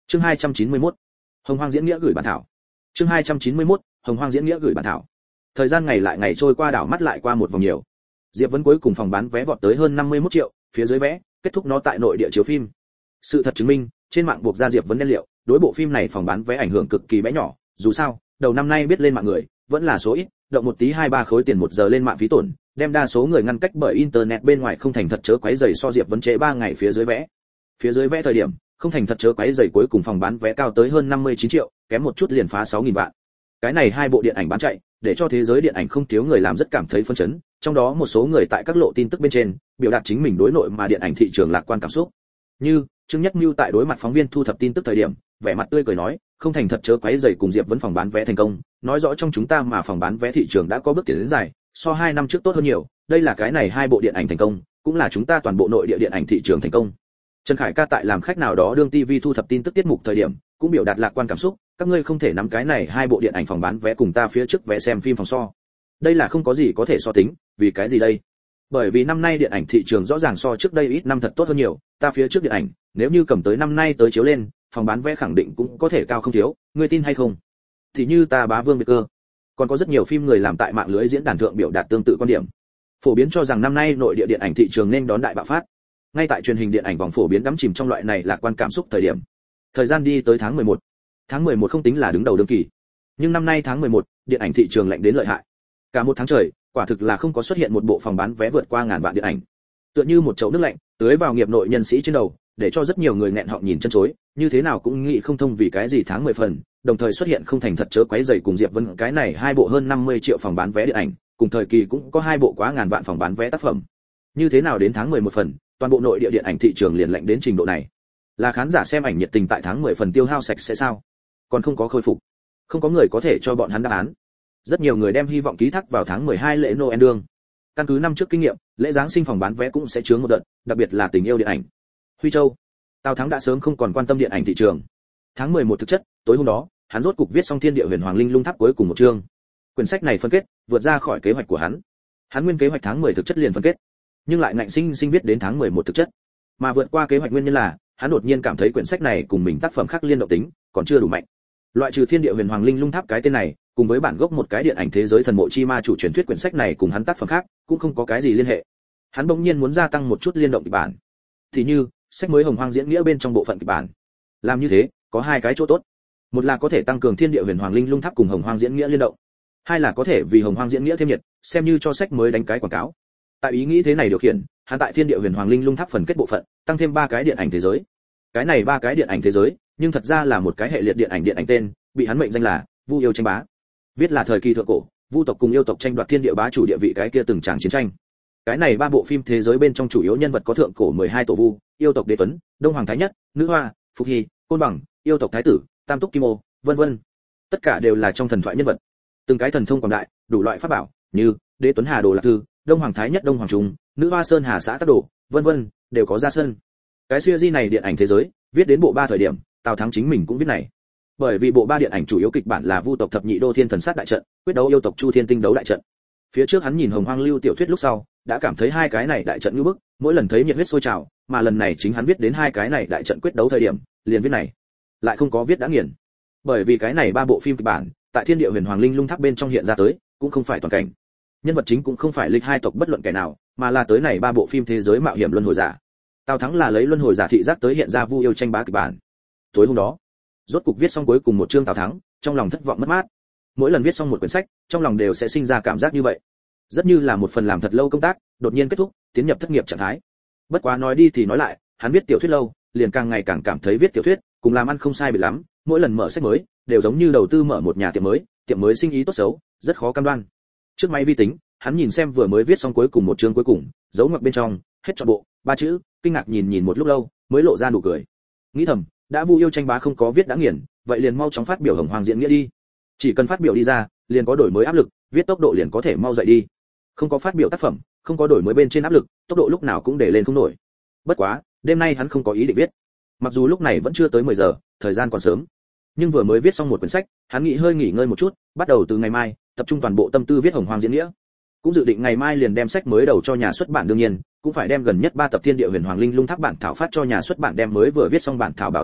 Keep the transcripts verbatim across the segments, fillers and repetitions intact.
Chương hai trăm chín mươi mốt. Hồng Hoang diễn nghĩa gửi bản thảo. Chương hai trăm chín mươi mốt. Hồng Hoang diễn nghĩa gửi bản thảo. Thời gian ngày lại ngày trôi qua, đảo mắt lại qua một vòng nhiều. Diệp Vân cuối cùng phòng bán vé vọt tới hơn năm mươi mốt triệu, phía dưới vé kết thúc nó tại nội địa chiếu phim. Sự thật chứng minh, trên mạng buộc ra Diệp Vân đen liệu, đối bộ phim này phòng bán vé ảnh hưởng cực kỳ bé nhỏ, dù sao, đầu năm nay biết lên mạng người vẫn là số ít, động một tí hai ba khối tiền một giờ lên mạng phí tổn, đem đa số người ngăn cách bởi internet bên ngoài không thành thật chớ quấy rầy so Diệp Vân trễ ba ngày phía dưới vé. Phía dưới vé thời điểm, không thành thật chớ quấy rầy cuối cùng phòng bán vé cao tới hơn năm mươi chín triệu, kém một chút liền phá sáu nghìn vạn. Cái này hai bộ điện ảnh bán chạy, để cho thế giới điện ảnh không thiếu người làm rất cảm thấy phấn chấn, trong đó một số người tại các lộ tin tức bên trên biểu đạt chính mình đối nội mà điện ảnh thị trường lạc quan cảm xúc. Như Trương Nhất Nưu tại đối mặt phóng viên thu thập tin tức thời điểm, vẻ mặt tươi cười nói, không thành thật chớ quấy rầy cùng Diệp Vân phòng bán vé thành công, nói rõ trong chúng ta mà phòng bán vé thị trường đã có bước tiến đến dài, so hai năm trước tốt hơn nhiều, đây là cái này hai bộ điện ảnh thành công, cũng là chúng ta toàn bộ nội địa điện ảnh thị trường thành công. Trần Khải Ca tại làm khách nào đó đương ti vi thu thập tin tức tiết mục thời điểm, cũng biểu đạt lạc quan cảm xúc, các ngươi không thể nắm cái này hai bộ điện ảnh phòng bán vé cùng ta phía trước vé xem phim phòng so. Đây là không có gì có thể so tính, vì cái gì đây? Bởi vì năm nay điện ảnh thị trường rõ ràng so trước đây ít năm thật tốt hơn nhiều, ta phía trước điện ảnh, nếu như cầm tới năm nay tới chiếu lên, phòng bán vé khẳng định cũng có thể cao không thiếu, ngươi tin hay không? Thì như ta Bá Vương Biệt Cơ, còn có rất nhiều phim người làm tại mạng lưới diễn đàn thượng biểu đạt tương tự quan điểm, phổ biến cho rằng năm nay nội địa điện ảnh thị trường nên đón đại bạo phát. Ngay tại truyền hình điện ảnh vòng phổ biến đắm chìm trong loại này lạc quan cảm xúc thời điểm. Thời gian đi tới tháng mười một. Tháng mười một không tính là đứng đầu đương kỳ, nhưng năm nay tháng mười một, điện ảnh thị trường lạnh đến lợi hại. Cả một tháng trời, quả thực là không có xuất hiện một bộ phòng bán vé vượt qua ngàn vạn điện ảnh. Tựa như một chậu nước lạnh tưới vào nghiệp nội nhân sĩ trên đầu, để cho rất nhiều người nghẹn họng nhìn chân chối, như thế nào cũng nghĩ không thông vì cái gì tháng mười phần, đồng thời xuất hiện không thành thật chớ quấy rầy cùng Diệp Vân cái này hai bộ hơn năm mươi triệu phòng bán vé điện ảnh, cùng thời kỳ cũng có hai bộ quá ngàn vạn phòng bán vé tác phẩm. Như thế nào đến tháng mười một phần, toàn bộ nội địa điện ảnh thị trường liền lạnh đến trình độ này? Là khán giả xem ảnh nhiệt tình tại tháng mười phần tiêu hao sạch sẽ sao? Còn không có khôi phục. Không có người có thể cho bọn hắn đáp án. Rất nhiều người đem hy vọng ký thác vào tháng mười hai lễ Noel đương. Căn cứ năm trước kinh nghiệm, lễ giáng sinh phòng bán vé cũng sẽ chướng một đợt, đặc biệt là tình yêu điện ảnh. Huy Châu, Tào Thắng đã sớm không còn quan tâm điện ảnh thị trường. Tháng mười một thực chất, tối hôm đó, hắn rốt cục viết xong Thiên Địa Huyền Hoàng Linh Lung Tháp cuối cùng một chương. Quyển sách này phân kết, vượt ra khỏi kế hoạch của hắn. Hắn nguyên kế hoạch tháng mười thực chất liền phân kết, nhưng lại ngạnh sinh sinh viết đến tháng mười một thực chất. Mà vượt qua kế hoạch nguyên nhân là, hắn đột nhiên cảm thấy quyển sách này cùng mình tác phẩm khác liên động tính còn chưa đủ mạnh. Loại trừ Thiên Địa Huyền Hoàng Linh Lung Tháp cái tên này, cùng với bản gốc một cái điện ảnh thế giới thần mộ chi ma chủ truyền thuyết, quyển sách này cùng hắn tác phẩm khác cũng không có cái gì liên hệ. Hắn bỗng nhiên muốn gia tăng một chút liên động kịch bản. Thì như, sách mới Hồng Hoang diễn nghĩa bên trong bộ phận kịch bản. Làm như thế, có hai cái chỗ tốt. Một là có thể tăng cường Thiên Địa Huyền Hoàng Linh Lung Tháp cùng Hồng Hoang diễn nghĩa liên động. Hai là có thể vì Hồng Hoang diễn nghĩa thêm nhiệt, xem như cho sách mới đánh cái quảng cáo. Tại ý nghĩ thế này điều khiển, hắn tại Thiên Địa Huyền Hoàng Linh Lung Tháp phần kết bộ phận, tăng thêm ba cái điện ảnh thế giới. Cái này ba cái điện ảnh thế giới, nhưng thật ra là một cái hệ liệt điện ảnh điện ảnh tên, bị hắn mệnh danh là Vu Yêu tranh bá. Viết là thời kỳ thượng cổ, Vu tộc cùng yêu tộc tranh đoạt thiên địa bá chủ địa vị cái kia từng tràng chiến tranh. Cái này ba bộ phim thế giới bên trong chủ yếu nhân vật có thượng cổ mười hai tổ Vu, yêu tộc Đế Tuấn, Đông Hoàng Thái Nhất, Nữ Hoa, Phục Hy, Côn Bằng, yêu tộc Thái Tử, Tam Túc Kim Ô, vân vân. Tất cả đều là trong thần thoại nhân vật. Từng cái thần thông quảng đại, đủ loại pháp bảo, như Đế Tuấn Hà Đồ Lạc Thư, Đông Hoàng Thái Nhất Đông Hoàng Trung, Nữ Hoa Sơn Hà Xã Tác Đồ, vân vân, đều có ra sân. Cái series này điện ảnh thế giới, viết đến bộ ba thời điểm, Tào Thắng chính mình cũng viết này. Bởi vì bộ ba điện ảnh chủ yếu kịch bản là Vu tộc thập nhị đô thiên thần sát đại trận, quyết đấu yêu tộc Chu Thiên tinh đấu đại trận. Phía trước hắn nhìn Hồng Hoang lưu tiểu thuyết lúc sau, đã cảm thấy hai cái này đại trận như bức, mỗi lần thấy nhiệt huyết sôi trào, mà lần này chính hắn viết đến hai cái này đại trận quyết đấu thời điểm, liền viết này, lại không có viết đã nghiền. Bởi vì cái này ba bộ phim kịch bản, tại Thiên Địa Huyền Hoàng Linh Lung Tháp bên trong hiện ra tới, cũng không phải toàn cảnh. Nhân vật chính cũng không phải lịch hai tộc bất luận kẻ nào, mà là tới này ba bộ phim thế giới mạo hiểm luân hồi giả. Tào Thắng là lấy luân hồi giả thị giác tới hiện ra Vu Yêu tranh bá kịch bản. Tối hôm đó, rốt cục viết xong cuối cùng một chương Tào Thắng, trong lòng thất vọng mất mát. Mỗi lần viết xong một quyển sách, trong lòng đều sẽ sinh ra cảm giác như vậy. Rất như là một phần làm thật lâu công tác, đột nhiên kết thúc, tiến nhập thất nghiệp trạng thái. Bất quá nói đi thì nói lại, hắn viết tiểu thuyết lâu, liền càng ngày càng cảm thấy viết tiểu thuyết, cùng làm ăn không sai biệt lắm, mỗi lần mở sách mới, đều giống như đầu tư mở một nhà tiệm mới, tiệm mới sinh ý tốt xấu, rất khó cam đoan. Trước máy vi tính, hắn nhìn xem vừa mới viết xong cuối cùng một chương cuối cùng, dấu ngoặc bên trong, hết trọn bộ, ba chữ, kinh ngạc nhìn nhìn một lúc lâu, mới lộ ra nụ cười. Nghĩ thầm, đã Vu Yêu tranh bá không có viết đã nghiền, vậy liền mau chóng phát biểu Hồng Hoang diễn nghĩa đi. Chỉ cần phát biểu đi ra, liền có đổi mới áp lực, viết tốc độ liền có thể mau dậy đi. Không có phát biểu tác phẩm, không có đổi mới bên trên áp lực, tốc độ lúc nào cũng để lên không nổi. Bất quá, đêm nay hắn không có ý định viết. Mặc dù lúc này vẫn chưa tới mười giờ, thời gian còn sớm, nhưng vừa mới viết xong một quyển sách, hắn nghĩ hơi nghỉ ngơi một chút, bắt đầu từ ngày mai, tập trung toàn bộ tâm tư viết Hồng Hoang diễn nghĩa. Cũng dự định ngày mai liền đem sách mới đầu cho nhà xuất bản, đương nhiên cũng phải đem gần nhất ba tập Thiên Địa Huyền Hoàng Linh Lung Tháp bản thảo phát cho nhà xuất bản, đem mới vừa viết xong bản thảo bảo tồn tốt,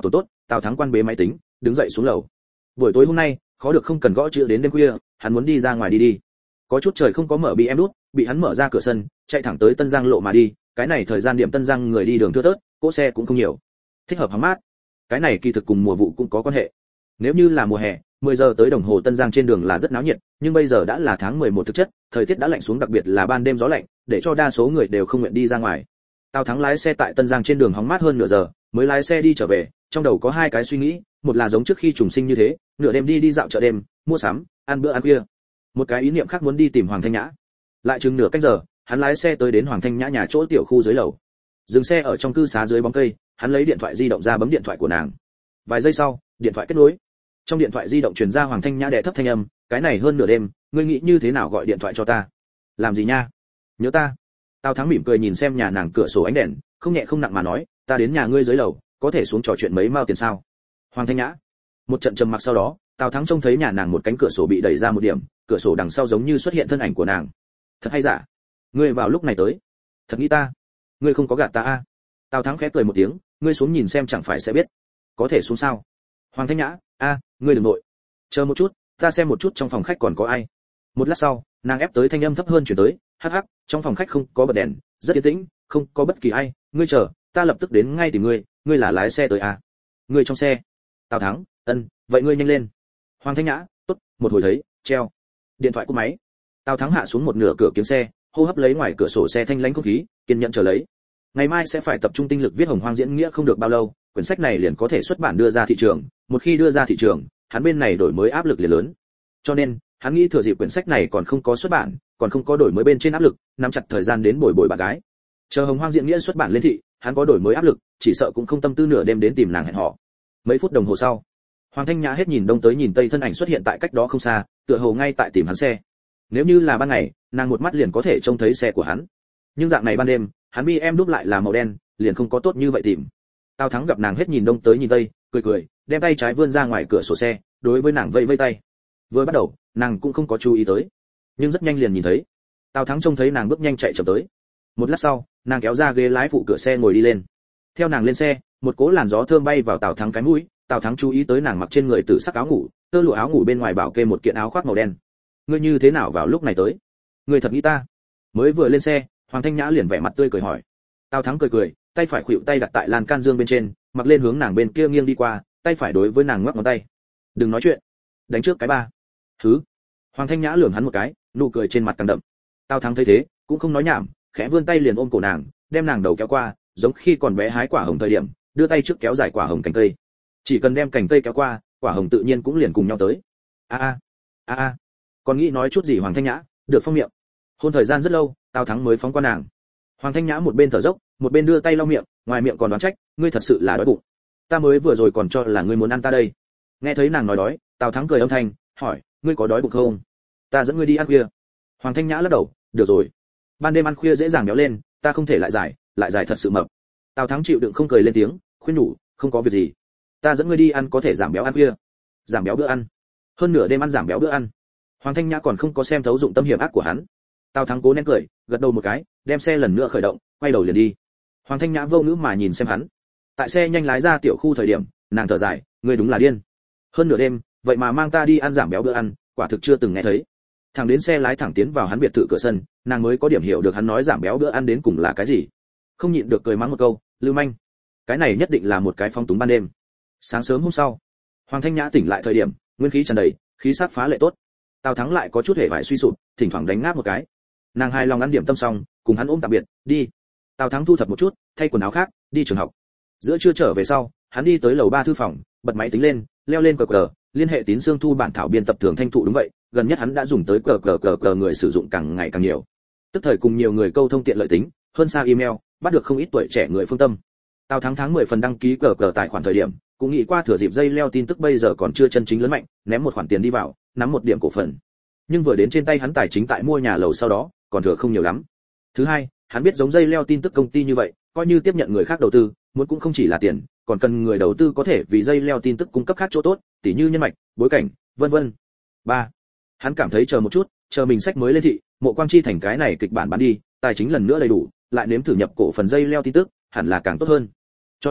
Tào Thắng quan bế máy tính, đứng dậy xuống lầu. Buổi tối hôm nay, khó được không cần gõ chữ đến đêm khuya, hắn muốn đi ra ngoài đi đi. Có chút trời không có mở bị em đút, bị hắn mở ra cửa sân, chạy thẳng tới Tân Giang lộ mà đi, cái này thời gian điểm Tân Giang người đi đường thưa thớt, cỗ xe cũng không nhiều. Thích hợp hóng mát. Cái này kỳ thực cùng mùa vụ cũng có quan hệ. Nếu như là mùa hè, mười giờ tới đồng hồ Tân Giang trên đường là rất náo nhiệt, nhưng bây giờ đã là tháng mười một thực chất, thời tiết đã lạnh xuống, đặc biệt là ban đêm gió lạnh, để cho đa số người đều không nguyện đi ra ngoài. Tào Thắng lái xe tại Tân Giang trên đường hóng mát hơn nửa giờ, mới lái xe đi trở về, trong đầu có hai cái suy nghĩ, một là giống trước khi trùng sinh như thế, nửa đêm đi đi dạo chợ đêm, mua sắm, ăn bữa ăn khuya. Một cái ý niệm khác muốn đi tìm Hoàng Thanh Nhã. Lại chừng nửa canh giờ, hắn lái xe tới đến Hoàng Thanh Nhã nhà chỗ tiểu khu dưới lầu. Dừng xe ở trong cư xá dưới bóng cây, hắn lấy điện thoại di động ra bấm điện thoại của nàng. Vài giây sau, điện thoại kết nối. Trong điện thoại di động truyền ra Hoàng Thanh Nhã đè thấp thanh âm, cái này hơn nửa đêm, ngươi nghĩ như thế nào gọi điện thoại cho ta? Làm gì nha? Nhớ ta? Tào Thắng mỉm cười nhìn xem nhà nàng cửa sổ ánh đèn, không nhẹ không nặng mà nói, ta đến nhà ngươi dưới lầu, có thể xuống trò chuyện mấy mao tiền sao? Hoàng Thanh Nhã. Một trận trầm mặc sau đó, Tào Thắng trông thấy nhà nàng một cánh cửa sổ bị đẩy ra một điểm, cửa sổ đằng sau giống như xuất hiện thân ảnh của nàng. Thật hay giả? Ngươi vào lúc này tới? Thật nghĩ ta? Ngươi không có gạt ta a? À? Tào Thắng khẽ cười một tiếng, ngươi xuống nhìn xem chẳng phải sẽ biết. Có thể xuống sao? Hoàng Thanh Nhã, a, ngươi đừng nội. Chờ một chút, ta xem một chút trong phòng khách còn có ai. Một lát sau, nàng ép tới thanh âm thấp hơn chuyển tới, hắc hắc, trong phòng khách không có bật đèn, rất yên tĩnh, không có bất kỳ ai, ngươi chờ, ta lập tức đến ngay tìm ngươi, ngươi là lái xe tới à? Ngươi trong xe? Tào Thắng, ân, vậy ngươi nhanh lên. Hoàng Thanh Nhã, tốt, một hồi thấy, treo. Điện thoại cúp máy. Tào Thắng hạ xuống một nửa cửa kính xe, hô hấp lấy ngoài cửa sổ xe thanh lãnh không khí, kiên nhẫn chờ lấy. Ngày mai sẽ phải tập trung tinh lực viết Hồng Hoang diễn nghĩa không được bao lâu, quyển sách này liền có thể xuất bản đưa ra thị trường, một khi đưa ra thị trường, hắn bên này đổi mới áp lực liền lớn. Cho nên, hắn nghĩ thừa dịp quyển sách này còn không có xuất bản, còn không có đổi mới bên trên áp lực, nắm chặt thời gian đến bồi bồi bạn gái. Chờ Hồng Hoang diễn nghĩa xuất bản lên thị, hắn có đổi mới áp lực, chỉ sợ cũng không tâm tư nửa đêm đến tìm nàng hẹn hò. Mấy phút đồng hồ sau, Hoàng Thanh Nhã hết nhìn đông tới nhìn tây thân ảnh xuất hiện tại cách đó không xa, tựa hồ ngay tại tìm hắn xe. Nếu như là ban ngày, nàng một mắt liền có thể trông thấy xe của hắn. Nhưng dạng này ban đêm, hắn bi em đúp lại là màu đen, liền không có tốt như vậy tìm. Tào Thắng gặp nàng hết nhìn đông tới nhìn tây, cười cười, đem tay trái vươn ra ngoài cửa sổ xe, đối với nàng vẫy vẫy tay. Vừa bắt đầu, nàng cũng không có chú ý tới, nhưng rất nhanh liền nhìn thấy. Tào Thắng trông thấy nàng bước nhanh chạy chậm tới. Một lát sau, nàng kéo ra ghế lái phụ cửa xe ngồi đi lên. Theo nàng lên xe, một cỗ làn gió thơm bay vào Tào Thắng cái mũi, Tào Thắng chú ý tới nàng mặc trên người tử sắc áo ngủ, tơ lụa áo ngủ bên ngoài bảo kê một kiện áo khoác màu đen. Ngươi như thế nào vào lúc này tới? Ngươi thật nghĩ ta? Mới vừa lên xe, Hoàng Thanh Nhã liền vẻ mặt tươi cười hỏi. Tào Thắng cười cười, tay phải khuỵu tay đặt tại lan can dương bên trên, mặc lên hướng nàng bên kia nghiêng đi qua, tay phải đối với nàng ngoắc ngón tay. Đừng nói chuyện, đánh trước cái ba. Thứ. Hoàng Thanh Nhã lườm hắn một cái, nụ cười trên mặt càng đậm. Tào Thắng thấy thế, cũng không nói nhảm, khẽ vươn tay liền ôm cổ nàng, đem nàng đầu kéo qua, giống khi còn bé hái quả hồng thời điểm, đưa tay trước kéo dài quả hồng cành cây. Chỉ cần đem cành cây kéo qua, quả hồng tự nhiên cũng liền cùng nhau tới. A a, a a. Còn nghĩ nói chút gì Hoàng Thanh Nhã, được phong miệng. Hôn thời gian rất lâu, Tào Thắng mới phóng qua nàng. Hoàng Thanh Nhã một bên thở dốc, một bên đưa tay lau miệng, ngoài miệng còn đoán trách, ngươi thật sự là đói bụng. Ta mới vừa rồi còn cho là ngươi muốn ăn ta đây. Nghe thấy nàng nói đói, Tào Thắng cười âm thanh, hỏi, ngươi có đói bụng không? Ta dẫn ngươi đi ăn khuya. Hoàng Thanh Nhã lắc đầu, được rồi. Ban đêm ăn khuya dễ dàng béo lên, ta không thể lại dài, lại dài thật sự mập. Tào Thắng chịu đựng không cười lên tiếng, khuyên nhủ, không có việc gì. Ta dẫn ngươi đi ăn có thể giảm béo ăn khuya. Giảm béo bữa ăn. Hơn nửa đêm ăn giảm béo bữa ăn. Hoàng Thanh Nhã còn không có xem thấu dụng tâm hiểm ác của hắn. Tào Thắng cố nén cười, gật đầu một cái, đem xe lần nữa khởi động, quay đầu liền đi. Hoàng Thanh Nhã vô ngữ mà nhìn xem hắn. Tại xe nhanh lái ra tiểu khu thời điểm, nàng thở dài, ngươi đúng là điên. Hơn nửa đêm, vậy mà mang ta đi ăn giảm béo bữa ăn, quả thực chưa từng nghe thấy. Thằng đến xe lái thẳng tiến vào hắn biệt thự cửa sân, nàng mới có điểm hiểu được hắn nói giảm béo bữa ăn đến cùng là cái gì. Không nhịn được cười mắng một câu, lưu manh. Cái này nhất định là một cái phong túng ban đêm. Sáng sớm hôm sau, Hoàng Thanh Nhã tỉnh lại thời điểm, nguyên khí tràn đầy, khí sắc phá lệ tốt. Tào Thắng lại có chút hề vải suy sụp, thỉnh thoảng đánh ngáp một cái. Nàng hài lòng ăn điểm tâm xong, cùng hắn ôm tạm biệt, đi. Tào Thắng thu thập một chút, thay quần áo khác, đi trường học. Giữa trưa trở về sau, hắn đi tới lầu ba thư phòng, bật máy tính lên, leo lên cờ cờ, liên hệ tín xương thu bản thảo biên tập thường thanh thụ đúng vậy, gần nhất hắn đã dùng tới cờ cờ cờ cờ người sử dụng càng ngày càng nhiều. Tức thời cùng nhiều người câu thông tiện lợi tính, hơn xa email, bắt được không ít tuổi trẻ người phương tâm. Tào Thắng tháng mười phần đăng ký cờ cờ tài khoản thời điểm, cũng nghĩ qua thừa dịp dây leo tin tức bây giờ còn chưa chân chính lớn mạnh, ném một khoản tiền đi vào, nắm một điểm cổ phần. Nhưng vừa đến trên tay hắn tài chính tại mua nhà lầu sau đó, còn thừa không nhiều lắm. Thứ hai, hắn biết giống dây leo tin tức công ty như vậy, coi như tiếp nhận người khác đầu tư, muốn cũng không chỉ là tiền, còn cần người đầu tư có thể vì dây leo tin tức cung cấp khác chỗ tốt, tỉ như nhân mạch, bối cảnh, vân vân. Ba, hắn cảm thấy chờ một chút, chờ mình sách mới lên thị, Mộ Quang Chi thành cái này kịch bản bán đi, tài chính lần nữa đầy đủ, lại nếm thử nhập cổ phần dây leo tin tức, hẳn là càng tốt hơn. Cho nên,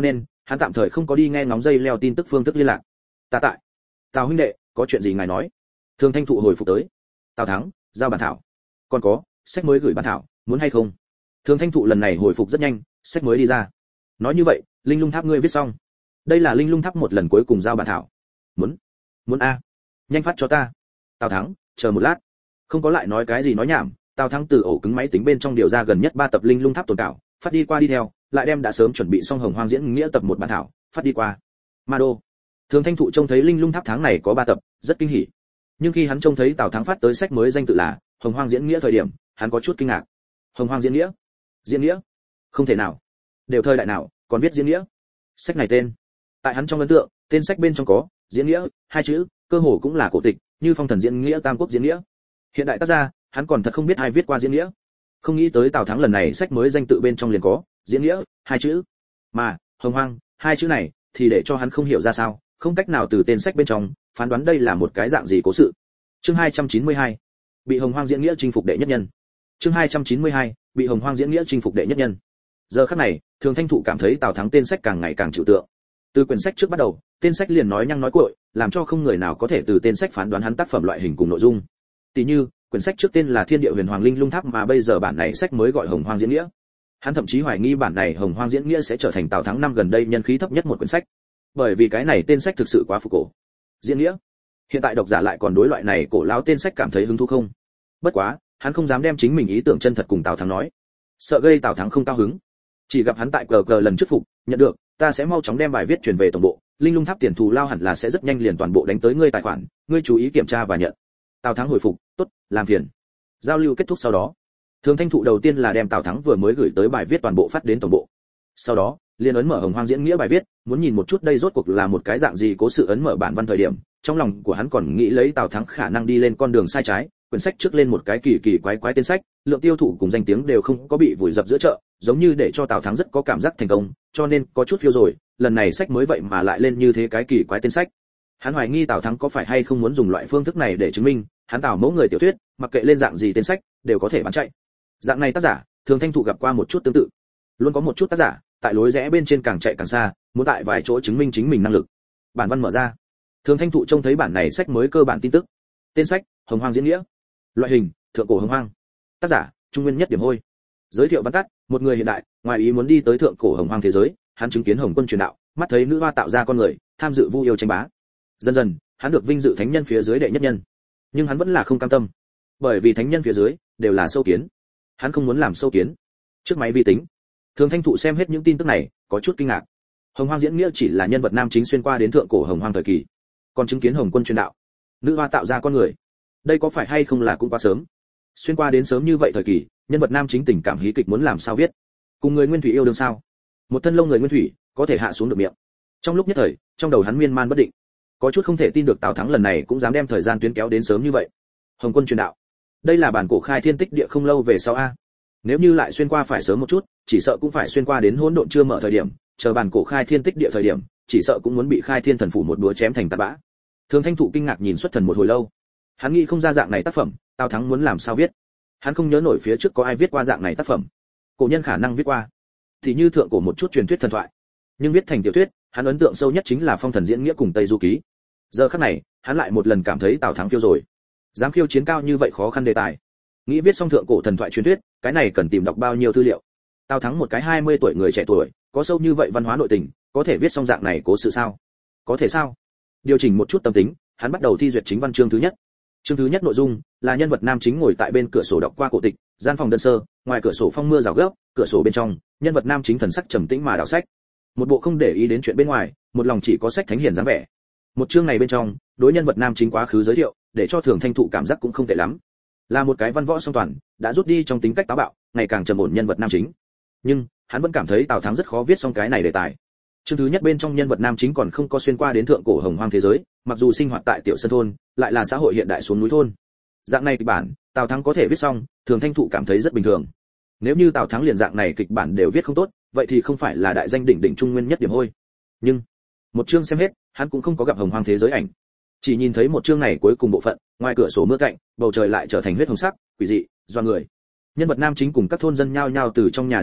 hắn tạm thời không có đi nghe ngóng dây leo tin tức phương thức liên lạc. Ta tại. Tào huynh đệ, có chuyện gì ngài nói? Thường Thanh Thụ hồi phục tới. Tào Thắng, giao bản thảo. Còn có, sách mới gửi bản thảo, muốn hay không? Thường Thanh Thụ lần này hồi phục rất nhanh, sách mới đi ra. Nói như vậy, Linh Lung Tháp ngươi viết xong. Đây là Linh Lung Tháp một lần cuối cùng giao bản thảo. Muốn? Muốn a? Nhanh phát cho ta. Tào Thắng, chờ một lát. Không có lại nói cái gì nói nhảm, Tào Thắng từ ổ cứng máy tính bên trong điều ra gần nhất ba tập Linh Lung Tháp tồn cảo, phát đi qua đi theo, lại đem đã sớm chuẩn bị xong Hồng Hoang diễn nghĩa tập một bản thảo, phát đi qua. Ma đô. Thường Thanh Thụ trông thấy Linh Lung Tháp tháng này có ba tập, rất kinh hỉ. Nhưng khi hắn trông thấy Tào Thắng phát tới sách mới danh tự là Hồng Hoang diễn nghĩa thời điểm, hắn có chút kinh ngạc. Hồng Hoang diễn nghĩa? Diễn nghĩa? Không thể nào. Đều thời đại nào, còn viết diễn nghĩa? Sách này tên. Tại hắn trong ấn tượng, tên sách bên trong có diễn nghĩa hai chữ, cơ hồ cũng là cổ tịch, như Phong Thần diễn nghĩa, Tam Quốc diễn nghĩa. Hiện đại tác gia, hắn còn thật không biết ai viết qua diễn nghĩa. Không nghĩ tới Tào Thắng lần này sách mới danh tự bên trong liền có diễn nghĩa hai chữ. Mà Hồng Hoang hai chữ này thì để cho hắn không hiểu ra sao, không cách nào từ tên sách bên trong phán đoán đây là một cái dạng gì cố sự. Chương hai trăm chín mươi hai, bị Hồng Hoang diễn nghĩa chinh phục đệ nhất nhân. Chương hai trăm chín mươi hai, bị Hồng Hoang diễn nghĩa chinh phục đệ nhất nhân. Giờ khắc này, Thường Thanh Thụ cảm thấy Tào Thắng tên sách càng ngày càng trừu tượng. Từ quyển sách trước bắt đầu, tên sách liền nói nhăng nói cuội, làm cho không người nào có thể từ tên sách phán đoán hắn tác phẩm loại hình cùng nội dung. Tỷ như, quyển sách trước tên là Thiên Địa Huyền Hoàng Linh Lung Tháp mà bây giờ bản này sách mới gọi Hồng Hoang diễn nghĩa. Hắn thậm chí hoài nghi bản này Hồng Hoang diễn nghĩa sẽ trở thành Tào Thắng năm gần đây nhân khí thấp nhất một quyển sách. Bởi vì cái này tên sách thực sự quá phục cổ. Diễn nghĩa. Hiện tại độc giả lại còn đối loại này cổ lão tên sách cảm thấy hứng thú không? Bất quá, hắn không dám đem chính mình ý tưởng chân thật cùng Tào Thắng nói, sợ gây Tào Thắng không cao hứng. Chỉ gặp hắn tại cờ cờ lần trước phục, nhận được, ta sẽ mau chóng đem bài viết truyền về tổng bộ, Linh Lung Tháp tiền thù lao hẳn là sẽ rất nhanh liền toàn bộ đánh tới ngươi tài khoản, ngươi chú ý kiểm tra và nhận. Tào Thắng hồi phục, tốt, làm phiền. Giao lưu kết thúc sau đó, Thường Thanh Thụ đầu tiên là đem Tào Thắng vừa mới gửi tới bài viết toàn bộ phát đến tổng bộ. Sau đó, liền ấn mở Hồng Hoang diễn nghĩa bài viết, muốn nhìn một chút đây rốt cuộc là một cái dạng gì cố sự. Ấn mở bản văn thời điểm, trong lòng của hắn còn nghĩ lấy Tào Thắng khả năng đi lên con đường sai trái, quyển sách trước lên một cái kỳ kỳ quái quái tên sách, lượng tiêu thụ cùng danh tiếng đều không có bị vùi dập giữa chợ, giống như để cho Tào Thắng rất có cảm giác thành công, cho nên có chút phiêu rồi, lần này sách mới vậy mà lại lên như thế cái kỳ quái tên sách. Hắn hoài nghi Tào Thắng có phải hay không muốn dùng loại phương thức này để chứng minh, hắn Tào mẫu người tiểu thuyết, mặc kệ lên dạng gì tên sách, đều có thể bán chạy. Dạng này tác giả, Thường Thanh Thụ gặp qua một chút tương tự. Luôn có một chút tác giả, tại lối rẽ bên trên càng chạy càng xa, muốn tại vài chỗ chứng minh chính mình năng lực. Bản văn mở ra. Thường Thanh Thụ trông thấy bản này sách mới cơ bản tin tức. Tên sách: Hồng Hoang diễn nghĩa. Loại hình: thượng cổ Hồng Hoang. Tác giả: Trung Nguyên Nhất Điểm Hôi. Giới thiệu văn tắt: một người hiện đại, ngoài ý muốn đi tới thượng cổ Hồng Hoang thế giới, hắn chứng kiến Hồng Quân truyền đạo, mắt thấy nữ hoa tạo ra con người, tham dự vu yêu tranh bá. Dần dần, hắn được vinh dự thánh nhân phía dưới đệ nhất nhân. Nhưng hắn vẫn là không cam tâm, bởi vì thánh nhân phía dưới đều là sâu kiến. Hắn không muốn làm sâu kiến. Trước máy vi tính, Thường Thanh Thụ xem hết những tin tức này, có chút kinh ngạc. Hồng Hoang diễn nghĩa chỉ là nhân vật nam chính xuyên qua đến thượng cổ Hồng Hoang thời kỳ, còn chứng kiến Hồng Quân truyền đạo, nữ hoa tạo ra con người, đây có phải hay không là cũng quá sớm? Xuyên qua đến sớm như vậy thời kỳ, nhân vật nam chính tình cảm hí kịch muốn làm sao viết? Cùng người nguyên thủy yêu đương sao? Một thân lông người nguyên thủy, có thể hạ xuống được miệng. Trong lúc nhất thời, trong đầu hắn miên man bất định, có chút không thể tin được Tào Thắng lần này cũng dám đem thời gian tuyến kéo đến sớm như vậy. Hồng Quân truyền đạo, đây là bản cổ khai thiên tích địa không lâu về sau a. Nếu như lại xuyên qua phải sớm một chút, chỉ sợ cũng phải xuyên qua đến hỗn độn chưa mở thời điểm, chờ bản cổ khai thiên tích địa thời điểm, chỉ sợ cũng muốn bị khai thiên thần phủ một búa chém thành tạt bã. Thường Thanh Thụ kinh ngạc nhìn xuất thần một hồi lâu. Hắn nghĩ không ra dạng này tác phẩm, Tào Thắng muốn làm sao viết. Hắn không nhớ nổi phía trước có ai viết qua dạng này tác phẩm. Cổ nhân khả năng viết qua, thì như thượng cổ một chút truyền thuyết thần thoại, nhưng viết thành tiểu thuyết, hắn ấn tượng sâu nhất chính là Phong Thần diễn nghĩa cùng Tây Du ký. Giờ khắc này, hắn lại một lần cảm thấy Tào Thắng phiêu rồi. Dám khiêu chiến cao như vậy khó khăn đề tài. Nghĩ viết xong thượng cổ thần thoại truyền thuyết, cái này cần tìm đọc bao nhiêu tư liệu. Tào Thắng một cái hai mươi tuổi người trẻ tuổi, có sâu như vậy văn hóa nội tình, có thể viết xong dạng này cố sự sao? Có thể sao? Điều chỉnh một chút tâm tính, hắn bắt đầu thi duyệt chính văn chương thứ nhất. Chương thứ nhất nội dung là nhân vật nam chính ngồi tại bên cửa sổ đọc qua cổ tịch, gian phòng đơn sơ, ngoài cửa sổ phong mưa rào gấp, cửa sổ bên trong, nhân vật nam chính thần sắc trầm tĩnh mà đọc sách. Một bộ không để ý đến chuyện bên ngoài, một lòng chỉ có sách thánh hiền dáng vẻ. Một chương này bên trong, đối nhân vật nam chính quá khứ giới thiệu, để cho Thường Thanh Thụ cảm giác cũng không tệ lắm. Là một cái văn võ song toàn, đã rút đi trong tính cách táo bạo, ngày càng trầm ổn nhân vật nam chính. Nhưng, hắn vẫn cảm thấy Tào Thắng rất khó viết xong cái này đề tài. Chương thứ nhất bên trong nhân vật nam chính còn không có xuyên qua đến thượng cổ Hồng Hoang thế giới, mặc dù sinh hoạt tại tiểu sơn thôn, lại là xã hội hiện đại xuống núi thôn. Dạng này kịch bản, Tào Thắng có thể viết xong, Thường Thanh Thụ cảm thấy rất bình thường. Nếu như Tào Thắng liền dạng này kịch bản đều viết không tốt, vậy thì không phải là đại danh đỉnh đỉnh Trung Nguyên Nhất Điểm Hôi. Nhưng, một chương xem hết, hắn cũng không có gặp Hồng Hoang thế giới ảnh. Chỉ nhìn thấy một chương này cuối cùng bộ phận, ngoài cửa sổ mưa cạnh, bầu trời lại trở thành huyết hồng sắc, quỷ dị, doa người. Nhân vật nam chính cùng các thôn dân nhao nhao từ trong nhà đi ra,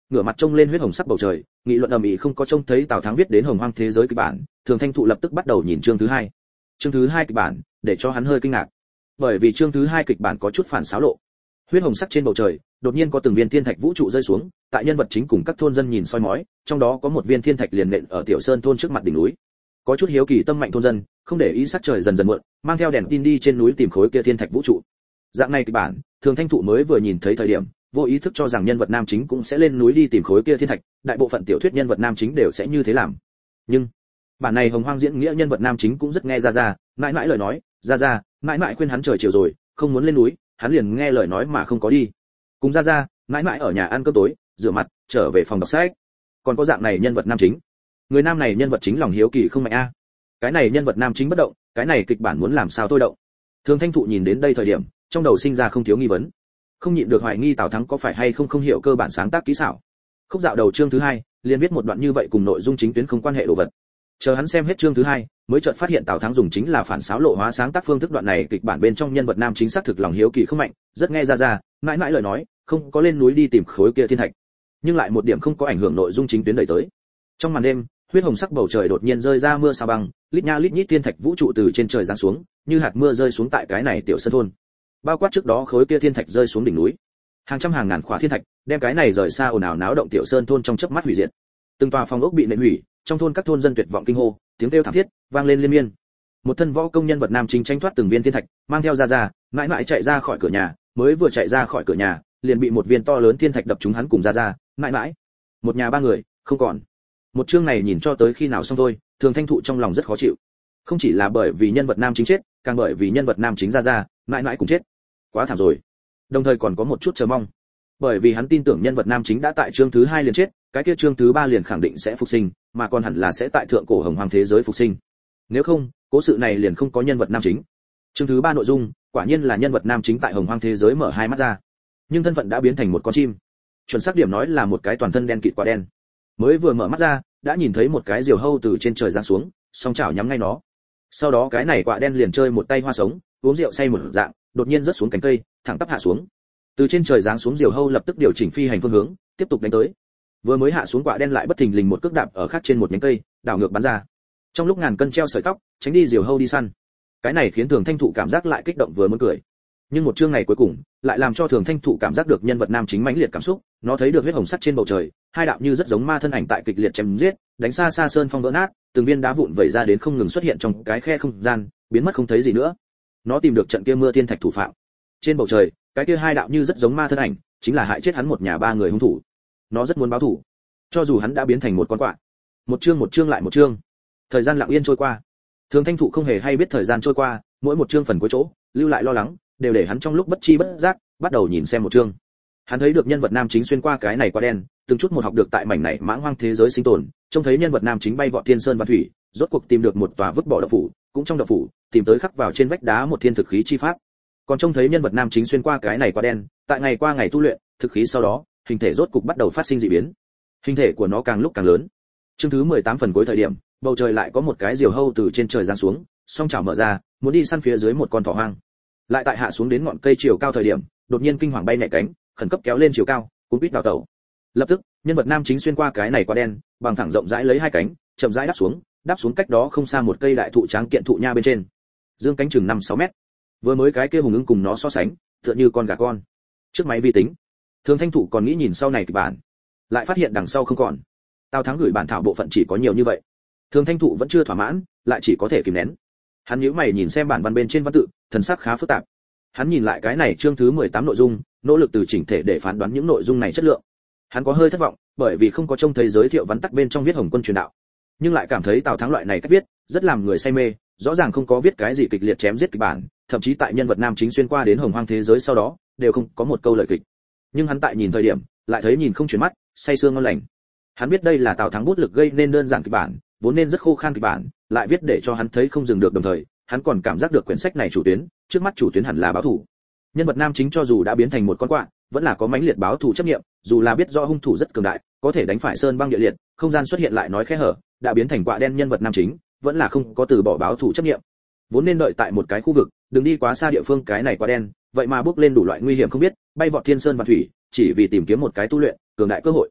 ngửa mặt trông lên huyết hồng sắc bầu trời, nghị luận ầm ĩ không có trông thấy Tào Thắng viết đến hồng hoang thế giới kịch bản, Thường Thanh Thụ lập tức bắt đầu nhìn chương thứ hai. Chương thứ hai kịch bản, để cho hắn hơi kinh ngạc. Bởi vì chương thứ hai kịch bản có chút phản xáo lộ. Huyết hồng sắc trên bầu trời, đột nhiên có từng viên thiên thạch vũ trụ rơi xuống, tại nhân vật chính cùng các thôn dân nhìn soi mói, trong đó có một viên thiên thạch liền nện ở Tiểu Sơn thôn trước mặt đỉnh núi. Có chút hiếu kỳ tâm mạnh thôn dân, không để ý sắc trời dần dần muộn, mang theo đèn tin đi trên núi tìm khối kia thiên thạch vũ trụ. Dạng này kịch bản, Thường Thanh Thụ mới vừa nhìn thấy thời điểm, vô ý thức cho rằng nhân vật nam chính cũng sẽ lên núi đi tìm khối kia thiên thạch, đại bộ phận tiểu thuyết nhân vật nam chính đều sẽ như thế làm. Nhưng bản này hồng hoang diễn nghĩa nhân vật nam chính cũng rất nghe ra ra, mãi mãi lời nói, ra ra, mãi mãi khuyên hắn trời chiều rồi, không muốn lên núi, hắn liền nghe lời nói mà không có đi. Cùng ra ra, mãi mãi ở nhà ăn cơm tối, rửa mặt, trở về phòng đọc sách. Còn có dạng này nhân vật nam chính. Người nam này nhân vật chính lòng hiếu kỳ không mạnh a. Cái này nhân vật nam chính bất động, cái này kịch bản muốn làm sao tôi động. Thường Thanh Thụ nhìn đến đây thời điểm, trong đầu sinh ra không thiếu nghi vấn. Không nhịn được hoài nghi Tào Thắng có phải hay không không hiểu cơ bản sáng tác kỹ xảo. Khúc dạo đầu chương thứ hai, liền viết một đoạn như vậy cùng nội dung chính tuyến không quan hệ đồ vật. Chờ hắn xem hết chương thứ hai, mới chợt phát hiện Tào Thắng dùng chính là phản xáo lộ hóa sáng tác phương thức. Đoạn này kịch bản bên trong nhân vật nam chính xác thực lòng hiếu kỳ không mạnh, rất nghe ra ra, mãi mãi lời nói, không có lên núi đi tìm khối kia thiên thạch. Nhưng lại một điểm không có ảnh hưởng nội dung chính tuyến đẩy tới. Trong màn đêm, huyết hồng sắc bầu trời đột nhiên rơi ra mưa sao băng, lít nha lít nhít thiên thạch vũ trụ từ trên trời giáng xuống, như hạt mưa rơi xuống tại cái này tiểu sơn thôn. Bao quát trước đó khối kia thiên thạch rơi xuống đỉnh núi, hàng trăm hàng ngàn khóa thiên thạch đem cái này rời xa ồn ào náo động tiểu sơn thôn trong chớp mắt hủy diệt. Từng tòa phòng ốc bị nện hủy, trong thôn các thôn dân tuyệt vọng kinh hô, tiếng kêu thảm thiết vang lên liên miên. Một thân võ công nhân vật nam chính tranh thoát từng viên thiên thạch, mang theo ra ra, mãi mãi chạy ra khỏi cửa nhà, mới vừa chạy ra khỏi cửa nhà, liền bị một viên to lớn thiên thạch đập trúng hắn cùng ra ra, mãi mãi. Một nhà ba người, không còn. Một chương này nhìn cho tới khi nào xong thôi, Thường Thanh Thụ trong lòng rất khó chịu. Không chỉ là bởi vì nhân vật nam chính chết, càng bởi vì nhân vật nam chính ra ra, mãi mãi cũng chết. Quá thảm rồi. Đồng thời còn có một chút chờ mong. Bởi vì hắn tin tưởng nhân vật nam chính đã tại chương thứ hai liền chết, cái kia chương thứ ba liền khẳng định sẽ phục sinh, mà còn hẳn là sẽ tại thượng cổ hồng hoàng thế giới phục sinh. Nếu không, cố sự này liền không có nhân vật nam chính. Chương thứ ba nội dung, quả nhiên là nhân vật nam chính tại hồng hoàng thế giới mở hai mắt ra, nhưng thân phận đã biến thành một con chim. Chuẩn xác điểm nói là một cái toàn thân đen kịt quả đen. Mới vừa mở mắt ra, đã nhìn thấy một cái diều hâu từ trên trời giáng xuống, song chảo nhắm ngay nó. Sau đó cái này quả đen liền chơi một tay hoa sống, uống rượu say một dạng, đột nhiên rớt xuống cành cây, thẳng tắp hạ xuống. Từ trên trời giáng xuống diều hâu lập tức điều chỉnh phi hành phương hướng, tiếp tục đánh tới. Vừa mới hạ xuống quả đen lại bất thình lình một cước đạp ở khác trên một nhánh cây, đảo ngược bắn ra. Trong lúc ngàn cân treo sợi tóc, tránh đi diều hâu đi săn. Cái này khiến Thường Thanh Thụ cảm giác lại kích động vừa muốn cười. Nhưng một chương này cuối cùng, lại làm cho Thường Thanh Thụ cảm giác được nhân vật nam chính mãnh liệt cảm xúc, nó thấy được huyết hồng sắt trên bầu trời, hai đạo như rất giống ma thân ảnh tại kịch liệt chém giết, đánh xa xa sơn phong vỡ nát, từng viên đá vụn vẩy ra đến không ngừng xuất hiện trong cái khe không gian, biến mất không thấy gì nữa. Nó tìm được trận kia mưa thiên thạch thủ phạm. Trên bầu trời, cái kia hai đạo như rất giống ma thân ảnh, chính là hại chết hắn một nhà ba người hung thủ. Nó rất muốn báo thù, cho dù hắn đã biến thành một con quạ. Một chương một chương lại một chương. Thời gian lặng yên trôi qua. Thường Thanh Thụ không hề hay biết thời gian trôi qua, mỗi một chương phần cuối chỗ, lưu lại lo lắng, đều để hắn trong lúc bất chi bất giác, bắt đầu nhìn xem một chương. Hắn thấy được nhân vật nam chính xuyên qua cái này quả đen, từng chút một học được tại mảnh này mãng hoang thế giới sinh tồn, trông thấy nhân vật nam chính bay vọt thiên sơn văn thủy, rốt cuộc tìm được một tòa vứt bỏ động phủ, cũng trong động phủ, tìm tới khắc vào trên vách đá một thiên thực khí chi pháp. Còn trông thấy nhân vật nam chính xuyên qua cái này quả đen, tại ngày qua ngày tu luyện, thực khí sau đó, hình thể rốt cục bắt đầu phát sinh dị biến. Hình thể của nó càng lúc càng lớn. Chương thứ mười tám phần cuối thời điểm, bầu trời lại có một cái diều hâu từ trên trời giáng xuống, song chảo mở ra, muốn đi săn phía dưới một con thỏ hoang. Lại tại hạ xuống đến ngọn cây chiều cao thời điểm, đột nhiên kinh hoàng bay nhẹ cánh, khẩn cấp kéo lên chiều cao, cuốn quýt đào tẩu. Lập tức, nhân vật nam chính xuyên qua cái này quả đen, bằng thẳng rộng rãi lấy hai cánh, chậm rãi đáp xuống, đáp xuống cách đó không xa một cây đại thụ tráng kiện thụ nha bên trên. Dương cánh chừng năm sáu mét. Vừa mới cái kia hùng ưng cùng nó so sánh, tựa như con gà con. Trước máy vi tính, Thường Thanh Thụ còn nghĩ nhìn sau này kịch bản, lại phát hiện đằng sau không còn. Tào Thắng gửi bản thảo bộ phận chỉ có nhiều như vậy. Thường Thanh Thụ vẫn chưa thỏa mãn, lại chỉ có thể kìm nén. Hắn nhíu mày nhìn xem bản văn bên trên văn tự, thần sắc khá phức tạp. Hắn nhìn lại cái này chương thứ mười tám nội dung, nỗ lực từ chỉnh thể để phán đoán những nội dung này chất lượng. Hắn có hơi thất vọng, bởi vì không có trông thấy giới thiệu vắn tắt bên trong viết Hồng Quân truyền đạo, nhưng lại cảm thấy Tào Thắng loại này cách viết rất làm người say mê, rõ ràng không có viết cái gì kịch liệt chém giết kịch bản, thậm chí tại nhân vật nam chính xuyên qua đến hồng hoang thế giới sau đó, đều không có một câu lời kịch. Nhưng hắn tại nhìn thời điểm, lại thấy nhìn không chuyển mắt, say sưa ngon lành. Hắn biết đây là Tào Thắng bút lực gây nên đơn giản kịch bản, vốn nên rất khô khan kịch bản, lại viết để cho hắn thấy không dừng được, đồng thời, hắn còn cảm giác được quyển sách này chủ tuyến, trước mắt chủ tuyến hẳn là báo thù. Nhân vật nam chính cho dù đã biến thành một con quạ, vẫn là có mãnh liệt báo thù chấp niệm, dù là biết rõ hung thủ rất cường đại, có thể đánh phải sơn băng địa liệt, không gian xuất hiện lại nói khẽ hở, đã biến thành quạ đen nhân vật nam chính, vẫn là không có từ bỏ báo thù chấp niệm. Vốn nên đợi tại một cái khu vực, đừng đi quá xa địa phương, cái này quạ đen, vậy mà bước lên đủ loại nguy hiểm không biết, bay vọt thiên sơn và thủy, chỉ vì tìm kiếm một cái tu luyện cường đại cơ hội.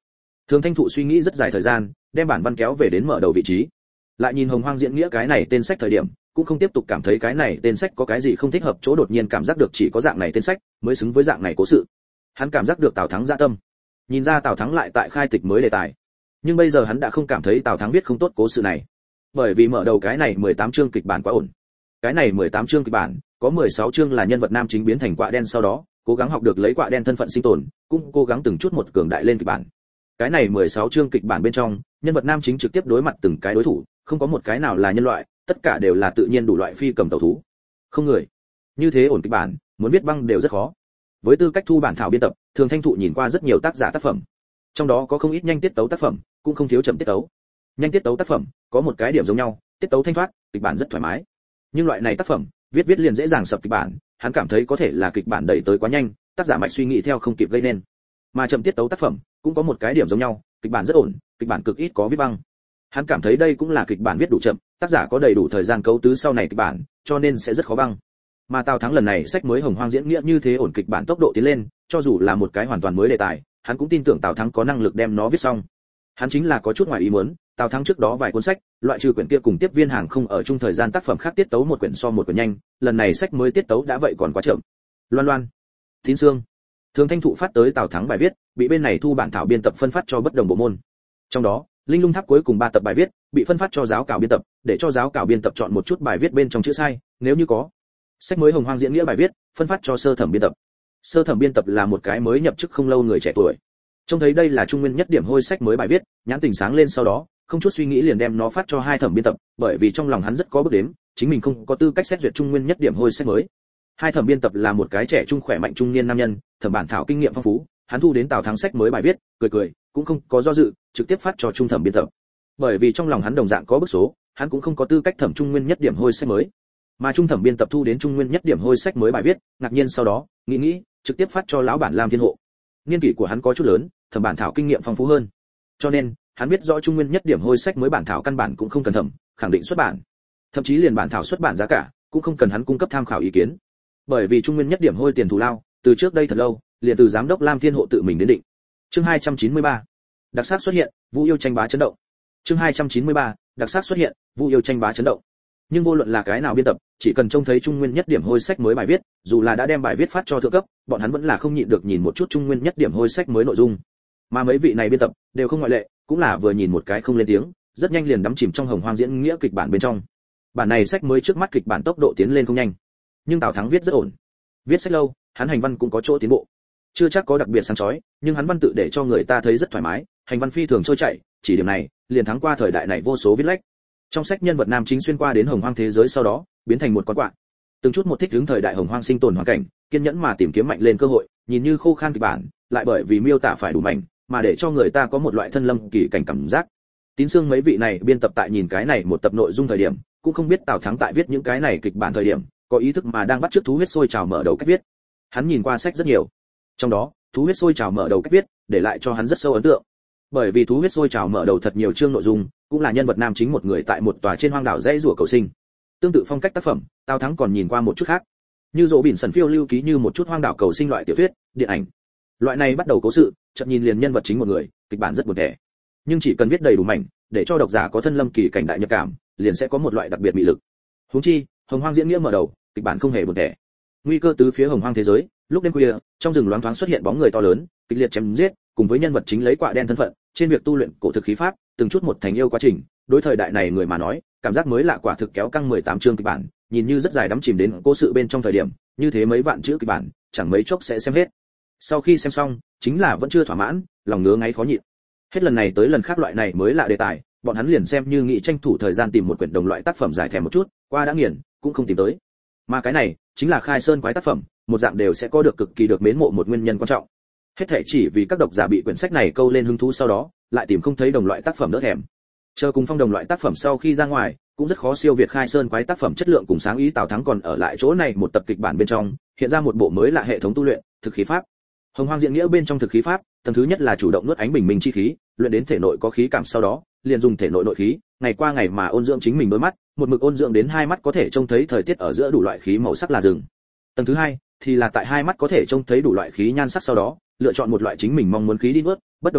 Thường Thanh Thụ suy nghĩ rất dài thời gian, đem bản văn kéo về đến mở đầu vị trí. Lại nhìn Hồng Hoang diễn nghĩa cái này tên sách thời điểm, cũng không tiếp tục cảm thấy cái này tên sách có cái gì không thích hợp chỗ, đột nhiên cảm giác được chỉ có dạng này tên sách mới xứng với dạng này cố sự. Hắn cảm giác được Tào Thắng dạ tâm, nhìn ra Tào Thắng lại tại khai tịch mới đề tài. Nhưng bây giờ hắn đã không cảm thấy Tào Thắng viết không tốt cố sự này, bởi vì mở đầu cái này mười tám chương kịch bản quá ổn. Cái này mười tám chương kịch bản, có mười sáu chương là nhân vật nam chính biến thành quạ đen sau đó, cố gắng học được lấy quạ đen thân phận sinh tồn, cũng cố gắng từng chút một cường đại lên kịch bản. Cái này mười sáu chương kịch bản bên trong, nhân vật nam chính trực tiếp đối mặt từng cái đối thủ, không có một cái nào là nhân loại, tất cả đều là tự nhiên đủ loại phi cầm tẩu thú. Không người. Như thế ổn kịch bản, muốn viết băng đều rất khó. Với tư cách thu bản thảo biên tập, Thường Thanh Thụ nhìn qua rất nhiều tác giả tác phẩm. Trong đó có không ít nhanh tiết tấu tác phẩm, cũng không thiếu chậm tiết tấu. Nhanh tiết tấu tác phẩm, có một cái điểm giống nhau, tiết tấu thanh thoát, kịch bản rất thoải mái. Nhưng loại này tác phẩm, viết viết liền dễ dàng sập kịch bản, hắn cảm thấy có thể là kịch bản đẩy tới quá nhanh, tác giả mạch suy nghĩ theo không kịp gây nên. Mà chậm tiết tấu tác phẩm, cũng có một cái điểm giống nhau, kịch bản rất ổn, kịch bản cực ít có viết băng. Hắn cảm thấy đây cũng là kịch bản viết đủ chậm, tác giả có đầy đủ thời gian cấu tứ sau này kịch bản, cho nên sẽ rất khó băng. Mà Tào Thắng lần này sách mới Hồng Hoang diễn nghĩa như thế ổn, kịch bản tốc độ tiến lên, cho dù là một cái hoàn toàn mới đề tài, hắn cũng tin tưởng Tào Thắng có năng lực đem nó viết xong. Hắn chính là có chút ngoài ý muốn, Tào Thắng trước đó vài cuốn sách, loại trừ quyển kia cùng tiếp viên hàng không ở chung thời gian tác phẩm khác tiết tấu một quyển so một quyển nhanh, lần này sách mới tiết tấu đã vậy còn quá chậm. Loan Loan, Tín Sương, Thường Thanh Thụ phát tới Tào Thắng bài viết, bị bên này thu bản thảo biên tập phân phát cho bất đồng bộ môn. Trong đó, Linh Lung Tháp cuối cùng ba tập bài viết, bị phân phát cho giáo cảo biên tập, để cho giáo cảo biên tập chọn một chút bài viết bên trong chữ sai, nếu như có. Sách mới Hồng Hoang diễn nghĩa bài viết, phân phát cho sơ thẩm biên tập. Sơ thẩm biên tập là một cái mới nhập chức không lâu người trẻ tuổi. Trông thấy đây là trung nguyên nhất điểm hôi sách mới bài viết, nhãn tình sáng lên, sau đó, không chút suy nghĩ liền đem nó phát cho hai thẩm biên tập, bởi vì trong lòng hắn rất có bước đếm, chính mình không có tư cách xét duyệt trung nguyên nhất điểm hôi sách mới. Hai thẩm biên tập là một cái trẻ trung khỏe mạnh trung niên nam nhân, thẩm bản thảo kinh nghiệm phong phú, hắn thu đến Tào Thắng sách mới bài viết, cười cười, cũng không có do dự, trực tiếp phát cho trung thẩm biên tập. Bởi vì trong lòng hắn đồng dạng có bức số, hắn cũng không có tư cách thẩm trung nguyên nhất điểm hôi sách mới. Mà trung thẩm biên tập thu đến trung nguyên nhất điểm hôi sách mới bài viết, ngạc nhiên sau đó, nghĩ nghĩ, trực tiếp phát cho lão bản Lam Thiên Hộ. Niên kỷ của hắn có chút lớn, thẩm bản thảo kinh nghiệm phong phú hơn. Cho nên, hắn biết rõ trung nguyên nhất điểm hôi sách mới bản thảo căn bản cũng không cần thẩm, khẳng định xuất bản. Thậm chí liền bản thảo xuất bản giá cả, cũng không cần hắn cung cấp tham khảo ý kiến. Bởi vì trung nguyên nhất điểm hôi tiền thù lao, từ trước đây thật lâu, liền từ giám đốc Lam Thiên Hộ tự mình đến định. Chương hai trăm chín mươi ba, đặc sắc xuất hiện, Vu Yêu tranh bá chấn động. Chương hai trăm chín mươi ba, đặc sắc xuất hiện, Vu Yêu tranh bá chấn động. Nhưng vô luận là cái nào biên tập, chỉ cần trông thấy trung nguyên nhất điểm hôi sách mới bài viết, dù là đã đem bài viết phát cho thượng cấp, bọn hắn vẫn là không nhịn được nhìn một chút trung nguyên nhất điểm hôi sách mới nội dung. Mà mấy vị này biên tập đều không ngoại lệ, cũng là vừa nhìn một cái không lên tiếng, rất nhanh liền đắm chìm trong Hồng Hoang diễn nghĩa kịch bản bên trong. Bản này sách mới trước mắt kịch bản tốc độ tiến lên không nhanh, nhưng Tào Thắng viết rất ổn. Viết sách lâu, hắn hành văn cũng có chỗ tiến bộ. Chưa chắc có đặc biệt sáng chói, nhưng hắn văn tự để cho người ta thấy rất thoải mái, hành văn phi thường trôi chảy, chỉ điểm này, liền thắng qua thời đại này vô số viết lách. Trong sách nhân vật nam chính xuyên qua đến Hồng Hoang thế giới sau đó, biến thành một con quạ. Từng chút một thích ứng thời đại Hồng Hoang sinh tồn hoàn cảnh, kiên nhẫn mà tìm kiếm mạnh lên cơ hội, nhìn như khô khan kịch bản, lại bởi vì miêu tả phải đủ mạnh, mà để cho người ta có một loại thân lâm kỳ cảnh cảm giác. Tín Sương mấy vị này biên tập tại nhìn cái này một tập nội dung thời điểm, cũng không biết Tào Thắng tại viết những cái này kịch bản thời điểm, có ý thức mà đang bắt chước thú huyết sôi trào mở đầu cách viết. Hắn nhìn qua sách rất nhiều, trong đó, thú huyết sôi trào mở đầu cách viết, để lại cho hắn rất sâu ấn tượng. Bởi vì thú huyết sôi trào mở đầu thật nhiều chương nội dung, cũng là nhân vật nam chính một người tại một tòa trên hoang đảo dãy rủa cầu sinh. Tương tự phong cách tác phẩm, Tào Thắng còn nhìn qua một chút khác, như Dỗ Bỉn Sần phiêu lưu ký như một chút hoang đảo cầu sinh loại tiểu thuyết, điện ảnh. Loại này bắt đầu cố sự, chợt nhìn liền nhân vật chính một người, kịch bản rất buồn tẻ. Nhưng chỉ cần viết đầy đủ mảnh, để cho độc giả có thân lâm kỳ cảnh đại nhập cảm, liền sẽ có một loại đặc biệt mị lực. Huống chi, Hồng Hoang diễn nghĩa mở đầu, kịch bản không hề buồn tẻ. Nguy cơ tứ phía Hồng Hoang thế giới, lúc đêm khuya, trong rừng loáng thoáng xuất hiện bóng người to lớn, kịch liệt chém giết, cùng với nhân vật chính lấy quạ đen thân phận, trên việc tu luyện cổ thực khí pháp, từng chút một thành yêu quá trình, đối thời đại này người mà nói, cảm giác mới lạ quả thực kéo căng mười tám chương kịch bản, nhìn như rất dài đắm chìm đến cố sự bên trong thời điểm, như thế mấy vạn chữ kịch bản, chẳng mấy chốc sẽ xem hết. Sau khi xem xong, chính là vẫn chưa thỏa mãn, lòng ngứa ngáy khó nhịn. Hết lần này tới lần khác loại này mới lạ đề tài, bọn hắn liền xem như nghị tranh thủ thời gian tìm một quyển đồng loại tác phẩm giải thèm một chút, qua đã nghiền, cũng không tìm tới. Mà cái này, chính là khai sơn quái tác phẩm, một dạng đều sẽ có được cực kỳ được mến mộ một nguyên nhân quan trọng. Hết thảy chỉ vì các độc giả bị quyển sách này câu lên hứng thú, sau đó lại tìm không thấy đồng loại tác phẩm đỡ thèm. Chờ cùng phong đồng loại tác phẩm sau khi ra ngoài, cũng rất khó siêu việt khai sơn quái tác phẩm chất lượng cùng sáng ý. Tào Thắng còn ở lại chỗ này một tập kịch bản bên trong, hiện ra một bộ mới lạ hệ thống tu luyện, thực khí pháp. Hồng Hoang diễn nghĩa bên trong thực khí pháp, tầng thứ nhất là chủ động nuốt ánh bình minh chi khí, luyện đến thể nội có khí cảm, sau đó liền dùng thể nội nội khí, ngày qua ngày mà ôn dưỡng chính mình đôi mắt, một mực ôn dưỡng đến hai mắt có thể trông thấy thời tiết ở giữa đủ loại khí màu sắc là rừng. Tầng thứ hai thì là tại hai mắt có thể trông thấy đủ loại khí nhan sắc, sau đó lựa chọn một loại chính mình mong muốn khí đi nuốt, bất đồng khí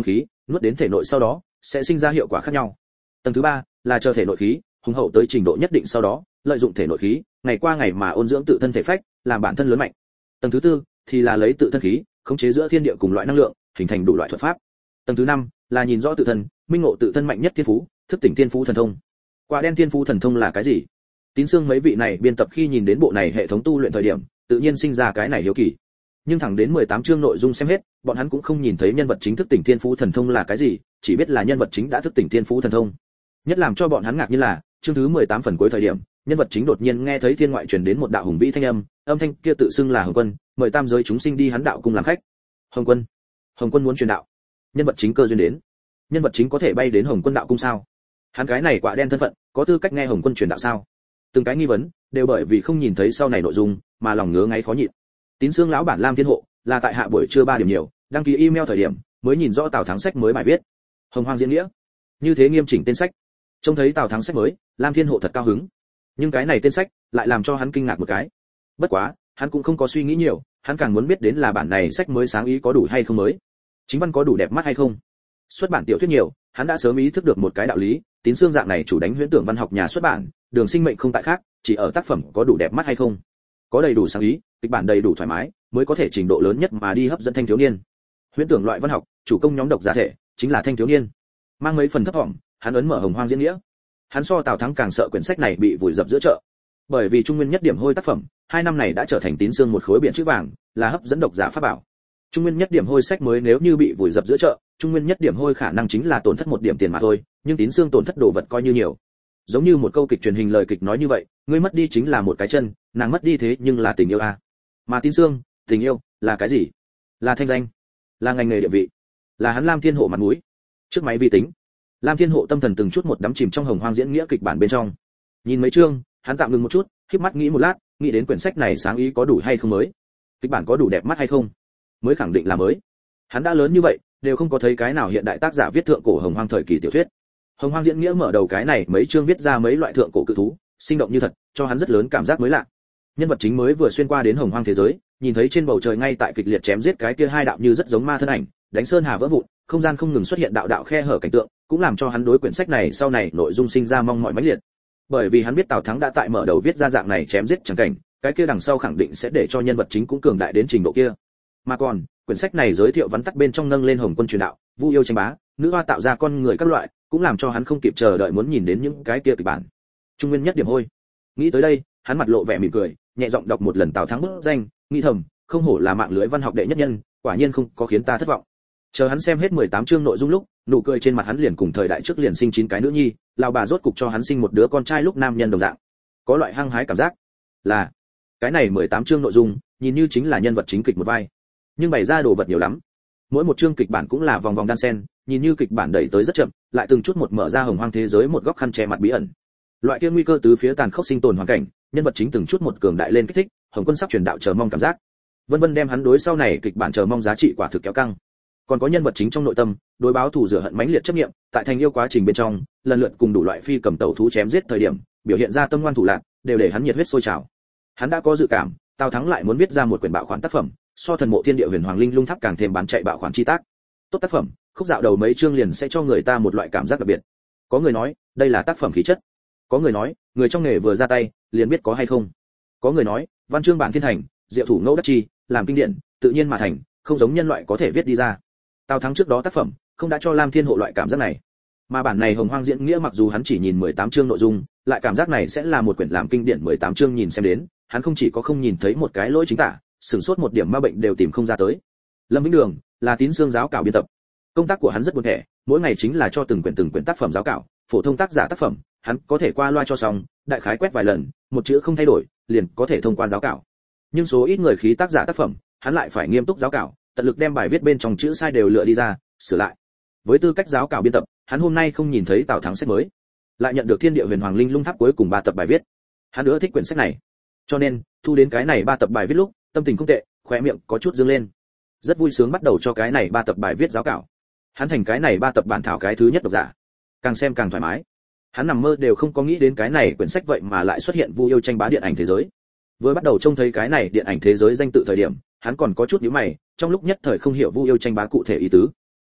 nuốt đến thể nội sau đó sẽ sinh ra hiệu quả khác nhau. Tầng thứ ba là chờ thể nội khí hùng hậu tới trình độ nhất định sau đó, lợi dụng thể nội khí, ngày qua ngày mà ôn dưỡng tự thân thể phách, làm bản thân lớn mạnh. Tầng thứ tư thì là lấy tự thân khí, khống chế giữa thiên địa cùng loại năng lượng, hình thành đủ loại thuật pháp. Tầng thứ năm là nhìn rõ tự thân, minh ngộ tự thân mạnh nhất thiên phú, thức tỉnh thiên phú thần thông. Quả đen thiên phú thần thông là cái gì? Tín Sương mấy vị này biên tập khi nhìn đến bộ này hệ thống tu luyện thời điểm, tự nhiên sinh ra cái này hiếu kỳ. Nhưng thẳng đến mười tám chương nội dung xem hết, bọn hắn cũng không nhìn thấy nhân vật chính thức tỉnh thiên phú thần thông là cái gì, chỉ biết là nhân vật chính đã thức tỉnh thiên phú thần thông. Nhất làm cho bọn hắn ngạc nhiên là, chương thứ mười tám phần cuối thời điểm, nhân vật chính đột nhiên nghe thấy thiên ngoại truyền đến một đạo hùng vĩ thanh âm, âm thanh kia tự xưng là Hồng Quân, mời tam giới chúng sinh đi hắn đạo cung làm khách. Hồng Quân, Hồng Quân muốn truyền đạo. Nhân vật chính cơ duyên đến. Nhân vật chính có thể bay đến Hồng Quân đạo cung sao? Hắn cái này quả đen thân phận, có tư cách nghe Hồng Quân truyền đạo sao? Từng cái nghi vấn, đều bởi vì không nhìn thấy sau này nội dung, mà lòng ngứa ngáy khó nhịn. Tín Sương lão bản Lam Thiên Hộ, là tại hạ buổi trưa ba điểm nhiều, đăng ký email thời điểm, mới nhìn rõ Tào Thắng sách mới bài viết. Hồng Hoang diễn nghĩa. Như thế nghiêm chỉnh tên sách. Trông thấy Tào Thắng sách mới, Lam Thiên Hộ thật cao hứng. Nhưng cái này tên sách lại làm cho hắn kinh ngạc một cái. Bất quá, hắn cũng không có suy nghĩ nhiều, hắn càng muốn biết đến là bản này sách mới sáng ý có đủ hay không mới. Chính văn có đủ đẹp mắt hay không. Xuất bản tiểu thuyết nhiều, hắn đã sớm ý thức được một cái đạo lý, Tín Sương dạng này chủ đánh huyễn tưởng văn học nhà xuất bản, đường sinh mệnh không tại khác, chỉ ở tác phẩm có đủ đẹp mắt hay không. Có đầy đủ sáng ý, kịch bản đầy đủ thoải mái, mới có thể trình độ lớn nhất mà đi hấp dẫn thanh thiếu niên. Huyễn tưởng loại văn học, chủ công nhóm độc giả thể, chính là thanh thiếu niên. Mang mấy phần thấp vọng, hắn ấn mở Hồng Hoang diễn nghĩa. Hắn so Tào Thắng càng sợ quyển sách này bị vùi dập giữa chợ. Bởi vì Trung Nguyên nhất điểm hôi tác phẩm, hai năm này đã trở thành Tín Sương một khối biển chữ vàng, là hấp dẫn độc giả pháp bảo. Trung Nguyên nhất điểm hôi sách mới nếu như bị vùi dập giữa chợ, Trung Nguyên nhất điểm hôi khả năng chính là tổn thất một điểm tiền mà thôi, nhưng Tín Sương tổn thất đồ vật coi như nhiều. Giống như một câu kịch truyền hình lời kịch nói như vậy, ngươi mất đi chính là một cái chân, nàng mất đi thế nhưng là tình yêu a. À. Mà Tín Sương, tình yêu là cái gì? Là thanh danh, là ngành nghề địa vị, là hắn Lam Thiên Hộ mặt mũi. Trước máy vi tính, Lam Thiên Hộ tâm thần từng chút một đắm chìm trong Hồng Hoang diễn nghĩa kịch bản bên trong. Nhìn mấy chương, hắn tạm ngừng một chút, khép mắt nghĩ một lát, nghĩ đến quyển sách này sáng ý có đủ hay không mới, kịch bản có đủ đẹp mắt hay không. Mới khẳng định là mới. Hắn đã lớn như vậy, đều không có thấy cái nào hiện đại tác giả viết thượng cổ Hồng Hoang thời kỳ tiểu thuyết. Hồng Hoang diễn nghĩa mở đầu cái này mấy chương viết ra mấy loại thượng cổ cự thú, sinh động như thật, cho hắn rất lớn cảm giác mới lạ. Nhân vật chính mới vừa xuyên qua đến Hồng Hoang thế giới, nhìn thấy trên bầu trời ngay tại kịch liệt chém giết cái kia hai đạo như rất giống ma thân ảnh, đánh sơn hà vỡ vụn, không gian không ngừng xuất hiện đạo đạo khe hở cảnh tượng, cũng làm cho hắn đối quyển sách này sau này nội dung sinh ra mong mỏi mãnh liệt. Bởi vì hắn biết Tào Thắng đã tại mở đầu viết ra dạng này chém giết chẳng cảnh, cái kia đằng sau khẳng định sẽ để cho nhân vật chính cũng cường đại đến trình độ kia. Mà còn, quyển sách này giới thiệu vắn tắt bên trong nâng lên Hồng Quân truyền đạo, Vu yêu tranh bá, nữ hoa tạo ra con người các loại, cũng làm cho hắn không kịp chờ đợi muốn nhìn đến những cái kia kịch bản. Trung Nguyên nhất điểm hôi. Nghĩ tới đây, hắn mặt lộ vẻ mỉm cười, nhẹ giọng đọc một lần Tào Thắng bút danh, nghĩ thầm, không hổ là mạng lưới văn học đệ nhất nhân, quả nhiên không có khiến ta thất vọng. Chờ hắn xem hết mười tám chương nội dung lúc, nụ cười trên mặt hắn liền cùng thời đại trước liền sinh chín cái nữ nhi, lão bà rốt cục cho hắn sinh một đứa con trai lúc nam nhân đồng dạng. Có loại hăng hái cảm giác. Là, cái này mười tám chương nội dung, nhìn như chính là nhân vật chính kịch một vai, nhưng bày ra đồ vật nhiều lắm. Mỗi một chương kịch bản cũng là vòng vòng đan xen, nhìn như kịch bản đẩy tới rất chậm, lại từng chút một mở ra Hồng Hoang thế giới một góc khăn che mặt bí ẩn. Loại kia nguy cơ tứ phía tàn khốc sinh tồn hoàn cảnh, nhân vật chính từng chút một cường đại lên kích thích, Hồng Quân sắp truyền đạo chờ mong cảm giác. Vân vân đem hắn đối sau này kịch bản chờ mong giá trị quả thực kéo căng. Còn có nhân vật chính trong nội tâm, đối báo thù rửa hận mãnh liệt chấp niệm, tại thành yêu quá trình bên trong, lần lượt cùng đủ loại phi cầm tẩu thú chém giết thời điểm, biểu hiện ra tâm ngoan thủ lạn, đều để hắn nhiệt huyết sôi trào. Hắn đã có dự cảm, Tào Thắng lại muốn viết ra một quyển bạo khoản tác phẩm, so thần mộ thiên địa huyền hoàng linh lung tháp càng thêm bán chạy bạo khoản chi tác. Tốt tác phẩm, khúc dạo đầu mấy chương liền sẽ cho người ta một loại cảm giác đặc biệt. Có người nói, đây là tác phẩm khí chất. Có người nói, người trong nghề vừa ra tay, liền biết có hay không. Có người nói, văn chương bản thiên thành, diệu thủ ngẫu đắc chi, làm kinh điển, tự nhiên mà thành, không giống nhân loại có thể viết đi ra. Tào Thắng trước đó tác phẩm, không đã cho Lam Thiên Hộ loại cảm giác này. Mà bản này Hồng Hoang diễn nghĩa mặc dù hắn chỉ nhìn mười tám chương nội dung, lại cảm giác này sẽ là một quyển làm kinh điển mười tám chương nhìn xem đến, hắn không chỉ có không nhìn thấy một cái lỗi chính tả, sửng sốt một điểm ma bệnh đều tìm không ra tới. Lâm Vĩnh Đường là Tín Sương giáo cảo biên tập, công tác của hắn rất buồn thẻ, mỗi ngày chính là cho từng quyển từng quyển tác phẩm giáo cảo, phổ thông tác giả tác phẩm, hắn có thể qua loa cho xong, đại khái quét vài lần, một chữ không thay đổi, liền có thể thông qua giáo cảo. Nhưng số ít người khí tác giả tác phẩm, hắn lại phải nghiêm túc giáo cảo, tận lực đem bài viết bên trong chữ sai đều lựa đi ra, sửa lại. Với tư cách giáo cảo biên tập, hắn hôm nay không nhìn thấy Tào Thắng sách mới, lại nhận được Thiên Địa Huyền Hoàng Linh Lung Tháp cuối cùng ba tập bài viết. Hắn ưa thích quyển sách này, cho nên thu đến cái này ba tập bài viết lúc, tâm tình không tệ, khóe miệng có chút dương lên. Rất vui sướng bắt đầu cho cái này ba tập bài viết giáo cảo. Hắn thành cái này ba tập bản thảo cái thứ nhất độc giả. Càng xem càng thoải mái. Hắn nằm mơ đều không có nghĩ đến cái này quyển sách vậy mà lại xuất hiện Vu yêu tranh bá điện ảnh thế giới. Vừa bắt đầu trông thấy cái này điện ảnh thế giới danh tự thời điểm, hắn còn có chút nhíu mày, trong lúc nhất thời không hiểu Vu yêu tranh bá cụ thể ý tứ.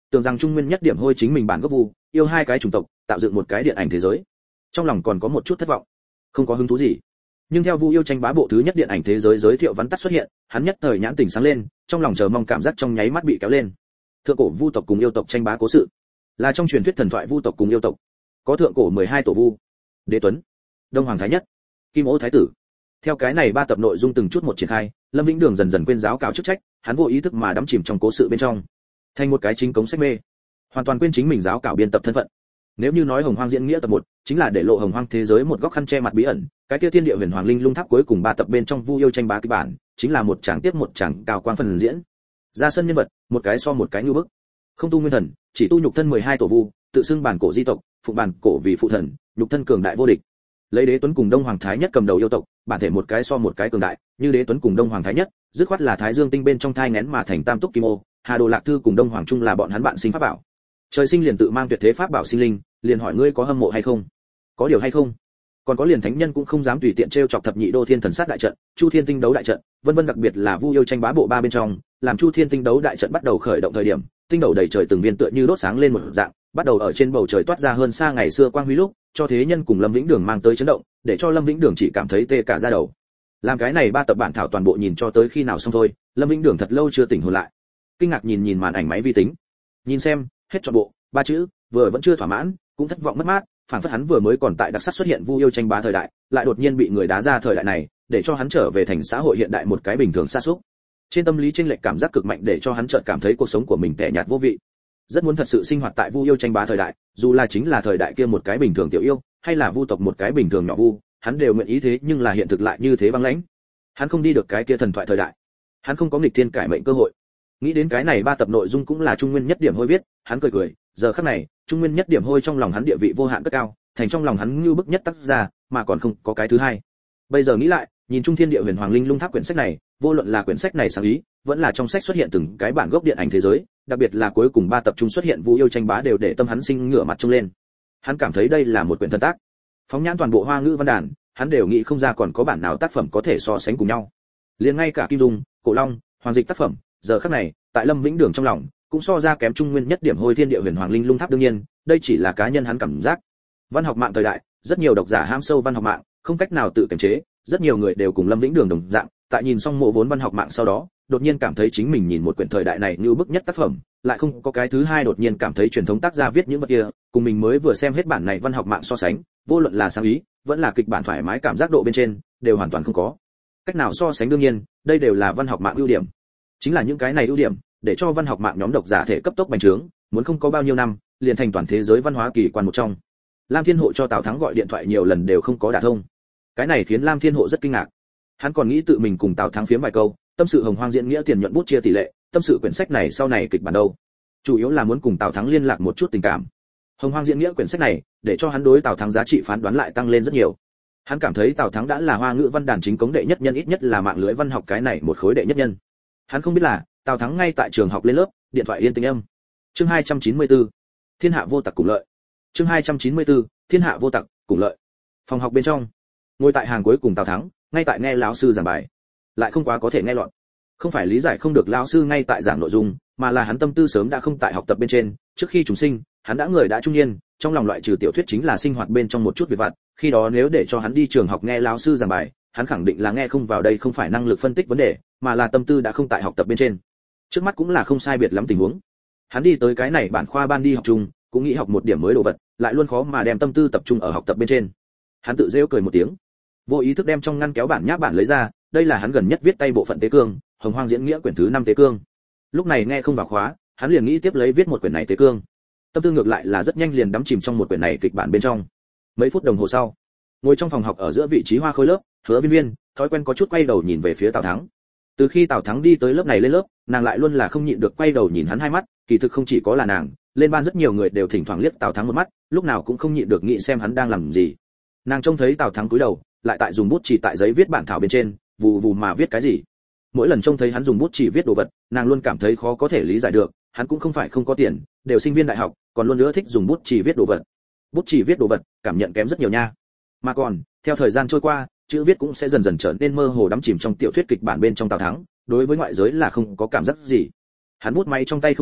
tưởng rằng trung nguyên nhất điểm hôi chính mình bản gốc vu yêu hai cái chủng tộc, tạo dựng một cái điện ảnh thế giới. Trong lòng còn có một chút thất vọng, không có hứng thú gì. Nhưng theo Vu yêu tranh bá bộ thứ nhất điện ảnh thế giới giới thiệu vắn tắt xuất hiện, hắn nhất thời nhãn tỉnh sáng lên, trong lòng chờ mong cảm giác trong nháy mắt bị kéo lên. Thượng cổ vu tộc cùng yêu tộc tranh bá cố sự, là trong truyền thuyết thần thoại vu tộc cùng yêu tộc. Có thượng cổ mười hai tổ vu, Đế Tuấn, Đông Hoàng Thái Nhất, Kim Ô Thái Tử. Theo cái này ba tập nội dung từng chút một triển khai, Lâm Vĩnh Đường dần dần quên giáo cáo chức trách, hắn vô ý thức mà đắm chìm trong cố sự bên trong, thành một cái chính cống sách mê, hoàn toàn quên chính mình giáo cáo biên tập thân phận. Nếu như nói Hồng Hoang diễn nghĩa tập một chính là để lộ Hồng Hoang thế giới một góc khăn che mặt bí ẩn, cái kia Thiên Địa Huyền Hoàng Linh Lung Tháp cuối cùng ba tập bên trong Vu yêu tranh bá kịch bản, chính là một tràng tiếp một tràng cao quang phần diễn. Ra sân nhân vật, một cái so một cái như bức. Không tu nguyên thần, chỉ tu nhục thân mười hai tổ vu, tự xưng bản cổ di tộc, phụng bản cổ vì phụ thần, nhục thân cường đại vô địch. Lấy Đế Tuấn cùng Đông Hoàng Thái Nhất cầm đầu yêu tộc, bản thể một cái so một cái cường đại, như Đế Tuấn cùng Đông Hoàng Thái Nhất, dứt khoát là Thái Dương tinh bên trong thai nghén mà thành Tam Túc Kim Ô, Hà Đồ Lạc Thư cùng Đông Hoàng Trung là bọn hắn bạn sinh pháp bảo. Trời sinh liền tự mang tuyệt thế pháp bảo sinh linh, liền hỏi ngươi có hâm mộ hay không? Có điều hay không? Còn có liền thánh nhân cũng không dám tùy tiện trêu chọc thập nhị đô thiên thần sát đại trận, Chu Thiên tinh đấu đại trận, vân vân, đặc biệt là Vu yêu tranh bá bộ ba bên trong, làm Chu Thiên tinh đấu đại trận bắt đầu khởi động thời điểm, tinh đấu đầy trời từng viên tựa như đốt sáng lên một dạng, bắt đầu ở trên bầu trời toát ra hơn xa ngày xưa quang huy lúc, cho thế nhân cùng Lâm Vĩnh Đường mang tới chấn động, để cho Lâm Vĩnh Đường chỉ cảm thấy tê cả da đầu. Làm cái này ba tập bản thảo toàn bộ nhìn cho tới khi nào xong thôi, Lâm Vĩnh Đường thật lâu chưa tỉnh hồn lại. Kinh ngạc nhìn nhìn màn ảnh máy vi tính. Nhìn xem, hết trọn bộ, ba chữ, vừa vẫn chưa thỏa mãn, cũng thất vọng mất mát, phản phất hắn vừa mới còn tại đặc sắc xuất hiện Vu yêu tranh bá thời đại, lại đột nhiên bị người đá ra thời đại này, để cho hắn trở về thành xã hội hiện đại một cái bình thường sa sút. Trên tâm lý chênh lệch cảm giác cực mạnh để cho hắn chợt cảm thấy cuộc sống của mình tẻ nhạt vô vị. Rất muốn thật sự sinh hoạt tại Vu yêu tranh bá thời đại, dù là chính là thời đại kia một cái bình thường tiểu yêu, hay là Vu tộc một cái bình thường nhỏ vu, hắn đều nguyện ý thế, nhưng là hiện thực lại như thế băng lãnh. Hắn không đi được cái kia thần thoại thời đại, hắn không có nghịch thiên cải mệnh cơ hội. Nghĩ đến cái này ba tập nội dung cũng là trung nguyên nhất điểm hôi viết, hắn cười cười, giờ khắc này, trung nguyên nhất điểm hôi trong lòng hắn địa vị vô hạn cất cao, thành trong lòng hắn như bức nhất tác giả, mà còn không có cái thứ hai. Bây giờ nghĩ lại, nhìn Trung Thiên Địa Huyền Hoàng Linh Lung Tháp quyển sách này, vô luận là quyển sách này sáng ý, vẫn là trong sách xuất hiện từng cái bản gốc điện ảnh thế giới, đặc biệt là cuối cùng ba tập trung xuất hiện Vu yêu tranh bá đều để tâm hắn sinh ngửa mặt trông lên. Hắn cảm thấy đây là một quyển thần tác. Phóng nhãn toàn bộ Hoa ngữ văn đàn, hắn đều nghĩ không ra còn có bản nào tác phẩm có thể so sánh cùng nhau. Liền ngay cả Kim Dung, Cổ Long, Hoàng Dịch tác phẩm, giờ khắc này, tại Lâm Vĩnh Đường trong lòng, cũng so ra kém trung nguyên nhất điểm hôi Thiên Địa Huyền Hoàng Linh Lung Tháp. Đương nhiên, đây chỉ là cá nhân hắn cảm giác. Văn học mạng thời đại, rất nhiều độc giả ham sâu văn học mạng, không cách nào tự kiềm chế, rất nhiều người đều cùng Lâm Vĩnh Đường đồng dạng, tại nhìn xong mộ vốn văn học mạng sau đó, đột nhiên cảm thấy chính mình nhìn một quyển thời đại này như bức nhất tác phẩm, lại không có cái thứ hai, đột nhiên cảm thấy truyền thống tác gia viết những vật kia, cùng mình mới vừa xem hết bản này văn học mạng so sánh, vô luận là sáng ý, vẫn là kịch bản thoải mái cảm giác độ bên trên, đều hoàn toàn không có cách nào so sánh. Đương nhiên, đây đều là văn học mạng ưu điểm. Chính là những cái này ưu điểm, để cho văn học mạng nhóm độc giả thể cấp tốc bành trướng, muốn không có bao nhiêu năm, liền thành toàn thế giới văn hóa kỳ quan một trong. Lam Thiên Hộ cho Tào Thắng gọi điện thoại nhiều lần đều không có đả thông. Cái này khiến Lam Thiên Hộ rất kinh ngạc. Hắn còn nghĩ tự mình cùng Tào Thắng phiếm vài câu, tâm sự Hồng Hoang diễn nghĩa tiền nhuận bút chia tỷ lệ, tâm sự quyển sách này sau này kịch bản đâu. Chủ yếu là muốn cùng Tào Thắng liên lạc một chút tình cảm. Hồng Hoang diễn nghĩa quyển sách này, để cho hắn đối Tào Thắng giá trị phán đoán lại tăng lên rất nhiều. Hắn cảm thấy Tào Thắng đã là Hoa ngữ văn đàn chính cống đệ nhất nhân, ít nhất là mạng lưới văn học cái này một khối đệ nhất nhân. Hắn không biết là, Tào Thắng ngay tại trường học lên lớp, điện thoại yên tĩnh âm. Chương hai trăm chín mươi tư, Thiên hạ vô tặc cùng lợi. Chương hai trăm chín mươi tư, Thiên hạ vô tặc cùng lợi. Phòng học bên trong, ngồi tại hàng cuối cùng Tào Thắng, ngay tại nghe lão sư giảng bài, lại không quá có thể nghe lọt. Không phải lý giải không được lão sư ngay tại giảng nội dung, mà là hắn tâm tư sớm đã không tại học tập bên trên. Trước khi chúng sinh, hắn đã người đã trung niên, trong lòng loại trừ tiểu thuyết chính là sinh hoạt bên trong một chút việc vặt. Khi đó nếu để cho hắn đi trường học nghe lão sư giảng bài, hắn khẳng định là nghe không vào. Đây không phải năng lực phân tích vấn đề, mà là tâm tư đã không tại học tập bên trên. Trước mắt cũng là không sai biệt lắm tình huống. Hắn đi tới cái này bản khoa ban đi học chung, cũng nghĩ học một điểm mới đồ vật, lại luôn khó mà đem tâm tư tập trung ở học tập bên trên. Hắn tự rêu cười một tiếng, vô ý thức đem trong ngăn kéo bản nháp bản lấy ra, đây là hắn gần nhất viết tay bộ phận tế cương, Hồng Hoang diễn nghĩa quyển thứ năm tế cương. Lúc này nghe không vào khóa, hắn liền nghĩ tiếp lấy viết một quyển này tế cương. Tâm tư ngược lại là rất nhanh liền đắm chìm trong một quyển này kịch bản bên trong. Mấy phút đồng hồ sau, ngồi trong phòng học ở giữa vị trí hoa khôi lớp, Hứa Viên Viên, thói quen có chút quay đầu nhìn về phía Tào Thắng. Từ khi Tào Thắng đi tới lớp này lên lớp, nàng lại luôn là không nhịn được quay đầu nhìn hắn hai mắt, kỳ thực không chỉ có là nàng, lên ban rất nhiều người đều thỉnh thoảng liếc Tào Thắng một mắt, lúc nào cũng không nhịn được nghĩ xem hắn đang làm gì. Nàng trông thấy Tào Thắng cúi đầu, lại tại dùng bút chì tại giấy viết bản thảo bên trên, vù vù mà viết cái gì. Mỗi lần trông thấy hắn dùng bút chì viết đồ vật, nàng luôn cảm thấy khó có thể lý giải được, hắn cũng không phải không có tiền, đều sinh viên đại học, còn luôn nữa thích dùng bút chì viết đồ vật. Bút chì viết đồ vật, cảm nhận kém rất nhiều nha. Mà còn, theo thời gian trôi qua, chữ viết cũng sẽ dần dần trở nên mơ hồ đắm chìm trong tiểu thuyết kịch bản bên trong. Tào Thắng đối với ngoại giới là không có cảm giác gì. Hắn bút máy trong tay không ngừng,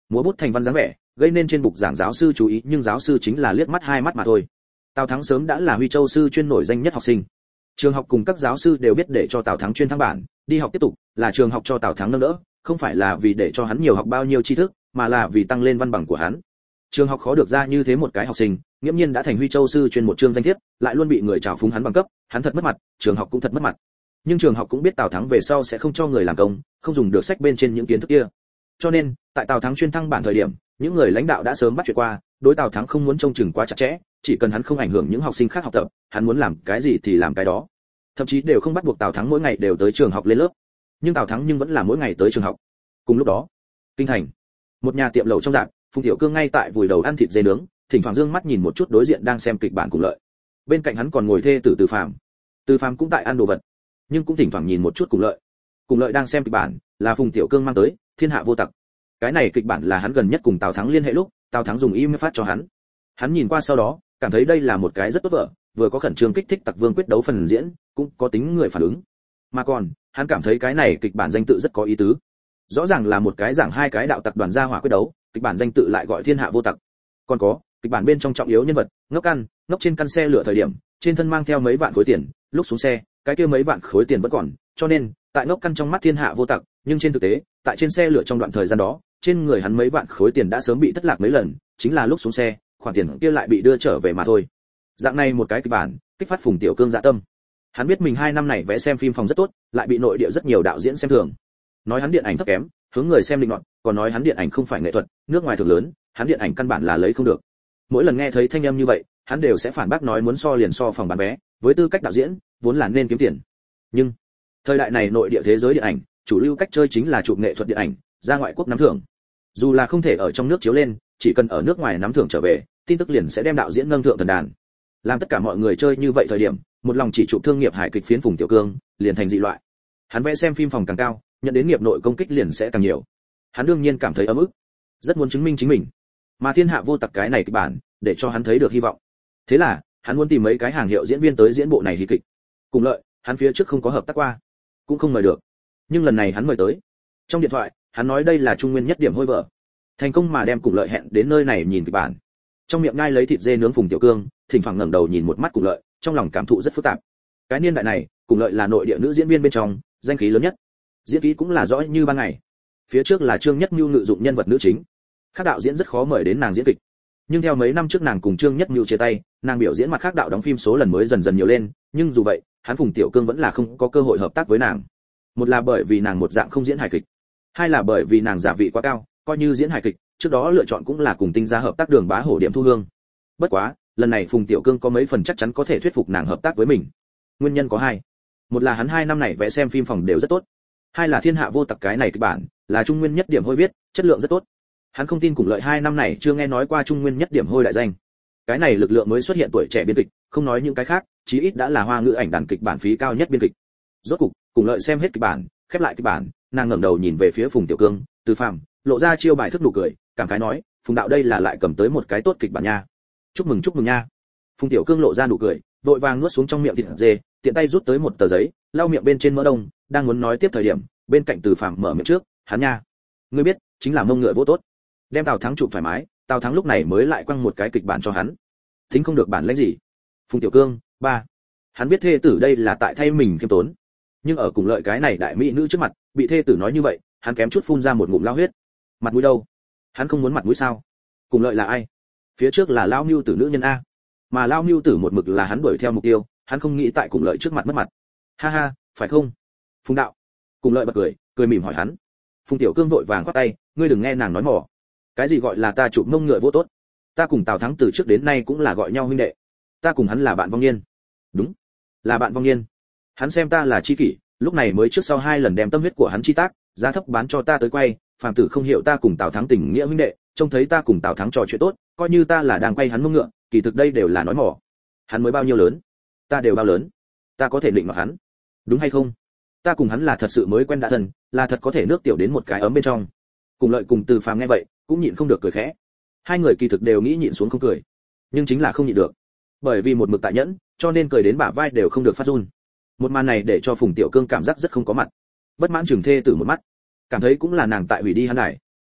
múa bút thành văn dáng vẻ, gây nên trên bục giảng giáo sư chú ý, nhưng giáo sư chính là liếc mắt hai mắt mà thôi. Tào Thắng sớm đã là Huy Châu sư chuyên nổi danh nhất học sinh. Trường học cùng các giáo sư đều biết để cho Tào Thắng chuyên thăng bản, đi học tiếp tục, là trường học cho Tào Thắng nâng đỡ, không phải là vì để cho hắn nhiều học bao nhiêu tri thức, mà là vì tăng lên văn bằng của hắn. Trường học khó được ra như thế một cái học sinh, nghiễm nhiên đã thành Huy Châu sư chuyên một chương danh thiếp, lại luôn bị người trào phúng hắn bằng cấp, hắn thật mất mặt, trường học cũng thật mất mặt. Nhưng trường học cũng biết Tào Thắng về sau sẽ không cho người làm công, không dùng được sách bên trên những kiến thức kia. Cho nên, tại Tào Thắng chuyên thăng bản thời điểm, những người lãnh đạo đã sớm bắt chuyện qua, đối Tào Thắng không muốn trông chừng quá chặt chẽ, chỉ cần hắn không ảnh hưởng những học sinh khác học tập, hắn muốn làm cái gì thì làm cái đó. Thậm chí đều không bắt buộc Tào Thắng mỗi ngày đều tới trường học lên lớp. Nhưng Tào Thắng nhưng vẫn là mỗi ngày tới trường học. Cùng lúc đó, kinh thành, một nhà tiệm lẩu trong rạp, Phùng Tiểu Cương ngay tại vùi đầu ăn thịt dê nướng, thỉnh thoảng dương mắt nhìn một chút đối diện đang xem kịch bản Cùng Lợi. Bên cạnh hắn còn ngồi thê tử Từ Phàm. Từ Phàm cũng tại ăn đồ vật, nhưng cũng thỉnh thoảng nhìn một chút Cùng Lợi. Cùng Lợi đang xem kịch bản, là Phùng Tiểu Cương mang tới, Thiên Hạ Vô Tặc. Cái này kịch bản là hắn gần nhất cùng Tào Thắng liên hệ lúc, Tào Thắng dùng email phát cho hắn. Hắn nhìn qua sau đó, cảm thấy đây là một cái rất tốt vở, vừa có khẩn trương kích thích Tặc Vương quyết đấu phần diễn, cũng có tính người phản ứng. Mà còn, hắn cảm thấy cái này kịch bản danh tự rất có ý tứ. Rõ ràng là một cái giảng hai cái đạo tặc đoàn gia hỏa quyết đấu, kịch bản danh tự lại gọi Thiên Hạ Vô Tặc. Còn có, kịch bản bên trong trọng yếu nhân vật, ngốc căn, ngốc trên căn xe lửa thời điểm, trên thân mang theo mấy vạn khối tiền, lúc xuống xe, cái kia mấy vạn khối tiền vẫn còn, cho nên, tại ngốc căn trong mắt Thiên Hạ Vô Tặc, nhưng trên thực tế, tại trên xe lửa trong đoạn thời gian đó, trên người hắn mấy vạn khối tiền đã sớm bị thất lạc mấy lần, chính là lúc xuống xe, khoản tiền kia lại bị đưa trở về mà thôi. Dạng này một cái kịch bản, kích phát Phùng Tiểu Cương dạ tâm. Hắn biết mình hai năm này vẽ xem phim phòng rất tốt, lại bị nội địa rất nhiều đạo diễn xem thường. Nói hắn điện ảnh thấp kém, hướng người xem định luận, còn nói hắn điện ảnh không phải nghệ thuật, nước ngoài thường lớn, hắn điện ảnh căn bản là lấy không được. Mỗi lần nghe thấy thanh âm như vậy, hắn đều sẽ phản bác nói muốn so liền so phòng bán vé, với tư cách đạo diễn, vốn là nên kiếm tiền. Nhưng, thời đại này nội địa thế giới điện ảnh, chủ lưu cách chơi chính là chụp nghệ thuật điện ảnh, ra ngoại quốc nắm thưởng. Dù là không thể ở trong nước chiếu lên, chỉ cần ở nước ngoài nắm thưởng trở về, tin tức liền sẽ đem đạo diễn nâng thượng thần đàn. Làm tất cả mọi người chơi như vậy thời điểm, một lòng chỉ chụp thương nghiệp hài kịch phiến Phùng Tiểu Cương, liền thành dị loại. Hắn vẽ xem phim phòng càng cao, nhận đến nghiệp nội công kích liền sẽ càng nhiều. Hắn đương nhiên cảm thấy ấm ức, rất muốn chứng minh chính mình. Mà Thiên Hạ Vô Tặc cái này kịch bản, để cho hắn thấy được hy vọng. Thế là, hắn muốn tìm mấy cái hàng hiệu diễn viên tới diễn bộ này hí kịch. Cùng Lợi, hắn phía trước không có hợp tác qua, cũng không mời được. Nhưng lần này hắn mời tới. Trong điện thoại, hắn nói đây là trung nguyên nhất điểm hôi vợ. Thành công mà đem Cùng Lợi hẹn đến nơi này nhìn kịch bản. Trong miệng ngai lấy thịt dê nướng Phùng Tiểu Cương, thỉnh thoảng ngẩng đầu nhìn một mắt Cùng Lợi, trong lòng cảm thụ rất phức tạp. Cái niên đại này, Cùng Lợi là nội địa nữ diễn viên bên trong, danh khí lớn nhất. Diễn kỹ cũng là rõ như ban ngày. Phía trước là Trương Nhất Nhu ngự dụng nhân vật nữ chính. Các đạo diễn rất khó mời đến nàng diễn kịch. Nhưng theo mấy năm trước nàng cùng Trương Nhất Nhu chia tay, nàng biểu diễn mặt khác đạo đóng phim số lần mới dần dần nhiều lên, nhưng dù vậy, hắn Phùng Tiểu Cương vẫn là không có cơ hội hợp tác với nàng. Một là bởi vì nàng một dạng không diễn hài kịch, hai là bởi vì nàng giả vị quá cao, coi như diễn hài kịch, trước đó lựa chọn cũng là cùng Tinh Gia hợp tác Đường Bá Hổ Điểm Thu Hương. Bất quá, lần này Phùng Tiểu Cương có mấy phần chắc chắn có thể thuyết phục nàng hợp tác với mình. Nguyên nhân có hai. Một là hắn hai năm này vẽ xem phim phòng đều rất tốt. Hai là Thiên Hạ Vô Tặc cái này kịch bản, là trung nguyên nhất điểm hôi viết, chất lượng rất tốt. Hắn không tin Cùng Lợi hai năm này chưa nghe nói qua trung nguyên nhất điểm hôi đại danh. Cái này lực lượng mới xuất hiện tuổi trẻ biên kịch, không nói những cái khác, chí ít đã là Hoa ngữ ảnh đàn kịch bản phí cao nhất biên kịch. Rốt cục, Cùng Lợi xem hết kịch bản, khép lại kịch bản, nàng ngẩng đầu nhìn về phía Phùng Tiểu Cương, Từ Phàm, lộ ra chiêu bài thức nụ cười, cảm khái nói, Phùng đạo đây là lại cầm tới một cái tốt kịch bản nha. Chúc mừng chúc mừng nha. Phùng Tiểu Cương lộ ra nụ cười, vội vàng nuốt xuống trong miệng thịt dê, tiện tay rút tới một tờ giấy, lau miệng bên trên mỡ đông, đang muốn nói tiếp thời điểm, bên cạnh Từ Phàm mở miệng trước, hắn nha, ngươi biết, chính là mông ngựa vô tốt. Đem Tào Thắng chụp thoải mái, Tào Thắng lúc này mới lại quăng một cái kịch bản cho hắn. Thính không được bản lĩnh gì. Phùng Tiểu Cương, ba. Hắn biết thê tử đây là tại thay mình kiêm tốn, nhưng ở Cùng Lợi cái này đại mỹ nữ trước mặt, bị thê tử nói như vậy, hắn kém chút phun ra một ngụm lao huyết. Mặt mũi đâu? Hắn không muốn mặt mũi sao? Cùng Lợi là ai? Phía trước là Lao Nưu Tử nữ nhân a, mà Lao Nưu Tử một mực là hắn đuổi theo mục tiêu, hắn không nghĩ tại Cùng Lợi trước mặt mất mặt. Ha ha, phải không? Phùng đạo. Cùng Lợi bật cười, cười mỉm hỏi hắn. Phùng Tiểu Cương vội vàng quát tay, ngươi đừng nghe nàng nói mỏ. Cái gì gọi là ta chụp mông ngựa vô tốt? Ta cùng Tào Thắng từ trước đến nay cũng là gọi nhau huynh đệ. Ta cùng hắn là bạn vong niên. Đúng, là bạn vong niên. Hắn xem ta là chi kỷ, lúc này mới trước sau hai lần đem tâm huyết của hắn chi tác, giá thấp bán cho ta tới quay, phàm tử không hiểu ta cùng Tào Thắng tình nghĩa huynh đệ, trông thấy ta cùng Tào Thắng trò chuyện tốt, coi như ta là đang quay hắn mông ngựa, kỳ thực đây đều là nói mỏ. Hắn mới bao nhiêu lớn, ta đều bao lớn, ta có thể định mặc hắn, đúng hay không? Ta cùng hắn là thật sự mới quen đã thân, là thật có thể nước tiểu đến một cái ấm bên trong. Cùng Lợi cùng Từ Phàm nghe vậy, cũng nhịn không được cười khẽ. Hai người kỳ thực đều nghĩ nhịn xuống không cười, nhưng chính là không nhịn được, bởi vì một mực tại nhẫn, cho nên cười đến bả vai đều không được phát run. Một màn này để cho Phùng Tiểu Cương cảm giác rất không có mặt, bất mãn chừng thê tử một mắt, cảm thấy cũng là nàng tại hủy đi hắn này.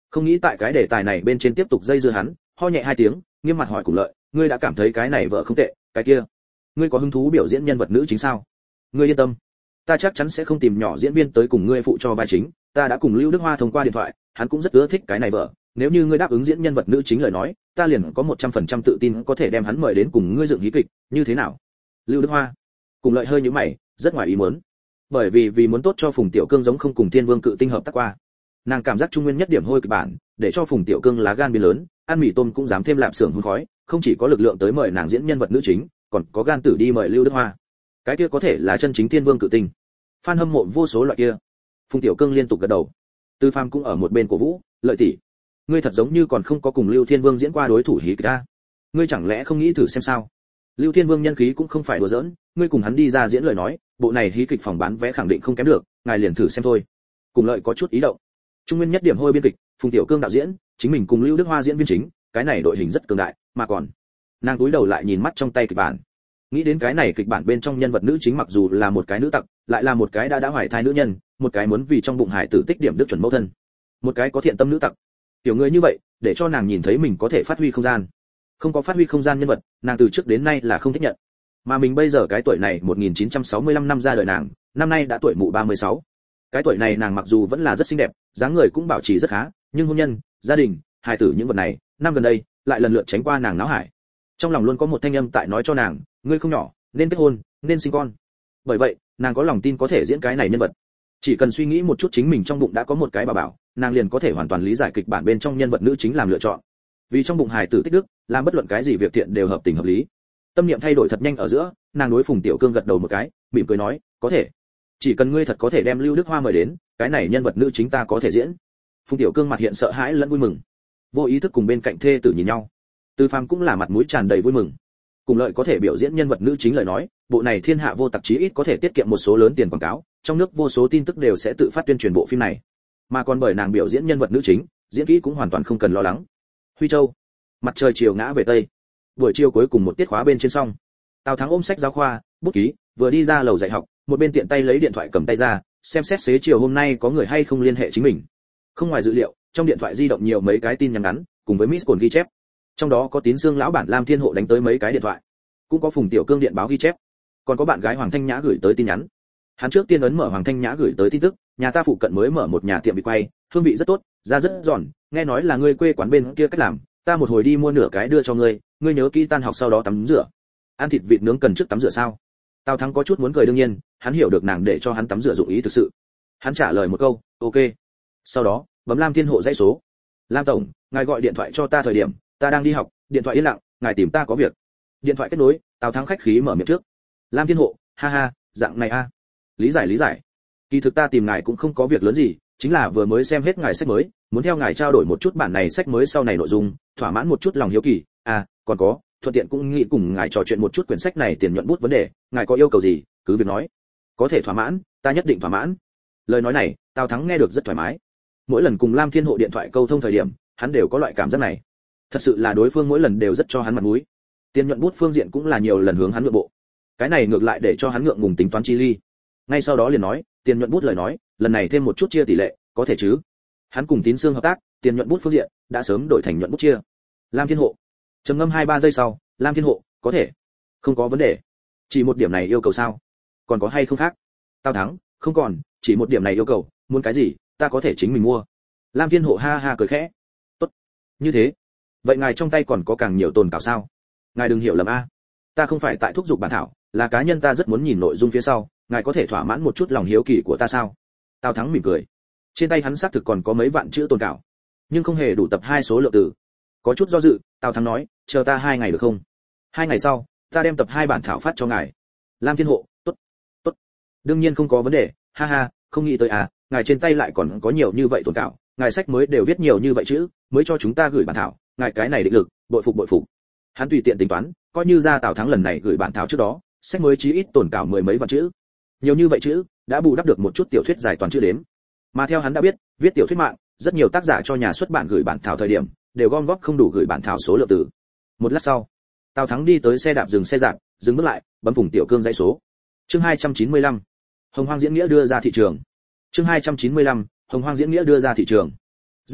Không nghĩ tại cái đề tài này bên trên tiếp tục dây dưa hắn, ho nhẹ hai tiếng, nghiêm mặt hỏi Cùng Lợi, ngươi đã cảm thấy cái này vợ không tệ, cái kia, ngươi có hứng thú biểu diễn nhân vật nữ chính sao? Ngươi yên tâm, ta chắc chắn sẽ không tìm nhỏ diễn viên tới cùng ngươi phụ cho vai chính, ta đã cùng Lưu Đức Hoa thông qua điện thoại, hắn cũng rất ưa thích cái này vợ, nếu như ngươi đáp ứng diễn nhân vật nữ chính lời nói, ta liền có một trăm phần trăm tự tin có thể đem hắn mời đến cùng ngươi dựng hí kịch, như thế nào? Lưu Đức Hoa, Cùng Lợi hơi nhíu mày, rất ngoài ý muốn. Bởi vì vì muốn tốt cho Phùng Tiểu Cương giống không cùng Thiên Vương Cự Tinh hợp tác qua. Nàng cảm giác trung nguyên nhất điểm hôi kịch bản, để cho Phùng Tiểu Cương lá gan biến lớn, ăn mì tôm cũng dám thêm lạp xưởng hun khói, không chỉ có lực lượng tới mời nàng diễn nhân vật nữ chính, còn có gan tử đi mời Lưu Đức Hoa. Cái kia có thể là chân chính Thiên Vương Cự Tinh. Fan hâm mộ vô số loại kia. Phùng Tiểu Cương liên tục gật đầu. Tư Phàm cũng ở một bên cổ vũ, Lợi tỷ, ngươi thật giống như còn không có cùng Lưu Thiên Vương diễn qua đối thủ hí kịch a. Ngươi chẳng lẽ không nghĩ thử xem sao? Lưu Thiên Vương nhân khí cũng không phải đùa giỡn, ngươi cùng hắn đi ra diễn lời nói, bộ này hí kịch phòng bán vé khẳng định không kém được, ngài liền thử xem thôi. Cùng Lợi có chút ý động. Trung nguyên nhất điểm hôi biên kịch, Phùng Tiểu Cương đạo diễn, chính mình cùng Lưu Đức Hoa diễn viên chính, cái này đội hình rất cường đại, mà còn, nàng cúi đầu lại nhìn mắt trong tay kịch bản. Nghĩ đến cái này kịch bản bên trong nhân vật nữ chính mặc dù là một cái nữ tặc, lại là một cái đã đã hoài thai nữ nhân, một cái muốn vì trong bụng hải tử tích điểm đức chuẩn mẫu thân, một cái có thiện tâm nữ tặc. Tiểu người như vậy, để cho nàng nhìn thấy mình có thể phát huy không gian. Không có phát huy không gian nhân vật, nàng từ trước đến nay là không thích nhận. Mà mình bây giờ cái tuổi này một nghìn chín trăm sáu mươi lăm năm ra đời nàng, năm nay đã tuổi mụ ba mươi sáu. Cái tuổi này nàng mặc dù vẫn là rất xinh đẹp, dáng người cũng bảo trì rất khá, nhưng hôn nhân, gia đình, hài tử những vật này, năm gần đây lại lần lượt tránh qua nàng náo hải. Trong lòng luôn có một thanh âm tại nói cho nàng, ngươi không nhỏ, nên kết hôn, nên sinh con. Bởi vậy, nàng có lòng tin có thể diễn cái này nhân vật. Chỉ cần suy nghĩ một chút chính mình trong bụng đã có một cái bà bảo, nàng liền có thể hoàn toàn lý giải kịch bản bên trong nhân vật nữ chính làm lựa chọn. Vì trong bụng hài tử tích đức, làm bất luận cái gì việc thiện đều hợp tình hợp lý. Tâm niệm thay đổi thật nhanh ở giữa, nàng đối Phùng Tiểu Cương gật đầu một cái, mỉm cười nói, có thể. Chỉ cần ngươi thật có thể đem Lưu Đức Hoa mời đến, cái này nhân vật nữ chính ta có thể diễn. Phùng Tiểu Cương mặt hiện sợ hãi lẫn vui mừng, vô ý thức cùng bên cạnh thê tử nhìn nhau. Tư Phàm cũng là mặt mũi tràn đầy vui mừng. Cùng Lợi có thể biểu diễn nhân vật nữ chính lời nói, bộ này thiên hạ vô tặc chí ít có thể tiết kiệm một số lớn tiền quảng cáo, trong nước vô số tin tức đều sẽ tự phát tuyên truyền bộ phim này. Mà còn bởi nàng biểu diễn nhân vật nữ chính, diễn kỹ cũng hoàn toàn không cần lo lắng. Huy Châu, mặt trời chiều ngã về tây. Buổi chiều cuối cùng một tiết khóa bên trên xong, Tào Thắng ôm sách giáo khoa, bút ký, vừa đi ra lầu dạy học, một bên tiện tay lấy điện thoại cầm tay ra, xem xét xế chiều hôm nay có người hay không liên hệ chính mình. Không ngoài dự liệu, trong điện thoại di động nhiều mấy cái tin nhắn ngắn, cùng với Miss Cồn ghi chép. Trong đó có Tín Xương lão bản Lam Thiên Hộ đánh tới mấy cái điện thoại, cũng có Phùng Tiểu Cương điện báo ghi chép, còn có bạn gái Hoàng Thanh Nhã gửi tới tin nhắn. Hắn trước tiên ấn mở Hoàng Thanh Nhã gửi tới tin tức, nhà ta phụ cận mới mở một nhà tiệm vịt quay, hương vị rất tốt, da rất giòn, nghe nói là ngươi quê quán bên kia cách làm, ta một hồi đi mua nửa cái đưa cho ngươi, ngươi nhớ kỹ tan học sau đó tắm rửa. Ăn thịt vịt nướng cần trước tắm rửa sao? Tào Thắng có chút muốn cười đương nhiên, hắn hiểu được nàng để cho hắn tắm rửa dụng ý thực sự. Hắn trả lời một câu, ok. Sau đó, bấm Lam Thiên Hộ dãy số. Lam tổng, ngài gọi điện thoại cho ta thời điểm, ta đang đi học, điện thoại yên lặng, ngài tìm ta có việc. Điện thoại kết nối, Tào Thắng khách khí mở miệng trước. Lam Thiên Hộ, ha ha, dạng này a. Lý giải lý giải. Kỳ thực ta tìm ngài cũng không có việc lớn gì, chính là vừa mới xem hết ngài sách mới, muốn theo ngài trao đổi một chút bản này sách mới sau này nội dung, thỏa mãn một chút lòng hiếu kỳ. À, còn có, thuận tiện cũng nghĩ cùng ngài trò chuyện một chút quyển sách này tiền nhuận bút vấn đề, ngài có yêu cầu gì, cứ việc nói. Có thể thỏa mãn, ta nhất định thỏa mãn. Lời nói này, Tào Thắng nghe được rất thoải mái. Mỗi lần cùng Lam Thiên Hộ điện thoại câu thông thời điểm, hắn đều có loại cảm giác này. Thật sự là đối phương mỗi lần đều rất cho hắn mặt mũi. Tiền nhuận bút phương diện cũng là nhiều lần hướng hắn nhượng bộ. Cái này ngược lại để cho hắn ngượng ngùng tính toán chi ly. Ngay sau đó liền nói, tiền nhuận bút lời nói, lần này thêm một chút chia tỷ lệ, có thể chứ? Hắn cùng Tín Xương hợp tác, tiền nhuận bút phương diện đã sớm đổi thành nhuận bút chia. Lam Thiên Hộ trầm ngâm hai ba giây sau, Lam Thiên Hộ, có thể, không có vấn đề. Chỉ một điểm này yêu cầu sao? Còn có hay không khác? Tào Thắng, không còn, chỉ một điểm này yêu cầu, muốn cái gì, ta có thể chính mình mua. Lam Thiên Hộ ha ha cười khẽ. Tốt, như thế, vậy ngài trong tay còn có càng nhiều tồn cảo sao? Ngài đừng hiểu lầm a, ta không phải tại thúc giục bản thảo, là cá nhân ta rất muốn nhìn nội dung phía sau, ngài có thể thỏa mãn một chút lòng hiếu kỳ của ta sao? Tào Thắng mỉm cười. Trên tay hắn xác thực còn có mấy vạn chữ tồn cảo, nhưng không hề đủ tập hai số lượng từ. Có chút do dự, Tào Thắng nói, chờ ta hai ngày được không? Hai ngày sau, ta đem tập hai bản thảo phát cho ngài. Lam Thiên Hộ, tốt, tốt, đương nhiên không có vấn đề, ha ha, không nghĩ tới à, ngài trên tay lại còn có nhiều như vậy tồn cảo, ngài sách mới đều viết nhiều như vậy chữ, mới cho chúng ta gửi bản thảo, ngài cái này định lực, bội phục bội phục. Hắn tùy tiện tính toán, coi như ra Tào Thắng lần này gửi bản thảo trước đó, sách mới chí ít tồn cảo mười mấy vạn chữ. Nhiều như vậy chữ, đã bù đắp được một chút tiểu thuyết dài toàn chữ đếm. Mà theo hắn đã biết, viết tiểu thuyết mạng, rất nhiều tác giả cho nhà xuất bản gửi bản thảo thời điểm, đều gom góp không đủ gửi bản thảo số lượng từ. Một lát sau, Tào Thắng đi tới xe đạp dừng xe dạp, dừng bước lại, bấm Phùng Tiểu Cương dãy số. Chương hai trăm chín mươi lăm, Hồng Hoang diễn nghĩa đưa ra thị trường. Chương hai trăm chín mươi lăm, Hồng Hoang diễn nghĩa đưa ra thị trường. Rất nhanh,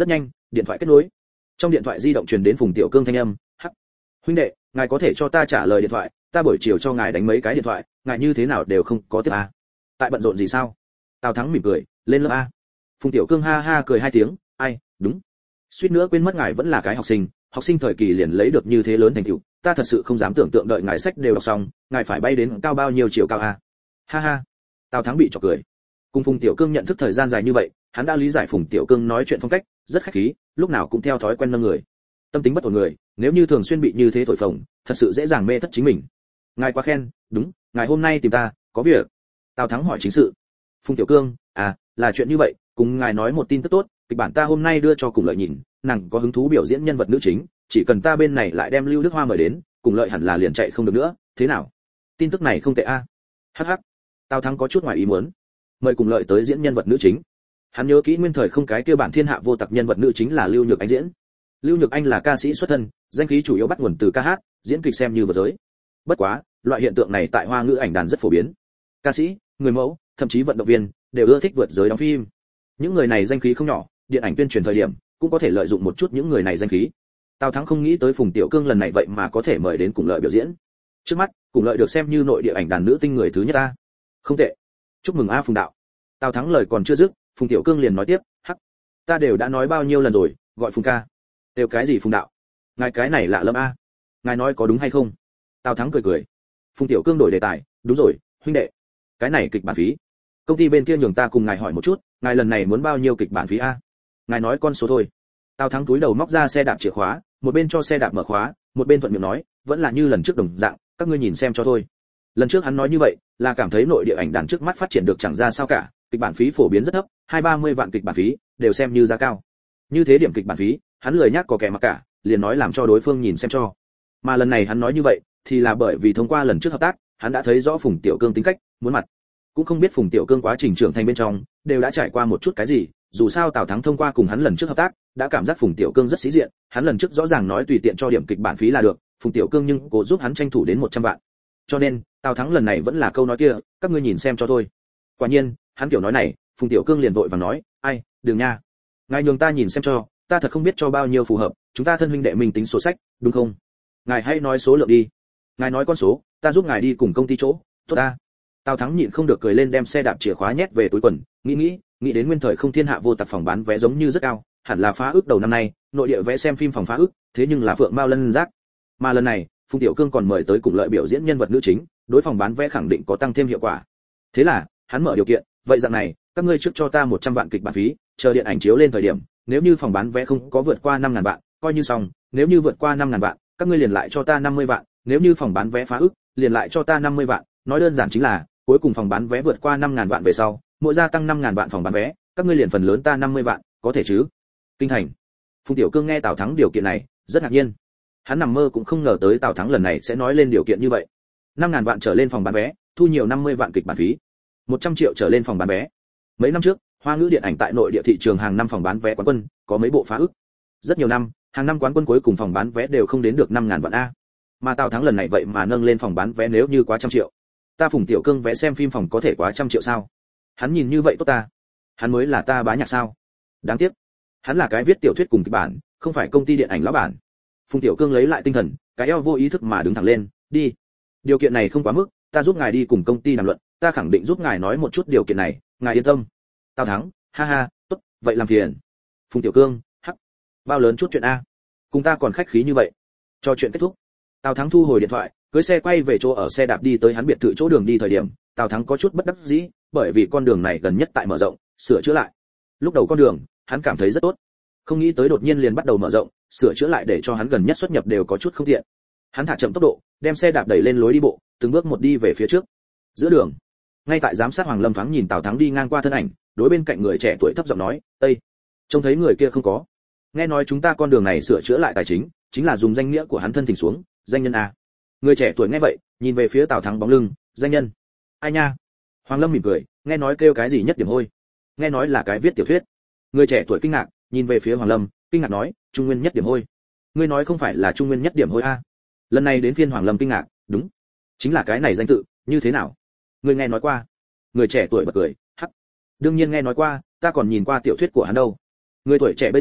điện thoại kết nối. Trong điện thoại di động truyền đến Phùng Tiểu Cương thanh âm, "Hắc, huynh đệ, ngài có thể cho ta trả lời điện thoại, ta buổi chiều cho ngài đánh mấy cái điện thoại, ngài như thế nào đều không có tiếp à? Tại bận rộn gì sao?" Tào Thắng mỉm cười, "Lên lớp a." Phùng Tiểu Cương ha ha cười hai tiếng, "Ai, đúng. Suýt nữa quên mất ngài vẫn là cái học sinh, học sinh thời kỳ liền lấy được như thế lớn thành tựu, ta thật sự không dám tưởng tượng đợi ngài sách đều đọc xong, ngài phải bay đến cao bao nhiêu chiều cao a." Ha ha. Tào Thắng bị chọc cười. Cùng Phùng Tiểu Cương nhận thức thời gian dài như vậy, hắn đã lý giải Phùng Tiểu Cương nói chuyện phong cách, rất khách khí, lúc nào cũng theo thói quen nâng người. Tâm tính bất ổn người, nếu như thường xuyên bị như thế thổi phồng, thật sự dễ dàng mê thất chính mình. "Ngài quá khen, đúng, ngài hôm nay tìm ta, có việc." Tào Thắng hỏi chính sự. Phùng Tiểu Cương, "À, là chuyện như vậy, cùng ngài nói một tin tức tốt, kịch bản ta hôm nay đưa cho Cùng Lợi nhìn, nàng có hứng thú biểu diễn nhân vật nữ chính, chỉ cần ta bên này lại đem Lưu Đức Hoa mời đến, Cùng Lợi hẳn là liền chạy không được nữa, thế nào? Tin tức này không tệ a." Hắc hắc. Tào Thắng có chút ngoài ý muốn. Mời Cùng Lợi tới diễn nhân vật nữ chính. Hắn nhớ kỹ nguyên thời không cái kia bản thiên hạ vô tặc nhân vật nữ chính là Lưu Nhược Anh diễn. Lưu Nhược Anh là ca sĩ xuất thân, danh khí chủ yếu bắt nguồn từ ca hát, diễn kịch xem như vừa giới. Bất quá, loại hiện tượng này tại Hoa ngữ ảnh đàn rất phổ biến. Ca sĩ, người mẫu, thậm chí vận động viên đều ưa thích vượt giới đóng phim. Những người này danh khí không nhỏ, điện ảnh tuyên truyền thời điểm cũng có thể lợi dụng một chút những người này danh khí. Tào Thắng không nghĩ tới Phùng Tiểu Cương lần này vậy mà có thể mời đến Cùng Lợi biểu diễn. Trước mắt, Cùng Lợi được xem như nội địa ảnh đàn nữ tinh người thứ nhất a. Không tệ. Chúc mừng a Phùng đạo. Tào Thắng lời còn chưa dứt, Phùng Tiểu Cương liền nói tiếp, "Hắc, ta đều đã nói bao nhiêu lần rồi, gọi Phùng ca. Đều cái gì Phùng đạo? Ngài cái này lạ lẫm a. Ngài nói có đúng hay không?" Tào Thắng cười cười. Phùng Tiểu Cương đổi đề tài, "Đúng rồi, huynh đệ, cái này kịch bản phí. Công ty bên kia nhường ta cùng ngài hỏi một chút, ngài lần này muốn bao nhiêu kịch bản phí a? Ngài nói con số thôi." Tào Thắng túi đầu móc ra xe đạp chìa khóa, một bên cho xe đạp mở khóa, một bên thuận miệng nói, "Vẫn là như lần trước đồng dạng, các ngươi nhìn xem cho thôi." Lần trước hắn nói như vậy, là cảm thấy nội địa ảnh đàn trước mắt phát triển được chẳng ra sao cả, kịch bản phí phổ biến rất thấp, hai ba mươi vạn kịch bản phí, đều xem như giá cao. Như thế điểm kịch bản phí, hắn lười nhác có kẻ mặc cả, liền nói làm cho đối phương nhìn xem cho. Mà lần này hắn nói như vậy, thì là bởi vì thông qua lần trước hợp tác, hắn đã thấy rõ Phùng Tiểu Cương tính cách, muốn mặt. Cũng không biết Phùng Tiểu Cương quá trình trưởng thành bên trong, đều đã trải qua một chút cái gì, dù sao Tào Thắng thông qua cùng hắn lần trước hợp tác, đã cảm giác Phùng Tiểu Cương rất sĩ diện, hắn lần trước rõ ràng nói tùy tiện cho điểm kịch bản phí là được, Phùng Tiểu Cương nhưng cố giúp hắn tranh thủ đến một trăm vạn. Cho nên, Tào Thắng lần này vẫn là câu nói kia, các ngươi nhìn xem cho thôi. Quả nhiên, hắn kiểu nói này, Phùng Tiểu Cương liền vội vàng nói, "Ai, đừng nha. Ngài nhường ta nhìn xem cho, ta thật không biết cho bao nhiêu phù hợp, chúng ta thân huynh đệ mình tính sổ sách, đúng không? Ngài hãy nói số lượng đi. Ngài nói con số, ta giúp ngài đi cùng công ty chỗ, tốt ta." Tào Thắng nhịn không được cười lên, đem xe đạp chìa khóa nhét về túi quần, nghĩ nghĩ, nghĩ đến nguyên thời không thiên hạ vô tặc phòng bán vé giống như rất cao, hẳn là phá ước đầu năm nay, nội địa vé xem phim phòng phá ước, thế nhưng là Phượng Mao Lân Giác. Mà lần này, Phùng Tiểu Cương còn mời tới Cùng Lợi biểu diễn nhân vật nữ chính, đối phòng bán vé khẳng định có tăng thêm hiệu quả. Thế là, hắn mở điều kiện, "Vậy dạng này, các ngươi trước cho ta một trăm vạn kịch bản phí, chờ điện ảnh chiếu lên thời điểm, nếu như phòng bán vé không có vượt qua năm ngàn vạn, coi như xong, nếu như vượt qua năm ngàn vạn, các ngươi liền lại cho ta năm mươi vạn, nếu như phòng bán vé phá ước, liền lại cho ta năm mươi vạn." Nói đơn giản chính là, cuối cùng phòng bán vé vượt qua năm ngàn vạn về sau, mỗi gia tăng năm ngàn vạn phòng bán vé, các ngươi liền phần lớn ta năm mươi vạn, có thể chứ? Kinh thành. Phùng Tiểu Cương nghe Tào Thắng điều kiện này, rất ngạc nhiên. Hắn nằm mơ cũng không ngờ tới Tào Thắng lần này sẽ nói lên điều kiện như vậy. năm ngàn vạn trở lên phòng bán vé, thu nhiều năm mươi vạn kịch bản phí. một trăm triệu trở lên phòng bán vé. Mấy năm trước, Hoa ngữ điện ảnh tại nội địa thị trường hàng năm phòng bán vé quán quân, có mấy bộ phá ức. Rất nhiều năm, hàng năm quán quân cuối cùng phòng bán vé đều không đến được năm ngàn vạn a. Mà Tào Thắng lần này vậy mà nâng lên phòng bán vé nếu như quá trăm triệu. Ta Phùng Tiểu Cương vé xem phim phòng có thể quá trăm triệu sao? Hắn nhìn như vậy tốt ta. Hắn mới là ta bá nhạc sao? Đáng tiếc, hắn là cái viết tiểu thuyết cùng kịch bản, không phải công ty điện ảnh lão bản. Phùng Tiểu Cương lấy lại tinh thần, cái eo vô ý thức mà đứng thẳng lên, "Đi. Điều kiện này không quá mức, ta giúp ngài đi cùng công ty đàm luận, ta khẳng định giúp ngài nói một chút điều kiện này, ngài yên tâm." Tào Thắng, "Ha ha, tốt, vậy làm phiền." Phùng Tiểu Cương, "Hắc, bao lớn chút chuyện a, cùng ta còn khách khí như vậy." Cho chuyện kết thúc, Tào Thắng thu hồi điện thoại, cưỡi xe quay về chỗ ở xe đạp đi tới hắn biệt thự chỗ đường đi thời điểm, Tào Thắng có chút bất đắc dĩ, bởi vì con đường này gần nhất tại mở rộng, sửa chữa lại. Lúc đầu con đường, hắn cảm thấy rất tốt, không nghĩ tới đột nhiên liền bắt đầu mở rộng, sửa chữa lại để cho hắn gần nhất xuất nhập đều có chút không tiện. Hắn thả chậm tốc độ, đem xe đạp đẩy lên lối đi bộ, từng bước một đi về phía trước. Giữa đường, ngay tại giám sát Hoàng Lâm thoáng nhìn Tào Thắng đi ngang qua thân ảnh, đối bên cạnh người trẻ tuổi thấp giọng nói, "Ê, trông thấy người kia không có? Nghe nói chúng ta con đường này sửa chữa lại tài chính, chính là dùng danh nghĩa của hắn thân thỉnh xuống, danh nhân a." Người trẻ tuổi nghe vậy, nhìn về phía Tào Thắng bóng lưng, "Danh nhân? Ai nha?" Hoàng Lâm mỉm cười, "Nghe nói kêu cái gì Nhất Điểm Hôi? Nghe nói là cái viết tiểu thuyết." Người trẻ tuổi kinh ngạc, nhìn về phía Hoàng Lâm, kinh ngạc nói, "Trung Nguyên Nhất Điểm Hôi? Ngươi nói không phải là Trung Nguyên Nhất Điểm Hôi a?" Lần này đến phiên Hoàng Lâm kinh ngạc, "Đúng, chính là cái này danh tự, như thế nào? Ngươi nghe nói qua?" Người trẻ tuổi bật cười, "Hắc, đương nhiên nghe nói qua, ta còn nhìn qua tiểu thuyết của hắn đâu." Người tuổi trẻ bây giờ,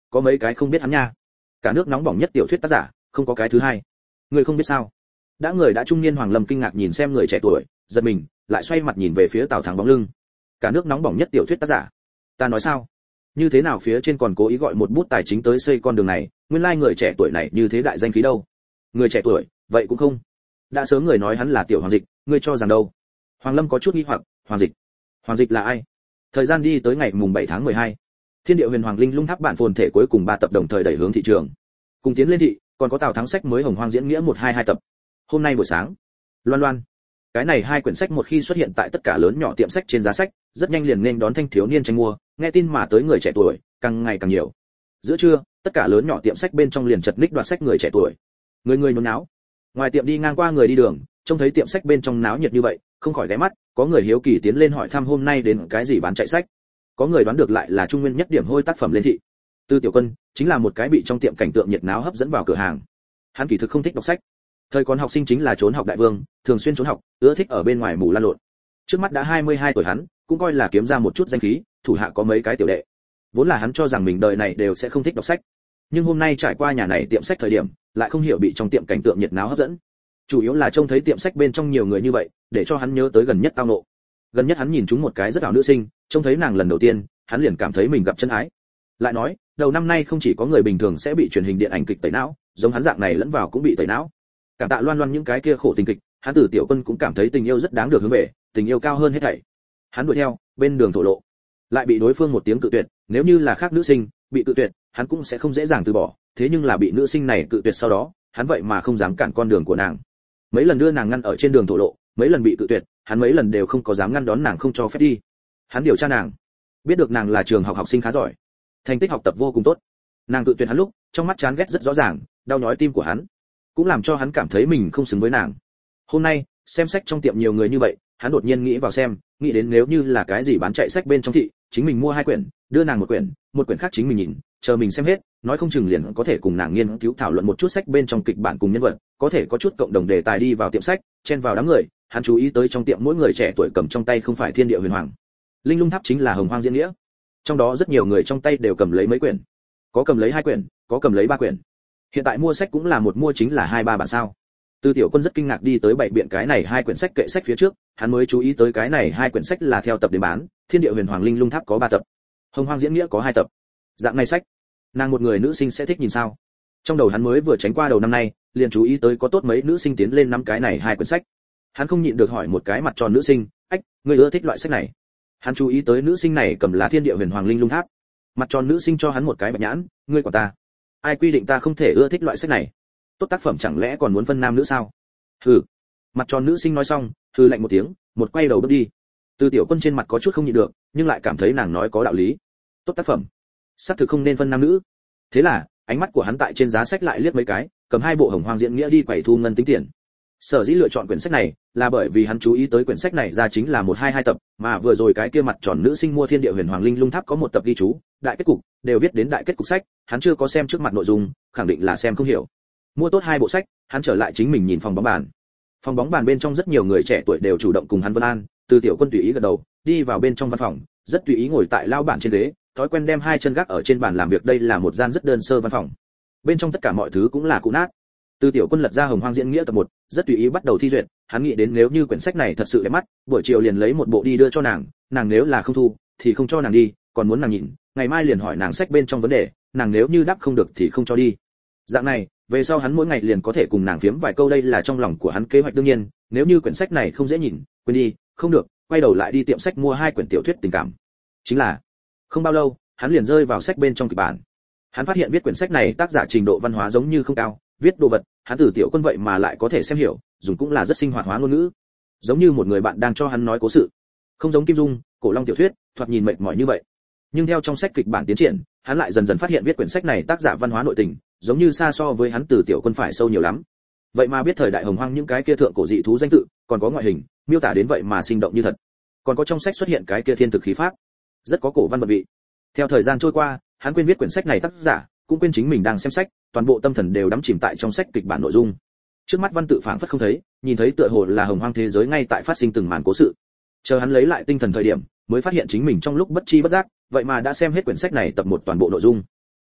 có mấy cái không biết hắn nha. Cả nước nóng bỏng nhất tiểu thuyết tác giả, không có cái thứ hai. Người không biết sao? Đã người đã trung niên Hoàng Lâm kinh ngạc nhìn xem người trẻ tuổi, giật mình, lại xoay mặt nhìn về phía Tào Thắng bóng lưng. Cả nước nóng bỏng nhất tiểu thuyết tác giả. Ta nói sao? Như thế nào phía trên còn cố ý gọi một bút tài chính tới xây con đường này, nguyên lai người trẻ tuổi này như thế đại danh khí đâu. Người trẻ tuổi, vậy cũng không. Đã sớm người nói hắn là tiểu Hoàng Dịch, ngươi cho rằng đâu? Hoàng Lâm có chút nghi hoặc, Hoàng Dịch? Hoàng Dịch là ai? Thời gian đi tới ngày mùng bảy tháng mười hai. Thiên Địa Huyền Hoàng Linh Lung Tháp bản phồn thể cuối cùng ba tập đồng thời đẩy hướng thị trường. Cùng tiến lên thị, còn có Tào Thắng sách mới Hồng Hoang diễn nghĩa một hai hai tập. Hôm nay buổi sáng, Loan Loan, cái này hai quyển sách một khi xuất hiện tại tất cả lớn nhỏ tiệm sách trên giá sách, rất nhanh liền nên đón thanh thiếu niên tranh mua, nghe tin mà tới người trẻ tuổi càng ngày càng nhiều. Giữa trưa, tất cả lớn nhỏ tiệm sách bên trong liền chật ních đoạt sách người trẻ tuổi. Người người nhốn nháo. Ngoài tiệm đi ngang qua người đi đường, trông thấy tiệm sách bên trong náo nhiệt như vậy, không khỏi ghé mắt, có người hiếu kỳ tiến lên hỏi thăm hôm nay đến cái gì bán chạy sách. Có người đoán được lại là trung nguyên nhất điểm hôi tác phẩm lên thị. Tư Tiểu Quân chính là một cái bị trong tiệm cảnh tượng nhiệt náo hấp dẫn vào cửa hàng. Hắn kỳ thực không thích đọc sách. Thời còn học sinh chính là trốn học đại vương, thường xuyên trốn học, ưa thích ở bên ngoài mù lan lộn. Trước mắt đã hai mươi hai tuổi hắn, cũng coi là kiếm ra một chút danh khí, thủ hạ có mấy cái tiểu đệ. Vốn là hắn cho rằng mình đời này đều sẽ không thích đọc sách, nhưng hôm nay trải qua nhà này tiệm sách thời điểm, lại không hiểu bị trong tiệm cảnh tượng nhiệt náo hấp dẫn. Chủ yếu là trông thấy tiệm sách bên trong nhiều người như vậy, để cho hắn nhớ tới gần nhất tao nộ. Gần nhất hắn nhìn chúng một cái rất ảo nữ sinh, trông thấy nàng lần đầu tiên, hắn liền cảm thấy mình gặp chân ái. Lại nói, đầu năm nay không chỉ có người bình thường sẽ bị truyền hình điện ảnh kịch tẩy não, giống hắn dạng này lẫn vào cũng bị tẩy não. Cảm tạ Loan Loan những cái kia khổ tình kịch, hắn Từ Tiểu Quân cũng cảm thấy tình yêu rất đáng được hướng về, tình yêu cao hơn hết thảy. Hắn đuổi theo, bên đường thổ lộ, lại bị đối phương một tiếng cự tuyệt, nếu như là khác nữ sinh, bị cự tuyệt, hắn cũng sẽ không dễ dàng từ bỏ, thế nhưng là bị nữ sinh này cự tuyệt sau đó, hắn vậy mà không dám cản con đường của nàng. Mấy lần đưa nàng ngăn ở trên đường thổ lộ, mấy lần bị cự tuyệt, hắn mấy lần đều không có dám ngăn đón nàng không cho phép đi. Hắn điều tra nàng, biết được nàng là trường học học sinh khá giỏi, thành tích học tập vô cùng tốt. Nàng cự tuyệt hắn lúc, trong mắt chán ghét rất rõ ràng, đau nhói tim của hắn, cũng làm cho hắn cảm thấy mình không xứng với nàng. Hôm nay, xem sách trong tiệm nhiều người như vậy, hắn đột nhiên nghĩ vào xem, nghĩ đến nếu như là cái gì bán chạy sách bên trong thị, chính mình mua hai quyển, đưa nàng một quyển, một quyển khác chính mình nhìn, chờ mình xem hết, nói không chừng liền có thể cùng nàng nghiên cứu thảo luận một chút sách bên trong kịch bản cùng nhân vật, có thể có chút cộng đồng đề tài đi vào tiệm sách, chen vào đám người. Hắn chú ý tới trong tiệm mỗi người trẻ tuổi cầm trong tay không phải Thiên Địa Huyền Hoàng Linh Lung Tháp chính là Hồng Hoang diễn nghĩa, trong đó rất nhiều người trong tay đều cầm lấy mấy quyển, có cầm lấy hai quyển, có cầm lấy ba quyển. Hiện tại mua sách cũng là một mua chính là hai ba bản sao. Tư Tiểu Quân rất kinh ngạc đi tới bảy biện cái này hai quyển sách kệ sách phía trước, hắn mới chú ý tới cái này hai quyển sách là theo tập để bán, Thiên Địa Huyền Hoàng Linh Lung Tháp có ba tập, Hồng Hoang diễn nghĩa có hai tập. Dạng này sách, nàng một người nữ sinh sẽ thích nhìn sao? Trong đầu hắn mới vừa tránh qua đầu năm nay, liền chú ý tới có tốt mấy nữ sinh tiến lên nắm cái này hai quyển sách. Hắn không nhịn được hỏi một cái mặt tròn nữ sinh, "Ách, ngươi ưa thích loại sách này?" Hắn chú ý tới nữ sinh này cầm lá Thiên Địa Huyền Hoàng Linh Lung Tháp. Mặt tròn nữ sinh cho hắn một cái bạch nhãn, "Ngươi của ta, ai quy định ta không thể ưa thích loại sách này? Tốt tác phẩm chẳng lẽ còn muốn phân nam nữ sao?" Hừ. Mặt tròn nữ sinh nói xong, hừ lạnh một tiếng, một quay đầu bước đi. Từ Tiểu Quân trên mặt có chút không nhịn được, nhưng lại cảm thấy nàng nói có đạo lý. Tốt tác phẩm, xác thực không nên phân nam nữ. Thế là, ánh mắt của hắn tại trên giá sách lại liếc mấy cái, cầm hai bộ Hồng Hoang diễn nghĩa đi quầy thu ngân tính tiền. Sở dĩ lựa chọn quyển sách này, là bởi vì hắn chú ý tới quyển sách này ra chính là một hai hai tập, mà vừa rồi cái kia mặt tròn nữ sinh mua Thiên Địa Huyền Hoàng Linh Lung Tháp có một tập ghi chú, đại kết cục, đều viết đến đại kết cục sách, hắn chưa có xem trước mặt nội dung, khẳng định là xem không hiểu. Mua tốt hai bộ sách, hắn trở lại chính mình nhìn phòng bóng bàn. Phòng bóng bàn bên trong rất nhiều người trẻ tuổi đều chủ động cùng hắn vân an, Từ Tiểu Quân tùy ý gật đầu, đi vào bên trong văn phòng, rất tùy ý ngồi tại lao bản trên ghế, thói quen đem hai chân gác ở trên bàn làm việc. Đây là một gian rất đơn sơ văn phòng, bên trong tất cả mọi thứ cũng là cũ nát. Từ Tiểu Quân lật ra Hồng Hoang diễn nghĩa tập một, rất tùy ý bắt đầu thi duyệt, hắn nghĩ đến nếu như quyển sách này thật sự đẹp mắt, buổi chiều liền lấy một bộ đi đưa cho nàng, nàng nếu là không thu, thì không cho nàng đi, còn muốn nàng nhìn, ngày mai liền hỏi nàng sách bên trong vấn đề, nàng nếu như đáp không được thì không cho đi. Dạng này, về sau hắn mỗi ngày liền có thể cùng nàng phiếm vài câu, đây là trong lòng của hắn kế hoạch. Đương nhiên, nếu như quyển sách này không dễ nhìn, quên đi, không được, quay đầu lại đi tiệm sách mua hai quyển tiểu thuyết tình cảm. Chính là, không bao lâu, hắn liền rơi vào sách bên trong kịch bản. Hắn phát hiện viết quyển sách này tác giả trình độ văn hóa giống như không cao, viết đồ vật, hắn Từ Tiểu Quân vậy mà lại có thể xem hiểu, dùng cũng là rất sinh hoạt hóa ngôn ngữ, giống như một người bạn đang cho hắn nói cố sự, không giống Kim Dung, cổ long tiểu thuyết, thoạt nhìn mệt mỏi như vậy. Nhưng theo trong sách kịch bản tiến triển, hắn lại dần dần phát hiện viết quyển sách này tác giả văn hóa nội tình, giống như xa so với hắn Từ Tiểu Quân phải sâu nhiều lắm. Vậy mà biết thời đại Hồng Hoang những cái kia thượng cổ dị thú danh tự, còn có ngoại hình, miêu tả đến vậy mà sinh động như thật. Còn có trong sách xuất hiện cái kia thiên thực khí pháp, rất có cổ văn vật vị. Theo thời gian trôi qua, hắn quên viết quyển sách này tác giả, cũng quên chính mình đang xem sách, toàn bộ tâm thần đều đắm chìm tại trong sách kịch bản nội dung. Trước mắt văn tự phảng phất không thấy, nhìn thấy tựa hồ là Hồng Hoang thế giới ngay tại phát sinh từng màn cố sự. Chờ hắn lấy lại tinh thần thời điểm, mới phát hiện chính mình trong lúc bất chi bất giác, vậy mà đã xem hết quyển sách này tập một toàn bộ nội dung.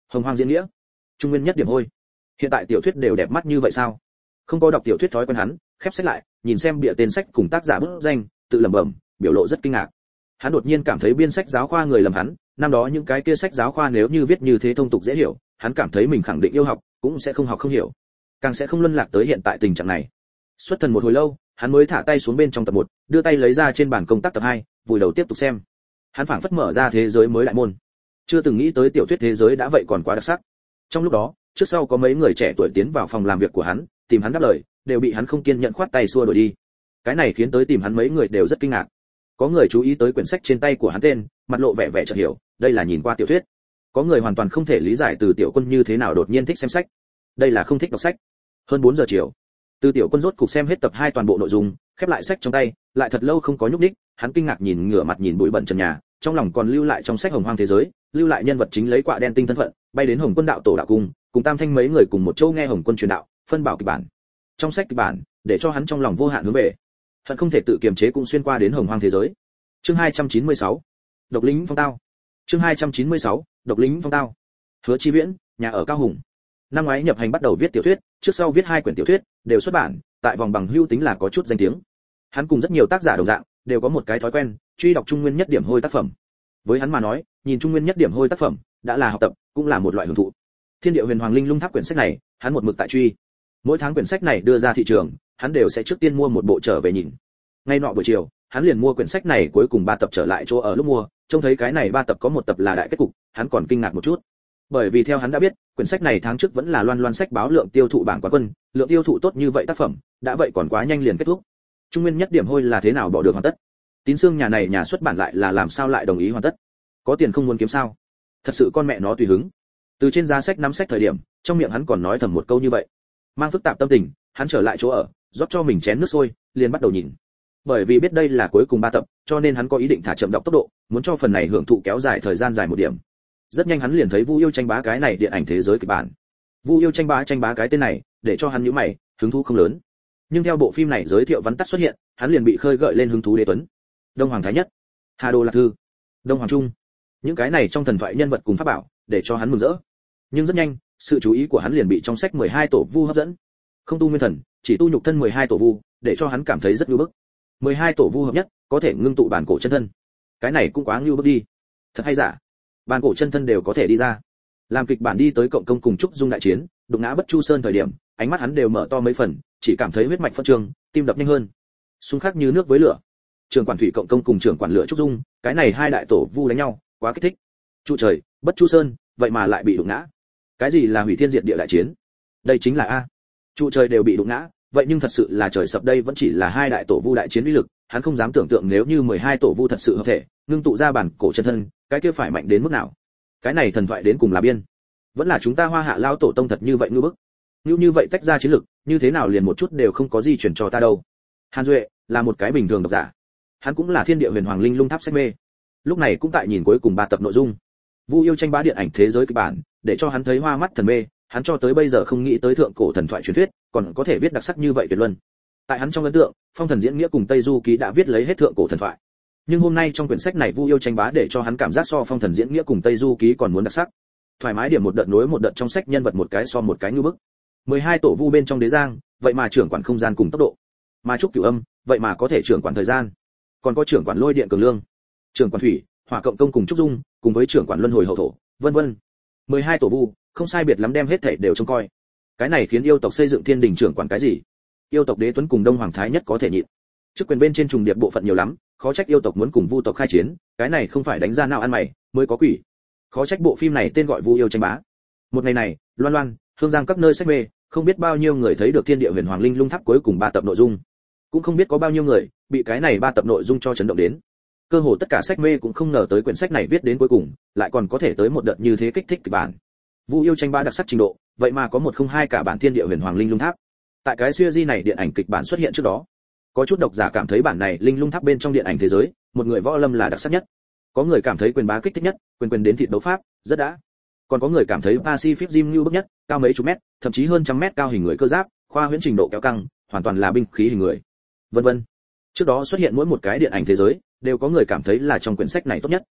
Hồng Hoang diễn nghĩa, trung nguyên nhất điểm hôi. Hiện tại tiểu thuyết đều đẹp mắt như vậy sao? Không có đọc tiểu thuyết thói quen hắn, khép sách lại, nhìn xem bìa tên sách cùng tác giả bút danh, tự lẩm bẩm, biểu lộ rất kinh ngạc. Hắn đột nhiên cảm thấy biên sách giáo khoa người lầm hắn, năm đó những cái kia sách giáo khoa nếu như viết như thế thông tục dễ hiểu, hắn cảm thấy mình khẳng định yêu học, cũng sẽ không học không hiểu, càng sẽ không luân lạc tới hiện tại tình trạng này. Xuất thần một hồi lâu, hắn mới thả tay xuống bên trong tập một, đưa tay lấy ra trên bàn công tác tập hai, vùi đầu tiếp tục xem. Hắn phảng phất mở ra thế giới mới đại môn. Chưa từng nghĩ tới tiểu thuyết thế giới đã vậy còn quá đặc sắc. Trong lúc đó, trước sau có mấy người trẻ tuổi tiến vào phòng làm việc của hắn, tìm hắn đáp lời, đều bị hắn không kiên nhẫn khoát tay xua đuổi đi. Cái này khiến tới tìm hắn mấy người đều rất kinh ngạc. Có người chú ý tới quyển sách trên tay của hắn tên, mặt lộ vẻ vẻ chợt hiểu, đây là nhìn qua tiểu thuyết. Có người hoàn toàn không thể lý giải Từ Tiểu Quân như thế nào đột nhiên thích xem sách. Đây là không thích đọc sách. Hơn bốn giờ chiều, Từ Tiểu Quân rốt cục xem hết tập hai toàn bộ nội dung, khép lại sách trong tay, lại thật lâu không có nhúc nhích, hắn kinh ngạc nhìn ngửa mặt nhìn bụi bẩn trần nhà, trong lòng còn lưu lại trong sách Hồng Hoang thế giới, lưu lại nhân vật chính lấy quạ đen tinh thân phận, bay đến Hồng Quân đạo tổ đạo cung, cùng Tam Thanh mấy người cùng một chỗ nghe Hồng Quân truyền đạo, phân bảo kịch bản. Trong sách kịch bản, để cho hắn trong lòng vô hạn hướng về, hận không thể tự kiềm chế cũng xuyên qua đến Hồng Hoang thế giới. Chương hai trăm chín mươi sáu, Độc lính phong tao. Chương hai trăm chín mươi sáu, Độc lính phong tao. Hứa Chi Viễn, nhà ở Cao Hùng. Năm ngoái nhập hành bắt đầu viết tiểu thuyết, trước sau viết hai quyển tiểu thuyết, đều xuất bản, tại vòng bằng hữu tính là có chút danh tiếng. Hắn cùng rất nhiều tác giả đồng dạng, đều có một cái thói quen, truy đọc trung nguyên nhất điểm hôi tác phẩm. Với hắn mà nói, nhìn trung nguyên nhất điểm hôi tác phẩm, đã là học tập, cũng là một loại hưởng thụ. Thiên địa huyền hoàng linh lung tháp quyển sách này, hắn một mực tại truy. Mỗi tháng quyển sách này đưa ra thị trường, hắn đều sẽ trước tiên mua một bộ trở về nhìn. Ngay nọ buổi chiều, hắn liền mua quyển sách này cuối cùng ba tập trở lại chỗ ở lúc mua, trông thấy cái này ba tập có một tập là đại kết cục, hắn còn kinh ngạc một chút. Bởi vì theo hắn đã biết, quyển sách này tháng trước vẫn là loan loan sách báo lượng tiêu thụ bảng quán quân, lượng tiêu thụ tốt như vậy tác phẩm, đã vậy còn quá nhanh liền kết thúc. Trung nguyên nhất điểm hôi là thế nào bỏ được hoàn tất? Tín Sương nhà này nhà xuất bản lại là làm sao lại đồng ý hoàn tất? Có tiền không muốn kiếm sao? Thật sự con mẹ nó tùy hứng. Từ trên giá sách nắm sách thời điểm, trong miệng hắn còn nói thầm một câu như vậy. Mang phức tạp tâm tình, hắn trở lại chỗ ở, rót cho mình chén nước sôi, liền bắt đầu nhìn. Bởi vì biết đây là cuối cùng ba tập, cho nên hắn có ý định thả chậm đọc tốc độ, muốn cho phần này hưởng thụ kéo dài thời gian dài một điểm. Rất nhanh hắn liền thấy Vu Yêu tranh bá cái này điện ảnh thế giới kịch bản. Vu Yêu tranh bá tranh bá cái tên này, để cho hắn nhíu mày, hứng thú không lớn. Nhưng theo bộ phim này giới thiệu vắn tắt xuất hiện, hắn liền bị khơi gợi lên hứng thú. Đế Tuấn, Đông Hoàng Thái Nhất, Hà Đồ Lạc Thư, Đông Hoàng Trung, những cái này trong thần thoại nhân vật cùng pháp bảo, để cho hắn mừng rỡ. Nhưng rất nhanh, sự chú ý của hắn liền bị trong sách mười hai tổ vu hấp dẫn. Không tu nguyên thần, chỉ tu nhục thân mười hai tổ vu, để cho hắn cảm thấy rất nhu bức. mười hai tổ vu hợp nhất, có thể ngưng tụ bản cổ chân thân. Cái này cũng quá nhu bức đi. Thật hay giả? Bản cổ chân thân đều có thể đi ra. Làm kịch bản đi tới cộng công cùng trúc dung đại chiến, đụng ngã Bất Chu Sơn thời điểm, ánh mắt hắn đều mở to mấy phần, chỉ cảm thấy huyết mạch phân trường, tim đập nhanh hơn. Xung khắc như nước với lửa. Trưởng quản thủy cộng công cùng trưởng quản lửa trúc dung, cái này hai đại tổ vu đánh nhau, quá kích thích. Trụ trời, Bất Chu Sơn, vậy mà lại bị đụng ngã. Cái gì là hủy thiên diệt địa đại chiến? Đây chính là a. Trụ trời đều bị đụng ngã, vậy nhưng thật sự là trời sập, đây vẫn chỉ là hai đại tổ vu đại chiến uy lực, hắn không dám tưởng tượng nếu như mười hai tổ vu thật sự hợp thể, ngưng tụ ra bản cổ chân thân, cái kia phải mạnh đến mức nào. Cái này thần thoại đến cùng là biên, vẫn là chúng ta Hoa Hạ lao tổ tông thật như vậy ngư bức. Như như vậy tách ra chiến lực, như thế nào liền một chút đều không có gì truyền cho ta đâu. Hàn Duệ là một cái bình thường độc giả, hắn cũng là thiên địa huyền hoàng linh lung tháp sách mê, lúc này cũng tại nhìn cuối cùng ba tập nội dung. Vu Yêu tranh bá điện ảnh thế giới kịch bản, để cho hắn thấy hoa mắt thần mê, hắn cho tới bây giờ không nghĩ tới thượng cổ thần thoại truyền thuyết còn có thể viết đặc sắc như vậy tuyệt luân. Tại hắn trong ấn tượng, Phong Thần Diễn Nghĩa cùng Tây Du Ký đã viết lấy hết thượng cổ thần thoại. Nhưng hôm nay trong quyển sách này Vu Yêu tranh bá để cho hắn cảm giác so Phong Thần Diễn Nghĩa cùng Tây Du Ký còn muốn đặc sắc. Thoải mái điểm một đợt nối một đợt, trong sách nhân vật một cái so một cái như bức. mười hai tổ vu bên trong đế giang, vậy mà trưởng quản không gian cùng tốc độ. Mà trúc cửu âm, vậy mà có thể trưởng quản thời gian. Còn có trưởng quản lôi điện cường lương, trưởng quản thủy, hỏa cộng công cùng trúc dung, cùng với trưởng quản luân hồi hậu thổ, vân vân. mười hai tổ vu, không sai biệt lắm đem hết thảy đều trông coi. Cái này khiến yêu tộc xây dựng thiên đình trưởng quản cái gì? Yêu tộc Đế Tuấn cùng Đông Hoàng Thái Nhất có thể nhịn. Chức quyền bên trên trùng điệp bộ phận nhiều lắm, khó trách yêu tộc muốn cùng vu tộc khai chiến, cái này không phải đánh ra nào ăn mày mới có quỷ. Khó trách bộ phim này tên gọi Vu Yêu tranh bá. Một ngày này, Loan Loan, Hương Giang các nơi sách mê, không biết bao nhiêu người thấy được thiên địa huyền hoàng linh lung tháp cuối cùng ba tập nội dung, cũng không biết có bao nhiêu người bị cái này ba tập nội dung cho chấn động đến. Cơ hồ tất cả sách mê cũng không ngờ tới quyển sách này viết đến cuối cùng, lại còn có thể tới một đợt như thế kích thích kịch bản. Vu Yêu tranh bá đặc sắc trình độ, vậy mà có một không hai cả bản thiên địa huyền hoàng linh lung tháp. Tại cái series này điện ảnh kịch bản xuất hiện trước đó, có chút độc giả cảm thấy bản này linh lung tháp bên trong điện ảnh thế giới, một người võ lâm là đặc sắc nhất. Có người cảm thấy quyền bá kích thích nhất, quyền quyền đến thịt đấu pháp, rất đã. Còn có người cảm thấy Pacific Rim như bức nhất, cao mấy chục mét, thậm chí hơn trăm mét cao hình người cơ giáp, khoa huyễn trình độ kéo căng, hoàn toàn là binh khí hình người. Vân vân. Trước đó xuất hiện mỗi một cái điện ảnh thế giới, đều có người cảm thấy là trong quyển sách này tốt nhất.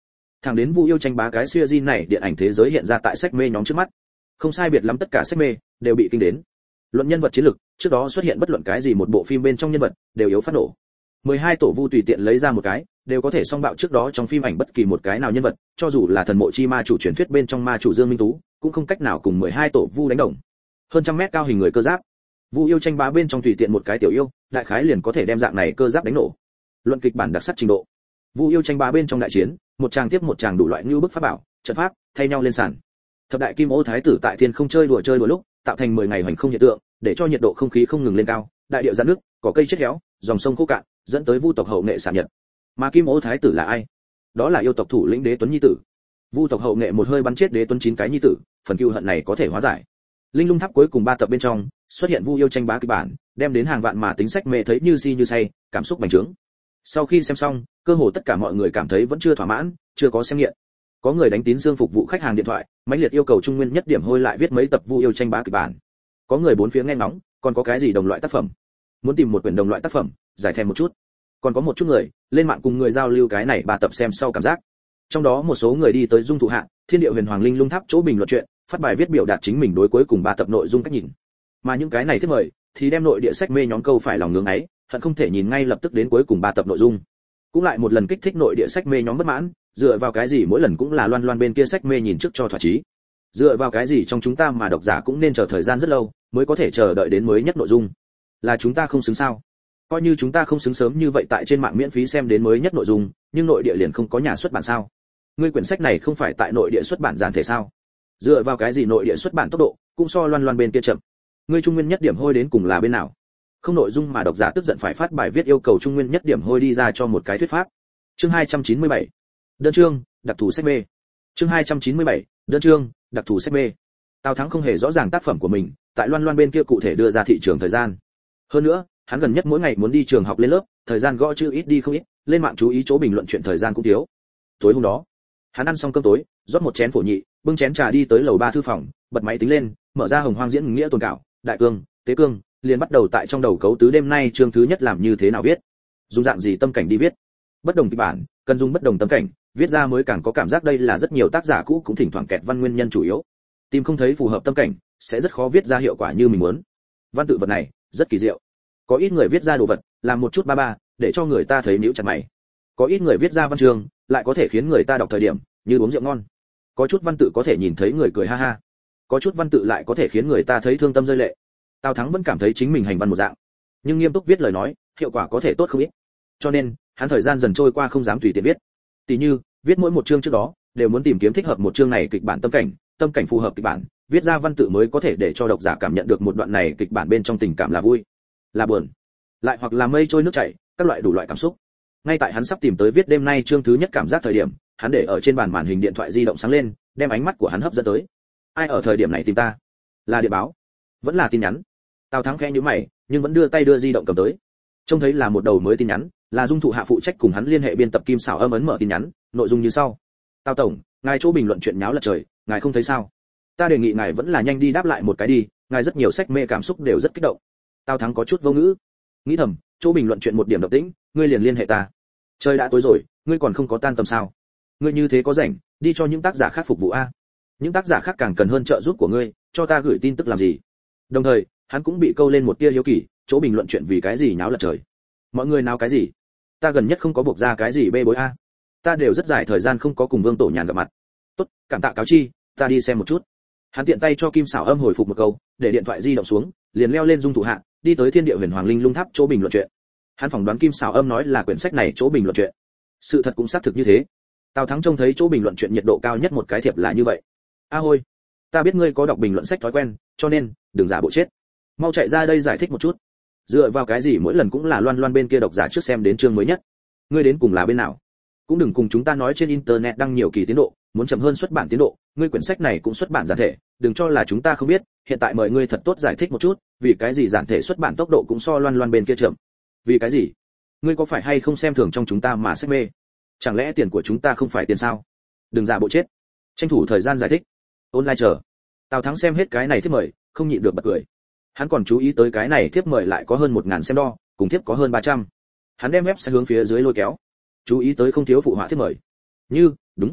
Thẳng đến Vu Yêu tranh bá cái series này điện ảnh thế giới hiện ra tại sách mê nhóm trước mắt. Không sai biệt lắm tất cả sách mê đều bị kinh đến. Luận nhân vật chiến lược, trước đó xuất hiện bất luận cái gì một bộ phim bên trong nhân vật đều yếu phát nổ. mười hai tổ Vu tùy tiện lấy ra một cái, đều có thể song bạo trước đó trong phim ảnh bất kỳ một cái nào nhân vật, cho dù là thần mộ chi ma chủ truyền thuyết bên trong ma chủ Dương Minh Tú, cũng không cách nào cùng mười hai tổ Vu đánh đồng. Hơn trăm mét cao hình người cơ giáp. Vu Yêu tranh bá bên trong tùy tiện một cái tiểu yêu, đại khái liền có thể đem dạng này cơ giáp đánh nổ. Luận kịch bản đặc sắc trình độ. Vu Yêu tranh bá bên trong đại chiến, một tràng tiếp một tràng đủ loại như bức pháp bảo, trận pháp, thay nhau lên sàn. Thập đại kim ô thái tử tại thiên không chơi đùa chơi đùa lúc, tạo thành mười ngày hoành không hiện tượng, để cho nhiệt độ không khí không ngừng lên cao, đại địa giãn nước, cỏ cây chết héo, dòng sông khô cạn, dẫn tới Vu tộc hậu nghệ xả nhật. Mà kim ô thái tử là ai? Đó là yêu tộc thủ lĩnh Đế Tuấn nhi tử. Vu tộc hậu nghệ một hơi bắn chết Đế Tuấn chín cái nhi tử, phần cừu hận này có thể hóa giải. Linh lung tháp cuối cùng ba tập bên trong, xuất hiện Vu Yêu tranh bá kịch bản, đem đến hàng vạn mà tính sách mê thấy như si như say, cảm xúc bành trướng. Sau khi xem xong, cơ hồ tất cả mọi người cảm thấy vẫn chưa thỏa mãn, chưa có xem nghiện. Có người đánh tín dương phục vụ khách hàng điện thoại, mãnh liệt yêu cầu Trung Nguyên nhất điểm hôi lại viết mấy tập Vu Yêu tranh bá kịch bản. Có người bốn phía nghe ngóng, còn có cái gì đồng loại tác phẩm, muốn tìm một quyển đồng loại tác phẩm, giải thèm một chút. Còn có một chút người lên mạng cùng người giao lưu cái này ba tập xem sau cảm giác. Trong đó một số người đi tới Dung Thụ Hạ, Thiên Địa Huyền Hoàng Linh Lung Tháp chỗ bình luận chuyện, phát bài viết biểu đạt chính mình đối cuối cùng ba tập nội dung cách nhìn. Mà những cái này thiết mời thì đem nội địa sách mê nhóm câu phải lòng ngưỡng ấy, hận không thể nhìn ngay lập tức đến cuối cùng ba tập nội dung. Cũng lại một lần kích thích nội địa sách mê nhóm bất mãn, dựa vào cái gì mỗi lần cũng là loan loan bên kia sách mê nhìn trước cho thỏa chí. Dựa vào cái gì trong chúng ta mà độc giả cũng nên chờ thời gian rất lâu mới có thể chờ đợi đến mới nhất nội dung. Là chúng ta không xứng sao? Coi như chúng ta không xứng sớm như vậy tại trên mạng miễn phí xem đến mới nhất nội dung, nhưng nội địa liền không có nhà xuất bản sao? Ngươi quyển sách này không phải tại nội địa xuất bản giản thể sao? Dựa vào cái gì nội địa xuất bản tốc độ cũng so loan loan bên kia chậm? Ngươi Trung Nguyên nhất điểm hôi đến cùng là bên nào? Không nội dung mà độc giả tức giận phải phát bài viết yêu cầu Trung Nguyên nhất điểm hôi đi ra cho một cái thuyết pháp. Chương hai trăm chín mươi bảy. Đơn chương, đặc thù sách mê. Chương hai trăm chín mươi bảy. Đơn chương, đặc thù sách mê. Tào Thắng không hề rõ ràng tác phẩm của mình, tại loan loan bên kia cụ thể đưa ra thị trường thời gian. Hơn nữa, hắn gần nhất mỗi ngày muốn đi trường học lên lớp, thời gian gõ chữ ít đi không ít, lên mạng chú ý chỗ bình luận chuyện thời gian cũng thiếu. Tối hôm đó, hắn ăn xong cơm tối, rót một chén phổ nhị, bưng chén trà đi tới lầu ba thư phòng, bật máy tính lên, mở ra Hồng Hoang diễn nghĩa tồn cảo, đại cương, tế cương, liền bắt đầu tại trong đầu cấu tứ đêm nay chương thứ nhất làm như thế nào viết, dùng dạng gì tâm cảnh đi viết. Bất đồng kịch bản, cần dùng bất đồng tâm cảnh, viết ra mới càng có cảm giác. Đây là rất nhiều tác giả cũ cũng thỉnh thoảng kẹt văn nguyên nhân chủ yếu. Tìm không thấy phù hợp tâm cảnh, sẽ rất khó viết ra hiệu quả như mình muốn. Văn tự vật này rất kỳ diệu. Có ít người viết ra đồ vật, làm một chút ba ba, để cho người ta thấy nhíu chặt mày. Có ít người viết ra văn chương, lại có thể khiến người ta đọc thời điểm như uống rượu ngon. Có chút văn tự có thể nhìn thấy người cười ha ha. Có chút văn tự lại có thể khiến người ta thấy thương tâm rơi lệ. Tào Thắng vẫn cảm thấy chính mình hành văn một dạng, nhưng nghiêm túc viết lời nói, hiệu quả có thể tốt không ít. Cho nên, hắn thời gian dần trôi qua không dám tùy tiện viết. Tỷ như, viết mỗi một chương trước đó, đều muốn tìm kiếm thích hợp một chương này kịch bản tâm cảnh, tâm cảnh phù hợp kịch bản, viết ra văn tự mới có thể để cho độc giả cảm nhận được một đoạn này kịch bản bên trong tình cảm là vui, là buồn, lại hoặc là mây trôi nước chảy, các loại đủ loại cảm xúc. Ngay tại hắn sắp tìm tới viết đêm nay chương thứ nhất cảm giác thời điểm, hắn để ở trên bàn màn hình điện thoại di động sáng lên, đem ánh mắt của hắn hấp dẫn tới. Ai ở thời điểm này tìm ta? Là điện báo, vẫn là tin nhắn? Tào Thắng khẽ nhíu mày, nhưng vẫn đưa tay đưa di động cầm tới. Trông thấy là một đầu mới tin nhắn, là Dung Thụ Hạ phụ trách cùng hắn liên hệ biên tập Kim Sảo Âm ấn mở tin nhắn, nội dung như sau: Tào tổng, ngài chỗ bình luận chuyện nháo lật trời, ngài không thấy sao? Ta đề nghị ngài vẫn là nhanh đi đáp lại một cái đi, ngài rất nhiều sách mê cảm xúc đều rất kích động. Tào Thắng có chút vô ngữ, nghĩ thầm, chỗ bình luận chuyện một điểm động tĩnh, ngươi liền liên hệ ta. Trời đã tối rồi, ngươi còn không có tan tầm sao? Ngươi như thế có rảnh, đi cho những tác giả khác phục vụ a. Những tác giả khác càng cần hơn trợ giúp của ngươi, cho ta gửi tin tức làm gì? Đồng thời, hắn cũng bị câu lên một tia hiếu kỳ, chỗ bình luận chuyện vì cái gì nháo lật trời? Mọi người nào cái gì? Ta gần nhất không có buộc ra cái gì bê bối a. Ta đều rất dài thời gian không có cùng Vương Tổ Nhàn gặp mặt. Tốt, cảm tạ cáo chi, ta đi xem một chút. Hắn tiện tay cho Kim Sảo Âm hồi phục một câu, để điện thoại di động xuống, liền leo lên Dung Thụ Hạ, đi tới Thiên Địa Huyền Hoàng Linh Lung Tháp chỗ bình luận chuyện. Hắn phỏng đoán Kim Sảo Âm nói là quyển sách này chỗ bình luận chuyện. Sự thật cũng xác thực như thế. Tào Thắng trông thấy chỗ bình luận chuyện nhiệt độ cao nhất một cái thiệp là như vậy. A hôi, ta biết ngươi có đọc bình luận sách thói quen, cho nên đừng giả bộ chết. Mau chạy ra đây giải thích một chút. Dựa vào cái gì mỗi lần cũng là loan loan bên kia độc giả trước xem đến chương mới nhất? Ngươi đến cùng là bên nào? Cũng đừng cùng chúng ta nói trên internet đăng nhiều kỳ tiến độ, muốn chậm hơn xuất bản tiến độ, ngươi quyển sách này cũng xuất bản giản thể, đừng cho là chúng ta không biết, hiện tại mời ngươi thật tốt giải thích một chút, vì cái gì giản thể xuất bản tốc độ cũng so loan loan bên kia chậm? Vì cái gì? Ngươi có phải hay không xem thường trong chúng ta mà sách mê? Chẳng lẽ tiền của chúng ta không phải tiền sao? Đừng giả bộ chết. Tranh thủ thời gian giải thích. Online chờ. Tào Thắng xem hết cái này thiếp mời, không nhịn được bật cười. Hắn còn chú ý tới cái này thiếp mời lại có hơn một ngàn xem đo, cùng thiếp có hơn ba trăm. Hắn đem web sẽ hướng phía dưới lôi kéo. Chú ý tới không thiếu phụ họa thiếp mời. Như, đúng,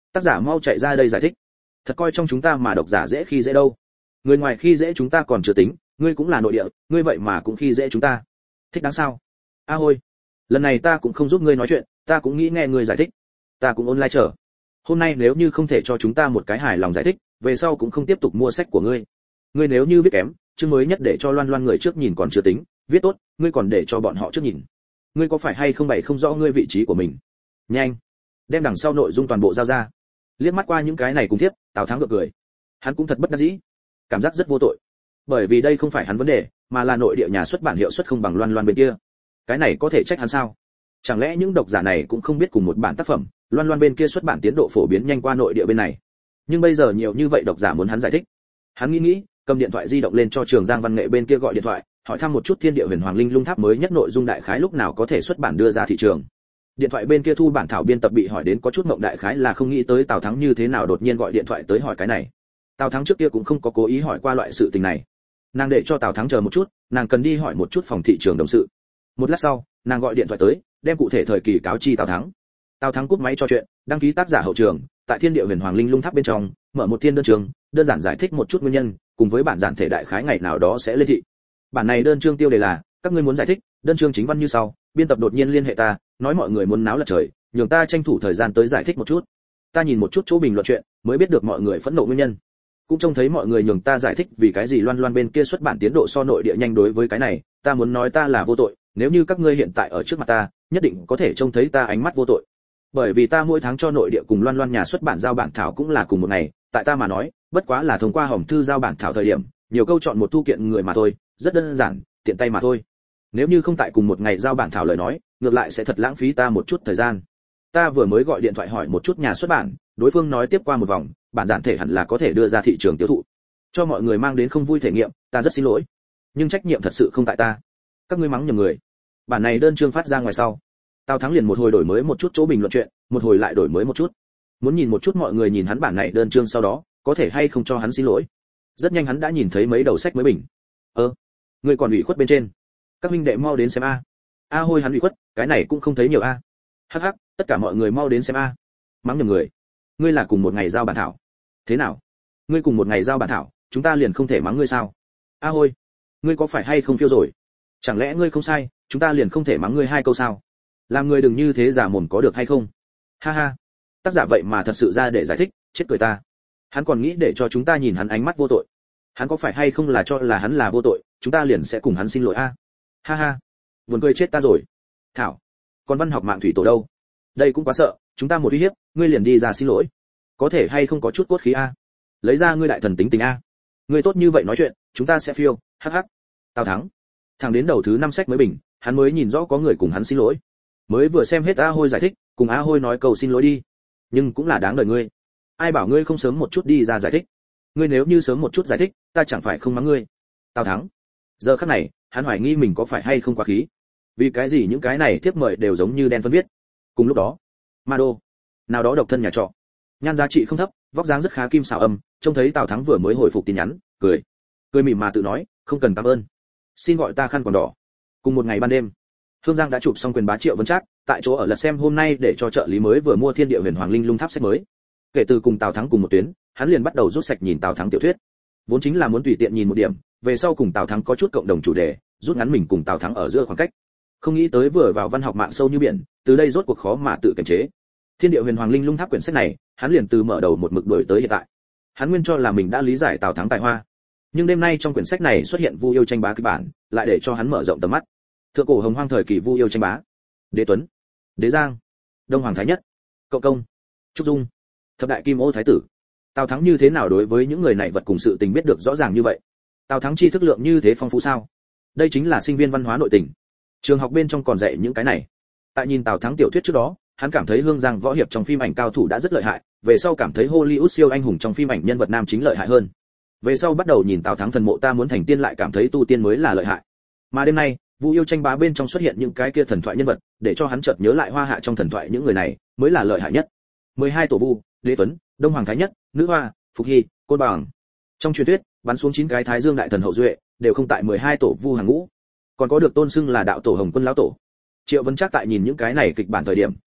Tác giả mau chạy ra đây giải thích. Thật coi trong chúng ta mà độc giả dễ khi dễ đâu. Người ngoài khi dễ chúng ta còn chưa tính, ngươi cũng là nội địa, ngươi vậy mà cũng khi dễ chúng ta. Thích đáng sao? A Hôi, lần này ta cũng không giúp ngươi nói chuyện, ta cũng nghĩ nghe ngươi giải thích. Ta cũng online chờ. Hôm nay nếu như không thể cho chúng ta một cái hài lòng giải thích, về sau cũng không tiếp tục mua sách của ngươi. Ngươi nếu như viết kém, chương mới nhất để cho Loan Loan người trước nhìn còn chưa tính, viết tốt, ngươi còn để cho bọn họ trước nhìn. Ngươi có phải hay không bày không rõ ngươi vị trí của mình? Nhanh, đem đằng sau nội dung toàn bộ giao ra. Liếc mắt qua những cái này cùng tiếp, Tào Thắng gượng cười. Hắn cũng thật bất đắc dĩ, cảm giác rất vô tội. Bởi vì đây không phải hắn vấn đề, mà là nội địa nhà xuất bản hiệu suất không bằng Loan Loan bên kia. Cái này có thể trách hắn sao? Chẳng lẽ những độc giả này cũng không biết cùng một bản tác phẩm, Loan Loan bên kia xuất bản tiến độ phổ biến nhanh qua nội địa bên này. Nhưng bây giờ nhiều như vậy độc giả muốn hắn giải thích. Hắn nghĩ nghĩ, cầm điện thoại di động lên cho Trường Giang Văn Nghệ bên kia gọi điện thoại, hỏi thăm một chút Thiên Địa Huyền Hoàng Linh Lung Tháp mới nhất nội dung đại khái lúc nào có thể xuất bản đưa ra thị trường. Điện thoại bên kia thu bản thảo biên tập bị hỏi đến có chút mộng đại khái là không nghĩ tới Tào Thắng như thế nào đột nhiên gọi điện thoại tới hỏi cái này. Tào Thắng trước kia cũng không có cố ý hỏi qua loại sự tình này. Nàng để cho Tào Thắng chờ một chút, nàng cần đi hỏi một chút phòng thị trường đồng sự. Một lát sau, nàng gọi điện thoại tới, đem cụ thể thời kỳ cáo chi Tào Thắng. Tào Thắng cúp máy cho chuyện, đăng ký tác giả hậu trường, tại Thiên Địa Huyền Hoàng Linh Lung Tháp bên trong, mở một thiên đơn chương, đơn giản giải thích một chút nguyên nhân, cùng với bản giản thể đại khái ngày nào đó sẽ lên thị. Bản này đơn chương tiêu đề là, các ngươi muốn giải thích, đơn chương chính văn như sau, biên tập đột nhiên liên hệ ta, nói mọi người muốn náo lật trời, nhường ta tranh thủ thời gian tới giải thích một chút. Ta nhìn một chút chỗ bình luận chuyện, mới biết được mọi người phẫn nộ nguyên nhân. Cũng trông thấy mọi người nhường ta giải thích vì cái gì Loan Loan bên kia xuất bản tiến độ so nội địa nhanh đối với cái này, ta muốn nói ta là vô tội, nếu như các ngươi hiện tại ở trước mặt ta, nhất định có thể trông thấy ta ánh mắt vô tội. Bởi vì ta mỗi tháng cho nội địa cùng Loan Loan nhà xuất bản giao bản thảo cũng là cùng một ngày, tại ta mà nói, bất quá là thông qua hòm thư giao bản thảo thời điểm, nhiều câu chọn một thu kiện người mà thôi, rất đơn giản, tiện tay mà thôi. Nếu như không tại cùng một ngày giao bản thảo lời nói, ngược lại sẽ thật lãng phí ta một chút thời gian. Ta vừa mới gọi điện thoại hỏi một chút nhà xuất bản, đối phương nói tiếp qua một vòng, bản giản thể hẳn là có thể đưa ra thị trường tiêu thụ. Cho mọi người mang đến không vui thể nghiệm, ta rất xin lỗi. Nhưng trách nhiệm thật sự không tại ta. Các ngươi mắng nhầm người. Bản này đơn chương phát ra ngoài sau, Tào Thắng liền một hồi đổi mới một chút chỗ bình luận chuyện, một hồi lại đổi mới một chút. Muốn nhìn một chút mọi người nhìn hắn bản này đơn chương sau đó, có thể hay không cho hắn xin lỗi. Rất nhanh hắn đã nhìn thấy mấy đầu sách mới bình. Ơ, người còn ủy khuất bên trên. Các huynh đệ mau đến xem a. A Hôi hắn ủy khuất, cái này cũng không thấy nhiều a. Hắc hắc, tất cả mọi người mau đến xem a. Mắng nhầm người. Ngươi là cùng một ngày giao bản thảo. Thế nào? Ngươi cùng một ngày giao bản thảo, chúng ta liền không thể mắng ngươi sao? A Hôi, ngươi có phải hay không phiêu rồi? Chẳng lẽ ngươi không sai, chúng ta liền không thể mắng ngươi hai câu sao? Làm người đừng như thế giả mồm có được hay không? Ha ha. Tác giả vậy mà thật sự ra để giải thích, chết cười ta. Hắn còn nghĩ để cho chúng ta nhìn hắn ánh mắt vô tội. Hắn có phải hay không là cho là hắn là vô tội, chúng ta liền sẽ cùng hắn xin lỗi a. Ha ha. Buồn cười chết ta rồi. Thảo, còn văn học mạng thủy tổ đâu? Đây cũng quá sợ, chúng ta một uy hiếp, ngươi liền đi ra xin lỗi. Có thể hay không có chút cốt khí a? Lấy ra ngươi đại thần tính tình a. Ngươi tốt như vậy nói chuyện, chúng ta sẽ phiêu, hắc hắc. Tào Thắng. Thằng đến đầu thứ năm sách mới bình, hắn mới nhìn rõ có người cùng hắn xin lỗi. Mới vừa xem hết A Hôi giải thích, cùng A Hôi nói cầu xin lỗi đi. Nhưng cũng là đáng đời ngươi. Ai bảo ngươi không sớm một chút đi ra giải thích? Ngươi nếu như sớm một chút giải thích, ta chẳng phải không mắng ngươi. Tào Thắng. Giờ khắc này, hắn hoài nghi mình có phải hay không quá khí. Vì cái gì những cái này tiếp mời đều giống như đen phân viết. Cùng lúc đó, Ma Đô, nào đó độc thân nhà trọ. Nhan giá trị không thấp, vóc dáng rất khá kim xảo âm, trông thấy Tào Thắng vừa mới hồi phục tin nhắn, cười. Cười mỉm mà tự nói, không cần cảm ơn. Xin gọi ta khăn quàng đỏ. Cùng một ngày ban đêm, Hương Giang đã chụp xong quyền bá Triệu Vân Trác, tại chỗ ở lật xem hôm nay để cho trợ lý mới vừa mua Thiên Địa Huyền Hoàng Linh Lung Tháp sách mới. Kể từ cùng Tào Thắng cùng một tuyến, hắn liền bắt đầu rút sạch nhìn Tào Thắng tiểu thuyết. Vốn chính là muốn tùy tiện nhìn một điểm, về sau cùng Tào Thắng có chút cộng đồng chủ đề, rút ngắn mình cùng Tào Thắng ở giữa khoảng cách. Không nghĩ tới vừa vào văn học mạng sâu như biển, từ đây rốt cuộc khó mà tự kiềm chế. Thiên Địa Huyền Hoàng Linh Lung Tháp quyển sách này, hắn liền từ mở đầu một mực đổi tới hiện tại. Hắn nguyên cho là mình đã lý giải Tào Thắng tài hoa, nhưng đêm nay trong quyển sách này xuất hiện Vu Yêu tranh bá kịch bản, lại để cho hắn mở rộng tầm mắt. Thượng cổ hồng hoang thời kỳ Vu Yêu tranh bá, Đế Tuấn, Đế Giang, Đông Hoàng Thái Nhất, Cậu Công, Trúc Dung, thập đại kim ô thái tử. Tào Thắng như thế nào đối với những người này vật cùng sự tình biết được rõ ràng như vậy? Tào Thắng tri thức lượng như thế phong phú sao? Đây chính là sinh viên văn hóa nội tình. Trường học bên trong còn dạy những cái này. Tại nhìn Tào Thắng tiểu thuyết trước đó, hắn cảm thấy Hương Giang võ hiệp trong phim ảnh cao thủ đã rất lợi hại, về sau cảm thấy Hollywood siêu anh hùng trong phim ảnh nhân vật nam chính lợi hại hơn. Về sau bắt đầu nhìn Tào Thắng thần mộ ta muốn thành tiên lại cảm thấy tu tiên mới là lợi hại. Mà đêm nay, Vu Yêu tranh bá bên trong xuất hiện những cái kia thần thoại nhân vật, để cho hắn chợt nhớ lại Hoa Hạ trong thần thoại những người này mới là lợi hại nhất. mười hai tổ Vu, Đế Tuấn, Đông Hoàng Thái Nhất, Nữ Hoa, Phục Hy, Côn Bằng. Trong truyền thuyết, bắn xuống chín cái Thái Dương đại thần hậu duệ, đều không tại mười hai tổ Vu hàng ngũ. Còn có được tôn xưng là đạo tổ Hồng Quân lão tổ. Triệu Vân Trác tại nhìn những cái này kịch bản thời điểm,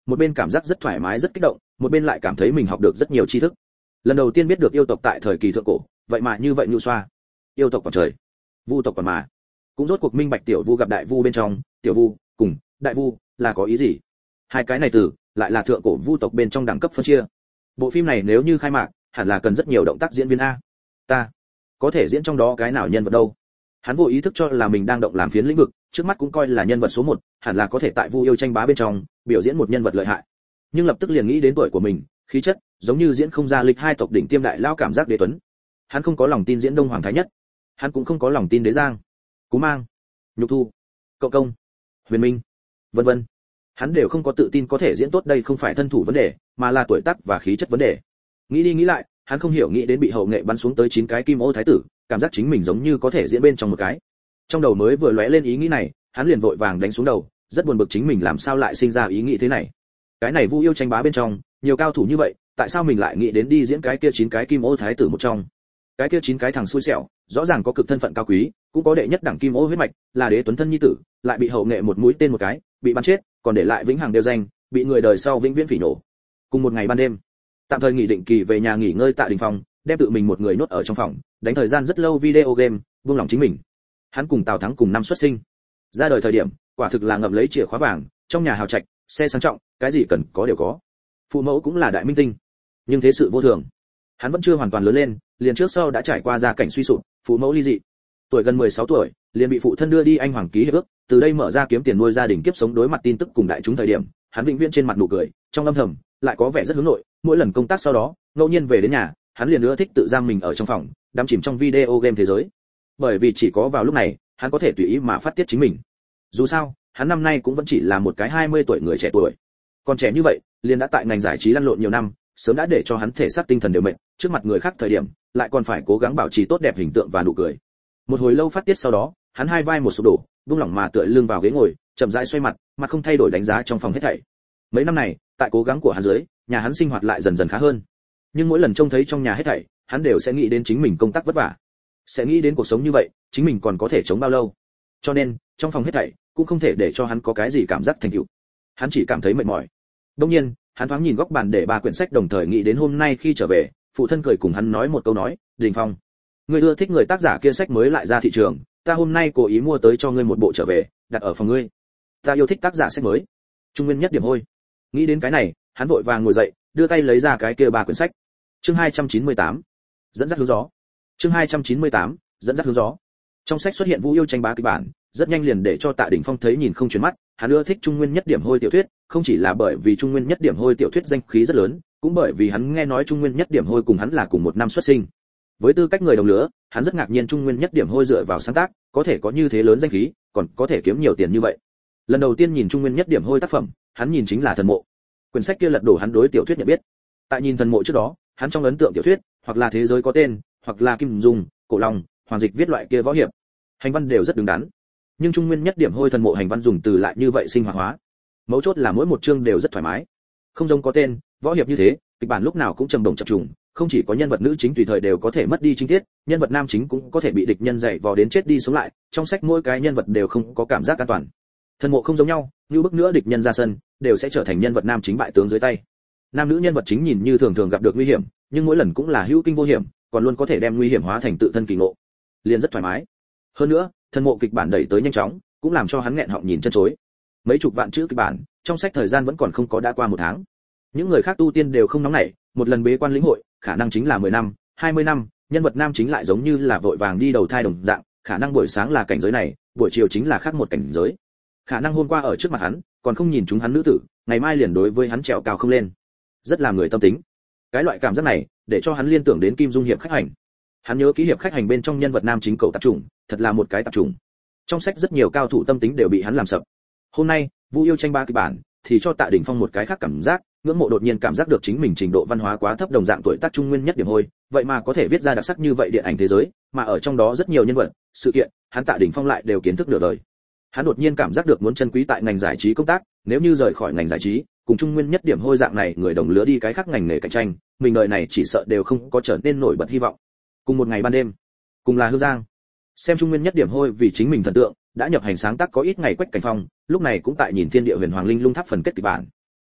một bên cảm giác rất thoải mái rất kích động, một bên lại cảm thấy mình học được rất nhiều tri thức. Lần đầu tiên biết được yêu tộc tại thời kỳ thượng cổ, vậy mà như vậy nhu xoa. Yêu tộc còn trời, vu tộc còn mà. Cũng rốt cuộc minh bạch tiểu vu gặp đại vu bên trong, tiểu vu cùng đại vu là có ý gì. Hai cái này từ lại là thượng cổ vu tộc bên trong đẳng cấp phân chia. Bộ phim này nếu như khai mạc, hẳn là cần rất nhiều động tác diễn viên a. Ta có thể diễn trong đó cái nào nhân vật đâu? Hắn vô ý thức cho là mình đang động làm phiến lĩnh vực, trước mắt cũng coi là nhân vật số một, hẳn là có thể tại Vu yêu tranh bá bên trong biểu diễn một nhân vật lợi hại. Nhưng lập tức liền nghĩ đến tuổi của mình, khí chất, giống như diễn không ra lịch hai tộc đỉnh tiêm đại lao cảm giác đế tuấn. Hắn không có lòng tin diễn Đông Hoàng Thái Nhất, hắn cũng không có lòng tin Đế Giang, Cú Mang, Nhục Thu, Cậu Công, Huyền Minh, vân vân. Hắn đều không có tự tin có thể diễn tốt, đây không phải thân thủ vấn đề, mà là tuổi tác và khí chất vấn đề. Nghĩ đi nghĩ lại, hắn không hiểu nghĩ đến bị hậu nghệ bắn xuống tới chín cái kim ô thái tử, cảm giác chính mình giống như có thể diễn bên trong một cái. Trong đầu mới vừa lóe lên ý nghĩ này, hắn liền vội vàng đánh xuống đầu, rất buồn bực chính mình làm sao lại sinh ra ý nghĩ thế này. Cái này Vu yêu tranh bá bên trong, nhiều cao thủ như vậy, tại sao mình lại nghĩ đến đi diễn cái kia chín cái kim ô thái tử một trong? Cái kia chín cái thằng xui xẻo, rõ ràng có cực thân phận cao quý, cũng có đệ nhất đẳng kim ô huyết mạch, là đế tuấn thân nhi tử, lại bị hậu nghệ một mũi tên một cái, bị bắn chết, còn để lại vĩnh hằng đều danh, bị người đời sau vĩnh viễn phỉ nổ. Cùng một ngày ban đêm, tạm thời nghỉ định kỳ về nhà nghỉ ngơi tại đình phòng, đem tự mình một người nhốt ở trong phòng, đánh thời gian rất lâu video game, buông lòng chính mình. Hắn cùng Tào Thắng cùng năm xuất sinh, ra đời thời điểm, quả thực là ngậm lấy chìa khóa vàng, trong nhà hào trạch, xe sang trọng, cái gì cần có đều có. Phụ mẫu cũng là đại minh tinh, nhưng thế sự vô thường, hắn vẫn chưa hoàn toàn lớn lên, liền trước sau đã trải qua gia cảnh suy sụp, phụ mẫu ly dị. Tuổi gần mười sáu tuổi, liền bị phụ thân đưa đi Anh Hoàng ký hiệp ước, từ đây mở ra kiếm tiền nuôi gia đình kiếp sống. Đối mặt tin tức cùng đại chúng thời điểm, hắn vĩnh viễn trên mặt nụ cười, trong âm thầm lại có vẻ rất hướng nội. Mỗi lần công tác sau đó, ngẫu nhiên về đến nhà, hắn liền ưa thích tự giam mình ở trong phòng, đắm chìm trong video game thế giới. Bởi vì chỉ có vào lúc này, hắn có thể tùy ý mà phát tiết chính mình. Dù sao, hắn năm nay cũng vẫn chỉ là một cái hai mươi tuổi người trẻ tuổi. Còn trẻ như vậy, liền đã tại ngành giải trí lăn lộn nhiều năm, sớm đã để cho hắn thể xác tinh thần đều mệt, trước mặt người khác thời điểm, lại còn phải cố gắng bảo trì tốt đẹp hình tượng và nụ cười. Một hồi lâu phát tiết sau đó, hắn hai vai một sụp đổ, buông lỏng mà tựa lưng vào ghế ngồi, chậm rãi xoay mặt, mặt không thay đổi đánh giá trong phòng hết thảy. Mấy năm này, tại cố gắng của hắn dưới, nhà hắn sinh hoạt lại dần dần khá hơn. Nhưng mỗi lần trông thấy trong nhà hết thảy, hắn đều sẽ nghĩ đến chính mình công tác vất vả, sẽ nghĩ đến cuộc sống như vậy, chính mình còn có thể chống bao lâu. Cho nên, trong phòng hết thảy cũng không thể để cho hắn có cái gì cảm giác thành tựu. Hắn chỉ cảm thấy mệt mỏi. Đương nhiên, hắn thoáng nhìn góc bàn để ba quyển sách, đồng thời nghĩ đến hôm nay khi trở về, phụ thân cười cùng hắn nói một câu nói, "Đình Phong, ngươi ưa thích người tác giả kia sách mới lại ra thị trường, ta hôm nay cố ý mua tới cho ngươi một bộ trở về, đặt ở phòng ngươi. Ta yêu thích tác giả sách mới, Trung Nguyên Nhất Điểm Hôi." Nghĩ đến cái này, hắn vội vàng ngồi dậy, đưa tay lấy ra cái kia ba quyển sách. Chương hai trăm chín mươi tám, dẫn dắt hướng gió. Chương hai trăm chín mươi tám, dẫn dắt hướng gió. Trong sách xuất hiện Vu yêu tranh bá kịch bản, rất nhanh liền để cho Tạ Đỉnh Phong thấy nhìn không chuyển mắt. Hắn ưa thích Trung Nguyên Nhất Điểm Hôi tiểu thuyết, không chỉ là bởi vì Trung Nguyên Nhất Điểm Hôi tiểu thuyết danh khí rất lớn, cũng bởi vì hắn nghe nói Trung Nguyên Nhất Điểm Hôi cùng hắn là cùng một năm xuất sinh. Với tư cách người đồng lứa, hắn rất ngạc nhiên Trung Nguyên Nhất Điểm Hôi dựa vào sáng tác, có thể có như thế lớn danh khí, còn có thể kiếm nhiều tiền như vậy. Lần đầu tiên nhìn Trung Nguyên Nhất Điểm Hôi tác phẩm, hắn nhìn chính là Thần Mộ. Quyển sách kia lật đổ hắn đối tiểu thuyết nhận biết. Tại nhìn Thần Mộ trước đó, hắn trong ấn tượng tiểu thuyết, hoặc là Thế Giới Có Tên, hoặc là Kim Dung, Cổ Long, Hoàng Dịch viết loại kia võ hiệp, hành văn đều rất đứng đắn. Nhưng Trung Nguyên Nhất Điểm Hôi Thần Mộ hành văn dùng từ lại như vậy sinh hoạt hóa. Mấu chốt là mỗi một chương đều rất thoải mái, không giống Có Tên, võ hiệp như thế, kịch bản lúc nào cũng trầm động chập trùng, không chỉ có nhân vật nữ chính tùy thời đều có thể mất đi chính tiết, nhân vật nam chính cũng có thể bị địch nhân dạy vò đến chết đi sống lại, trong sách mỗi cái nhân vật đều không có cảm giác an toàn. Thần Mộ không giống nhau, như bức nữa địch nhân ra sân, đều sẽ trở thành nhân vật nam chính bại tướng dưới tay. Nam nữ nhân vật chính nhìn như thường thường gặp được nguy hiểm, nhưng mỗi lần cũng là hữu kinh vô hiểm, còn luôn có thể đem nguy hiểm hóa thành tự thân kỳ ngộ, liền rất thoải mái. Hơn nữa, Thần Mộ kịch bản đẩy tới nhanh chóng, cũng làm cho hắn nghẹn họng nhìn chân chối. Mấy chục vạn chữ kịch bản, trong sách thời gian vẫn còn không có đã qua một tháng. Những người khác tu tiên đều không nóng nảy, một lần bế quan lĩnh hội, khả năng chính là mười năm, hai mươi năm, nhân vật nam chính lại giống như là vội vàng đi đầu thai đồng dạng, khả năng buổi sáng là cảnh giới này, buổi chiều chính là khác một cảnh giới. Khả năng hôm qua ở trước mặt hắn, còn không nhìn chúng hắn nữ tử, ngày mai liền đối với hắn trèo cao không lên. Rất là người tâm tính. Cái loại cảm giác này, để cho hắn liên tưởng đến Kim Dung hiệp khách hành. Hắn nhớ ký hiệp khách hành bên trong nhân vật nam chính cậu tạp chủng, thật là một cái tạp chủng. Trong sách rất nhiều cao thủ tâm tính đều bị hắn làm sập. Hôm nay, Vu yêu tranh ba kịch bản, thì cho Tạ Đỉnh Phong một cái khác cảm giác, ngưỡng mộ đột nhiên cảm giác được chính mình trình độ văn hóa quá thấp, đồng dạng tuổi tác Trung Nguyên Nhất Điểm Hôi, vậy mà có thể viết ra đặc sắc như vậy điện ảnh thế giới, mà ở trong đó rất nhiều nhân vật, sự kiện, hắn Tạ Đỉnh Phong lại đều kiến thức nửa đời. Hắn đột nhiên cảm giác được muốn trân quý tại ngành giải trí công tác, nếu như rời khỏi ngành giải trí, cùng Trung Nguyên Nhất Điểm Hôi dạng này người đồng lứa đi cái khác ngành nghề cạnh tranh, mình đời này chỉ sợ đều không có trở nên nổi bật hy vọng. Cùng một ngày ban đêm, cùng là Hương Giang, xem Trung Nguyên Nhất Điểm Hôi vì chính mình thần tượng, đã nhập hành sáng tác có ít ngày Quách Cảnh Phong, lúc này cũng tại nhìn Thiên Địa Huyền Hoàng Linh Lung Tháp phần kết kịch bản.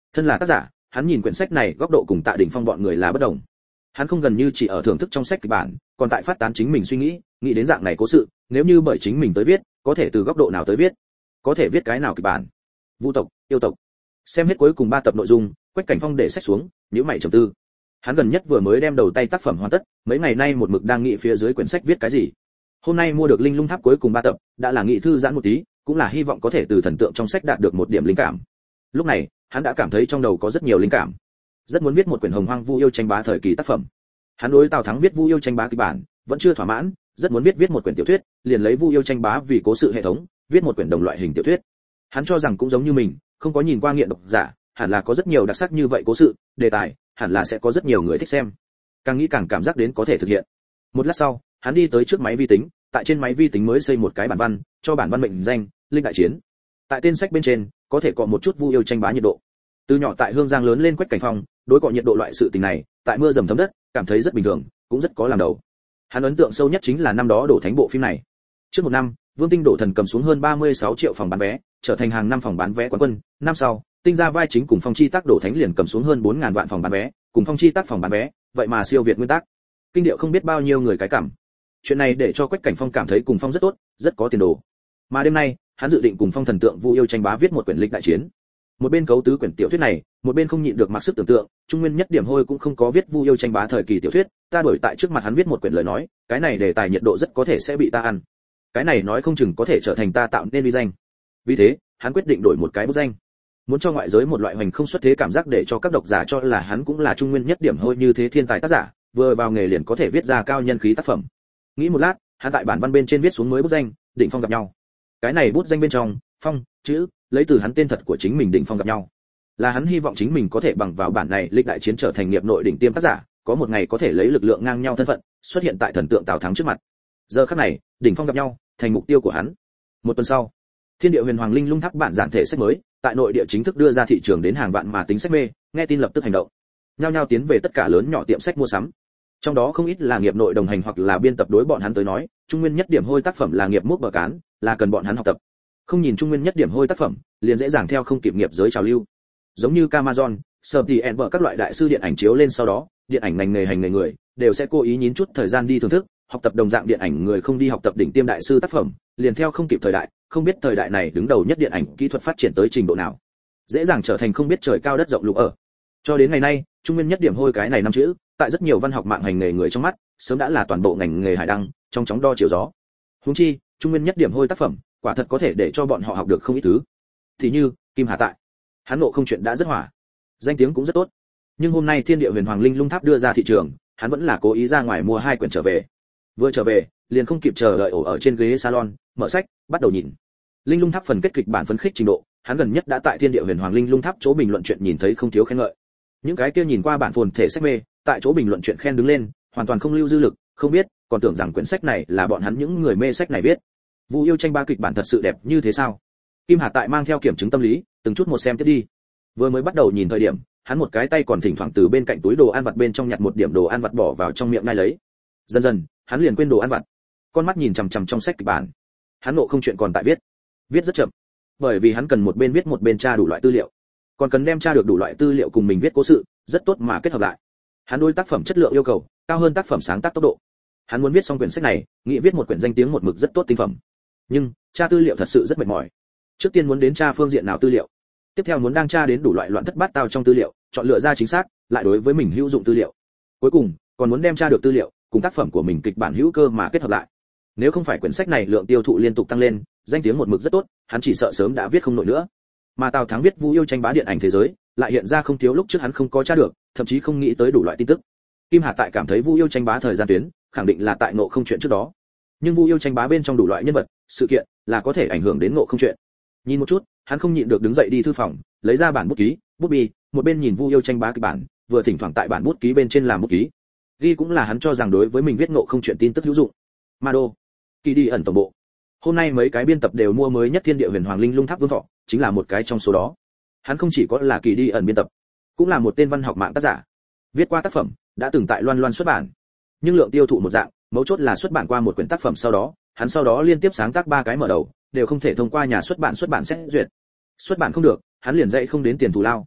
Thân là tác giả, hắn nhìn quyển sách này góc độ cùng Tạ Đình Phong bọn người là bất đồng. Hắn không gần như chỉ ở thưởng thức trong sách kịch bản, còn tại phát tán chính mình suy nghĩ, nghĩ đến dạng này cố sự, nếu như bởi chính mình tới viết, có thể từ góc độ nào tới viết, có thể viết cái nào kịch bản. Vu tộc, yêu tộc. Xem hết cuối cùng ba tập nội dung, Quách Cảnh Phong để sách xuống, nhíu mày trầm tư. Hắn gần nhất vừa mới đem đầu tay tác phẩm hoàn tất, mấy ngày nay một mực đang nghĩ phía dưới quyển sách viết cái gì. Hôm nay mua được Linh Lung Tháp cuối cùng ba tập, đã là nghĩ thư giãn một tí, cũng là hy vọng có thể từ thần tượng trong sách đạt được một điểm linh cảm. Lúc này, hắn đã cảm thấy trong đầu có rất nhiều linh cảm, rất muốn viết một quyển Hồng Hoang Vu Yêu tranh bá thời kỳ tác phẩm. Hắn đối Tào Thắng viết Vu Yêu tranh bá kịch bản, vẫn chưa thỏa mãn, rất muốn viết viết một quyển tiểu thuyết, liền lấy Vu Yêu tranh bá vì cố sự hệ thống, viết một quyển đồng loại hình tiểu thuyết. Hắn cho rằng cũng giống như mình, không có nhìn qua nghiện độc giả, hẳn là có rất nhiều đặc sắc như vậy cố sự, đề tài, hẳn là sẽ có rất nhiều người thích xem. Càng nghĩ càng cảm giác đến có thể thực hiện. Một lát sau, hắn đi tới trước máy vi tính, tại trên máy vi tính mới xây một cái bản văn, cho bản văn mệnh danh Linh Đại Chiến. Tại tên sách bên trên, có thể cọ một chút Vu Yêu tranh bá nhiệt độ. Từ nhỏ tại Hương Giang lớn lên Quách Cảnh Phong, đối cọ nhiệt độ loại sự tình này, tại mưa dầm thấm đất, cảm thấy rất bình thường, cũng rất có làm đầu. Hắn ấn tượng sâu nhất chính là năm đó đổ thánh bộ phim này. Trước một năm, Vương Tinh đổ thần cầm xuống hơn ba mươi sáu triệu phòng bán vé, trở thành hàng năm phòng bán vé quán quân. Năm sau, Tinh ra vai chính cùng Phong Chi tác đổ thánh liền cầm xuống hơn bốn nghìn vạn phòng bán vé, cùng Phong Chi tác phòng bán vé, vậy mà siêu việt nguyên tắc. Kinh điệu không biết bao nhiêu người cái cảm. Chuyện này để cho Quách Cảnh Phong cảm thấy cùng Phong rất tốt, rất có tiền đồ. Mà đêm nay, hắn dự định cùng Phong thần tượng Vu Yêu tranh bá viết một quyển Lịch Đại Chiến. Một bên cấu tứ quyển tiểu thuyết này, một bên không nhịn được mặc sức tưởng tượng, Trung Nguyên Nhất Điểm Hôi cũng không có viết Vu Yêu tranh bá thời kỳ tiểu thuyết, ta đổi tại trước mặt hắn viết một quyển lời nói, cái này đề tài nhiệt độ rất có thể sẽ bị ta ăn. Cái này nói không chừng có thể trở thành ta tạo nên uy danh. Vì thế, hắn quyết định đổi một cái bút danh. Muốn cho ngoại giới một loại hoành không xuất thế cảm giác để cho các độc giả cho là hắn cũng là Trung Nguyên Nhất Điểm Hôi như thế thiên tài tác giả, vừa vào nghề liền có thể viết ra cao nhân khí tác phẩm. Nghĩ một lát, hắn tại bản văn bên trên viết xuống mới bút danh, Định Phong gặp nhau. Cái này bút danh bên trong, Phong chữ lấy từ hắn tên thật của chính mình Định Phong gặp nhau. Là hắn hy vọng chính mình có thể bằng vào bản này Lịch Đại Chiến trở thành nghiệp nội đỉnh tiêm tác giả, có một ngày có thể lấy lực lượng ngang nhau thân phận, xuất hiện tại thần tượng Tào Thắng trước mặt. Giờ khắc này, Đỉnh Phong gặp nhau, thành mục tiêu của hắn. Một tuần sau, Thiên Địa Huyền Hoàng Linh Lung Tháp bản giản thể sách mới, tại nội địa chính thức đưa ra thị trường đến hàng vạn mà tính sách mê, nghe tin lập tức hành động. Nhao nhao tiến về tất cả lớn nhỏ tiệm sách mua sắm. Trong đó không ít là nghiệp nội đồng hành hoặc là biên tập đối bọn hắn tới nói, Trung Nguyên Nhất Điểm Hôi tác phẩm là nghiệp mốt bờ cán, là cần bọn hắn học tập. Không nhìn Trung Nguyên Nhất Điểm Hôi tác phẩm, liền dễ dàng theo không kịp nghiệp giới trào lưu. Giống như Amazon, Serpent vợ các loại đại sư điện ảnh chiếu lên sau đó, điện ảnh ngành nghề hành nghề người đều sẽ cố ý nhín chút thời gian đi thưởng thức, học tập đồng dạng điện ảnh người không đi học tập đỉnh tiêm đại sư tác phẩm, liền theo không kịp thời đại, không biết thời đại này đứng đầu nhất điện ảnh kỹ thuật phát triển tới trình độ nào, dễ dàng trở thành không biết trời cao đất rộng lục ở. Cho đến ngày nay, Trung Nguyên Nhất Điểm Hôi cái này năm chữ, tại rất nhiều văn học mạng hành nghề người trong mắt, sớm đã là toàn bộ ngành nghề hải đăng, trong chóng đo chiều gió. Huống chi, Trung Nguyên Nhất Điểm Hôi tác phẩm, quả thật có thể để cho bọn họ học được không ít thứ. Thì như Kim Hà Tại, hắn ngộ không chuyện đã rất hỏa, danh tiếng cũng rất tốt. Nhưng hôm nay Thiên Địa Huyền Hoàng Linh Lung Tháp đưa ra thị trường, hắn vẫn là cố ý ra ngoài mua hai quyển trở về. Vừa trở về, liền không kịp chờ đợi ổ ở trên ghế salon, mở sách, bắt đầu nhìn. Linh Lung Tháp phần kết kịch bản phấn khích trình độ, hắn gần nhất đã tại Thiên Địa Huyền Hoàng Linh Lung Tháp chỗ bình luận chuyện nhìn thấy không thiếu khen ngợi. Những cái kia nhìn qua bản phồn thể sách mê, tại chỗ bình luận chuyện khen đứng lên, hoàn toàn không lưu dư lực, không biết, còn tưởng rằng quyển sách này là bọn hắn những người mê sách này viết. Vu Yêu tranh ba kịch bản thật sự đẹp như thế sao? Kim Hà Tại mang theo kiểm chứng tâm lý, từng chút một xem tiếp đi. Vừa mới bắt đầu nhìn thời điểm, hắn một cái tay còn thỉnh thoảng từ bên cạnh túi đồ ăn vặt bên trong nhặt một điểm đồ ăn vặt bỏ vào trong miệng ngay lấy. Dần dần, hắn liền quên đồ ăn vặt, con mắt nhìn chằm chằm trong sách kịch bản. Hắn nộ không chuyện còn tại viết, viết rất chậm, bởi vì hắn cần một bên viết một bên tra đủ loại tư liệu, còn cần đem tra được đủ loại tư liệu cùng mình viết cố sự, rất tốt mà kết hợp lại. Hắn đối tác phẩm chất lượng yêu cầu cao hơn tác phẩm sáng tác tốc độ. Hắn muốn viết xong quyển sách này, nghĩ viết một quyển danh tiếng một mực rất tốt tinh phẩm. Nhưng tra tư liệu thật sự rất mệt mỏi. Trước tiên muốn đến tra phương diện nào tư liệu, tiếp theo muốn đang tra đến đủ loại loạn thất bát tao trong tư liệu, chọn lựa ra chính xác, lại đối với mình hữu dụng tư liệu. Cuối cùng, còn muốn đem tra được tư liệu cùng tác phẩm của mình kịch bản hữu cơ mà kết hợp lại. Nếu không phải quyển sách này lượng tiêu thụ liên tục tăng lên, danh tiếng một mực rất tốt, hắn chỉ sợ sớm đã viết không nổi nữa. Mà Tào Thắng viết Vu Yêu tranh bá điện ảnh thế giới, lại hiện ra không thiếu lúc trước hắn không có tra được, thậm chí không nghĩ tới đủ loại tin tức. Kim Hà Tại cảm thấy Vu Yêu tranh bá thời gian tuyến, khẳng định là tại ngộ không chuyện trước đó. Nhưng Vu Yêu tranh bá bên trong đủ loại nhân vật, sự kiện là có thể ảnh hưởng đến ngộ không chuyện. Nhìn một chút, hắn không nhịn được đứng dậy đi thư phòng, lấy ra bản bút ký, bút bi, một bên nhìn Vu Yêu tranh bá kịch bản, vừa thỉnh thoảng tại bản bút ký bên trên làm bút ký. Ghi cũng là hắn cho rằng đối với mình viết ngộ không chuyện tin tức hữu dụng. Ma Đô, Kỳ đi ẩn tổng bộ. Hôm nay mấy cái biên tập đều mua mới nhất Thiên Địa Huyền Hoàng Linh Lung Tháp Vương Thọ, chính là một cái trong số đó. Hắn không chỉ có là Kỳ đi ẩn biên tập, cũng là một tên văn học mạng tác giả. Viết qua tác phẩm, đã từng tại Loan Loan xuất bản. Nhưng lượng tiêu thụ một dạng, mấu chốt là xuất bản qua một quyển tác phẩm sau đó, hắn sau đó liên tiếp sáng tác ba cái mở đầu, đều không thể thông qua nhà xuất bản xuất bản xét duyệt. Xuất bản không được, hắn liền dạy không đến tiền thù lao.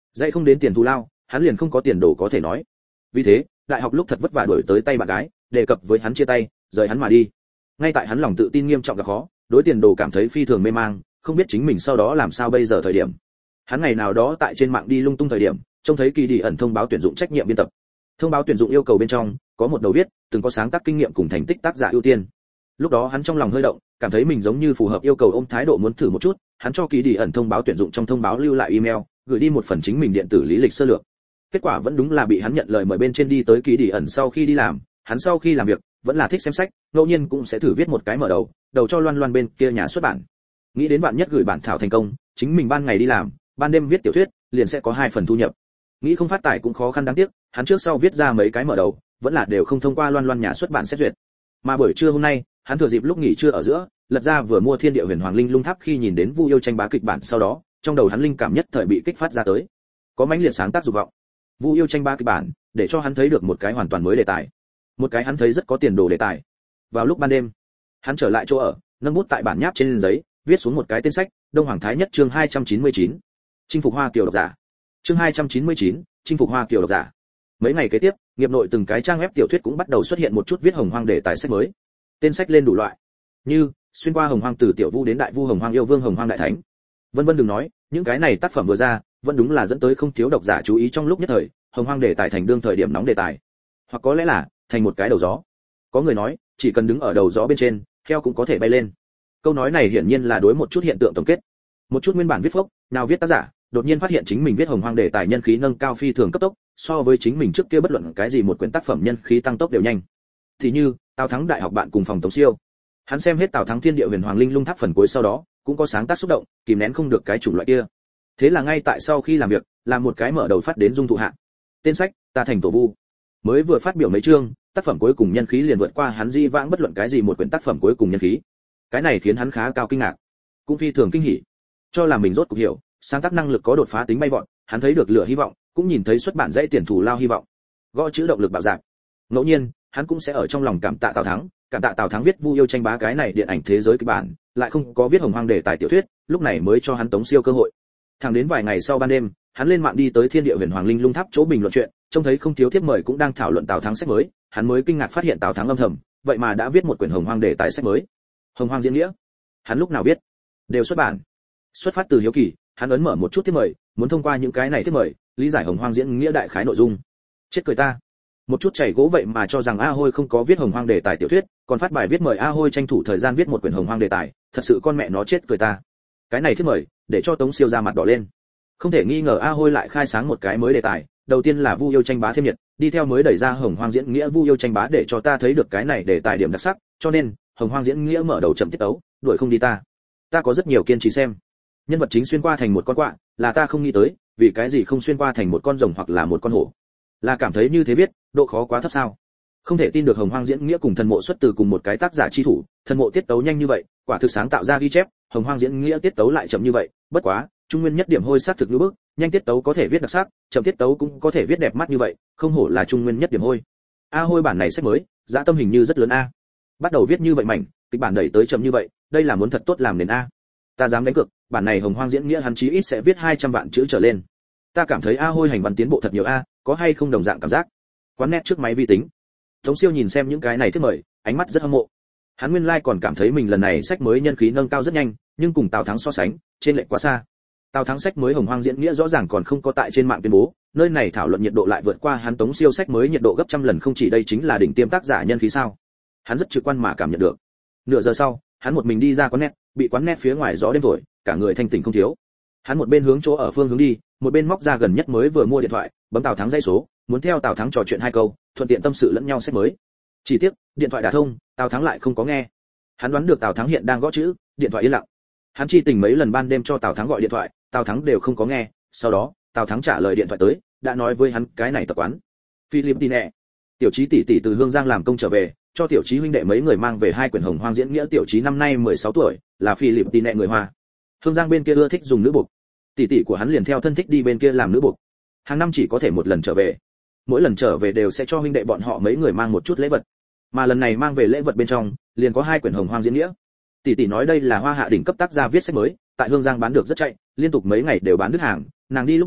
dạy không đến tiền thù lao, hắn liền không có tiền đồ có thể nói. Vì thế, đại học lúc thật vất vả đuổi tới tay bạn gái, đề cập với hắn chia tay, rời hắn mà đi. Ngay tại hắn lòng tự tin nghiêm trọng gặp khó, đối tiền đồ cảm thấy phi thường mê mang, không biết chính mình sau đó làm sao bây giờ thời điểm. Hắn ngày nào đó tại trên mạng đi lung tung thời điểm, trông thấy kỳ đi ẩn thông báo tuyển dụng trách nhiệm biên tập. Thông báo tuyển dụng yêu cầu bên trong có một đầu viết, từng có sáng tác kinh nghiệm cùng thành tích tác giả ưu tiên. Lúc đó hắn trong lòng hơi động, cảm thấy mình giống như phù hợp yêu cầu, ôm thái độ muốn thử một chút, hắn cho kỳ đi ẩn thông báo tuyển dụng trong thông báo lưu lại email, gửi đi một phần chính mình điện tử lý lịch sơ lược. Kết quả vẫn đúng là bị hắn nhận lời mời bên trên đi tới kỳ đi ẩn. Sau khi đi làm, hắn sau khi làm việc vẫn là thích xem sách, ngẫu nhiên cũng sẽ thử viết một cái mở đầu, đầu cho Loan Loan bên kia nhà xuất bản. Nghĩ đến bạn nhất gửi bản thảo thành công, chính mình ban ngày đi làm, ban đêm viết tiểu thuyết, liền sẽ có hai phần thu nhập. Nghĩ không phát tài cũng khó khăn đáng tiếc, hắn trước sau viết ra mấy cái mở đầu, vẫn là đều không thông qua Loan Loan nhà xuất bản xét duyệt. Mà buổi trưa hôm nay, hắn thừa dịp lúc nghỉ trưa ở giữa, lật ra vừa mua Thiên Địa Huyền Hoàng Linh Lung Tháp, khi nhìn đến Vu Yêu tranh bá kịch bản sau đó, trong đầu hắn linh cảm nhất thời bị kích phát ra tới. Có mãnh liệt sáng tác dục vọng. Vu Yêu tranh bá kịch bản, để cho hắn thấy được một cái hoàn toàn mới đề tài. Một cái hắn thấy rất có tiền đồ đề tài. Vào lúc ban đêm, hắn trở lại chỗ ở, nâng bút tại bản nháp trên giấy, viết xuống một cái tên sách, Đông Hoàng Thái Nhất, chương hai trăm chín mươi chín. Chinh phục Hoa Kiều độc giả. Chương hai trăm chín mươi chín, chinh phục Hoa Kiều độc giả. Mấy ngày kế tiếp, nghiệp nội từng cái trang web tiểu thuyết cũng bắt đầu xuất hiện một chút viết hồng hoang đề tài sách mới. Tên sách lên đủ loại, như xuyên qua hồng hoang từ tiểu vu đến đại vu, hồng hoang yêu vương, hồng hoang đại thánh, vân vân. Đừng nói, những cái này tác phẩm vừa ra, vẫn đúng là dẫn tới không thiếu độc giả chú ý. Trong lúc nhất thời, hồng hoang đề tài thành đương thời điểm nóng đề tài, hoặc có lẽ là thành một cái đầu gió. Có người nói, chỉ cần đứng ở đầu gió bên trên, heo cũng có thể bay lên. Câu nói này hiển nhiên là đối một chút hiện tượng tổng kết. Một chút nguyên bản viết phốc, nào viết tác giả, đột nhiên phát hiện chính mình viết hồng hoang đề tài nhân khí nâng cao phi thường cấp tốc, so với chính mình trước kia bất luận cái gì một quyển tác phẩm nhân khí tăng tốc đều nhanh. Thì như Tào Thắng đại học bạn cùng phòng Tống Siêu, hắn xem hết Tào Thắng Thiên Địa Huyền Hoàng Linh Lung Tháp phần cuối sau đó, cũng có sáng tác xúc động, kìm nén không được cái chủng loại kia. Thế là ngay tại sau khi làm việc, làm một cái mở đầu phát đến dung thụ hạ. Tên sách, Ta thành tổ vu. Mới vừa phát biểu mấy chương, tác phẩm cuối cùng nhân khí liền vượt qua hắn di vãng bất luận cái gì một quyển tác phẩm cuối cùng nhân khí. Cái này khiến hắn khá cao kinh ngạc, cũng phi thường kinh hỉ, cho là mình rốt cuộc hiểu, sáng tác năng lực có đột phá tính bay vọt, hắn thấy được lửa hy vọng, cũng nhìn thấy xuất bản dãy tiền thù lao hy vọng. Gõ chữ động lực bạo dạn. Ngẫu nhiên, hắn cũng sẽ ở trong lòng cảm tạ Tào Thắng, cảm tạ Tào Thắng viết Vu Yêu tranh bá cái này điện ảnh thế giới kịch bản, lại không có viết hồng hoang đề tài tiểu thuyết, lúc này mới cho hắn Tống Siêu cơ hội. Thẳng đến vài ngày sau ban đêm, hắn lên mạng đi tới Thiên Địa Huyền Hoàng Linh Lung Tháp chỗ bình luận chuyện, trông thấy không thiếu thiếp mời cũng đang thảo luận Tào Thắng sách mới, hắn mới kinh ngạc phát hiện Tào Thắng âm thầm, vậy mà đã viết một quyển hồng hoang đề tài sách mới. Hồng hoang diễn nghĩa. Hắn lúc nào viết? Đều xuất bản. Xuất phát từ hiếu kỳ, hắn ấn mở một chút thiếp mời, muốn thông qua những cái này thiếp mời, lý giải hồng hoang diễn nghĩa đại khái nội dung. Chết cười ta. Một chút chảy gỗ vậy mà cho rằng A Hôi không có viết hồng hoang đề tài tiểu thuyết, còn phát bài viết mời A Hôi tranh thủ thời gian viết một quyển hồng hoang đề tài, thật sự con mẹ nó chết cười ta. Cái này thiếp mời, để cho Tống Siêu ra mặt đỏ lên. Không thể nghi ngờ A Hôi lại khai sáng một cái mới đề tài, đầu tiên là Vu Yêu tranh bá thêm nhiệt, đi theo mới đẩy ra hồng hoang diễn nghĩa Vu Yêu tranh bá, để cho ta thấy được cái này đề tài điểm đặc sắc, cho nên hồng hoang diễn nghĩa mở đầu chậm tiết tấu, đuổi không đi ta. Ta có rất nhiều kiên trì xem. Nhân vật chính xuyên qua thành một con quạ, là ta không nghĩ tới, vì cái gì không xuyên qua thành một con rồng hoặc là một con hổ? Là cảm thấy như thế viết, độ khó quá thấp sao? Không thể tin được hồng hoang diễn nghĩa cùng thần mộ xuất từ cùng một cái tác giả chi thủ, thần mộ tiết tấu nhanh như vậy, quả thực sáng tạo ra ghi chép, hồng hoang diễn nghĩa tiết tấu lại chậm như vậy, bất quá, trung nguyên nhất điểm hôi sắc thực như bức, nhanh tiết tấu có thể viết đặc sắc, chậm tiết tấu cũng có thể viết đẹp mắt như vậy, không hổ là trung nguyên nhất điểm hôi. A Hôi bản này sách mới, dạ tâm hình như rất lớn a. Bắt đầu viết như vậy mảnh, kịch bản đẩy tới chậm như vậy, đây là muốn thật tốt làm nền a. Ta dám đánh cược, bản này hồng hoang diễn nghĩa hắn chí ít sẽ viết hai trăm vạn chữ trở lên. Ta cảm thấy A Hôi hành văn tiến bộ thật nhiều a, có hay không đồng dạng cảm giác? Quán nét trước máy vi tính. Tống Siêu nhìn xem những cái này thiết mời, ánh mắt rất hâm mộ. Hắn nguyên lai like còn cảm thấy mình lần này sách mới nhân khí nâng cao rất nhanh, nhưng cùng Tào Thắng so sánh, trên lệch quá xa. Tào Thắng sách mới hồng hoang diễn nghĩa rõ ràng còn không có tại trên mạng tuyên bố, nơi này thảo luận nhiệt độ lại vượt qua hắn Tống Siêu sách mới nhiệt độ gấp trăm lần, không chỉ đây chính là đỉnh tiêm tác giả nhân khí sao? Hắn rất trực quan mà cảm nhận được. Nửa giờ sau, hắn một mình đi ra quán nét, bị quán nét phía ngoài gió đêm thổi, cả người thanh tỉnh không thiếu. Hắn một bên hướng chỗ ở phương hướng đi, một bên móc ra gần nhất mới vừa mua điện thoại, bấm Tào Thắng dãy số, muốn theo Tào Thắng trò chuyện hai câu, thuận tiện tâm sự lẫn nhau sách mới. Chỉ tiếc, điện thoại đả thông, Tào Thắng lại không có nghe. Hắn đoán được Tào Thắng hiện đang gõ chữ, điện thoại yên lặng. Hắn chi tình mấy lần ban đêm cho Tào Thắng gọi điện thoại, Tào Thắng đều không có nghe, sau đó, Tào Thắng trả lời điện thoại tới, đã nói với hắn cái này tập quán. Philippines. Tiểu Chí tỷ tỷ từ Hương Giang làm công trở về, cho Tiểu Chí huynh đệ mấy người mang về hai quyển hồng hoang diễn nghĩa. Tiểu Chí năm nay mười sáu tuổi, là Philippines người Hoa. Hương Giang bên kia ưa thích dùng nữ buộc. Tỷ tỷ của hắn liền theo thân thích đi bên kia làm nữ buộc. Hàng năm chỉ có thể một lần trở về. Mỗi lần trở về đều sẽ cho huynh đệ bọn họ mấy người mang một chút lễ vật. Mà lần này mang về lễ vật bên trong, liền có hai quyển hồng hoang diễn nghĩa. Tỷ tỷ nói đây là Hoa Hạ đỉnh cấp tác gia viết sách mới, tại Hương Giang bán được rất chạy, liên tục mấy ngày đều bán đứt hàng, nàng đi lúc mua,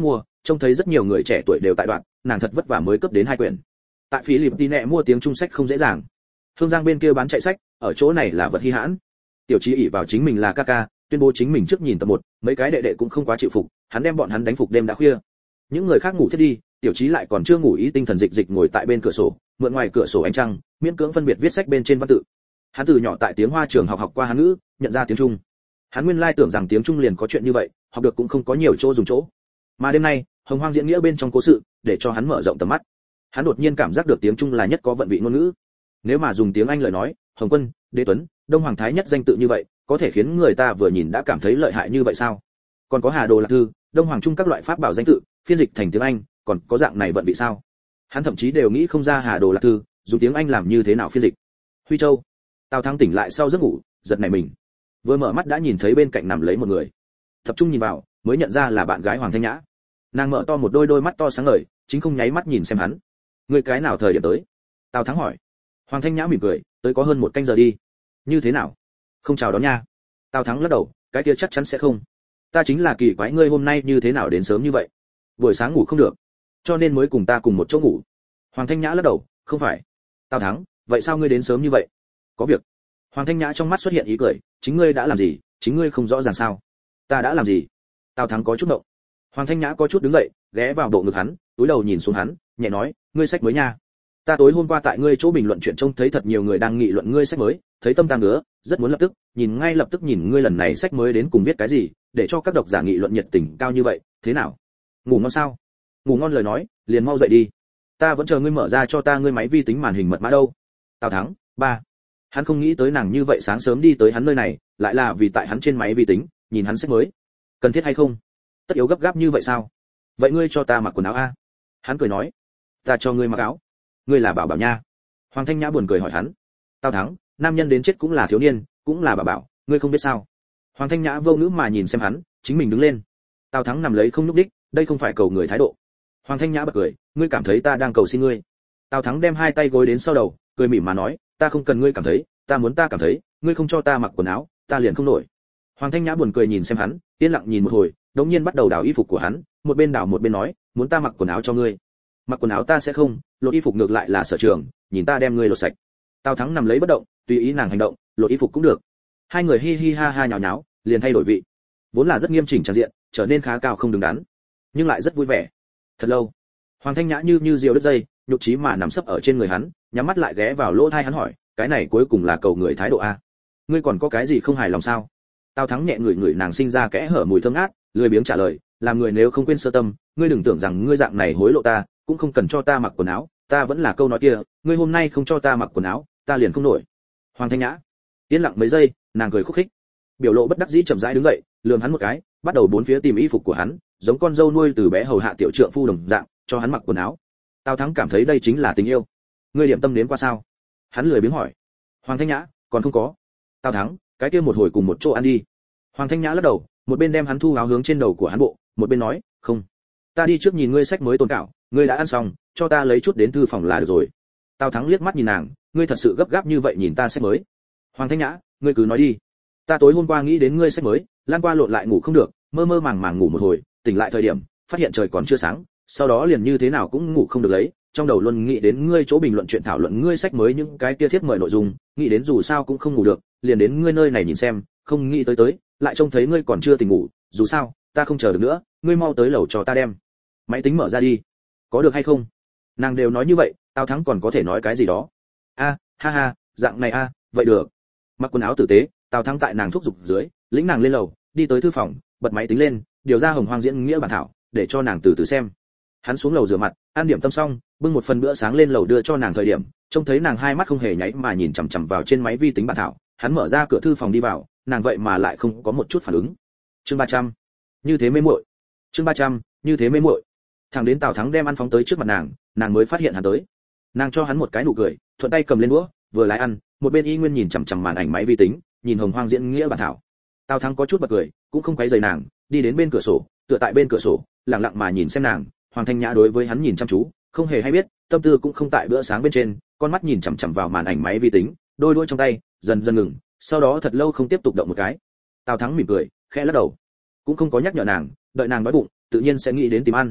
trông thấy rất nhiều người trẻ tuổi đều tại đoạn, nàng thật vất vả mới cấp đến hai quyển. Tại Philippines mua tiếng Trung sách không dễ dàng. Hương Giang bên kia bán chạy sách, ở chỗ này là vật hi hãn. Tiểu Chí ỷ vào chính mình là ca ca, tuyên bố chính mình trước nhìn tập một, mấy cái đệ đệ cũng không quá chịu phục, hắn đem bọn hắn đánh phục đêm đã khuya. Những người khác ngủ thiết đi, Tiểu Chí lại còn chưa ngủ ý tinh thần dịch dịch ngồi tại bên cửa sổ, mượn ngoài cửa sổ ánh trăng, miễn cưỡng phân biệt viết sách bên trên văn tự. Hắn từ nhỏ tại tiếng Hoa trường học học qua Hán ngữ, nhận ra tiếng Trung. Hắn nguyên lai tưởng rằng tiếng Trung liền có chuyện như vậy, học được cũng không có nhiều chỗ dùng chỗ. Mà đêm nay, Hồng Hoang diễn nghĩa bên trong cố sự, để cho hắn mở rộng tầm mắt. Hắn đột nhiên cảm giác được tiếng Trung là nhất có vận vị ngôn ngữ. Nếu mà dùng tiếng Anh lời nói, Hồng Quân, Đế Tuấn, Đông Hoàng Thái nhất danh tự như vậy, có thể khiến người ta vừa nhìn đã cảm thấy lợi hại như vậy sao? Còn có Hà Đồ Lạc Thư, Đông Hoàng Trung các loại pháp bảo danh tự, phiên dịch thành tiếng Anh, còn có dạng này vận vị sao? Hắn thậm chí đều nghĩ không ra Hà Đồ Lạc Thư, dùng tiếng Anh làm như thế nào phiên dịch. Huy Châu. Tào Thắng tỉnh lại sau giấc ngủ, giật nảy mình. Vừa mở mắt đã nhìn thấy bên cạnh nằm lấy một người. Tập trung nhìn vào, mới nhận ra là bạn gái Hoàng Thanh Nhã. Nàng mở to một đôi đôi mắt to sáng ngời, chính không nháy mắt nhìn xem hắn. Người cái nào thời điểm tới? Tào Thắng hỏi. Hoàng Thanh Nhã mỉm cười, tới có hơn một canh giờ đi. Như thế nào? Không chào đón nha. Tào Thắng lắc đầu, cái kia chắc chắn sẽ không. Ta chính là kỳ quái ngươi hôm nay như thế nào đến sớm như vậy? Buổi sáng ngủ không được, cho nên mới cùng ta cùng một chỗ ngủ. Hoàng Thanh Nhã lắc đầu, không phải. Tào Thắng, vậy sao ngươi đến sớm như vậy? Có việc. Hoàng Thanh Nhã trong mắt xuất hiện ý cười, chính ngươi đã làm gì, chính ngươi không rõ ràng sao? Ta đã làm gì? Tào Thắng có chút động. Hoàng Thanh Nhã có chút đứng dậy, ghé vào bộ ngực hắn, túi đầu nhìn xuống hắn, nhẹ nói, ngươi sách mới nha. Ta tối hôm qua tại ngươi chỗ bình luận chuyện trông thấy thật nhiều người đang nghị luận ngươi sách mới, thấy tâm ta ngứa, rất muốn lập tức, nhìn ngay lập tức nhìn ngươi lần này sách mới đến cùng viết cái gì, để cho các độc giả nghị luận nhiệt tình cao như vậy, thế nào? Ngủ ngon sao? Ngủ ngon lời nói, liền mau dậy đi. Ta vẫn chờ ngươi mở ra cho ta ngươi máy vi tính màn hình mật mã đâu. Tào Thắng, ba. Hắn không nghĩ tới nàng như vậy sáng sớm đi tới hắn nơi này, lại là vì tại hắn trên máy vi tính, nhìn hắn sách mới. Cần thiết hay không? Tất yếu gấp gáp như vậy sao? Vậy ngươi cho ta mặc quần áo a. Hắn cười nói, ta cho ngươi mặc áo. Ngươi là Bảo Bảo nha. Hoàng Thanh Nhã buồn cười hỏi hắn. Tào Thắng, nam nhân đến chết cũng là thiếu niên, cũng là Bảo Bảo, ngươi không biết sao? Hoàng Thanh Nhã vô ngữ mà nhìn xem hắn, chính mình đứng lên. Tào Thắng nằm lấy không nhúc đích, đây không phải cầu người thái độ. Hoàng Thanh Nhã bật cười, ngươi cảm thấy ta đang cầu xin ngươi? Tào Thắng đem hai tay gối đến sau đầu, cười mỉm mà nói, ta không cần ngươi cảm thấy, ta muốn ta cảm thấy, ngươi không cho ta mặc quần áo, ta liền không nổi. Hoàng Thanh Nhã buồn cười nhìn xem hắn, yên lặng nhìn một hồi, đống nhiên bắt đầu đào y phục của hắn, một bên đào một bên nói, muốn ta mặc quần áo cho ngươi. Mặc quần áo ta sẽ không, lột y phục ngược lại là sở trường, nhìn ta đem ngươi lột sạch. Tào Thắng nằm lấy bất động, tùy ý nàng hành động, lột y phục cũng được. Hai người hi hi ha ha nhào nháo, liền thay đổi vị. Vốn là rất nghiêm chỉnh tràn diện, trở nên khá cao không đứng đắn, nhưng lại rất vui vẻ. Thật lâu, Hoàng Thanh Nhã như như diều đứt dây, nhục trí mà nằm sấp ở trên người hắn, nhắm mắt lại ghé vào lỗ tai hắn hỏi, cái này cuối cùng là cầu người thái độ a? Ngươi còn có cái gì không hài lòng sao? Tào Thắng nhẹ ngửi ngửi nàng sinh ra kẽ hở mùi thơm ngát, lười biếng trả lời, làm người nếu không quên sơ tâm, ngươi đừng tưởng rằng ngươi dạng này hối lộ ta, cũng không cần cho ta mặc quần áo, ta vẫn là câu nói kia, ngươi hôm nay không cho ta mặc quần áo, ta liền không nổi. Hoàng Thanh Nhã yên lặng mấy giây, nàng cười khúc khích, biểu lộ bất đắc dĩ chậm rãi đứng dậy, lườm hắn một cái, bắt đầu bốn phía tìm y phục của hắn, giống con dâu nuôi từ bé hầu hạ tiểu trượng phu đồng dạng, cho hắn mặc quần áo. Tào Thắng cảm thấy đây chính là tình yêu. Ngươi điểm tâm đến qua sao? Hắn lười biếng hỏi. Hoàng Thanh Nhã, còn không có. Tào Thắng, cái kia một hồi cùng một chỗ ăn đi. Hoàng Thanh Nhã lắc đầu, một bên đem hắn thu áo hướng trên đầu của hắn bộ, một bên nói, không, ta đi trước nhìn ngươi sách mới tồn cảo, ngươi đã ăn xong, cho ta lấy chút đến thư phòng là được rồi. Tào Thắng liếc mắt nhìn nàng, ngươi thật sự gấp gáp như vậy nhìn ta sách mới? Hoàng Thanh Nhã, ngươi cứ nói đi. Ta tối hôm qua nghĩ đến ngươi sách mới, lan qua lộn lại ngủ không được, mơ mơ màng màng ngủ một hồi, tỉnh lại thời điểm, phát hiện trời còn chưa sáng, sau đó liền như thế nào cũng ngủ không được lấy, trong đầu luôn nghĩ đến ngươi chỗ bình luận chuyện thảo luận ngươi sách mới những cái kia thiết mời nội dung, nghĩ đến dù sao cũng không ngủ được, liền đến ngươi nơi này nhìn xem, không nghĩ tới tới, lại trông thấy ngươi còn chưa tỉnh ngủ, dù sao, ta không chờ được nữa, ngươi mau tới lầu cho ta đem máy tính mở ra đi, có được hay không? Nàng đều nói như vậy, Tào Thắng còn có thể nói cái gì đó? A, ha ha, dạng này a, vậy được. Mặc quần áo tử tế, Tào Thắng tại nàng thúc giục dưới, lĩnh nàng lên lầu, đi tới thư phòng, bật máy tính lên, điều ra Hồng Hoang diễn nghĩa bản thảo, để cho nàng từ từ xem. Hắn xuống lầu rửa mặt, ăn điểm tâm xong, bưng một phần bữa sáng lên lầu đưa cho nàng thời điểm, trông thấy nàng hai mắt không hề nháy mà nhìn chằm chằm vào trên máy vi tính bản thảo, hắn mở ra cửa thư phòng đi vào, nàng vậy mà lại không có một chút phản ứng. Chương ba trăm, như thế mê muội. Chương ba trăm, như thế mê muội. Thằng đến Tào Thắng đem ăn phóng tới trước mặt nàng, nàng mới phát hiện hắn tới. Nàng cho hắn một cái nụ cười, thuận tay cầm lên đũa, vừa lái ăn, một bên y nguyên nhìn chằm chằm màn ảnh máy vi tính, nhìn Hồng Hoang diễn nghĩa bản thảo. Tào Thắng có chút bật cười, cũng không quấy rầy nàng, đi đến bên cửa sổ, tựa tại bên cửa sổ, lặng lặng mà nhìn xem nàng. Hoàng Thanh Nhã đối với hắn nhìn chăm chú, không hề hay biết, tâm tư cũng không tại bữa sáng bên trên, con mắt nhìn chằm chằm vào màn ảnh máy vi tính, đôi đuôi trong tay dần dần ngừng, sau đó thật lâu không tiếp tục động một cái. Tào Thắng mỉm cười, khẽ lắc đầu, cũng không có nhắc nhở nàng, đợi nàng đói bụng, tự nhiên sẽ nghĩ đến tìm ăn.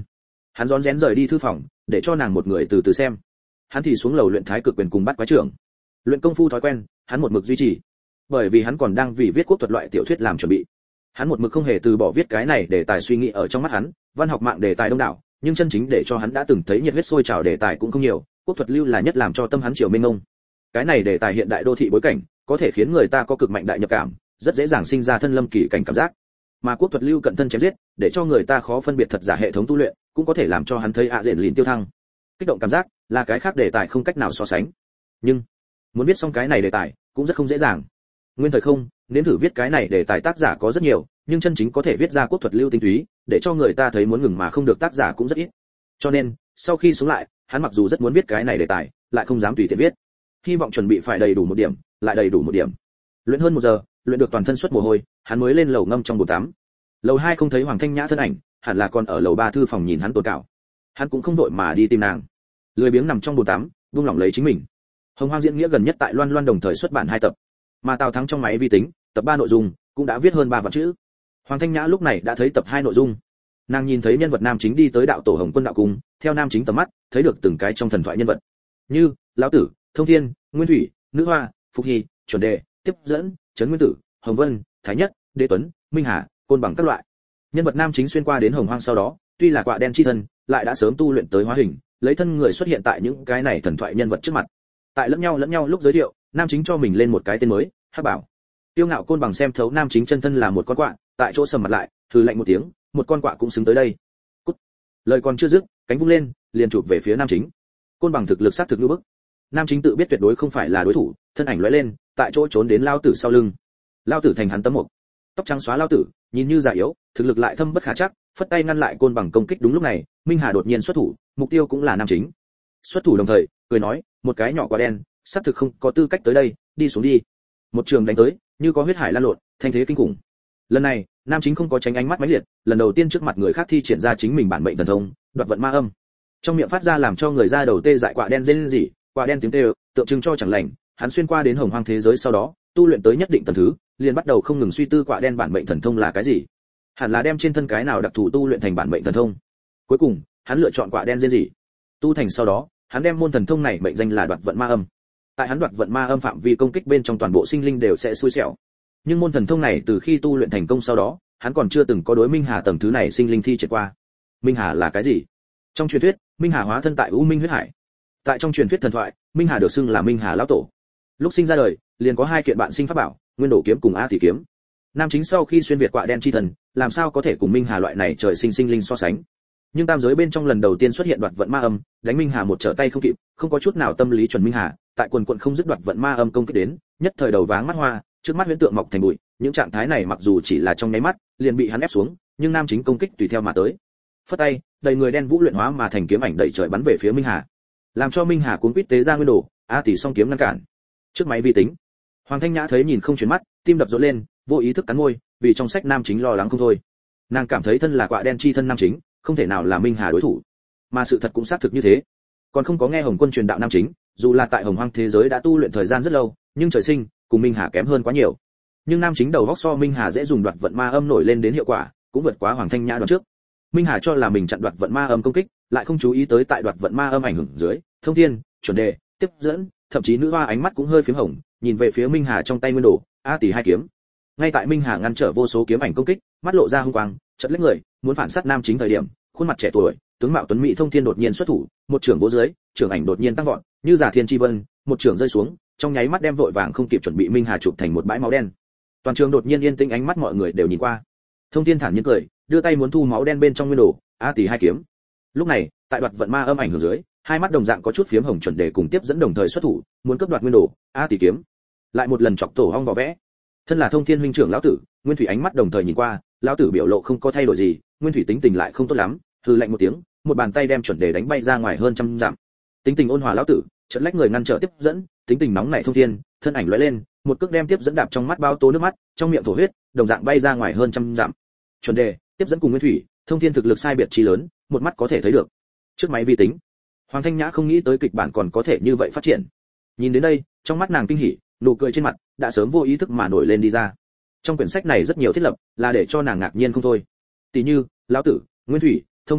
Hắn rón rén rời đi thư phòng, để cho nàng một người từ từ xem. Hắn thì xuống lầu luyện thái cực quyền cùng bắt quái trưởng. Luyện công phu thói quen, hắn một mực duy trì. Bởi vì hắn còn đang vì viết quốc thuật loại tiểu thuyết làm chuẩn bị. Hắn một mực không hề từ bỏ viết cái này để tài suy nghĩ ở trong mắt hắn, văn học mạng đề tài đông đảo, nhưng chân chính để cho hắn đã từng thấy nhiệt huyết sôi trào đề tài cũng không nhiều, quốc thuật lưu là nhất làm cho tâm hắn chiều mênh mông. Cái này đề tài hiện đại đô thị bối cảnh, có thể khiến người ta có cực mạnh đại nhập cảm, rất dễ dàng sinh ra thân lâm kỳ cảnh cảm giác. Mà quốc thuật lưu cận thân chém giết, để cho người ta khó phân biệt thật giả hệ thống tu luyện, cũng có thể làm cho hắn thấy ạ diện lìn tiêu thăng. Kích động cảm giác là cái khác đề tài không cách nào so sánh. Nhưng muốn viết xong cái này đề tài cũng rất không dễ dàng. Nguyên thời không, nếm thử viết cái này đề tài tác giả có rất nhiều, nhưng chân chính có thể viết ra quốc thuật lưu tinh túy, để cho người ta thấy muốn ngừng mà không được tác giả cũng rất ít. Cho nên, sau khi xuống lại, hắn mặc dù rất muốn viết cái này đề tài, lại không dám tùy tiện viết. Hy vọng chuẩn bị phải đầy đủ một điểm, lại đầy đủ một điểm. Luyện hơn một giờ, luyện được toàn thân xuất mồ hôi, hắn mới lên lầu ngâm trong bồn tắm. Lầu hai không thấy Hoàng Thanh Nhã thân ảnh, hẳn là còn ở lầu ba thư phòng nhìn hắn tồn cảo. Hắn cũng không vội mà đi tìm nàng, lười biếng nằm trong bồn tắm, buông lỏng lấy chính mình. Hồng Hoang diễn nghĩa gần nhất tại Loan Loan đồng thời xuất bản hai tập, mà Tào Thắng trong máy vi tính, tập ba nội dung cũng đã viết hơn ba vạn chữ. Hoàng Thanh Nhã lúc này đã thấy tập hai nội dung. Nàng nhìn thấy nhân vật nam chính đi tới đạo tổ Hồng Quân đạo cung, theo nam chính tầm mắt, thấy được từng cái trong thần thoại nhân vật, như lão tử, Thông Thiên, Nguyên Thủy, Nữ Hoa, Phục Hy, Chuẩn Đề, Tiếp Dẫn, Trấn Nguyên Tử, Hồng Vân, Thái Nhất, Đế Tuấn, Minh Hà, Côn Bằng các loại. Nhân vật nam chính xuyên qua đến Hồng Hoang sau đó, tuy là quạ đen chi thân, lại đã sớm tu luyện tới hóa hình, lấy thân người xuất hiện tại những cái này thần thoại nhân vật trước mặt. Tại lẫn nhau lẫn nhau lúc giới thiệu, nam chính cho mình lên một cái tên mới, Hắc Bảo. Tiêu Ngạo Côn Bằng xem thấu nam chính chân thân là một con quạ, tại chỗ sầm mặt lại, hừ lạnh một tiếng, một con quạ cũng xứng tới đây. Cút. Lời còn chưa dứt, cánh vung lên, liền chụp về phía nam chính. Côn Bằng thực lực sát thực như bức. Nam chính tự biết tuyệt đối không phải là đối thủ, thân ảnh lóe lên, tại chỗ trốn đến lao tử sau lưng. Lao tử thành hắn tấm mục. Tóc trắng xóa lao tử, nhìn như già yếu, thực lực lại thâm bất khả trắc, phất tay ngăn lại Côn Bằng công kích. Đúng lúc này, Minh Hà đột nhiên xuất thủ, mục tiêu cũng là nam chính. Xuất thủ đồng thời, cười nói, một cái nhỏ quả đen, sát thực không có tư cách tới đây, đi xuống đi. Một trường đánh tới, như có huyết hải lan lộn, thanh thế kinh khủng. Lần này, nam chính không có tránh ánh mắt mãnh liệt, lần đầu tiên trước mặt người khác thi triển ra chính mình bản mệnh thần thông, đoạt vận ma âm. Trong miệng phát ra làm cho người da đầu tê dại quạ đen rên rỉ, quạ đen tiếng kêu, tượng trưng cho chẳng lành. Hắn xuyên qua đến Hồng Hoang thế giới sau đó, tu luyện tới nhất định tầng thứ, liền bắt đầu không ngừng suy tư quạ đen bản mệnh thần thông là cái gì. Hẳn là đem trên thân cái nào đặc thù tu luyện thành bản mệnh thần thông. Cuối cùng, hắn lựa chọn quạ đen rên rỉ. Tu thành sau đó, hắn đem môn thần thông này mệnh danh là đoạt vận ma âm. Tại hắn đoạt vận ma âm phạm vi công kích bên trong toàn bộ sinh linh đều sẽ xui xẻo. Nhưng môn thần thông này từ khi tu luyện thành công sau đó, hắn còn chưa từng có đối Minh Hà tầng thứ này sinh linh thi triển qua. Minh Hà là cái gì? Trong truyền thuyết, Minh Hà hóa thân tại U Minh huyết hải. Tại trong truyền thuyết thần thoại, Minh Hà được xưng là Minh Hà lão tổ. Lúc sinh ra đời, liền có hai kiện bạn sinh pháp bảo, Nguyên Đổ kiếm cùng A Tỷ kiếm. Nam chính sau khi xuyên việt quạ đen chi thần, làm sao có thể cùng Minh Hà loại này trời sinh sinh linh so sánh? Nhưng tam giới bên trong lần đầu tiên xuất hiện đoạt vận ma âm, đánh Minh Hà một trở tay không kịp, không có chút nào tâm lý chuẩn Minh Hà, tại quần quần không dứt đoạt vận ma âm công kích đến, nhất thời đầu váng mắt hoa, trước mắt huyễn tượng mọc thành bụi. Những trạng thái này mặc dù chỉ là trong nháy mắt, liền bị hắn ép xuống, nhưng nam chính công kích tùy theo mà tới. Phất tay, đầy người đen vũ luyện hóa mà thành kiếm ảnh đẩy trời bắn về phía Minh Hà, làm cho Minh Hà cuốn quýt tế ra Nguyên Đồ, A Tỷ song kiếm ngăn cản. Trước máy vi tính, Hoàng Thanh Nhã thấy nhìn không chuyển mắt, tim đập rộn lên, vô ý thức cắn môi, vì trong sách nam chính lo lắng không thôi. Nàng cảm thấy thân là quạ đen chi thân nam chính, không thể nào là Minh Hà đối thủ, mà sự thật cũng xác thực như thế. Còn không có nghe Hồng Quân truyền đạo nam chính, dù là tại Hồng Hoang thế giới đã tu luyện thời gian rất lâu, nhưng trời sinh cùng Minh Hà kém hơn quá nhiều. Nhưng nam chính đầu góc so Minh Hà dễ dùng đoạt vận ma âm nổi lên đến hiệu quả, cũng vượt quá Hoàng Thanh Nhã đoán trước. Minh Hà cho là mình chặn đoạt vận ma âm công kích, lại không chú ý tới tại đoạt vận ma âm ảnh hưởng dưới, Thông Thiên, Chuẩn Đề, Tiếp Dẫn, thậm chí Nữ Hoa ánh mắt cũng hơi phím hồng, nhìn về phía Minh Hà trong tay Nguyên Đồ, A Tỷ hai kiếm. Ngay tại Minh Hà ngăn trở vô số kiếm ảnh công kích, mắt lộ ra hung quang, chợt lách người, muốn phản sát nam chính thời điểm, khuôn mặt trẻ tuổi, tướng mạo tuấn mỹ Thông Thiên đột nhiên xuất thủ, một trường vỗ dưới, trường ảnh đột nhiên tăng vọt, như giả thiên chi vân, một trường rơi xuống, trong nháy mắt đem vội vàng không kịp chuẩn bị Minh Hà chụp thành một bãi máu đen. Toàn trường đột nhiên yên tĩnh, ánh mắt mọi người đều nhìn qua. Thông Thiên thản nhiên cười, đưa tay muốn thu máu đen bên trong Nguyên Đồ, A Tỷ hai kiếm. Lúc này, tại đoạt vận ma âm ảnh hưởng dưới, hai mắt đồng dạng có chút phiếm hồng Chuẩn Đề cùng Tiếp Dẫn đồng thời xuất thủ, muốn cướp đoạt Nguyên Đồ, A Tỷ kiếm. Lại một lần chọc tổ hong vỏ vẽ. Thân là Thông Thiên huynh trưởng lão tử, Nguyên Thủy ánh mắt đồng thời nhìn qua, lão tử biểu lộ không có thay đổi gì, Nguyên Thủy tính tình lại không tốt lắm, hừ lạnh một tiếng, một bàn tay đem Chuẩn Đề đánh bay ra ngoài hơn trăm dặm. Tính tình ôn hòa lão tử, chợt lách người ngăn trở Tiếp Dẫn, tính tình nóng nảy Thông Thiên, thân ảnh lóe lên, một cước đem Tiếp Dẫn đạp trong mắt bao tố nước mắt, trong miệng thổ huyết, đồng dạng bay ra ngoài hơn trăm dặm. Chuẩn Đề, Tiếp Dẫn cùng Nguyên Thủy, Thông Thiên thực lực sai biệt chi lớn, một mắt có thể thấy được. Trước máy vi tính, Hoàng Thanh Nhã không nghĩ tới kịch bản còn có thể như vậy phát triển. Nhìn đến đây, trong mắt nàng kinh hỉ, nụ cười trên mặt đã sớm vô ý thức mà nổi lên đi ra. Trong quyển sách này rất nhiều thiết lập, là để cho nàng ngạc nhiên không thôi. Tỷ như, lão tử, Nguyên Thủy, Thông Thiên,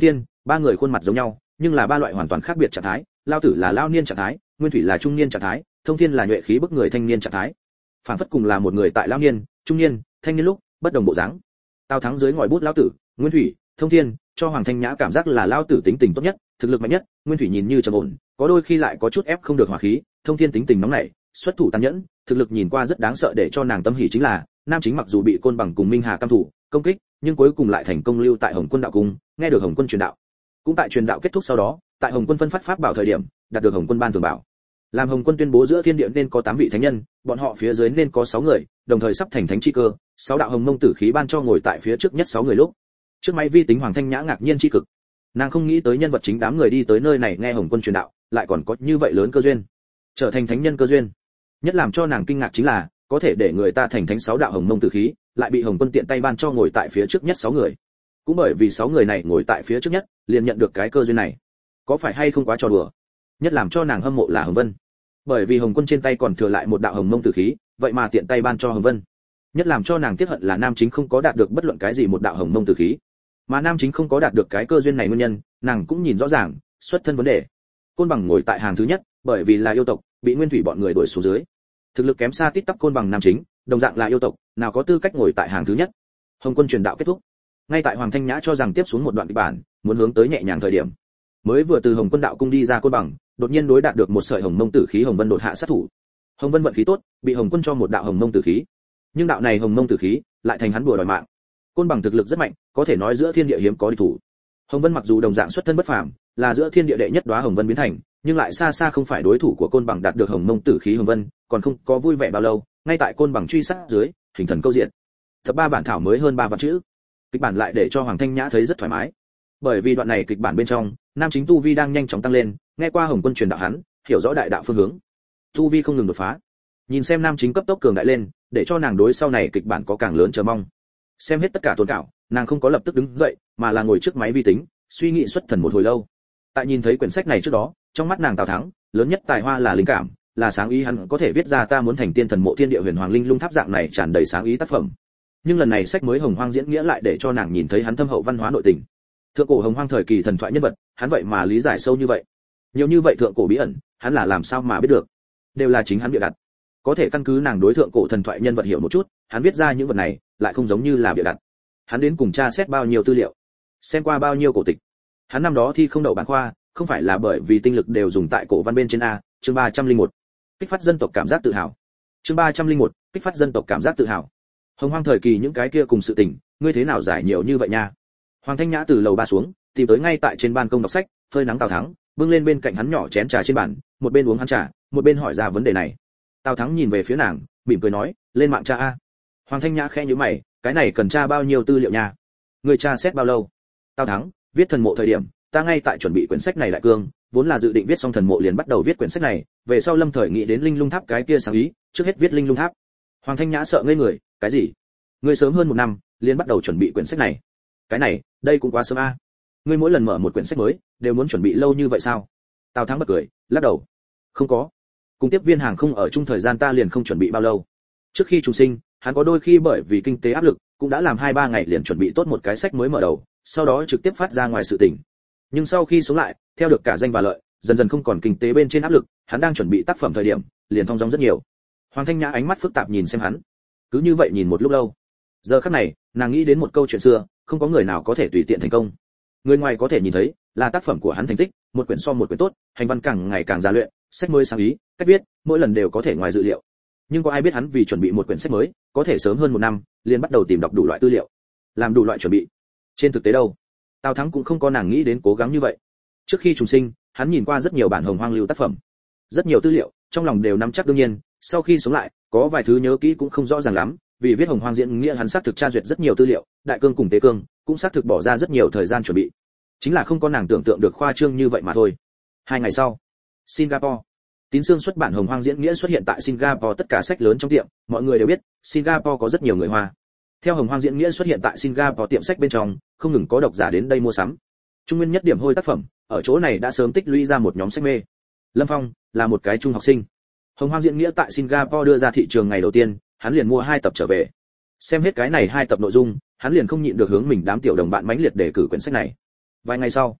ba người khuôn mặt giống nhau, nhưng là ba loại hoàn toàn khác biệt trạng thái. Lao tử là lao niên trạng thái, Nguyên Thủy là trung niên trạng thái, Thông Thiên là nhuệ khí bức người thanh niên trạng thái. Phản phất cùng là một người tại lao niên, trung niên, thanh niên lúc bất đồng bộ dáng. Tào Thắng dưới ngòi bút lao tử, Nguyên Thủy, Thông Thiên, cho Hoàng Thanh Nhã cảm giác là lao tử tính tình tốt nhất, thực lực mạnh nhất, Nguyên Thủy nhìn như trầm ổn, có đôi khi lại có chút ép không được hỏa khí, Thông Thiên tính tình nóng nảy, xuất thủ tàn nhẫn, thực lực nhìn qua rất đáng sợ để cho nàng tâm hỉ chính là, nam chính mặc dù bị Côn Bằng cùng Minh Hà cam thủ, công kích, nhưng cuối cùng lại thành công lưu tại Hồng Quân đạo cung, nghe được Hồng Quân truyền đạo. Cũng tại truyền đạo kết thúc sau đó, tại Hồng Quân phân phát pháp bảo thời điểm, đạt được Hồng Quân ban thường bảo. Làm Hồng Quân tuyên bố giữa thiên địa nên có tám vị thánh nhân, bọn họ phía dưới nên có sáu người, đồng thời sắp thành thánh chi cơ, sáu đạo hồng mông tử khí ban cho ngồi tại phía trước nhất sáu người lúc. Trước máy vi tính Hoàng Thanh Nhã ngạc nhiên chi cực. Nàng không nghĩ tới nhân vật chính đám người đi tới nơi này nghe Hồng Quân truyền đạo, lại còn có như vậy lớn cơ duyên, trở thành thánh nhân cơ duyên. Nhất làm cho nàng kinh ngạc chính là, có thể để người ta thành thánh sáu đạo hồng mông tử khí, lại bị Hồng Quân tiện tay ban cho ngồi tại phía trước nhất sáu người. Cũng bởi vì sáu người này ngồi tại phía trước nhất, liền nhận được cái cơ duyên này. Có phải hay không quá trò đùa? Nhất làm cho nàng hâm mộ là Hồng Vân. Bởi vì Hồng Quân trên tay còn thừa lại một đạo hồng mông tử khí, vậy mà tiện tay ban cho Hồng Vân. Nhất làm cho nàng tiếc hận là nam chính không có đạt được bất luận cái gì một đạo hồng mông tử khí. Mà nam chính không có đạt được cái cơ duyên này nguyên nhân, nàng cũng nhìn rõ ràng, xuất thân vấn đề. Côn Bằng ngồi tại hàng thứ nhất, bởi vì là yêu tộc, bị Nguyên Thủy bọn người đuổi xuống dưới. Thực lực kém xa tít tắp Côn Bằng nam chính, đồng dạng là yêu tộc, nào có tư cách ngồi tại hàng thứ nhất. Hồng Quân truyền đạo kết thúc. Ngay tại Hoàng Thanh Nhã cho rằng tiếp xuống một đoạn kịch bản, muốn hướng tới nhẹ nhàng thời điểm, mới vừa từ Hồng Quân đạo cung đi ra Côn Bằng, đột nhiên đối đạt được một sợi hồng mông tử khí, Hồng Vân đột hạ sát thủ. Hồng Vân vận khí tốt, bị Hồng Quân cho một đạo hồng mông tử khí. Nhưng đạo này hồng mông tử khí lại thành hắn đùa đòi mạng. Côn Bằng thực lực rất mạnh, có thể nói giữa thiên địa hiếm có địch thủ. Hồng Vân mặc dù đồng dạng xuất thân bất phàm, là giữa thiên địa đệ nhất đóa hồng vân biến thành, nhưng lại xa xa không phải đối thủ của Côn Bằng đạt được hồng mông tử khí Hồng Vân, còn không có vui vẻ bao lâu, ngay tại Côn Bằng truy sát dưới, hình thần câu diện. Thập ba bản thảo mới hơn ba vạn chữ. Kịch bản lại để cho Hoàng Thanh Nhã thấy rất thoải mái. Bởi vì đoạn này kịch bản bên trong, nam chính tu vi đang nhanh chóng tăng lên, nghe qua Hồng Quân truyền đạo hắn, hiểu rõ đại đạo phương hướng. Tu vi không ngừng đột phá. Nhìn xem nam chính cấp tốc cường đại lên, để cho nàng đối sau này kịch bản có càng lớn chờ mong. Xem hết tất cả tồn cảo, nàng không có lập tức đứng dậy, mà là ngồi trước máy vi tính, suy nghĩ xuất thần một hồi lâu. Tại nhìn thấy quyển sách này trước đó, trong mắt nàng Tào Thắng, lớn nhất tài hoa là linh cảm, là sáng ý, hắn có thể viết ra ta muốn thành tiên thần mộ thiên địa huyền hoàng linh lung tháp dạng này tràn đầy sáng ý tác phẩm. Nhưng lần này sách mới Hồng Hoang diễn nghĩa lại để cho nàng nhìn thấy hắn thâm hậu văn hóa nội tình. Thượng cổ Hồng Hoang thời kỳ thần thoại nhân vật, hắn vậy mà lý giải sâu như vậy. Nhiều như vậy thượng cổ bí ẩn, hắn là làm sao mà biết được? Đều là chính hắn bịa đặt. Có thể căn cứ nàng đối thượng cổ thần thoại nhân vật hiểu một chút, hắn viết ra những vật này, lại không giống như là bịa đặt. Hắn đến cùng tra xét bao nhiêu tư liệu, xem qua bao nhiêu cổ tịch. Hắn năm đó thi không đậu bản khoa, không phải là bởi vì tinh lực đều dùng tại cổ văn bên trên a, chương ba trăm lẻ một. Kích phát dân tộc cảm giác tự hào. Chương ba trăm lẻ một, kích phát dân tộc cảm giác tự hào. Hồng Hoang thời kỳ những cái kia cùng sự tình, ngươi thế nào giải nhiều như vậy nha? Hoàng Thanh Nhã từ lầu ba xuống, tìm tới ngay tại trên ban công đọc sách, phơi nắng Tào Thắng, bưng lên bên cạnh hắn nhỏ chén trà trên bàn, một bên uống hắn trà, một bên hỏi ra vấn đề này. Tào Thắng nhìn về phía nàng, mỉm cười nói, lên mạng tra a. Hoàng Thanh Nhã khẽ nhíu mày, cái này cần tra bao nhiêu tư liệu nha? Người tra xét bao lâu? Tào Thắng, viết thần mộ thời điểm, ta ngay tại chuẩn bị quyển sách này đại cương, vốn là dự định viết xong thần mộ liền bắt đầu viết quyển sách này, về sau Lâm Thời nghĩ đến linh lung tháp cái kia sáng ý, trước hết viết linh lung tháp. Hoàng Thanh Nhã sợ ngây người, cái gì? Ngươi sớm hơn một năm, liền bắt đầu chuẩn bị quyển sách này. Cái này, đây cũng quá sớm a. Ngươi mỗi lần mở một quyển sách mới, đều muốn chuẩn bị lâu như vậy sao? Tào Thắng bật cười, lắc đầu. Không có. Cùng tiếp viên hàng không ở chung thời gian ta liền không chuẩn bị bao lâu. Trước khi trùng sinh, hắn có đôi khi bởi vì kinh tế áp lực, cũng đã làm hai ba ngày liền chuẩn bị tốt một cái sách mới mở đầu, sau đó trực tiếp phát ra ngoài sự tình. Nhưng sau khi sống lại, theo được cả danh và lợi, dần dần không còn kinh tế bên trên áp lực, hắn đang chuẩn bị tác phẩm thời điểm, liền thong dong rất nhiều. Hoàng Thanh Nhã ánh mắt phức tạp nhìn xem hắn, cứ như vậy nhìn một lúc lâu. Giờ khắc này, nàng nghĩ đến một câu chuyện xưa, không có người nào có thể tùy tiện thành công. Người ngoài có thể nhìn thấy là tác phẩm của hắn thành tích, một quyển so một quyển tốt, hành văn càng ngày càng gia luyện, sách mới sáng ý, cách viết, mỗi lần đều có thể ngoài dự liệu. Nhưng có ai biết hắn vì chuẩn bị một quyển sách mới, có thể sớm hơn một năm, liền bắt đầu tìm đọc đủ loại tư liệu, làm đủ loại chuẩn bị. Trên thực tế đâu, Tào Thắng cũng không có nàng nghĩ đến cố gắng như vậy. Trước khi trùng sinh, hắn nhìn qua rất nhiều bản Hồng Hoang lưu tác phẩm, rất nhiều tư liệu, trong lòng đều nắm chắc đương nhiên, sau khi sống lại, có vài thứ nhớ kỹ cũng không rõ ràng lắm, vì viết Hồng Hoang diễn nghĩa hắn xác thực tra duyệt rất nhiều tư liệu, đại cương cùng tế cương, cũng xác thực bỏ ra rất nhiều thời gian chuẩn bị. Chính là không có nàng tưởng tượng được khoa trương như vậy mà thôi. Hai ngày sau, Singapore. Tín Sương xuất bản Hồng Hoang diễn nghĩa xuất hiện tại Singapore, tất cả sách lớn trong tiệm, mọi người đều biết, Singapore có rất nhiều người Hoa. Theo Hồng Hoang diễn nghĩa xuất hiện tại Singapore tiệm sách bên trong, không ngừng có độc giả đến đây mua sắm. Trung nguyên nhất điểm hôi tác phẩm, ở chỗ này đã sớm tích lũy ra một nhóm sách mê. Lâm Phong là một cái trung học sinh. Hồng Hoang diễn nghĩa tại Singapore đưa ra thị trường ngày đầu tiên, hắn liền mua hai tập trở về. Xem hết cái này hai tập nội dung, hắn liền không nhịn được hướng mình đám tiểu đồng bạn mãnh liệt để cử quyển sách này. Vài ngày sau,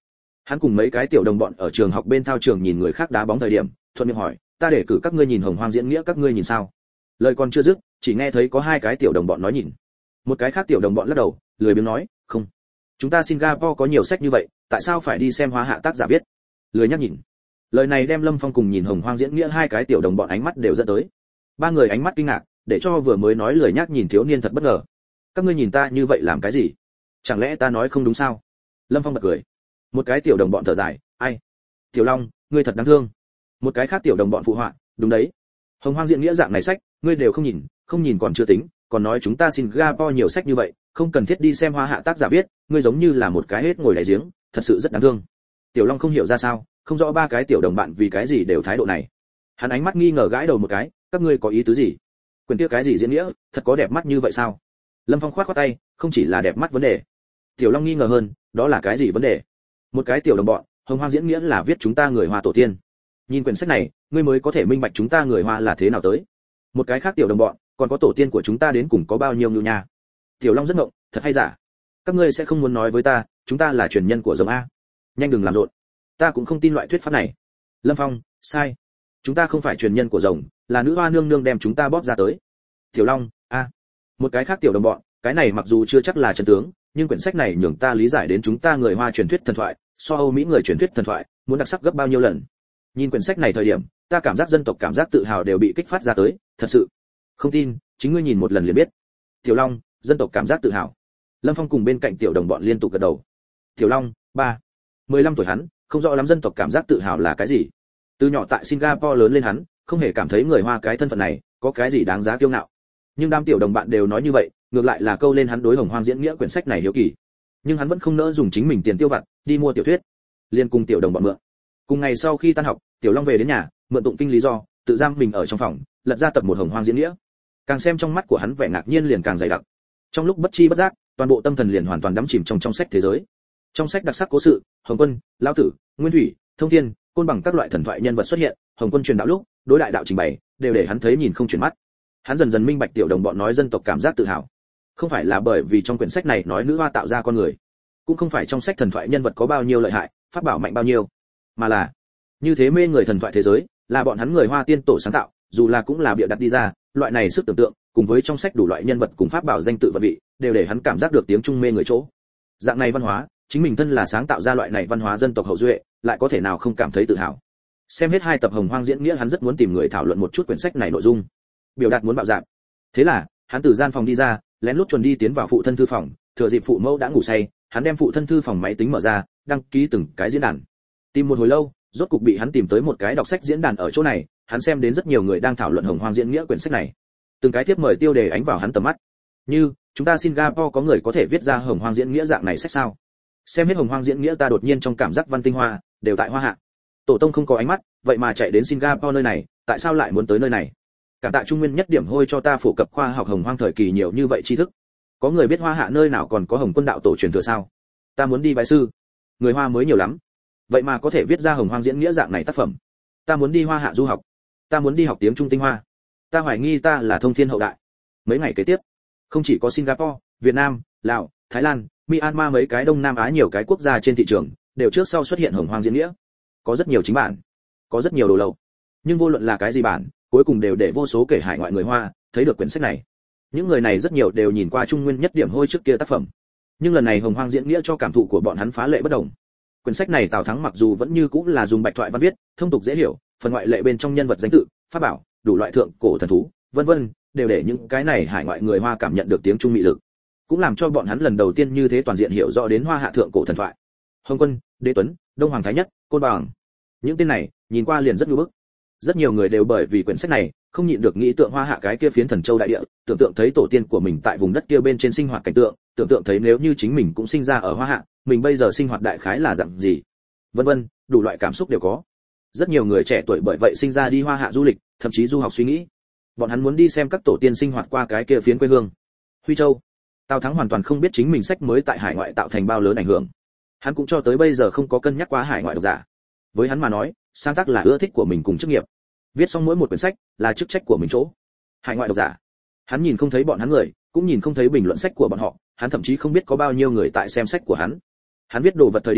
Hắn cùng mấy cái tiểu đồng bọn ở trường học bên thao trường nhìn người khác đá bóng thời điểm, thuận miệng hỏi, ta để cử các ngươi nhìn Hồng Hoang diễn nghĩa, các ngươi nhìn sao? Lời còn chưa dứt, chỉ nghe thấy có hai cái tiểu đồng bọn nói nhìn. Một cái khác tiểu đồng bọn lắc đầu, lười biếng nói, không, chúng ta Singapore có nhiều sách như vậy, tại sao phải đi xem Hoa Hạ tác giả viết? Lười nhắc nhìn. Lời này đem Lâm Phong cùng nhìn Hồng Hoang diễn nghĩa hai cái tiểu đồng bọn ánh mắt đều dẫn tới. Ba người ánh mắt kinh ngạc, để cho vừa mới nói lười nhắc nhìn thiếu niên thật bất ngờ. Các ngươi nhìn ta như vậy làm cái gì? Chẳng lẽ ta nói không đúng sao? Lâm Phong bật cười. Một cái tiểu đồng bọn thở dài, ai? Tiểu Long, ngươi thật đáng thương. Một cái khác tiểu đồng bọn phụ họa, đúng đấy. Hồng Hoang diễn nghĩa dạng này sách, ngươi đều không nhìn, không nhìn còn chưa tính, còn nói chúng ta Singapore nhiều sách như vậy, không cần thiết đi xem Hoa Hạ tác giả viết, ngươi giống như là một cái hết ngồi đáy giếng, thật sự rất đáng thương. Tiểu Long không hiểu ra sao, không rõ ba cái tiểu đồng bạn vì cái gì đều thái độ này. Hắn ánh mắt nghi ngờ gãi đầu một cái, các ngươi có ý tứ gì? Quyền kia cái gì diễn nghĩa, thật có đẹp mắt như vậy sao? Lâm Phong khoát khoát tay, không chỉ là đẹp mắt vấn đề. Tiểu Long nghi ngờ hơn, đó là cái gì vấn đề? Một cái tiểu đồng bọn, Hồng Hoang diễn nghĩa là viết chúng ta người Hoa tổ tiên. Nhìn quyển sách này, ngươi mới có thể minh bạch chúng ta người Hoa là thế nào tới. Một cái khác tiểu đồng bọn, còn có tổ tiên của chúng ta đến cùng có bao nhiêu nhu nha. Tiểu Long rất ngộng, thật hay giả? Các ngươi sẽ không muốn nói với ta, chúng ta là truyền nhân của rồng a? Nhanh đừng làm rộn. Ta cũng không tin loại thuyết pháp này. Lâm Phong, sai. Chúng ta không phải truyền nhân của rồng, là nữ hoa nương nương đem chúng ta bóp ra tới. Tiểu Long, a. Một cái khác tiểu đồng bọn, cái này mặc dù chưa chắc là chân tướng, nhưng quyển sách này nhường ta lý giải đến chúng ta người Hoa truyền thuyết thần thoại, so Âu Mỹ người truyền thuyết thần thoại, muốn đặc sắc gấp bao nhiêu lần. Nhìn quyển sách này thời điểm, ta cảm giác dân tộc cảm giác tự hào đều bị kích phát ra tới, thật sự. Không tin, chính ngươi nhìn một lần liền biết. Tiểu Long, dân tộc cảm giác tự hào. Lâm Phong cùng bên cạnh tiểu đồng bọn liên tục gật đầu. Tiểu Long, ba, mười lăm tuổi hắn, không rõ lắm dân tộc cảm giác tự hào là cái gì. Từ nhỏ tại Singapore lớn lên hắn, không hề cảm thấy người Hoa cái thân phận này có cái gì đáng giá kiêu ngạo. Nhưng đám tiểu đồng bạn đều nói như vậy, ngược lại là câu lên hắn đối Hồng Hoang diễn nghĩa quyển sách này hiếu kỳ. Nhưng hắn vẫn không nỡ dùng chính mình tiền tiêu vặt đi mua tiểu thuyết, liền cùng tiểu đồng bọn mượn. Cùng ngày sau khi tan học, Tiểu Long về đến nhà, mượn tụng kinh lý do, tự giam mình ở trong phòng, lật ra tập một Hồng Hoang diễn nghĩa. Càng xem trong mắt của hắn vẻ ngạc nhiên liền càng dày đặc. Trong lúc bất chi bất giác, toàn bộ tâm thần liền hoàn toàn đắm chìm trong trong sách thế giới. Trong sách đặc sắc cố sự, Hồng Quân, Lão Tử, Nguyên Thủy, Thông Thiên, Côn Bằng các loại thần thoại nhân vật xuất hiện, Hồng Quân truyền đạo lúc, đối đại đạo trình bày, đều để hắn thấy nhìn không chuyển mắt. Hắn dần dần minh bạch tiểu đồng bọn nói dân tộc cảm giác tự hào, không phải là bởi vì trong quyển sách này nói nữ hoa tạo ra con người, cũng không phải trong sách thần thoại nhân vật có bao nhiêu lợi hại, pháp bảo mạnh bao nhiêu, mà là như thế mê người thần thoại thế giới, là bọn hắn người Hoa tiên tổ sáng tạo, dù là cũng là bịa đặt đi ra, loại này sức tưởng tượng, cùng với trong sách đủ loại nhân vật cùng pháp bảo danh tự vật vị, đều để hắn cảm giác được tiếng trung mê người chỗ. Dạng này văn hóa, chính mình thân là sáng tạo ra loại này văn hóa dân tộc hậu duệ, lại có thể nào không cảm thấy tự hào. Xem hết hai tập Hồng Hoang diễn nghĩa, hắn rất muốn tìm người thảo luận một chút quyển sách này nội dung. Biểu đạt muốn bạo dạn. Thế là, hắn từ gian phòng đi ra, lén lút chuẩn đi tiến vào phụ thân thư phòng, thừa dịp phụ mẫu đã ngủ say, hắn đem phụ thân thư phòng máy tính mở ra, đăng ký từng cái diễn đàn. Tìm một hồi lâu, rốt cục bị hắn tìm tới một cái đọc sách diễn đàn ở chỗ này, hắn xem đến rất nhiều người đang thảo luận Hồng Hoang diễn nghĩa quyển sách này. Từng cái tiếp mời tiêu đề ánh vào hắn tầm mắt. Như, chúng ta Singapore có người có thể viết ra Hồng Hoang diễn nghĩa dạng này sách sao? Xem hết Hồng Hoang diễn nghĩa ta đột nhiên trong cảm giác văn tinh hoa đều tại Hoa Hạ. Tổ tông không có ánh mắt, vậy mà chạy đến Singapore nơi này, tại sao lại muốn tới nơi này? Cảm tạ Trung Nguyên nhất điểm hôi cho ta phổ cập khoa học Hồng Hoang thời kỳ nhiều như vậy tri thức. Có người biết Hoa Hạ nơi nào còn có Hồng Quân đạo tổ truyền thừa sao? Ta muốn đi bái sư. Người Hoa mới nhiều lắm, vậy mà có thể viết ra Hồng Hoang diễn nghĩa dạng này tác phẩm. Ta muốn đi Hoa Hạ du học. Ta muốn đi học tiếng Trung tinh Hoa. Ta hoài nghi ta là thông thiên hậu đại. Mấy ngày kế tiếp, không chỉ có Singapore, Việt Nam, Lào, Thái Lan, Myanmar mấy cái Đông Nam Á nhiều cái quốc gia trên thị trường đều trước sau xuất hiện Hồng Hoang diễn nghĩa. Có rất nhiều chính bản, có rất nhiều đồ lậu, nhưng vô luận là cái gì bản, cuối cùng đều để vô số kể hải ngoại người Hoa thấy được quyển sách này. Những người này rất nhiều đều nhìn qua Trung Nguyên nhất điểm hôi trước kia tác phẩm, nhưng lần này Hồng Hoang diễn nghĩa cho cảm thụ của bọn hắn phá lệ bất đồng. Quyển sách này Tào Thắng mặc dù vẫn như cũng là dùng bạch thoại văn viết, thông tục dễ hiểu, phần ngoại lệ bên trong nhân vật danh tự, pháp bảo, đủ loại thượng cổ thần thú, vân vân, đều để những cái này hải ngoại người Hoa cảm nhận được tiếng Trung mị lực, cũng làm cho bọn hắn lần đầu tiên như thế toàn diện hiểu rõ đến Hoa Hạ thượng cổ thần thoại. Hồng Quân, Đế Tuấn, Đông Hoàng Thái Nhất, Côn Bằng, những tên này nhìn qua liền rất nhu bức. Rất nhiều người đều bởi vì quyển sách này không nhịn được nghĩ tượng Hoa Hạ cái kia phiến thần châu đại địa, tưởng tượng thấy tổ tiên của mình tại vùng đất kia bên trên sinh hoạt cảnh tượng, tưởng tượng thấy nếu như chính mình cũng sinh ra ở Hoa Hạ, mình bây giờ sinh hoạt đại khái là dạng gì, vân vân, đủ loại cảm xúc đều có. Rất nhiều người trẻ tuổi bởi vậy sinh ra đi Hoa Hạ du lịch, thậm chí du học suy nghĩ. Bọn hắn muốn đi xem các tổ tiên sinh hoạt qua cái kia phiến quê hương. Huy Châu. Tào Thắng hoàn toàn không biết chính mình sách mới tại hải ngoại tạo thành bao lớn ảnh hưởng. Hắn cũng cho tới bây giờ không có cân nhắc qua hải ngoại độc giả. Với hắn mà nói, sáng tác là ưa thích của mình cùng chức nghiệp. Viết xong mỗi một quyển sách là chức trách của mình chỗ. Hải ngoại độc giả, hắn nhìn không thấy bọn hắn người, cũng nhìn không thấy bình luận sách của bọn họ, hắn thậm chí không biết có bao nhiêu người tại xem sách của hắn. Hắn viết đồ vật thời điểm,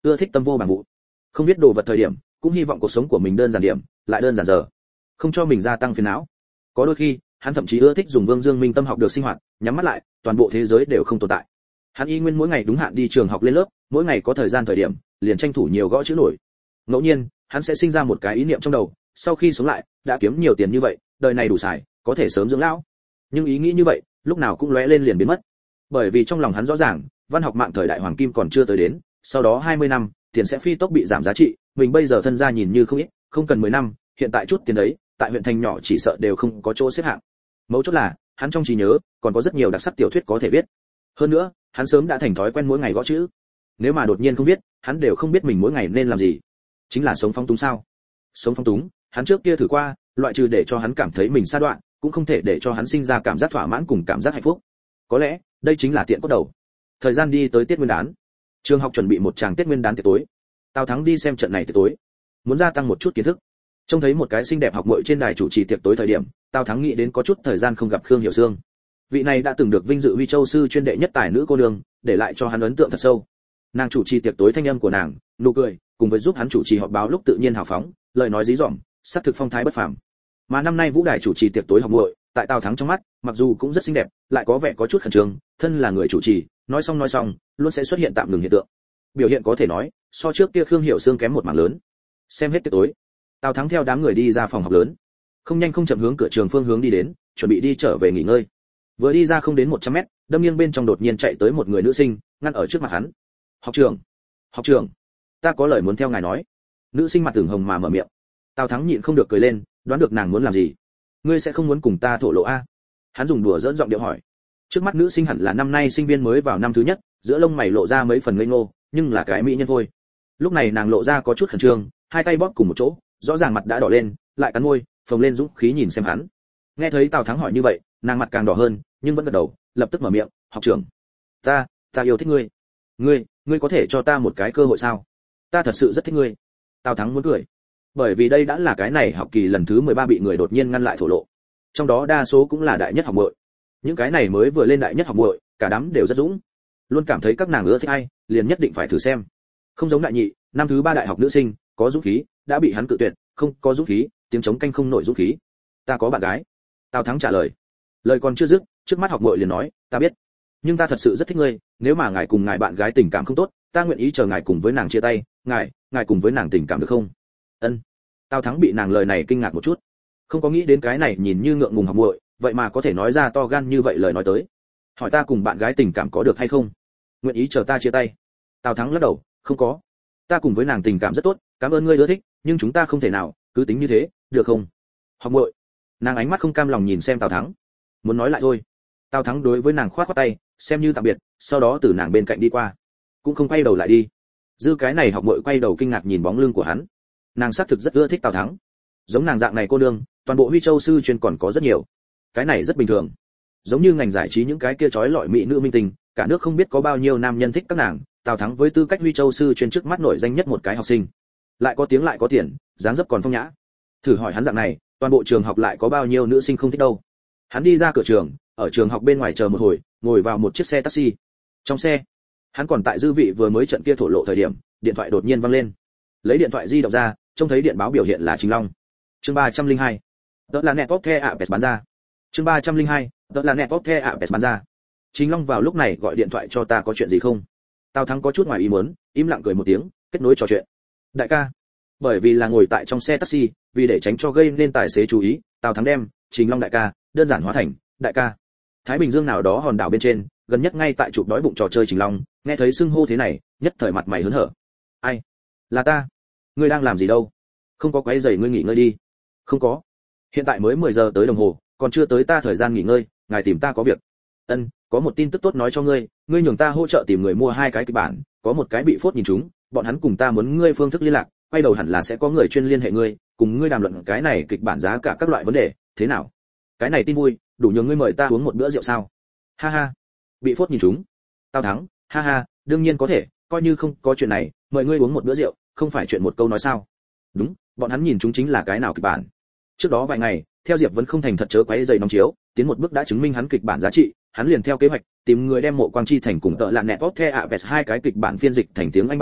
ưa thích tâm vô bằng vụ, không biết đồ vật thời điểm cũng hy vọng cuộc sống của mình đơn giản điểm, lại đơn giản giờ, không cho mình gia tăng phiền não. Có đôi khi hắn thậm chí ưa thích dùng Vương Dương Minh tâm học được sinh hoạt, nhắm mắt lại toàn bộ thế giới đều không tồn tại. Hắn y nguyên mỗi ngày đúng hạn đi trường học lên lớp, mỗi ngày có thời gian thời điểm liền tranh thủ nhiều gõ chữ nổi. Ngẫu nhiên hắn sẽ sinh ra một cái ý niệm trong đầu, sau khi sống lại đã kiếm nhiều tiền như vậy, đời này đủ xài, có thể sớm dưỡng lão. Nhưng ý nghĩ như vậy lúc nào cũng lóe lên liền biến mất, bởi vì trong lòng hắn rõ ràng văn học mạng thời đại hoàng kim còn chưa tới đến, sau đó hai mươi năm tiền sẽ phi tốc bị giảm giá trị, mình bây giờ thân gia nhìn như không ít, không cần mười năm, hiện tại chút tiền đấy tại huyện thành nhỏ chỉ sợ đều không có chỗ xếp hạng. Mấu chốt là hắn trong trí nhớ còn có rất nhiều đặc sắc tiểu thuyết có thể viết. Hơn nữa hắn sớm đã thành thói quen mỗi ngày gõ chữ, nếu mà đột nhiên không viết hắn đều không biết mình mỗi ngày nên làm gì. Chính là sống phóng túng sao? Sống phóng túng hắn trước kia thử qua, loại trừ để cho hắn cảm thấy mình sa đoạn, cũng không thể để cho hắn sinh ra cảm giác thỏa mãn cùng cảm giác hạnh phúc. Có lẽ đây chính là tiện cốt đầu. Thời gian đi tới Tết Nguyên đán, trường học chuẩn bị một tràng Tết Nguyên đán tiệc tối. Tào Thắng đi xem trận này tiệc tối, muốn gia tăng một chút kiến thức. Trông thấy một cái xinh đẹp học muội trên đài chủ trì tiệc tối thời điểm, Tào Thắng nghĩ đến có chút thời gian không gặp Khương Hiểu Sương. Vị này đã từng được vinh dự Huy Châu sư chuyên đệ nhất tài nữ cô nương, để lại cho hắn ấn tượng thật sâu. Nàng chủ trì tiệc tối, thanh âm của nàng, nụ cười, cùng với giúp hắn chủ trì họp báo lúc tự nhiên hào phóng, lời nói dí dỏm, sắc thực phong thái bất phàm. Mà năm nay Vũ Đài chủ trì tiệc tối học muội, tại Tào Thắng trong mắt, mặc dù cũng rất xinh đẹp, lại có vẻ có chút khẩn trương, thân là người chủ trì, nói xong nói xong, luôn sẽ xuất hiện tạm ngừng hiện tượng. Biểu hiện có thể nói, so trước kia Khương Hiểu Sương kém một mảng lớn. Xem hết tiệc tối, Tào Thắng theo đám người đi ra phòng học lớn, không nhanh không chậm hướng cửa trường phương hướng đi đến, chuẩn bị đi trở về nghỉ ngơi. Vừa đi ra không đến một trăm mét, đâm nghiêng bên trong đột nhiên chạy tới một người nữ sinh, ngăn ở trước mặt hắn. "Học trưởng, học trưởng, ta có lời muốn theo ngài nói." Nữ sinh mặt ửng hồng mà mở miệng. Tào Thắng nhịn không được cười lên, đoán được nàng muốn làm gì. "Ngươi sẽ không muốn cùng ta thổ lộ a?" Hắn dùng đùa giỡn giọng điệu hỏi. Trước mắt nữ sinh hẳn là năm nay sinh viên mới vào năm thứ nhất, giữa lông mày lộ ra mấy phần ngây ngô, nhưng là cái mỹ nhân thôi. Lúc này nàng lộ ra có chút khẩn trương, hai tay bóp cùng một chỗ, rõ ràng mặt đã đỏ lên, lại cắn môi, phồng lên dũng khí nhìn xem hắn. Nghe thấy Tào Thắng hỏi như vậy, nàng mặt càng đỏ hơn, nhưng vẫn gật đầu, lập tức mở miệng, "Học trưởng, ta, ta yêu thích ngươi. Ngươi, ngươi có thể cho ta một cái cơ hội sao? Ta thật sự rất thích ngươi." Tào Thắng muốn cười, bởi vì đây đã là cái này học kỳ lần thứ mười ba bị người đột nhiên ngăn lại thổ lộ. Trong đó đa số cũng là đại nhất học muội. Những cái này mới vừa lên đại nhất học muội, cả đám đều rất dũng, luôn cảm thấy các nàng ưa thích ai, liền nhất định phải thử xem. Không giống đại nhị, năm thứ ba đại học nữ sinh, có dũng khí, đã bị hắn cự tuyệt, không có dũng khí, tiếng chống canh không nổi dũng khí. "Ta có bạn gái." Tào Thắng trả lời. Lời còn chưa dứt, trước mắt học muội liền nói, "Ta biết, nhưng ta thật sự rất thích ngươi, nếu mà ngài cùng ngài bạn gái tình cảm không tốt, ta nguyện ý chờ ngài cùng với nàng chia tay, ngài, ngài cùng với nàng tình cảm được không?" "Ân." Tào Thắng bị nàng lời này kinh ngạc một chút, không có nghĩ đến cái này nhìn như ngượng ngùng học muội, vậy mà có thể nói ra to gan như vậy lời nói tới. "Hỏi ta cùng bạn gái tình cảm có được hay không? Nguyện ý chờ ta chia tay?" Tào Thắng lắc đầu, "Không có. Ta cùng với nàng tình cảm rất tốt, cảm ơn ngươi ưa thích, nhưng chúng ta không thể nào, cứ tính như thế, được không?" "Học muội." Nàng ánh mắt không cam lòng nhìn xem Tào Thắng, muốn nói lại thôi. Tào Thắng đối với nàng khoát khoát tay, xem như tạm biệt, sau đó từ nàng bên cạnh đi qua, cũng không quay đầu lại đi. Dư cái này học muội quay đầu kinh ngạc nhìn bóng lưng của hắn. Nàng xác thực rất ưa thích Tào Thắng. Giống nàng dạng này cô nương, toàn bộ Huy Châu sư chuyên còn có rất nhiều. Cái này rất bình thường. Giống như ngành giải trí những cái kia chói lọi mỹ nữ minh tinh, cả nước không biết có bao nhiêu nam nhân thích các nàng, Tào Thắng với tư cách Huy Châu sư chuyên trước mắt nổi danh nhất một cái học sinh. Lại có tiếng lại có tiền, dáng dấp còn phong nhã. Thử hỏi hắn dạng này, toàn bộ trường học lại có bao nhiêu nữ sinh không thích đâu. Hắn đi ra cửa trường, ở trường học bên ngoài chờ một hồi, ngồi vào một chiếc xe taxi. Trong xe, hắn còn tại dư vị vừa mới trận kia thổ lộ thời điểm, điện thoại đột nhiên vang lên. Lấy điện thoại di động ra, trông thấy điện báo biểu hiện là Trình Long. Chương ba trăm lẻ hai. Đó là net the apps bán ra. Chương ba trăm lẻ hai. Đó là net the apps bán ra. Trình Long vào lúc này gọi điện thoại cho ta, có chuyện gì không? Tào Thắng có chút ngoài ý muốn, im lặng cười một tiếng, kết nối trò chuyện. Đại ca. Bởi vì là ngồi tại trong xe taxi, vì để tránh cho gây nên tài xế chú ý, Tào Thắng đem Trình Long đại ca đơn giản hóa thành đại ca. Thái Bình Dương nào đó hòn đảo bên trên, gần nhất ngay tại chụp đói bụng trò chơi Trình Long, nghe thấy xưng hô thế này, nhất thời mặt mày hớn hở. "Ai? Là ta. Ngươi đang làm gì đâu? Không có quấy rầy ngươi nghỉ ngơi đi." "Không có. Hiện tại mới mười giờ tới đồng hồ, còn chưa tới ta thời gian nghỉ ngơi, ngài tìm ta có việc." "Ân, có một tin tức tốt nói cho ngươi, ngươi nhường ta hỗ trợ tìm người mua hai cái kịch bản, có một cái bị phốt nhìn chúng, bọn hắn cùng ta muốn ngươi phương thức liên lạc, quay đầu hẳn là sẽ có người chuyên liên hệ ngươi, cùng ngươi đàm luận cái này kịch bản giá cả các loại vấn đề, thế nào? Cái này tin vui, đủ nhường ngươi mời ta uống một bữa rượu sao?" "Ha ha, bị phốt nhìn chúng." Tào Thắng, "Ha ha, đương nhiên có thể, coi như không có chuyện này, mời ngươi uống một bữa rượu, không phải chuyện một câu nói sao?" "Đúng, bọn hắn nhìn chúng chính là cái nào kịch bản?" Trước đó vài ngày, theo Diệp vẫn không thành thật chớ quấy giày nóng chiếu, tiến một bước đã chứng minh hắn kịch bản giá trị, hắn liền theo kế hoạch tìm người đem Mộ Quang Chi Thành cùng tợ lạn nẹt vót the apps hai cái kịch bản phiên dịch thành tiếng Anh bản,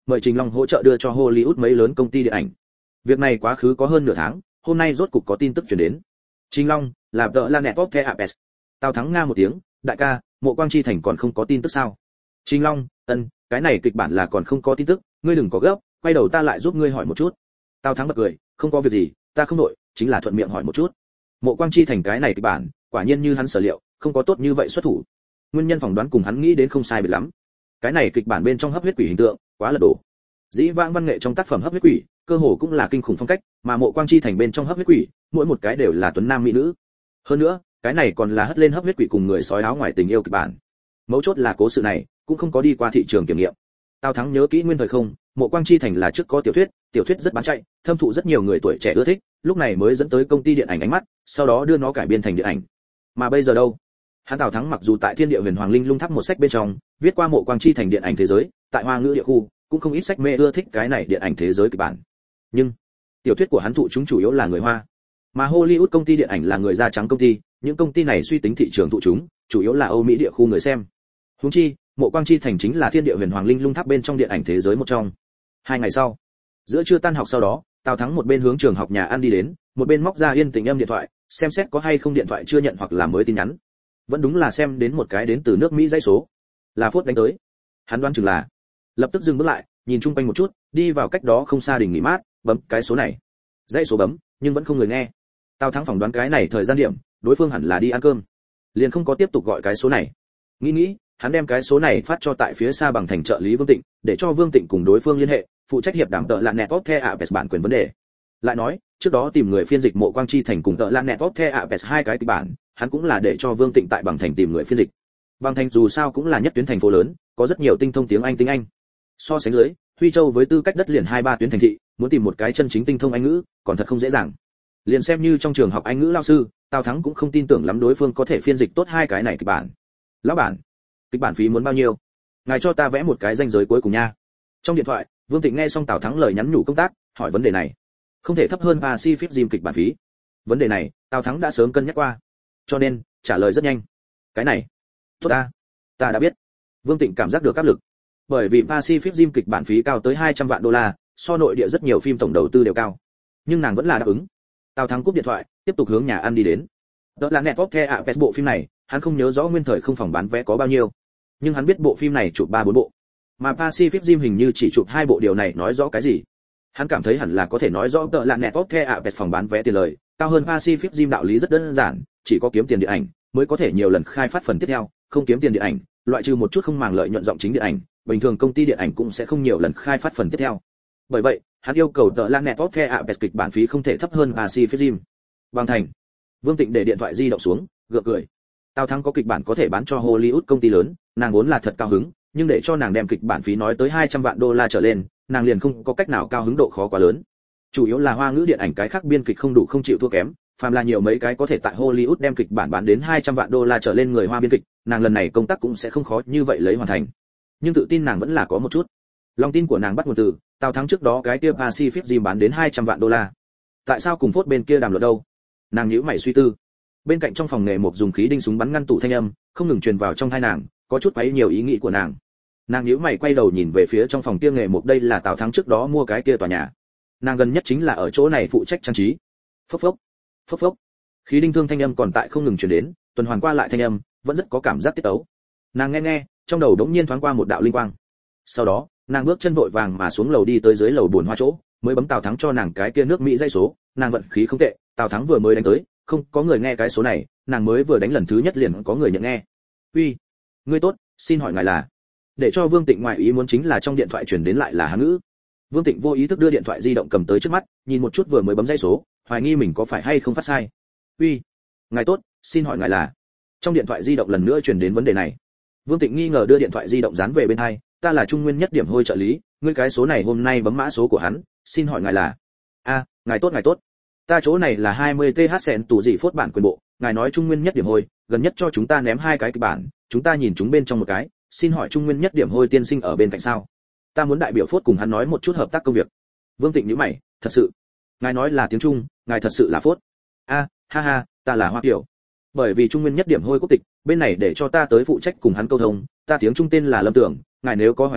mời Trình Long hỗ trợ đưa cho Hollywood mấy lớn công ty điện ảnh. Việc này quá khứ có hơn nửa tháng, hôm nay rốt cục có tin tức truyền đến. Trình Long, là The Planet of the Apes. Tào Thắng nga một tiếng, đại ca, Mộ Quang Chi Thành còn không có tin tức sao? Trình Long, ân, cái này kịch bản là còn không có tin tức, ngươi đừng có gấp, quay đầu ta lại giúp ngươi hỏi một chút. Tào Thắng bật cười, không có việc gì, ta không nội, chính là thuận miệng hỏi một chút. Mộ Quang Chi Thành cái này kịch bản, quả nhiên như hắn sở liệu, không có tốt như vậy xuất thủ. Nguyên nhân phỏng đoán cùng hắn nghĩ đến không sai biệt lắm. Cái này kịch bản bên trong hấp huyết quỷ hình tượng, quá là đổ. Dĩ vãng văn nghệ trong tác phẩm hấp huyết quỷ, cơ hồ cũng là kinh khủng phong cách, mà Mộ Quang Chi Thành bên trong hấp huyết quỷ, mỗi một cái đều là tuấn nam mỹ nữ. Hơn nữa, cái này còn là hất lên hấp huyết quỷ cùng người sói áo ngoài tình yêu kịch bản. Mấu chốt là cố sự này cũng không có đi qua thị trường kiểm nghiệm. Tào Thắng nhớ kỹ nguyên thời không, Mộ Quang Chi Thành là trước có tiểu thuyết, tiểu thuyết rất bán chạy, thâm thụ rất nhiều người tuổi trẻ ưa thích, lúc này mới dẫn tới công ty điện ảnh ánh mắt, sau đó đưa nó cải biên thành điện ảnh. Mà bây giờ đâu? Hắn Tào Thắng mặc dù tại Thiên Địa Huyền Hoàng Linh Lung Tháp một sách bên trong, viết qua Mộ Quang Chi Thành điện ảnh thế giới, tại Hoa ngữ địa khu, cũng không ít sách mê ưa thích cái này điện ảnh thế giới kịch bản. Nhưng, tiểu thuyết của hắn thụ chúng chủ yếu là người Hoa, mà Hollywood công ty điện ảnh là người da trắng công ty, những công ty này suy tính thị trường thụ chúng, chủ yếu là Âu Mỹ địa khu người xem. Huống chi, Mộ Quang Chi Thành chính là Thiên Địa Huyền Hoàng Linh Lung Tháp bên trong điện ảnh thế giới một trong. Hai ngày sau, giữa trưa tan học sau đó, Tào Thắng một bên hướng trường học nhà ăn đi đến, một bên móc ra Yên Tĩnh âm điện thoại, xem xét có hay không điện thoại chưa nhận hoặc là mới tin nhắn. Vẫn đúng là xem đến một cái đến từ nước Mỹ dãy số. Là Phốt đánh tới. Hắn đoán chừng là, lập tức dừng bước lại, nhìn chung quanh một chút, đi vào cách đó không xa đình nghỉ mát, bấm cái số này. Dãy số bấm, nhưng vẫn không người nghe. Tào Thắng phỏng đoán cái này thời gian điểm, đối phương hẳn là đi ăn cơm, liền không có tiếp tục gọi cái số này. Nghĩ nghĩ, hắn đem cái số này phát cho tại phía xa bằng thành trợ lý Vương Tịnh, để cho Vương Tịnh cùng đối phương liên hệ, phụ trách hiệp đàm tợ là Network The Apes bản quyền vấn đề. Lại nói, trước đó tìm người phiên dịch Mộ Quang Chi Thành cùng tợ là Network The Apes hai cái kịch bản, hắn cũng là để cho Vương Tịnh tại bằng thành tìm người phiên dịch. Bằng thành dù sao cũng là nhất tuyến thành phố lớn, có rất nhiều tinh thông tiếng Anh tiếng Anh. So sánh dưới, Huy Châu với tư cách đất liền hai ba tuyến thành thị, muốn tìm một cái chân chính tinh thông Anh ngữ, còn thật không dễ dàng. Liền xem như trong trường học Anh ngữ lao sư, Tào Thắng cũng không tin tưởng lắm đối phương có thể phiên dịch tốt hai cái này kịch bản. Lão bản, kịch bản phí muốn bao nhiêu? Ngài cho ta vẽ một cái ranh giới cuối cùng nha. Trong điện thoại, Vương Tịnh nghe xong Tào Thắng lời nhắn nhủ công tác, hỏi vấn đề này. Không thể thấp hơn Pacific Rim kịch bản phí. Vấn đề này, Tào Thắng đã sớm cân nhắc qua, cho nên trả lời rất nhanh. Cái này, tốt ta, ta đã biết. Vương Tịnh cảm giác được áp lực, bởi vì Pacific Rim kịch bản phí cao tới hai trăm vạn đô la, so nội địa rất nhiều phim tổng đầu tư đều cao. Nhưng nàng vẫn là đáp ứng. Tào Thắng cúp điện thoại, tiếp tục hướng nhà ăn đi đến. Đó là Network The Apes bộ phim này, hắn không nhớ rõ nguyên thời không phòng bán vé có bao nhiêu, nhưng hắn biết bộ phim này chụp ba bốn bộ, mà Pacific Rim hình như chỉ chụp hai bộ, điều này nói rõ cái gì? Hắn cảm thấy hẳn là có thể nói rõ tợ là Network The Apes phòng bán vé tiền lời cao hơn Pacific Rim. Đạo lý rất đơn giản, chỉ có kiếm tiền điện ảnh mới có thể nhiều lần khai phát phần tiếp theo, không kiếm tiền điện ảnh, loại trừ một chút không màng lợi nhuận giọng chính điện ảnh, bình thường công ty điện ảnh cũng sẽ không nhiều lần khai phát phần tiếp theo. Bởi vậy, hắn yêu cầu tợ là Network The Apes kịch bản phí không thể thấp hơn Pacific Rim. Bằng thành. Vương Tịnh để điện thoại di động xuống, gượng cười. Tào Thắng có kịch bản có thể bán cho Hollywood công ty lớn, nàng vốn là thật cao hứng, nhưng để cho nàng đem kịch bản phí nói tới hai trăm vạn đô la trở lên, nàng liền không có cách nào cao hứng, độ khó quá lớn. Chủ yếu là Hoa ngữ điện ảnh cái khác biên kịch không đủ không chịu thua kém, phàm là nhiều mấy cái có thể tại Hollywood đem kịch bản bán đến hai trăm vạn đô la trở lên người Hoa biên kịch, nàng lần này công tác cũng sẽ không khó như vậy lấy hoàn thành. Nhưng tự tin nàng vẫn là có một chút. Lòng tin của nàng bắt nguồn từ Tào Thắng trước đó cái kia Pacific Rim bán đến hai trăm vạn đô la. Tại sao cùng Phốt bên kia đàm luận đâu? Nàng nhíu mày suy tư. Bên cạnh trong phòng nghề một dùng khí đinh súng bắn ngăn tủ thanh âm không ngừng truyền vào trong tai nàng, có chút quấy nhiều ý nghĩ của nàng. Nàng nhíu mày quay đầu nhìn về phía trong phòng kia nghề một, đây là Tào Thắng trước đó mua cái kia tòa nhà. Nàng gần nhất chính là ở chỗ này phụ trách trang trí. Phốc phốc, phốc phốc. Khí đinh thương thanh âm còn tại không ngừng truyền đến, tuần hoàn qua lại thanh âm, vẫn rất có cảm giác tiết tấu. Nàng nghe nghe, trong đầu đống nhiên thoáng qua một đạo linh quang. Sau đó, nàng bước chân vội vàng mà xuống lầu đi tới dưới lầu buồn hoa chỗ, mới bấm Tào Thắng cho nàng cái kia nước Mỹ dây số, nàng vận khí không tệ, Tào Thắng vừa mới đánh tới, không có người nghe cái số này, nàng mới vừa đánh lần thứ nhất liền có người nhận nghe. "Uy, ngươi tốt, xin hỏi ngài là?" Để cho Vương Tịnh ngoại ý muốn chính là trong điện thoại truyền đến lại là Hán ngữ. Vương Tịnh vô ý thức đưa điện thoại di động cầm tới trước mắt, nhìn một chút vừa mới bấm dây số, hoài nghi mình có phải hay không phát sai. "Uy, ngài tốt, xin hỏi ngài là?" Trong điện thoại di động lần nữa truyền đến vấn đề này. Vương Tịnh nghi ngờ đưa điện thoại di động dán về bên tai, "Ta là Trung Nguyên Nhất Điểm Hôi trợ lý, ngươi cái số này hôm nay bấm mã số của hắn, xin hỏi ngài là?" "A, ngài tốt ngài tốt. Ta chỗ này là hai mươi th sẹn tủ dị Phốt bản quyền bộ, ngài nói Trung Nguyên Nhất Điểm Hôi, gần nhất cho chúng ta ném hai cái kịch bản, chúng ta nhìn chúng bên trong một cái, xin hỏi Trung Nguyên Nhất Điểm Hôi tiên sinh ở bên cạnh sao? Ta muốn đại biểu Phốt cùng hắn nói một chút hợp tác công việc." Vương Tịnh nhíu mày, "Thật sự? Ngài nói là tiếng Trung, ngài thật sự là Phốt?" "A, ha ha, ta là Hoa Kiều. Bởi vì Trung Nguyên Nhất Điểm Hôi quốc tịch, bên này để cho ta tới phụ trách cùng hắn câu thông, ta tiếng Trung tên là Lâm Tưởng, ngài nếu có hoài nghi,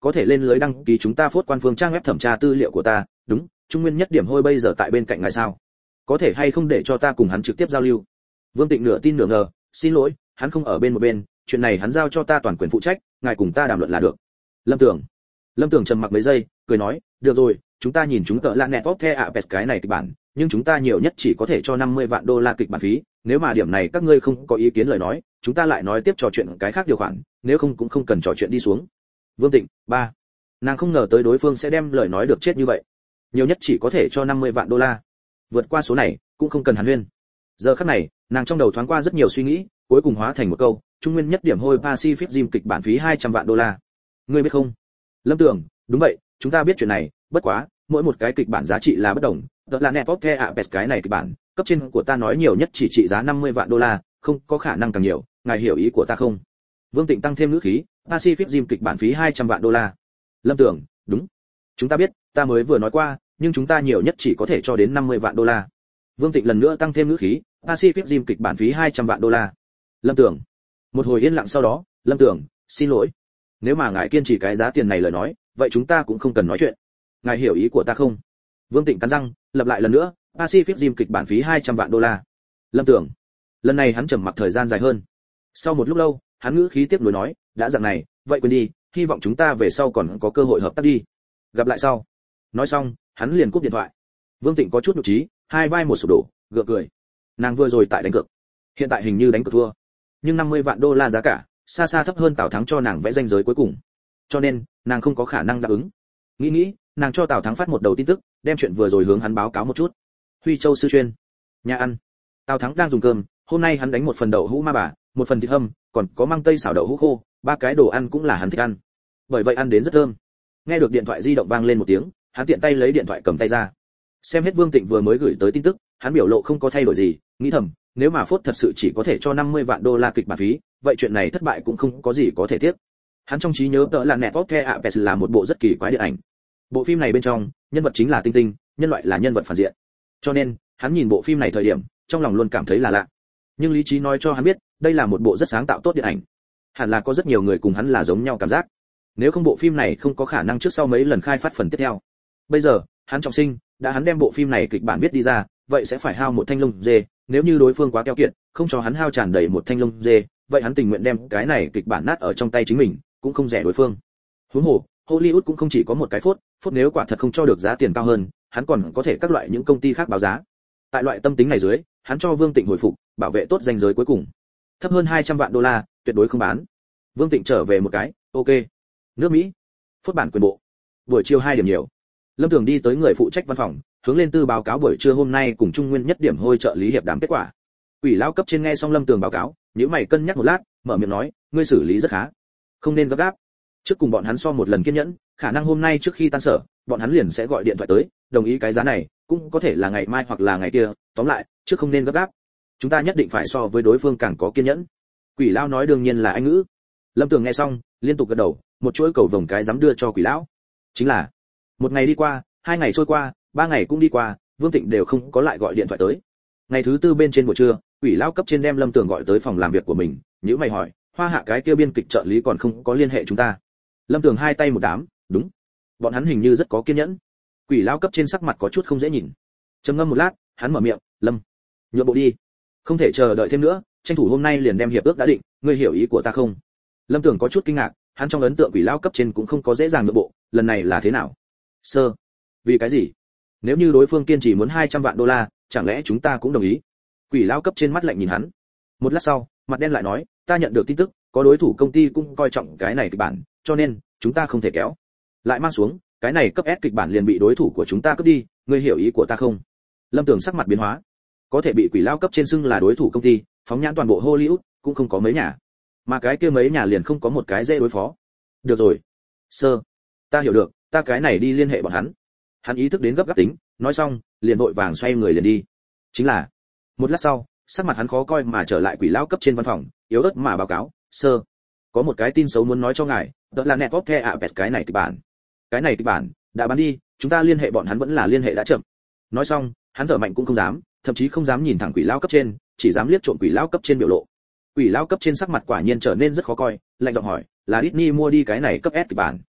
có thể lên lưới đăng ký chúng ta phốt quan phương trang web thẩm tra tư liệu của ta. Đúng, Trung Nguyên Nhất Điểm Hôi bây giờ tại bên cạnh ngài sao? Có thể hay không để cho ta cùng hắn trực tiếp giao lưu? Vương Tịnh nửa tin nửa ngờ, xin lỗi, hắn không ở bên một bên, chuyện này hắn giao cho ta toàn quyền phụ trách, ngài cùng ta đàm luận là được. Lâm Tưởng. Lâm Tưởng trầm mặc mấy giây, cười nói, được rồi, chúng ta nhìn chúng tợ là net top the apes cái này kịch bản, nhưng chúng ta nhiều nhất chỉ có thể cho năm mươi vạn đô la kịch bản phí, nếu mà điểm này các ngươi không có ý kiến lời nói, chúng ta lại nói tiếp trò chuyện cái khác điều khoản, nếu không cũng không cần trò chuyện đi xuống. Vương Tịnh, ba. Nàng không ngờ tới đối phương sẽ đem lời nói được chết như vậy. Nhiều nhất chỉ có thể cho năm mươi vạn đô la. Vượt qua số này, cũng không cần hàn huyên. Giờ khắc này, nàng trong đầu thoáng qua rất nhiều suy nghĩ, cuối cùng hóa thành một câu, Trung Nguyên Nhất Điểm Hôi Pacific Rim kịch bản phí hai trăm vạn đô la. Ngươi biết không? Lâm Tưởng, đúng vậy, chúng ta biết chuyện này, bất quá, mỗi một cái kịch bản giá trị là bất đồng, đó là net top the apes cái này kịch bản, cấp trên của ta nói nhiều nhất chỉ trị giá năm mươi vạn đô la, không có khả năng càng nhiều, ngài hiểu ý của ta không? Vương Tịnh tăng thêm ngữ khí, Pacific Rim kịch bản phí hai trăm vạn đô la. Lâm Tưởng, đúng. Chúng ta biết, ta mới vừa nói qua, nhưng chúng ta nhiều nhất chỉ có thể cho đến năm mươi vạn đô la. Vương Tịnh lần nữa tăng thêm ngữ khí, Pacific Rim kịch bản phí hai trăm vạn đô la. Lâm Tưởng. Một hồi yên lặng sau đó, Lâm Tưởng, xin lỗi. Nếu mà ngài kiên trì cái giá tiền này lời nói, vậy chúng ta cũng không cần nói chuyện. Ngài hiểu ý của ta không? Vương Tịnh cắn răng, lặp lại lần nữa, Pacific Rim kịch bản phí hai trăm vạn đô la. Lâm Tưởng. Lần này hắn trầm mặc thời gian dài hơn. Sau một lúc lâu, hắn ngữ khí tiếp nối nói, đã dạng này, vậy quên đi, hy vọng chúng ta về sau còn có cơ hội hợp tác đi. Gặp lại sau. Nói xong, hắn liền cúp điện thoại. Vương Tịnh có chút nhục trí, hai vai một sụp đổ, gượng cười. Nàng vừa rồi tại đánh cược, hiện tại hình như đánh cược thua. Nhưng năm mươi vạn đô la giá cả, xa xa thấp hơn Tào Thắng cho nàng vẽ ranh giới cuối cùng. Cho nên, nàng không có khả năng đáp ứng. Nghĩ nghĩ, nàng cho Tào Thắng phát một đầu tin tức, đem chuyện vừa rồi hướng hắn báo cáo một chút. Huy Châu sư chuyên, nhà ăn. Tào Thắng đang dùng cơm, hôm nay hắn đánh một phần đậu hũ ma bà, một phần thịt hâm, còn có măng tây xào đậu hũ khô, ba cái đồ ăn cũng là hắn thích ăn. Bởi vậy ăn đến rất thơm. Nghe được điện thoại di động vang lên một tiếng, hắn tiện tay lấy điện thoại cầm tay ra. Xem hết Vương Tịnh vừa mới gửi tới tin tức, hắn biểu lộ không có thay đổi gì, nghĩ thầm, nếu mà Phốt thật sự chỉ có thể cho năm mươi vạn đô la kịch bản phí, vậy chuyện này thất bại cũng không có gì có thể tiếc. Hắn trong trí nhớ tớ là Net Top The Apes là một bộ rất kỳ quái điện ảnh. Bộ phim này bên trong, nhân vật chính là tinh tinh, nhân loại là nhân vật phản diện. Cho nên, hắn nhìn bộ phim này thời điểm, trong lòng luôn cảm thấy là lạ. Nhưng lý trí nói cho hắn biết, đây là một bộ rất sáng tạo tốt điện ảnh. Hẳn là có rất nhiều người cùng hắn là giống nhau cảm giác. Nếu không bộ phim này không có khả năng trước sau mấy lần khai phát phần tiếp theo. Bây giờ, hắn trọng sinh, đã hắn đem bộ phim này kịch bản viết đi ra, vậy sẽ phải hao một thanh lông dê, nếu như đối phương quá keo kiệt, không cho hắn hao tràn đầy một thanh lông dê, vậy hắn tình nguyện đem cái này kịch bản nát ở trong tay chính mình, cũng không rẻ đối phương. Huống hồ, Hollywood cũng không chỉ có một cái phốt, phốt nếu quả thật không cho được giá tiền cao hơn, hắn còn có thể các loại những công ty khác báo giá. Tại loại tâm tính này dưới, hắn cho Vương Tịnh hồi phục, bảo vệ tốt danh giới cuối cùng. Thấp hơn hai trăm vạn đô la, tuyệt đối không bán. Vương Tịnh trở về một cái, ok. Nước Mỹ, phốt bản quyền bộ. Buổi chiều hai điểm nhiều. Lâm Tường đi tới người phụ trách văn phòng, hướng lên tư báo cáo buổi trưa hôm nay cùng Trung Nguyên Nhất Điểm Hôi trợ lý hiệp đàm kết quả. Ủy lão cấp trên nghe xong Lâm Tường báo cáo, nhíu mày cân nhắc một lát, mở miệng nói, ngươi xử lý rất khá, không nên gấp gáp. Trước cùng bọn hắn so một lần kiên nhẫn, khả năng hôm nay trước khi tan sở, bọn hắn liền sẽ gọi điện thoại tới, đồng ý cái giá này, cũng có thể là ngày mai hoặc là ngày kia, tóm lại, trước không nên gấp gáp. Chúng ta nhất định phải so với đối phương càng có kiên nhẫn. Quỷ lão nói đương nhiên là anh ngữ. Lâm Tường nghe xong, liên tục gật đầu, một chuỗi cầu vồng cái dám đưa cho Quỷ lão. Chính là, một ngày đi qua, hai ngày trôi qua, ba ngày cũng đi qua, Vương Tịnh đều không có lại gọi điện thoại tới. Ngày thứ tư bên trên buổi trưa, Quỷ lão cấp trên đem Lâm Tường gọi tới phòng làm việc của mình, nhíu mày hỏi, Hoa Hạ cái kia biên kịch trợ lý còn không có liên hệ chúng ta. Lâm Tường hai tay một đám, đúng, bọn hắn hình như rất có kiên nhẫn. Quỷ lão cấp trên sắc mặt có chút không dễ nhìn. Trầm ngâm một lát, hắn mở miệng, Lâm, nhượng bộ đi, không thể chờ đợi thêm nữa, tranh thủ hôm nay liền đem hiệp ước đã định, ngươi hiểu ý của ta không? Lâm Tường có chút kinh ngạc, hắn trong ấn tượng Quỷ lão cấp trên cũng không có dễ dàng nhượng bộ, lần này là thế nào? Sơ, vì cái gì? Nếu như đối phương kiên trì muốn hai trăm vạn đô la, chẳng lẽ chúng ta cũng đồng ý? Quỷ lão cấp trên mắt lạnh nhìn hắn. Một lát sau, mặt đen lại nói, ta nhận được tin tức, có đối thủ công ty cũng coi trọng cái này kịch bản, cho nên chúng ta không thể kéo. Lại mang xuống, cái này cấp S kịch bản liền bị đối thủ của chúng ta cướp đi, ngươi hiểu ý của ta không? Lâm Tường sắc mặt biến hóa. Có thể bị Quỷ lão cấp trên xưng là đối thủ công ty, phóng nhãn toàn bộ Hollywood, cũng không có mấy nhà. Mà cái kia mấy nhà liền không có một cái dễ đối phó. Được rồi. Sơ, ta hiểu được, ta cái này đi liên hệ bọn hắn. Hắn ý thức đến gấp gáp tính, nói xong, liền vội vàng xoay người liền đi. Chính là, một lát sau, sắc mặt hắn khó coi mà trở lại Quỷ lão cấp trên văn phòng, yếu ớt mà báo cáo, sơ, có một cái tin xấu muốn nói cho ngài, đó là Net Top The Apes cái này kịch bản. Cái này kịch bản đã bán đi, chúng ta liên hệ bọn hắn vẫn là liên hệ đã chậm. Nói xong, hắn thở mạnh cũng không dám, thậm chí không dám nhìn thẳng Quỷ lão cấp trên, chỉ dám liếc trộm Quỷ lão cấp trên biểu lộ. Quỷ lão cấp trên sắc mặt quả nhiên trở nên rất khó coi, lạnh giọng hỏi, là Disney mua đi cái này cấp S kịch bản?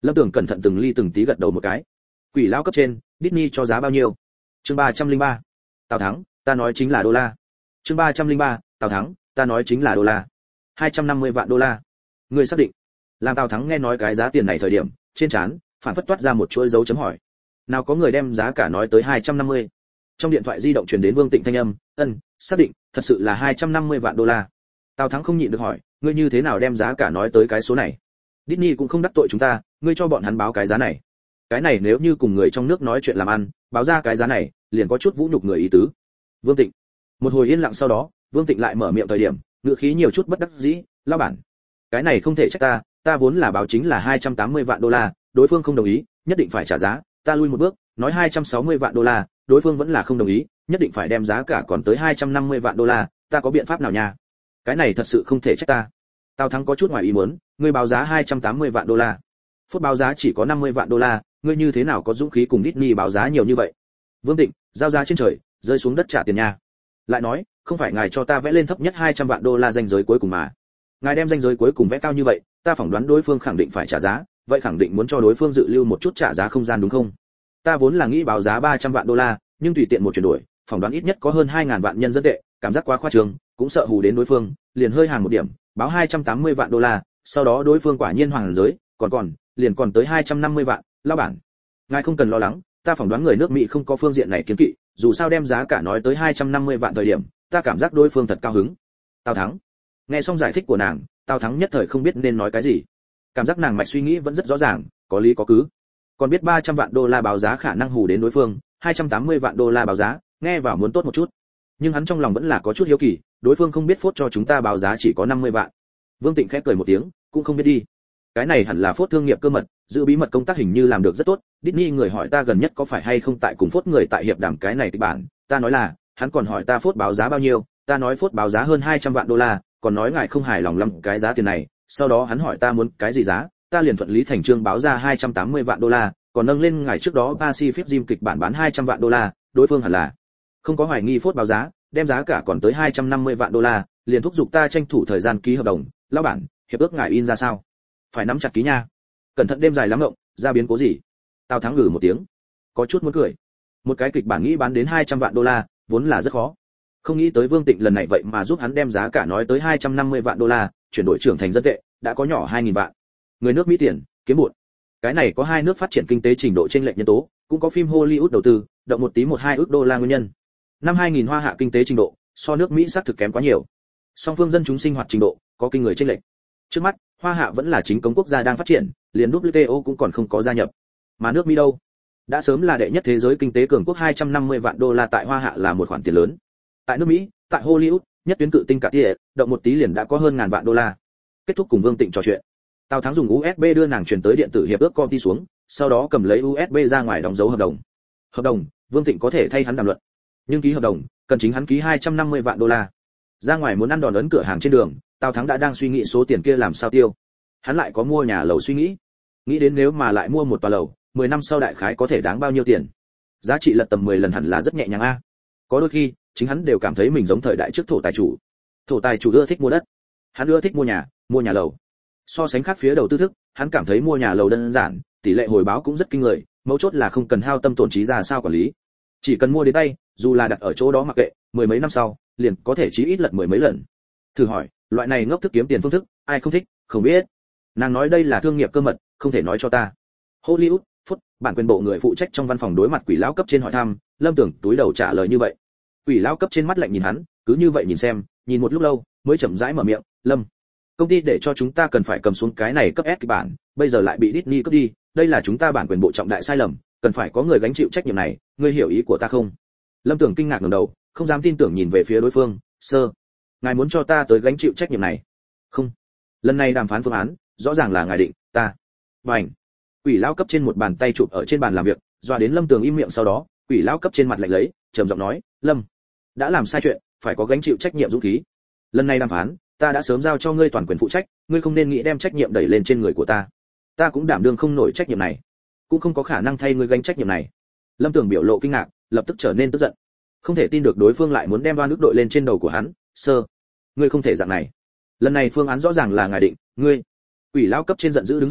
Lâm Tưởng cẩn thận từng ly từng tí gật đầu một cái. Quỷ lão cấp trên, Disney cho giá bao nhiêu? Chương ba trăm lẻ ba. Tào Thắng, ta nói chính là đô la. Chương ba trăm lẻ ba, Tào Thắng, ta nói chính là đô la. hai trăm năm mươi vạn đô la. Ngươi xác định? Làm Tào Thắng nghe nói cái giá tiền này thời điểm, trên trán phản phất toát ra một chuỗi dấu chấm hỏi. Nào có người đem giá cả nói tới hai trăm năm mươi. Trong điện thoại di động truyền đến Vương Tịnh thanh âm, "Ân, xác định, thật sự là hai trăm năm mươi vạn đô la." Tào Thắng không nhịn được hỏi, "Ngươi như thế nào đem giá cả nói tới cái số này? Disney cũng không đắc tội chúng ta, ngươi cho bọn hắn báo cái giá này." Cái này nếu như cùng người trong nước nói chuyện làm ăn, báo ra cái giá này, liền có chút vũ nhục người ý tứ. Vương Tịnh. Một hồi yên lặng sau đó, Vương Tịnh lại mở miệng thời điểm, ngữ khí nhiều chút bất đắc dĩ, "Lão bản, cái này không thể trách ta, ta vốn là báo chính là hai trăm tám mươi vạn đô la, đối phương không đồng ý, nhất định phải trả giá, ta lui một bước, nói hai trăm sáu mươi vạn đô la, đối phương vẫn là không đồng ý, nhất định phải đem giá cả còn tới hai trăm năm mươi vạn đô la, ta có biện pháp nào nha? Cái này thật sự không thể trách ta." Tào Thắng có chút ngoài ý muốn, ngươi báo giá hai trăm tám mươi vạn đô la. Phút báo giá chỉ có năm mươi vạn đô la, ngươi như thế nào có dũng khí cùng Disney báo giá nhiều như vậy? Vương Tịnh, giao giá trên trời, rơi xuống đất trả tiền nha. Lại nói, không phải ngài cho ta vẽ lên thấp nhất hai trăm vạn đô la danh giới cuối cùng mà. Ngài đem danh giới cuối cùng vẽ cao như vậy, ta phỏng đoán đối phương khẳng định phải trả giá, vậy khẳng định muốn cho đối phương dự lưu một chút trả giá không gian đúng không? Ta vốn là nghĩ báo giá ba trăm vạn đô la, nhưng tùy tiện một chuyển đổi, phỏng đoán ít nhất có hơn hai nghìn vạn nhân dân tệ, cảm giác quá khoa trương, cũng sợ hù đến đối phương, liền hơi hàng một điểm, báo hai trăm tám mươi vạn đô la, sau đó đối phương quả nhiên hoàng giới, còn còn, liền còn tới hai trăm năm mươi vạn, lão bản. Ngài không cần lo lắng, ta phỏng đoán người nước Mỹ không có phương diện này kiến kỵ, dù sao đem giá cả nói tới hai trăm năm mươi vạn thời điểm, ta cảm giác đối phương thật cao hứng. Tào Thắng. Nghe xong giải thích của nàng, Tào Thắng nhất thời không biết nên nói cái gì. Cảm giác nàng mạch suy nghĩ vẫn rất rõ ràng, có lý có cứ. Còn biết ba trăm vạn đô la báo giá khả năng hù đến đối phương, hai trăm tám mươi vạn đô la báo giá, nghe vào muốn tốt một chút. Nhưng hắn trong lòng vẫn là có chút hiếu kỳ, đối phương không biết phốt cho chúng ta báo giá chỉ có năm mươi vạn. Vương Tịnh khẽ cười một tiếng, cũng không biết đi. Cái này hẳn là phốt thương nghiệp cơ mật, giữ bí mật công tác hình như làm được rất tốt. Disney người hỏi ta gần nhất có phải hay không tại cùng phốt người tại hiệp đàm cái này kịch bản, ta nói là, hắn còn hỏi ta phốt báo giá bao nhiêu, ta nói phốt báo giá hơn hai trăm vạn đô la, còn nói ngài không hài lòng lắm cái giá tiền này, sau đó hắn hỏi ta muốn cái gì giá, ta liền thuận lý thành chương báo ra hai trăm tám mươi vạn đô la, còn nâng lên ngày trước đó Pacific Rim kịch bản bán hai trăm vạn đô la, đối phương hẳn là không có hoài nghi phốt báo giá, đem giá cả còn tới hai trăm năm mươi vạn đô la, liền thúc giục ta tranh thủ thời gian ký hợp đồng. Lão bản, hiệp ước ngài in ra sao? Phải nắm chặt ký nha. Cẩn thận đêm dài lắm động, ra biến cố gì? Tào Thắng ngừ một tiếng, có chút muốn cười. Một cái kịch bản nghĩ bán đến hai trăm vạn đô la, vốn là rất khó. Không nghĩ tới Vương Tịnh lần này vậy mà giúp hắn đem giá cả nói tới hai trăm năm mươi vạn đô la, chuyển đổi trưởng thành dân tệ, đã có nhỏ hai nghìn vạn. Người nước Mỹ tiền, kiếm bụn. Cái này có hai nước phát triển kinh tế trình độ chênh lệch nhân tố, cũng có phim Hollywood đầu tư, động một tí một hai ước đô la nguyên nhân. Năm hai nghìn Hoa Hạ kinh tế trình độ, so nước Mỹ xác thực kém quá nhiều. Song phương dân chúng sinh hoạt trình độ, có kinh người chênh lệch. Trước mắt, Hoa Hạ vẫn là chính cống quốc gia đang phát triển, liền W T O cũng còn không có gia nhập. Mà nước Mỹ đâu? Đã sớm là đệ nhất thế giới kinh tế cường quốc, hai trăm năm mươi vạn đô la tại Hoa Hạ là một khoản tiền lớn. Tại nước Mỹ, tại Hollywood, nhất tuyến cự tinh cả tia, động một tí liền đã có hơn ngàn vạn đô la. Kết thúc cùng Vương Tịnh trò chuyện. Tào Thắng dùng u ét bê đưa nàng truyền tới điện tử hiệp ước công ty xuống, sau đó cầm lấy u ét bê ra ngoài đóng dấu hợp đồng. Hợp đồng, Vương Tịnh có thể thay hắn đàm luận, nhưng ký hợp đồng, cần chính hắn ký hai trăm năm mươi vạn đô la. Ra ngoài muốn ăn đòn ấn cửa hàng trên đường, Tào Thắng đã đang suy nghĩ số tiền kia làm sao tiêu. Hắn lại có mua nhà lầu suy nghĩ, nghĩ đến nếu mà lại mua một tòa lầu, mười năm sau đại khái có thể đáng bao nhiêu tiền. Giá trị lật tầm mười lần hẳn là rất nhẹ nhàng a. Có đôi khi, chính hắn đều cảm thấy mình giống thời đại trước thổ tài chủ. Thổ tài chủ ưa thích mua đất, hắn ưa thích mua nhà, mua nhà lầu. So sánh khác phía đầu tư thức, hắn cảm thấy mua nhà lầu đơn giản, tỷ lệ hồi báo cũng rất kinh người, mấu chốt là không cần hao tâm tổn trí ra sao quản lý. Chỉ cần mua đến tay, dù là đặt ở chỗ đó mặc kệ, mười mấy năm sau, liền có thể chí ít lật mười mấy lần. Thử hỏi, loại này ngốc thức kiếm tiền phương thức, ai không thích, không biết. Nàng nói đây là thương nghiệp cơ mật, không thể nói cho ta. Hollywood, phút, bản quyền bộ người phụ trách trong văn phòng đối mặt Quỷ lão cấp trên hỏi thăm, Lâm Tưởng túi đầu trả lời như vậy. Quỷ lão cấp trên mắt lạnh nhìn hắn, cứ như vậy nhìn xem, nhìn một lúc lâu, mới chậm rãi mở miệng, "Lâm, công ty để cho chúng ta cần phải cầm xuống cái này cấp S kịch bản, bây giờ lại bị Disney cướp đi, đây là chúng ta bản quyền bộ trọng đại sai lầm, cần phải có người gánh chịu trách nhiệm này, ngươi hiểu ý của ta không?" Lâm Tưởng kinh ngạc ngẩng đầu, không dám tin tưởng nhìn về phía đối phương, "Sơ, ngài muốn cho ta tới gánh chịu trách nhiệm này?" "Không. Lần này đàm phán phương án, rõ ràng là ngài định, ta." Bành. Quỷ lão cấp trên một bàn tay chụp ở trên bàn làm việc, dọa đến Lâm Tường im miệng, sau đó, Quỷ lão cấp trên mặt lạnh lấy, trầm giọng nói, "Lâm, đã làm sai chuyện, phải có gánh chịu trách nhiệm dũng khí. Lần này đàm phán, ta đã sớm giao cho ngươi toàn quyền phụ trách, ngươi không nên nghĩ đem trách nhiệm đẩy lên trên người của ta. Ta cũng đảm đương không nổi trách nhiệm này, cũng không có khả năng thay ngươi gánh trách nhiệm này." Lâm Tường biểu lộ kinh ngạc, lập tức trở nên tức giận. Không thể tin được đối phương lại muốn đem đoan ước đội lên trên đầu của hắn, "Sơ, ngươi không thể dạng này. Lần này phương án rõ ràng là ngài định, ngươi." Quỷ lão cấp trên giận dữ đứng dậy,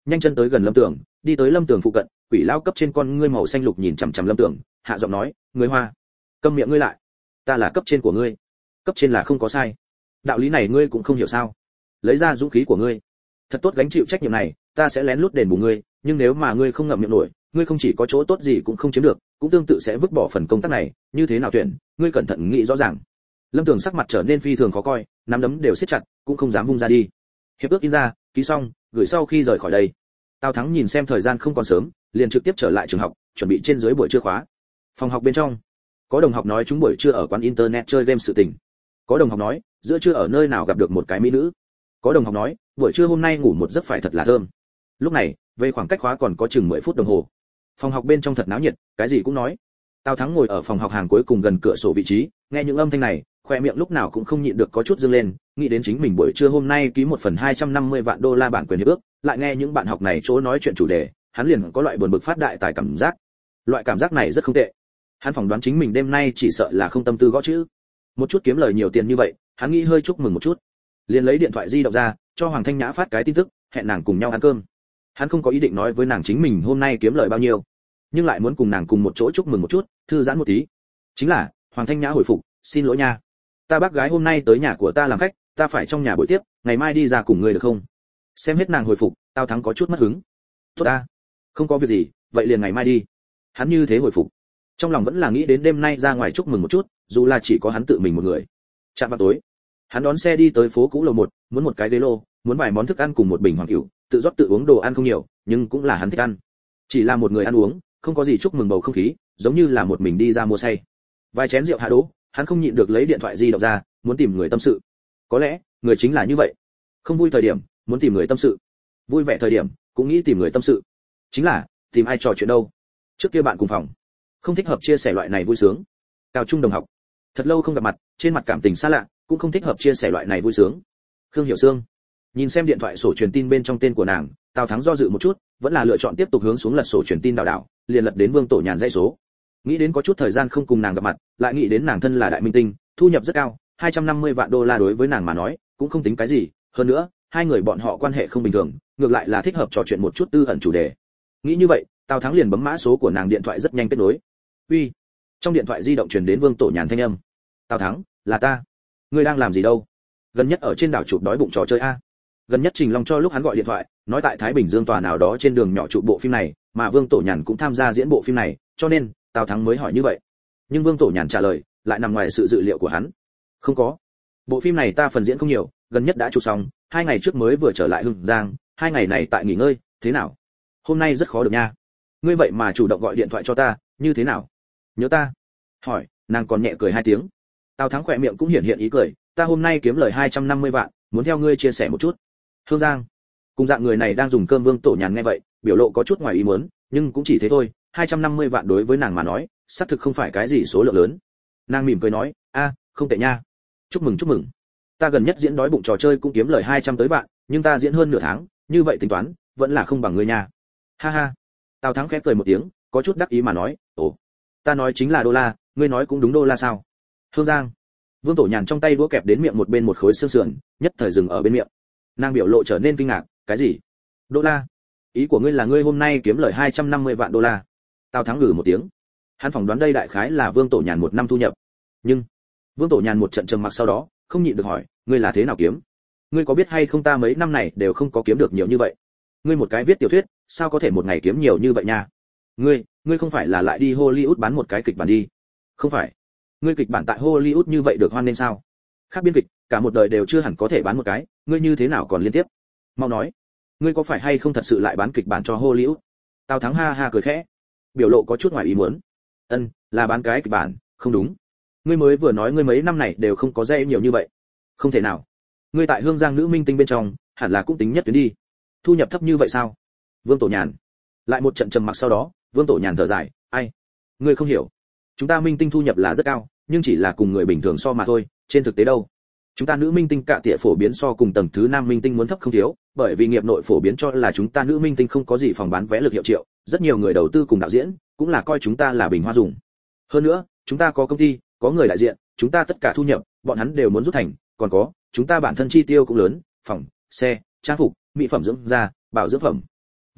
nhanh chân tới gần Lâm Tường, đi tới Lâm Tường phụ cận, quỷ lao cấp trên con ngươi màu xanh lục nhìn chằm chằm Lâm Tường, hạ giọng nói, người Hoa, câm miệng ngươi lại, ta là cấp trên của ngươi, cấp trên là không có sai, đạo lý này ngươi cũng không hiểu sao? Lấy ra dũng khí của ngươi, thật tốt gánh chịu trách nhiệm này, ta sẽ lén lút đền bù ngươi, nhưng nếu mà ngươi không ngậm miệng nổi, ngươi không chỉ có chỗ tốt gì cũng không chiếm được, cũng tương tự sẽ vứt bỏ phần công tác này, như thế nào tuyển, ngươi cẩn thận nghĩ rõ ràng. Lâm Tường sắc mặt trở nên phi thường khó coi, nắm đấm đều siết chặt, cũng không dám vung ra đi. Hiệp ước in ra, ký xong, gửi sau khi rời khỏi đây. Tào Thắng nhìn xem thời gian không còn sớm, liền trực tiếp trở lại trường học, chuẩn bị trên dưới buổi trưa khóa. Phòng học bên trong, có đồng học nói chúng buổi trưa ở quán internet chơi game sự tình. Có đồng học nói, giữa trưa ở nơi nào gặp được một cái mỹ nữ. Có đồng học nói, buổi trưa hôm nay ngủ một giấc phải thật là thơm. Lúc này, về khoảng cách khóa còn có chừng mười phút đồng hồ. Phòng học bên trong thật náo nhiệt, cái gì cũng nói. Tào Thắng ngồi ở phòng học hàng cuối cùng gần cửa sổ vị trí, nghe những âm thanh này, khoe miệng lúc nào cũng không nhịn được có chút dương lên, nghĩ đến chính mình buổi trưa hôm nay ký một phần hai trăm năm mươi vạn đô la bản quyền hiệp ước, lại nghe những bạn học này chỗ nói chuyện chủ đề, hắn liền có loại buồn bực phát đại tài cảm giác. Loại cảm giác này rất không tệ. Hắn phỏng đoán chính mình đêm nay chỉ sợ là không tâm tư gõ chữ. Một chút kiếm lời nhiều tiền như vậy, hắn nghĩ hơi chúc mừng một chút. Liền lấy điện thoại di động ra, cho Hoàng Thanh Nhã phát cái tin tức, hẹn nàng cùng nhau ăn cơm. Hắn không có ý định nói với nàng chính mình hôm nay kiếm lời bao nhiêu, nhưng lại muốn cùng nàng cùng một chỗ chúc mừng một chút, thư giãn một tí. Chính là, Hoàng Thanh Nhã hồi phục, xin lỗi nha, ta bác gái hôm nay tới nhà của ta làm khách, ta phải trong nhà buổi tiếp, ngày mai đi ra cùng ngươi được không? Xem hết nàng hồi phục, Tào Thắng có chút mất hứng. Tốt ta, không có việc gì, vậy liền ngày mai đi. Hắn như thế hồi phục, trong lòng vẫn là nghĩ đến đêm nay ra ngoài chúc mừng một chút, dù là chỉ có hắn tự mình một người. Chạm vào tối, hắn đón xe đi tới phố cũ lầu một, muốn một cái ghế lô, muốn vài món thức ăn cùng một bình hoàng cửu, tự rót tự uống đồ ăn không nhiều, nhưng cũng là hắn thích ăn. Chỉ là một người ăn uống, không có gì chúc mừng bầu không khí, giống như là một mình đi ra mua say. Vài chén rượu hạ đỗ, hắn không nhịn được lấy điện thoại di động ra, muốn tìm người tâm sự. Có lẽ, người chính là như vậy. Không vui thời điểm, muốn tìm người tâm sự. Vui vẻ thời điểm, cũng nghĩ tìm người tâm sự. Chính là, tìm ai trò chuyện đâu? Trước kia bạn cùng phòng, không thích hợp chia sẻ loại này vui sướng. Cao trung đồng học, thật lâu không gặp mặt, trên mặt cảm tình xa lạ, cũng không thích hợp chia sẻ loại này vui sướng. Khương Hiểu Sương, nhìn xem điện thoại sổ truyền tin bên trong tên của nàng, Tào Thắng do dự một chút, vẫn là lựa chọn tiếp tục hướng xuống lật sổ truyền tin đảo đảo, liền lật đến Vương Tổ Nhàn dãy số. Nghĩ đến có chút thời gian không cùng nàng gặp mặt, lại nghĩ đến nàng thân là đại minh tinh, thu nhập rất cao, hai trăm năm mươi vạn đô la đối với nàng mà nói, cũng không tính cái gì, hơn nữa, hai người bọn họ quan hệ không bình thường, ngược lại là thích hợp trò chuyện một chút tư ẩn chủ đề. Nghĩ như vậy, Tào Thắng liền bấm mã số của nàng điện thoại rất nhanh kết nối. "Uy." Trong điện thoại di động truyền đến Vương Tổ Nhàn thanh âm. "Tào Thắng, là ta. Ngươi đang làm gì đâu? Gần nhất ở trên đảo chụp đói bụng trò chơi a?" Gần nhất Trình Long cho lúc hắn gọi điện thoại, nói tại Thái Bình Dương tòa nào đó trên đường nhỏ chụp bộ phim này, mà Vương Tổ Nhàn cũng tham gia diễn bộ phim này, cho nên Tào Thắng mới hỏi như vậy. Nhưng Vương Tổ Nhàn trả lời, lại nằm ngoài sự dự liệu của hắn. "Không có. Bộ phim này ta phần diễn không nhiều, gần nhất đã chụp xong, hai ngày trước mới vừa trở lại Hưng Giang, hai ngày này tại nghỉ ngơi, thế nào? Hôm nay rất khó được nha. Ngươi vậy mà chủ động gọi điện thoại cho ta, như thế nào? Nhớ ta?" Hỏi, nàng còn nhẹ cười hai tiếng. Tào Thắng khỏe miệng cũng hiện hiện ý cười, "Ta hôm nay kiếm lời hai trăm năm mươi vạn, muốn theo ngươi chia sẻ một chút." Hương Giang, cùng dạng người này đang dùng cơm. Vương Tổ Nhàn nghe vậy, biểu lộ có chút ngoài ý muốn, nhưng cũng chỉ thế thôi, hai trăm năm mươi vạn đối với nàng mà nói, xác thực không phải cái gì số lượng lớn. Nàng mỉm cười nói, "A, không tệ nha. Chúc mừng chúc mừng. Ta gần nhất diễn đói bụng trò chơi cũng kiếm lời hai trăm tới vạn, nhưng ta diễn hơn nửa tháng, như vậy tính toán, vẫn là không bằng ngươi nha." Ha ha. Tào Thắng khẽ cười một tiếng, có chút đắc ý mà nói, "Ồ, ta nói chính là đô la, ngươi nói cũng đúng đô la sao?" Hương Giang. Vương Tổ Nhàn trong tay đũa kẹp đến miệng một bên một khối xương sườn, nhất thời dừng ở bên miệng. Nàng biểu lộ trở nên kinh ngạc, "Cái gì? Đô la? Ý của ngươi là ngươi hôm nay kiếm lời hai trăm năm mươi vạn đô la?" Tào Thắng ngừ một tiếng. Hắn phỏng đoán đây đại khái là Vương Tổ Nhàn một năm thu nhập. Nhưng Vương Tổ Nhàn một trận trầm mặc sau đó, không nhịn được hỏi, "Ngươi là thế nào kiếm? Ngươi có biết hay không ta mấy năm này đều không có kiếm được nhiều như vậy. Ngươi một cái viết tiểu thuyết, sao có thể một ngày kiếm nhiều như vậy nha? Ngươi, ngươi không phải là lại đi Hollywood bán một cái kịch bản đi? Không phải. Ngươi kịch bản tại Hollywood như vậy được hoan nên sao? Khác biên kịch, cả một đời đều chưa hẳn có thể bán một cái, ngươi như thế nào còn liên tiếp? Mau nói, ngươi có phải hay không thật sự lại bán kịch bản cho Hollywood?" Tào Thắng ha ha cười khẽ, biểu lộ có chút ngoài ý muốn. "Ân, là bán cái kịch bản, không đúng. Ngươi mới vừa nói ngươi mấy năm này đều không có dây nhiều như vậy. Không thể nào. Ngươi tại Hương Giang nữ minh tinh bên trong, hẳn là cũng tính nhất tuyến đi. Thu nhập thấp như vậy sao?" Vương Tổ Nhàn. Lại một trận trầm mặc sau đó, Vương Tổ Nhàn thở dài, "Ai, ngươi không hiểu. Chúng ta minh tinh thu nhập là rất cao, nhưng chỉ là cùng người bình thường so mà thôi, trên thực tế đâu. Chúng ta nữ minh tinh cạ tịa phổ biến so cùng tầng thứ nam minh tinh muốn thấp không thiếu, bởi vì nghiệp nội phổ biến cho là chúng ta nữ minh tinh không có gì phòng bán vé lực hiệu triệu, rất nhiều người đầu tư cùng đạo diễn, cũng là coi chúng ta là bình hoa dùng. Hơn nữa, chúng ta có công ty, có người đại diện, chúng ta tất cả thu nhập, bọn hắn đều muốn rút thành, còn có, chúng ta bản thân chi tiêu cũng lớn, phòng, xe, trang phục, mỹ phẩm dưỡng da, bảo dưỡng phẩm.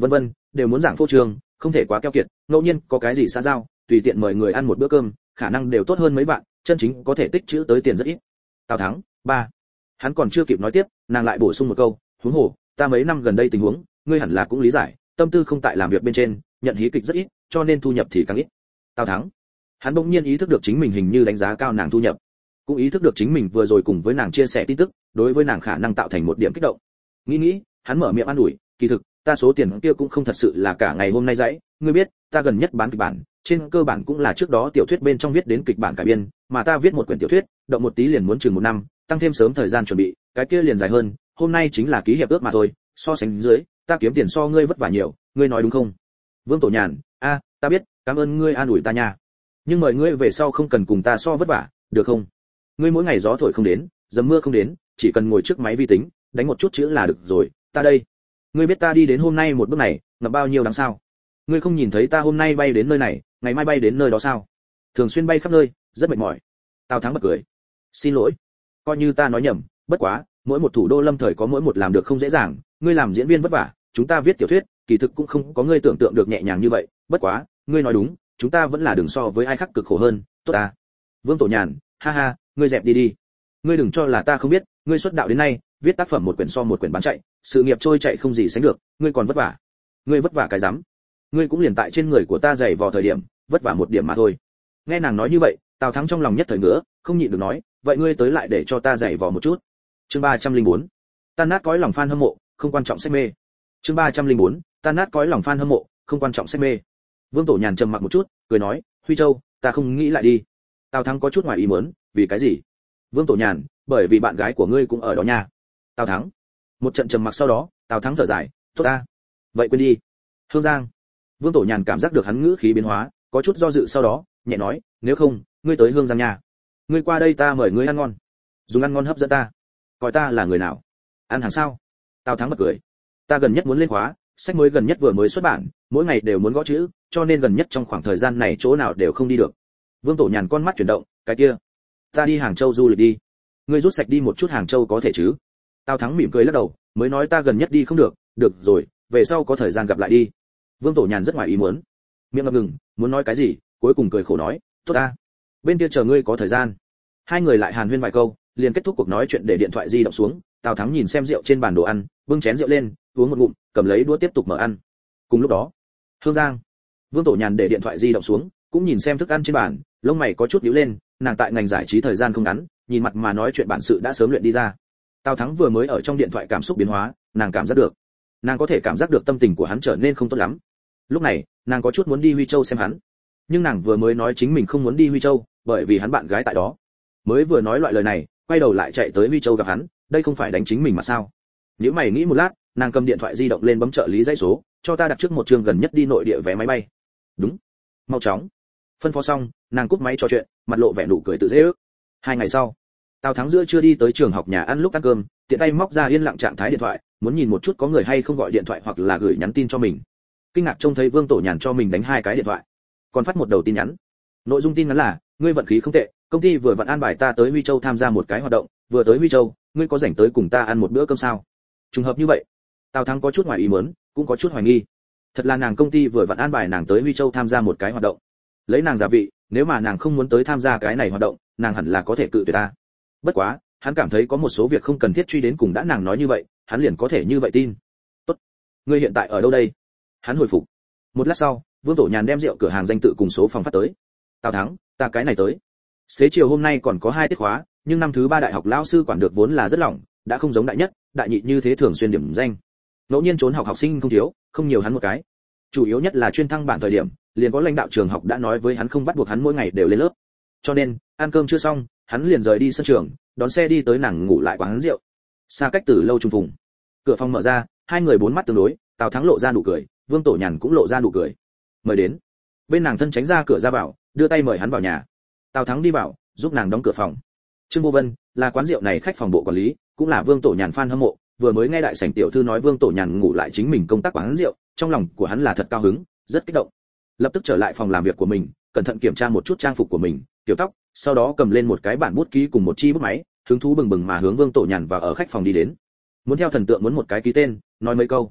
vân vân, đều muốn giảng phô trương, không thể quá keo kiệt, ngẫu nhiên có cái gì xã giao, tùy tiện mời người ăn một bữa cơm, khả năng đều tốt hơn mấy vạn, chân chính có thể tích trữ tới tiền rất ít. Tào Thắng, ba. Hắn còn chưa kịp nói tiếp, nàng lại bổ sung một câu, huống hồ, ta mấy năm gần đây tình huống, ngươi hẳn là cũng lý giải, tâm tư không tại làm việc bên trên, nhận hí kịch rất ít, cho nên thu nhập thì càng ít. Tào Thắng, hắn bỗng nhiên ý thức được chính mình hình như đánh giá cao nàng thu nhập, cũng ý thức được chính mình vừa rồi cùng với nàng chia sẻ tin tức, đối với nàng khả năng tạo thành một điểm kích động. Nghĩ nghĩ, hắn mở miệng an ủi, kỳ thực, ta số tiền kia cũng không thật sự là cả ngày hôm nay dãy, ngươi biết, ta gần nhất bán kịch bản, trên cơ bản cũng là trước đó tiểu thuyết bên trong viết đến kịch bản cải biên, mà ta viết một quyển tiểu thuyết, động một tí liền muốn chừng một năm, tăng thêm sớm thời gian chuẩn bị, cái kia liền dài hơn, hôm nay chính là ký hiệp ước mà thôi, so sánh dưới, ta kiếm tiền so ngươi vất vả nhiều, ngươi nói đúng không? Vương Tổ Nhàn, a, ta biết, cảm ơn ngươi an ủi ta nha. Nhưng mời ngươi về sau không cần cùng ta so vất vả, được không? Ngươi mỗi ngày gió thổi không đến, dầm mưa không đến, chỉ cần ngồi trước máy vi tính, đánh một chút chữ là được rồi, ta đây. Ngươi biết ta đi đến hôm nay một bước này, ngập bao nhiêu đáng sao? Ngươi không nhìn thấy ta hôm nay bay đến nơi này, ngày mai bay đến nơi đó sao? Thường xuyên bay khắp nơi, rất mệt mỏi. Tào Thắng bật cười. Xin lỗi, coi như ta nói nhầm, bất quá, mỗi một thủ đô lâm thời có mỗi một làm được không dễ dàng, ngươi làm diễn viên vất vả, chúng ta viết tiểu thuyết, kỳ thực cũng không có ngươi tưởng tượng được nhẹ nhàng như vậy, bất quá, ngươi nói đúng, chúng ta vẫn là đừng so với ai khác cực khổ hơn, tốt ta. Vương Tổ Nhàn, ha ha, ngươi dẹp đi đi. Ngươi đừng cho là ta không biết, ngươi xuất đạo đến nay, viết tác phẩm một quyển so một quyển bán chạy, sự nghiệp trôi chạy không gì sánh được, ngươi còn vất vả. Ngươi vất vả cái rắm. Ngươi cũng liền tại trên người của ta dày vò thời điểm, vất vả một điểm mà thôi. Nghe nàng nói như vậy, Tào Thắng trong lòng nhất thời ngứa, không nhịn được nói, vậy ngươi tới lại để cho ta dày vò một chút. Chương ba trăm lẻ bốn. Tan nát cõi lòng fan hâm mộ, không quan trọng sách mê. Chương ba trăm lẻ bốn. Tan nát cõi lòng fan hâm mộ, không quan trọng sách mê. Vương Tổ Nhàn trầm mặc một chút, cười nói, Huy Châu, ta không nghĩ lại đi. Tào Thắng có chút ngoài ý muốn, vì cái gì? Vương Tổ Nhàn, bởi vì bạn gái của ngươi cũng ở đó nha. Tào Thắng. Một trận trầm mặc sau đó, Tào Thắng thở dài, tốt ta. Vậy quên đi. Hương Giang. Vương Tổ Nhàn cảm giác được hắn ngữ khí biến hóa, có chút do dự sau đó, nhẹ nói, nếu không, ngươi tới Hương Giang nha. Ngươi qua đây ta mời ngươi ăn ngon. Dùng ăn ngon hấp dẫn ta. Coi ta là người nào? Ăn hàng sao? Tào Thắng bật cười. Ta gần nhất muốn lên khóa, sách mới gần nhất vừa mới xuất bản, mỗi ngày đều muốn gõ chữ, cho nên gần nhất trong khoảng thời gian này chỗ nào đều không đi được. Vương Tổ Nhàn con mắt chuyển động, cái kia, ta đi Hàng Châu du lịch đi. Ngươi rút sạch đi một chút Hàng Châu có thể chứ? Tào Thắng mỉm cười lắc đầu, mới nói ta gần nhất đi không được, được rồi, về sau có thời gian gặp lại đi. Vương Tổ Nhàn rất ngoài ý muốn, miệng ngập ngừng, muốn nói cái gì, cuối cùng cười khổ nói, tốt ta, bên kia chờ ngươi có thời gian. Hai người lại hàn huyên vài câu, liền kết thúc cuộc nói chuyện để điện thoại di động xuống. Tào Thắng nhìn xem rượu trên bàn đồ ăn, bưng chén rượu lên, uống một ngụm, cầm lấy đũa tiếp tục mở ăn. Cùng lúc đó, Hương Giang. Vương Tổ Nhàn để điện thoại di động xuống, cũng nhìn xem thức ăn trên bàn, lông mày có chút nhíu lên, nàng tại ngành giải trí thời gian không ngắn, nhìn mặt mà nói chuyện bản sự đã sớm luyện đi ra. Tào Thắng vừa mới ở trong điện thoại cảm xúc biến hóa, nàng cảm giác được. Nàng có thể cảm giác được tâm tình của hắn trở nên không tốt lắm. Lúc này, nàng có chút muốn đi Huy Châu xem hắn. Nhưng nàng vừa mới nói chính mình không muốn đi Huy Châu, bởi vì hắn bạn gái tại đó. Mới vừa nói loại lời này, quay đầu lại chạy tới Huy Châu gặp hắn, đây không phải đánh chính mình mà sao? Nếu mày nghĩ một lát, nàng cầm điện thoại di động lên bấm trợ lý dãy số, cho ta đặt trước một trường gần nhất đi nội địa vé máy bay. Đúng. Mau chóng. Phân phó xong, nàng cúp máy trò chuyện, mặt lộ vẻ nụ cười tự dễ ước. Hai ngày sau, Tào Thắng giữa chưa đi tới trường học nhà ăn lúc ăn cơm, tiện tay móc ra yên lặng trạng thái điện thoại, muốn nhìn một chút có người hay không gọi điện thoại hoặc là gửi nhắn tin cho mình. Kinh ngạc trông thấy Vương Tổ Nhàn cho mình đánh hai cái điện thoại, còn phát một đầu tin nhắn. Nội dung tin nhắn là, ngươi vận khí không tệ, công ty vừa vặn an bài ta tới Huy Châu tham gia một cái hoạt động, vừa tới Huy Châu, ngươi có rảnh tới cùng ta ăn một bữa cơm sao? Trùng hợp như vậy, Tào Thắng có chút ngoài ý muốn, cũng có chút hoài nghi. Thật là nàng công ty vừa vặn an bài nàng tới Huy Châu tham gia một cái hoạt động. Lấy nàng giả vị, nếu mà nàng không muốn tới tham gia cái này hoạt động, nàng hẳn là có thể cự tuyệt ta. Bất quá, hắn cảm thấy có một số việc không cần thiết truy đến cùng, đã nàng nói như vậy, hắn liền có thể như vậy tin. Tốt, ngươi hiện tại ở đâu đây? Hắn hồi phục. Một lát sau, Vương Tổ Nhàn đem rượu cửa hàng danh tự cùng số phòng phát tới. Tào Thắng, ta cái này tới. Xế chiều hôm nay còn có hai tiết khóa, nhưng năm thứ ba đại học lão sư quản được vốn là rất lỏng, đã không giống đại nhất, đại nhị như thế thường xuyên điểm danh. Ngẫu nhiên trốn học học sinh không thiếu, không nhiều hắn một cái. Chủ yếu nhất là chuyên thăng bản thời điểm, liền có lãnh đạo trường học đã nói với hắn không bắt buộc hắn mỗi ngày đều lên lớp. Cho nên, ăn cơm chưa xong, hắn liền rời đi sân trường, đón xe đi tới nàng ngủ lại quán rượu. Xa cách từ lâu trùng phùng. Cửa phòng mở ra, hai người bốn mắt tương đối, Tào Thắng lộ ra nụ cười, Vương Tổ Nhàn cũng lộ ra nụ cười. Mời đến. Bên nàng thân tránh ra cửa ra vào, đưa tay mời hắn vào nhà. Tào Thắng đi vào, giúp nàng đóng cửa phòng. Trương Vô Vân là quán rượu này khách phòng bộ quản lý, cũng là Vương Tổ Nhàn fan hâm mộ, vừa mới nghe đại sảnh tiểu thư nói Vương Tổ Nhàn ngủ lại chính mình công tác quán rượu, trong lòng của hắn là thật cao hứng, rất kích động. Lập tức trở lại phòng làm việc của mình, cẩn thận kiểm tra một chút trang phục của mình, tiểu tóc, sau đó cầm lên một cái bản bút ký cùng một chi bút máy, hứng thú bừng bừng mà hướng Vương Tổ Nhàn vào ở khách phòng đi đến. Muốn theo thần tượng muốn một cái ký tên, nói mấy câu.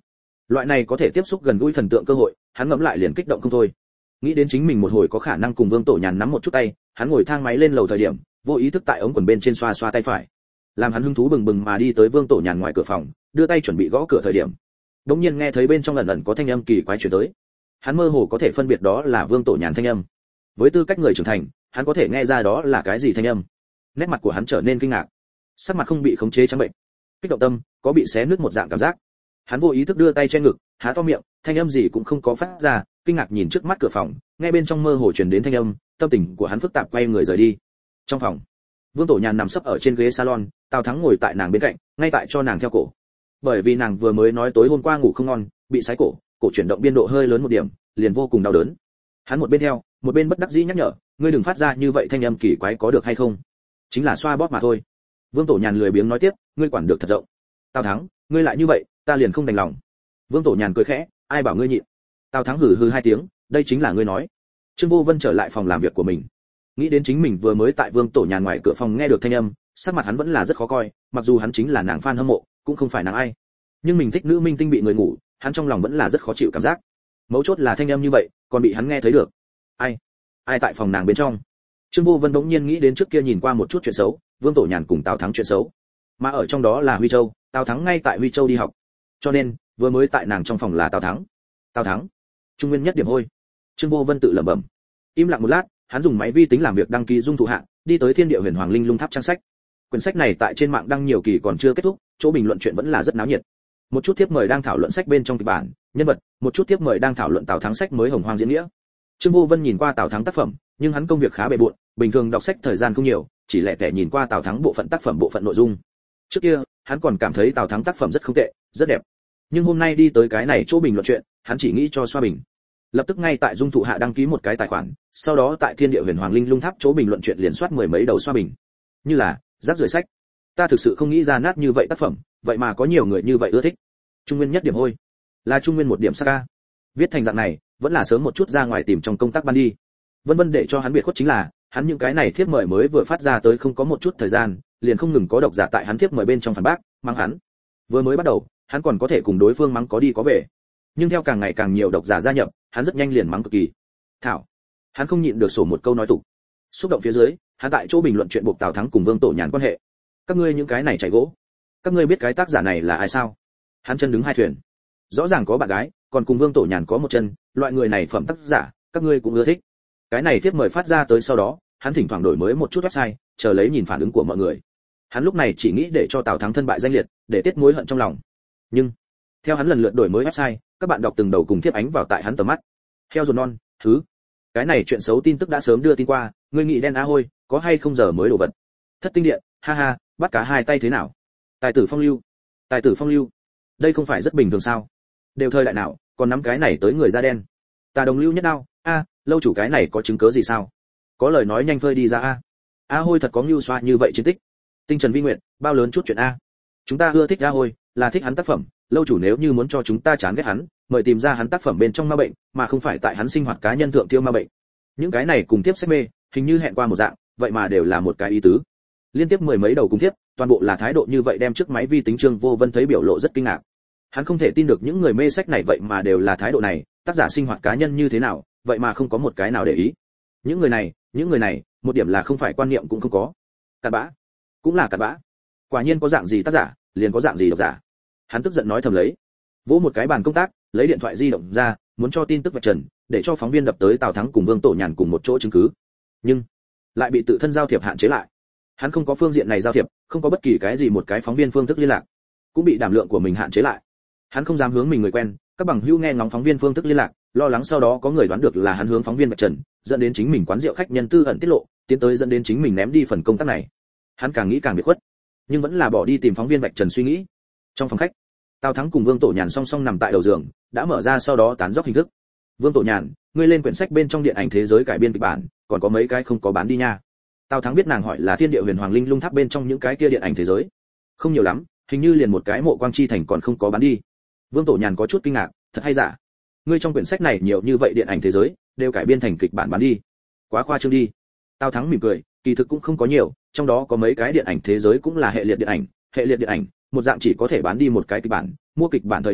Loại này có thể tiếp xúc gần gũi thần tượng cơ hội, hắn ngẫm lại liền kích động không thôi. Nghĩ đến chính mình một hồi có khả năng cùng Vương Tổ Nhàn nắm một chút tay, hắn ngồi thang máy lên lầu thời điểm, vô ý thức tại ống quần bên trên xoa xoa tay phải. Làm hắn hứng thú bừng bừng mà đi tới Vương Tổ Nhàn ngoài cửa phòng, đưa tay chuẩn bị gõ cửa thời điểm, đột nhiên nghe thấy bên trong ẩn ẩn có thanh âm kỳ quái truyền tới. Hắn mơ hồ có thể phân biệt đó là Vương Tổ Nhàn thanh âm. Với tư cách người trưởng thành, hắn có thể nghe ra đó là cái gì thanh âm. Nét mặt của hắn trở nên kinh ngạc, sắc mặt không bị khống chế trắng bệnh, kích động tâm có bị xé nứt một dạng cảm giác. Hắn vô ý thức đưa tay che ngực, há to miệng, thanh âm gì cũng không có phát ra, kinh ngạc nhìn trước mắt cửa phòng, nghe bên trong mơ hồ truyền đến thanh âm, tâm tình của hắn phức tạp quay người rời đi. Trong phòng, Vương Tổ Nhàn nằm sấp ở trên ghế salon, Tào Thắng ngồi tại nàng bên cạnh, ngay tại cho nàng theo cổ. Bởi vì nàng vừa mới nói tối hôm qua ngủ không ngon, bị sái cổ, cổ chuyển động biên độ hơi lớn một điểm, liền vô cùng đau đớn. Hắn một bên theo, một bên bất đắc dĩ nhắc nhở, ngươi đừng phát ra như vậy thanh âm kỳ quái có được hay không? Chính là xoa bóp mà thôi. Vương Tổ Nhàn lười biếng nói tiếp, ngươi quản được thật rộng. Tào Thắng, ngươi lại như vậy, ta liền không đành lòng. Vương Tổ Nhàn cười khẽ, ai bảo ngươi nhịn? Tào Thắng hừ hừ hai tiếng, đây chính là ngươi nói. Trương Vô Vân trở lại phòng làm việc của mình, nghĩ đến chính mình vừa mới tại Vương Tổ Nhàn ngoài cửa phòng nghe được thanh âm, sắc mặt hắn vẫn là rất khó coi, mặc dù hắn chính là nàng fan hâm mộ, cũng không phải nàng ai, nhưng mình thích nữ minh tinh bị người ngủ, hắn trong lòng vẫn là rất khó chịu cảm giác. Mấu chốt là thanh âm như vậy, còn bị hắn nghe thấy được. Ai? Ai tại phòng nàng bên trong? Trương Vô Vân bỗng nhiên nghĩ đến trước kia nhìn qua một chút chuyện xấu, Vương Tổ Nhàn cùng Tào Thắng chuyện xấu, mà ở trong đó là Huy Châu, Tào Thắng ngay tại Huy Châu đi học, cho nên vừa mới tại nàng trong phòng là Tào Thắng. Tào Thắng, trung nguyên nhất điểm hôi. Trương Vô Vân tự lẩm bẩm. Im lặng một lát, hắn dùng máy vi tính làm việc đăng ký dung thụ hạ, đi tới Thiên Địa Huyền Hoàng Linh Lung Tháp trang sách. Quyển sách này tại trên mạng đăng nhiều kỳ còn chưa kết thúc, chỗ bình luận chuyện vẫn là rất náo nhiệt. Một chút tiếp mời đang thảo luận sách bên trong kịch bản, nhân vật, một chút tiếp mời đang thảo luận Tào Thắng sách mới Hồng Hoang diễn nghĩa. Trương Vô Vân nhìn qua Tào Thắng tác phẩm, nhưng hắn công việc khá bề bộn, bình thường đọc sách thời gian không nhiều, chỉ lẻ tẻ nhìn qua Tào Thắng bộ phận tác phẩm bộ phận nội dung. Trước kia, hắn còn cảm thấy Tào Thắng tác phẩm rất không tệ, rất đẹp. Nhưng hôm nay đi tới cái này chỗ bình luận chuyện, hắn chỉ nghĩ cho xoa bình. Lập tức ngay tại dung thụ hạ đăng ký một cái tài khoản, sau đó tại Thiên Địa Huyền Hoàng Linh Lung Tháp chỗ bình luận chuyện liền soát mười mấy đầu xoa bình. Như là rác rưởi sách. Ta thực sự không nghĩ ra nát như vậy tác phẩm, vậy mà có nhiều người như vậy ưa thích. Trung nguyên nhất điểm hôi, là trung nguyên một điểm sắc ca. Viết thành dạng này, vẫn là sớm một chút ra ngoài tìm trong công tác ban đi. Vân vân để cho hắn biệt khuất chính là, hắn những cái này thiếp mời mới vừa phát ra tới không có một chút thời gian, liền không ngừng có độc giả tại hắn thiếp mời bên trong phản bác, mắng hắn. Vừa mới bắt đầu, hắn còn có thể cùng đối phương mắng có đi có về. Nhưng theo càng ngày càng nhiều độc giả gia nhập, hắn rất nhanh liền mắng cực kỳ. Thảo, hắn không nhịn được sổ một câu nói tục. Xúc động phía dưới, hắn tại chỗ bình luận chuyện buộc Tào Thắng cùng Vương Tổ Nhàn quan hệ. Các ngươi những cái này chảy gỗ, các ngươi biết cái tác giả này là ai sao? Hắn chân đứng hai thuyền, rõ ràng có bạn gái, còn cùng Vương Tổ Nhàn có một chân, loại người này phẩm tác giả, các ngươi cũng ưa thích. Cái này tiếp mời phát ra tới sau đó, hắn thỉnh thoảng đổi mới một chút website, chờ lấy nhìn phản ứng của mọi người. Hắn lúc này chỉ nghĩ để cho Tào Thắng thân bại danh liệt, để tiết mối hận trong lòng. Nhưng theo hắn lần lượt đổi mới website, các bạn đọc từng đầu cùng tiếp ánh vào tại hắn tầm mắt. Heo ruột non, thứ, cái này chuyện xấu tin tức đã sớm đưa tin qua, ngươi nghĩ đen á hôi, có hay không giờ mới đổ vật. Thất tinh điện, ha ha, bắt cá hai tay thế nào? Tài tử phong lưu, tài tử phong lưu, đây không phải rất bình thường sao? Đều thời đại nào, còn nắm cái này tới người da đen. Tà đồng lưu nhất đao, a, lâu chủ cái này có chứng cứ gì sao? Có lời nói nhanh phơi đi ra a. A hôi thật có lưu xoa như vậy chiến tích. Tinh Trần Vi Nguyện, bao lớn chút chuyện a. Chúng ta ưa thích A hôi, là thích hắn tác phẩm, lâu chủ nếu như muốn cho chúng ta chán ghét hắn, mời tìm ra hắn tác phẩm bên trong ma bệnh, mà không phải tại hắn sinh hoạt cá nhân thượng tiêu ma bệnh. Những cái này cùng tiếp sách mê, hình như hẹn qua một dạng, vậy mà đều là một cái ý tứ. Liên tiếp mười mấy đầu cùng tiếp, toàn bộ là thái độ như vậy đem trước máy vi tính Trương Vô Vân thấy biểu lộ rất kinh ngạc. Hắn không thể tin được những người mê sách này vậy mà đều là thái độ này, tác giả sinh hoạt cá nhân như thế nào, vậy mà không có một cái nào để ý. Những người này, những người này, một điểm là không phải quan niệm cũng không có. Cặn bã, cũng là cặn bã. Quả nhiên có dạng gì tác giả, liền có dạng gì độc giả. Hắn tức giận nói thầm lấy, vỗ một cái bàn công tác, lấy điện thoại di động ra, muốn cho tin tức vạch trần, để cho phóng viên đập tới Tào Thắng cùng Vương Tổ Nhàn cùng một chỗ chứng cứ. Nhưng lại bị tự thân giao thiệp hạn chế lại. Hắn không có phương diện này giao thiệp, không có bất kỳ cái gì một cái phóng viên phương thức liên lạc, cũng bị đảm lượng của mình hạn chế lại. Hắn không dám hướng mình người quen, các bằng hữu nghe ngóng phóng viên phương thức liên lạc, lo lắng sau đó có người đoán được là hắn hướng phóng viên vạch trần, dẫn đến chính mình quán rượu khách nhân tư ẩn tiết lộ, tiến tới dẫn đến chính mình ném đi phần công tác này. Hắn càng nghĩ càng biệt khuất, nhưng vẫn là bỏ đi tìm phóng viên vạch trần suy nghĩ. Trong phòng khách, Tào Thắng cùng Vương Tổ Nhàn song song nằm tại đầu giường, đã mở ra sau đó tán dóc hình thức. Vương Tổ Nhàn, ngươi lên quyển sách bên trong điện ảnh thế giới cải biên kịch bản, còn có mấy cái không có bán đi nha. Tào Thắng biết nàng hỏi là Thiên Địa Huyền Hoàng Linh Lung Tháp bên trong những cái kia điện ảnh thế giới, không nhiều lắm, hình như liền một cái Mộ Quang Chi Thành còn không có bán đi. Vương Tổ Nhàn có chút kinh ngạc, thật hay giả? Ngươi trong quyển sách này nhiều như vậy điện ảnh thế giới, đều cải biên thành kịch bản bán đi, quá khoa trương đi. Tào Thắng mỉm cười, kỳ thực cũng không có nhiều, trong đó có mấy cái điện ảnh thế giới cũng là hệ liệt điện ảnh, hệ liệt điện ảnh, một dạng chỉ có thể bán đi một cái kịch bản, mua kịch bản thời điểm,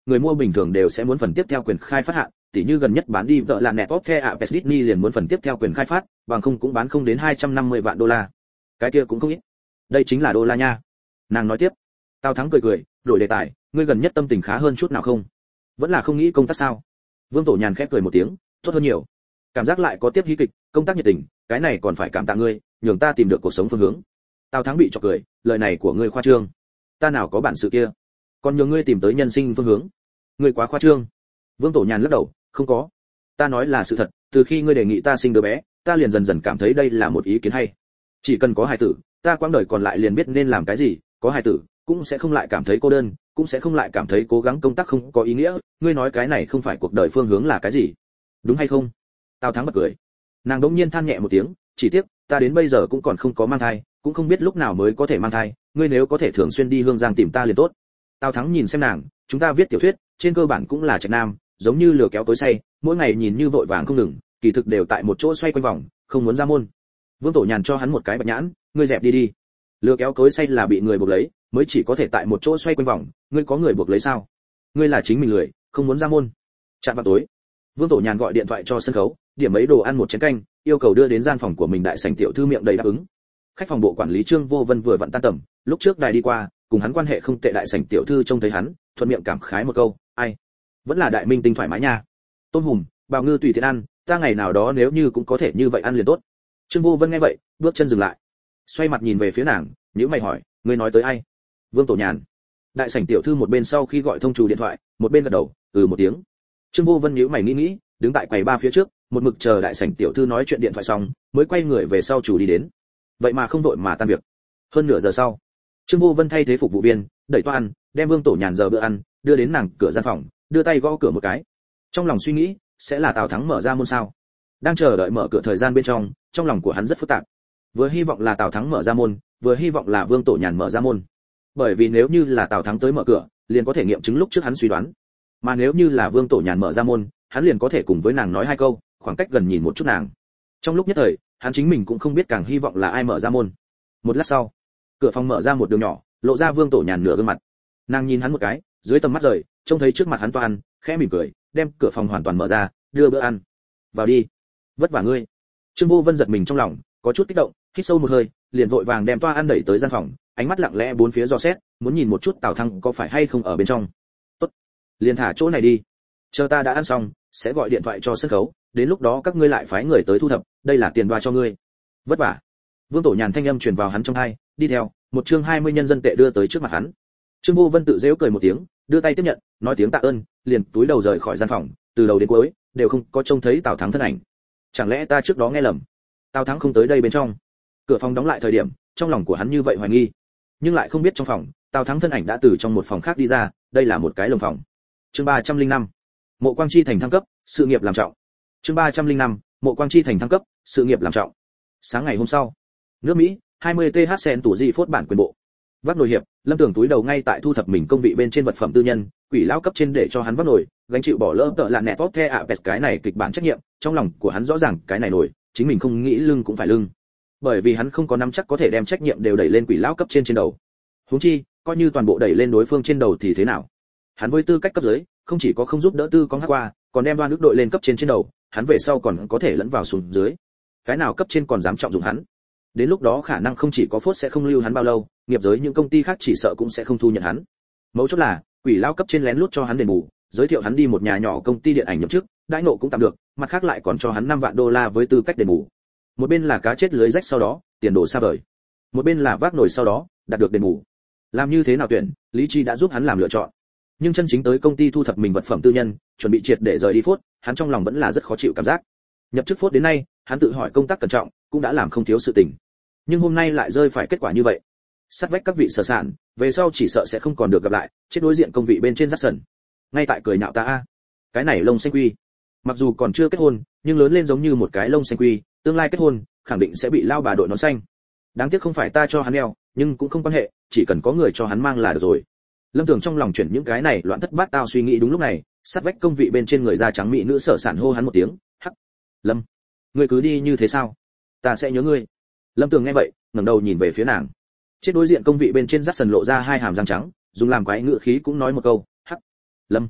người mua bình thường đều sẽ muốn phần tiếp theo quyền khai phát hạn, tỉ như gần nhất bán đi vợ là Net of The Apes Disney liền muốn phần tiếp theo quyền khai phát, bằng không cũng bán không đến hai trăm năm mươi vạn đô la. Cái kia cũng không ít. Đây chính là đô la nha. Nàng nói tiếp. Tào Thắng cười cười, đổi đề tài, ngươi gần nhất tâm tình khá hơn chút nào không? Vẫn là không nghĩ công tác sao? Vương Tổ Nhàn khép cười một tiếng, tốt hơn nhiều. Cảm giác lại có tiếp hí kịch, công tác nhiệt tình, cái này còn phải cảm tạ ngươi, nhường ta tìm được cuộc sống phương hướng. Tào Thắng bị chọc cười, lời này của ngươi khoa trương. Ta nào có bản sự kia, còn nhường ngươi tìm tới nhân sinh phương hướng. Ngươi quá khoa trương. Vương Tổ Nhàn lắc đầu, không có. Ta nói là sự thật, từ khi ngươi đề nghị ta sinh đứa bé, ta liền dần dần cảm thấy đây là một ý kiến hay. Chỉ cần có hài tử, ta quãng đời còn lại liền biết nên làm cái gì, có hài tử, cũng sẽ không lại cảm thấy cô đơn, cũng sẽ không lại cảm thấy cố gắng công tác không có ý nghĩa, ngươi nói cái này không phải cuộc đời phương hướng là cái gì? Đúng hay không? Tào Thắng bật cười. Nàng đột nhiên than nhẹ một tiếng, chỉ tiếc, ta đến bây giờ cũng còn không có mang thai, cũng không biết lúc nào mới có thể mang thai, ngươi nếu có thể thường xuyên đi Hương Giang tìm ta liền tốt. Tào Thắng nhìn xem nàng, chúng ta viết tiểu thuyết, trên cơ bản cũng là trạch nam, giống như lừa kéo tối say, mỗi ngày nhìn như vội vàng không ngừng, kỳ thực đều tại một chỗ xoay quanh vòng, không muốn ra môn. Vương Tổ Nhàn cho hắn một cái bạch nhãn, ngươi dẹp đi đi. Lừa kéo tối say là bị người buộc lấy, mới chỉ có thể tại một chỗ xoay quanh vòng, ngươi có người buộc lấy sao? Ngươi là chính mình lười, không muốn ra môn. Chạm vào tối, Vương Tổ Nhàn gọi điện thoại cho sân khấu, điểm mấy đồ ăn một chén canh, yêu cầu đưa đến gian phòng của mình. Đại sảnh tiểu thư miệng đầy đáp ứng. Khách phòng bộ quản lý Trương Vô Vân vừa vặn tan tầm, lúc trước đài đi qua, cùng hắn quan hệ không tệ. Đại sảnh tiểu thư trông thấy hắn, thuận miệng cảm khái một câu, ai, vẫn là đại minh tinh thoải mái nha. Tôm hùm, bào ngư tùy tiện ăn, ta ngày nào đó nếu như cũng có thể như vậy ăn liền tốt. Trương Vô Vân nghe vậy, bước chân dừng lại, xoay mặt nhìn về phía nàng, nhíu mày hỏi, ngươi nói tới ai? Vương Tổ Nhàn. Đại sảnh tiểu thư một bên sau khi gọi thông chủ điện thoại, một bên gật đầu, ừ một tiếng. Trương Vô Vân nhíu mày nghĩ nghĩ, đứng tại quầy ba phía trước, một mực chờ đại sảnh tiểu thư nói chuyện điện thoại xong, mới quay người về sau chủ đi đến. Vậy mà không vội mà tan việc. Hơn nửa giờ sau, Trương Vô Vân thay thế phục vụ viên, đẩy toa ăn, đem Vương Tổ Nhàn giờ bữa ăn, đưa đến nàng cửa gian phòng, đưa tay gõ cửa một cái. Trong lòng suy nghĩ, sẽ là Tào Thắng mở ra môn sao? Đang chờ đợi mở cửa thời gian bên trong, trong lòng của hắn rất phức tạp. Vừa hy vọng là Tào Thắng mở ra môn, vừa hy vọng là Vương Tổ Nhàn mở ra môn. Bởi vì nếu như là Tào Thắng tới mở cửa, liền có thể nghiệm chứng lúc trước hắn suy đoán. Mà nếu như là Vương Tổ Nhàn mở ra môn, hắn liền có thể cùng với nàng nói hai câu, khoảng cách gần nhìn một chút nàng. Trong lúc nhất thời, hắn chính mình cũng không biết càng hy vọng là ai mở ra môn. Một lát sau, cửa phòng mở ra một đường nhỏ, lộ ra Vương Tổ Nhàn nửa gương mặt. Nàng nhìn hắn một cái, dưới tầm mắt rời, trông thấy trước mặt hắn toa ăn, khẽ mỉm cười, đem cửa phòng hoàn toàn mở ra, đưa bữa ăn. Vào đi. Vất vả ngươi. Trương Vô Vân giật mình trong lòng, có chút kích động, hít sâu một hơi, liền vội vàng đem toa ăn đẩy tới gian phòng, ánh mắt lặng lẽ bốn phía dò xét, muốn nhìn một chút Tào Thắng có phải hay không ở bên trong. Tốt, liền thả chỗ này đi. Chờ ta đã ăn xong, sẽ gọi điện thoại cho sân khấu, đến lúc đó các ngươi lại phái người tới thu thập, đây là tiền đoa cho ngươi. Vất vả. Vương Tổ Nhàn thanh âm truyền vào hắn trong tai, đi theo, một chương hai mươi nhân dân tệ đưa tới trước mặt hắn. Trương Vô Vân tự giễu cười một tiếng, đưa tay tiếp nhận, nói tiếng tạ ơn, liền túi đầu rời khỏi gian phòng, từ đầu đến cuối đều không có trông thấy Tào Thắng thân ảnh. Chẳng lẽ ta trước đó nghe lầm? Tào Thắng không tới đây bên trong. Cửa phòng đóng lại thời điểm, trong lòng của hắn như vậy hoài nghi, nhưng lại không biết trong phòng, Tào Thắng thân ảnh đã từ trong một phòng khác đi ra, đây là một cái lồng phòng. Chương ba trăm linh năm, Mộ Quang Chi thành thăng cấp, sự nghiệp làm trọng. Chương ba trăm linh năm, Mộ Quang Chi thành thăng cấp, sự nghiệp làm trọng. Sáng ngày hôm sau, nước Mỹ, hai mươi th sen tủ di phốt bản quyền bộ. Vác nồi hiệp, Lâm Tưởng túi đầu ngay tại thu thập mình công vị bên trên vật phẩm tư nhân, quỷ lão cấp trên để cho hắn vác nồi, gánh chịu bỏ lỡ tợ lạn nẹt tốt the ạ bẹt cái này kịch bản trách nhiệm, trong lòng của hắn rõ ràng cái này nổi, chính mình không nghĩ lưng cũng phải lưng. Bởi vì hắn không có nắm chắc có thể đem trách nhiệm đều đẩy lên quỷ lão cấp trên trên đầu. Huống chi, coi như toàn bộ đẩy lên đối phương trên đầu thì thế nào? Hắn với tư cách cấp dưới, không chỉ có không giúp đỡ tư có hát qua, còn đem đoan ước đội lên cấp trên trên đầu, hắn về sau còn có thể lẫn vào xuống dưới. Cái nào cấp trên còn dám trọng dụng hắn? Đến lúc đó khả năng không chỉ có phốt sẽ không lưu hắn bao lâu, nghiệp giới những công ty khác chỉ sợ cũng sẽ không thu nhận hắn. Mấu chốt là, quỷ lão cấp trên lén lút cho hắn đền bù, giới thiệu hắn đi một nhà nhỏ công ty điện ảnh nhậm chức, đãi ngộ cũng tạm được, mặt khác lại còn cho hắn năm vạn đô la với tư cách đền bù. Một bên là cá chết lưới rách sau đó, tiền đồ xa vời. Một bên là vác nồi sau đó, đạt được đền bù. Làm như thế nào tuyển, lý trí đã giúp hắn làm lựa chọn. Nhưng chân chính tới công ty thu thập mình vật phẩm tư nhân, chuẩn bị triệt để rời đi phốt, hắn trong lòng vẫn là rất khó chịu cảm giác. Nhập chức phốt đến nay, hắn tự hỏi công tác cẩn trọng, cũng đã làm không thiếu sự tình. Nhưng hôm nay lại rơi phải kết quả như vậy. Sát vách các vị sở sản, về sau chỉ sợ sẽ không còn được gặp lại, chết đối diện công vị bên trên rắc sần. Ngay tại cười nhạo ta a. Cái này lông xanh quy. Mặc dù còn chưa kết hôn, nhưng lớn lên giống như một cái lông xanh quy, tương lai kết hôn, khẳng định sẽ bị lao bà đội nón xanh. Đáng tiếc không phải ta cho hắn đeo, nhưng cũng không quan hệ, chỉ cần có người cho hắn mang là được rồi. Lâm Tưởng trong lòng chuyển những cái này loạn thất bát tao suy nghĩ đúng lúc này, sát vách công vị bên trên người da trắng mỹ nữ sở sản hô hắn một tiếng, "Hắc, Lâm, ngươi cứ đi như thế sao? Ta sẽ nhớ ngươi." Lâm Tưởng nghe vậy, ngẩng đầu nhìn về phía nàng. Trên đối diện công vị bên trên rắc sần lộ ra hai hàm răng trắng, dùng làm quái ngữ khí cũng nói một câu, "Hắc, Lâm."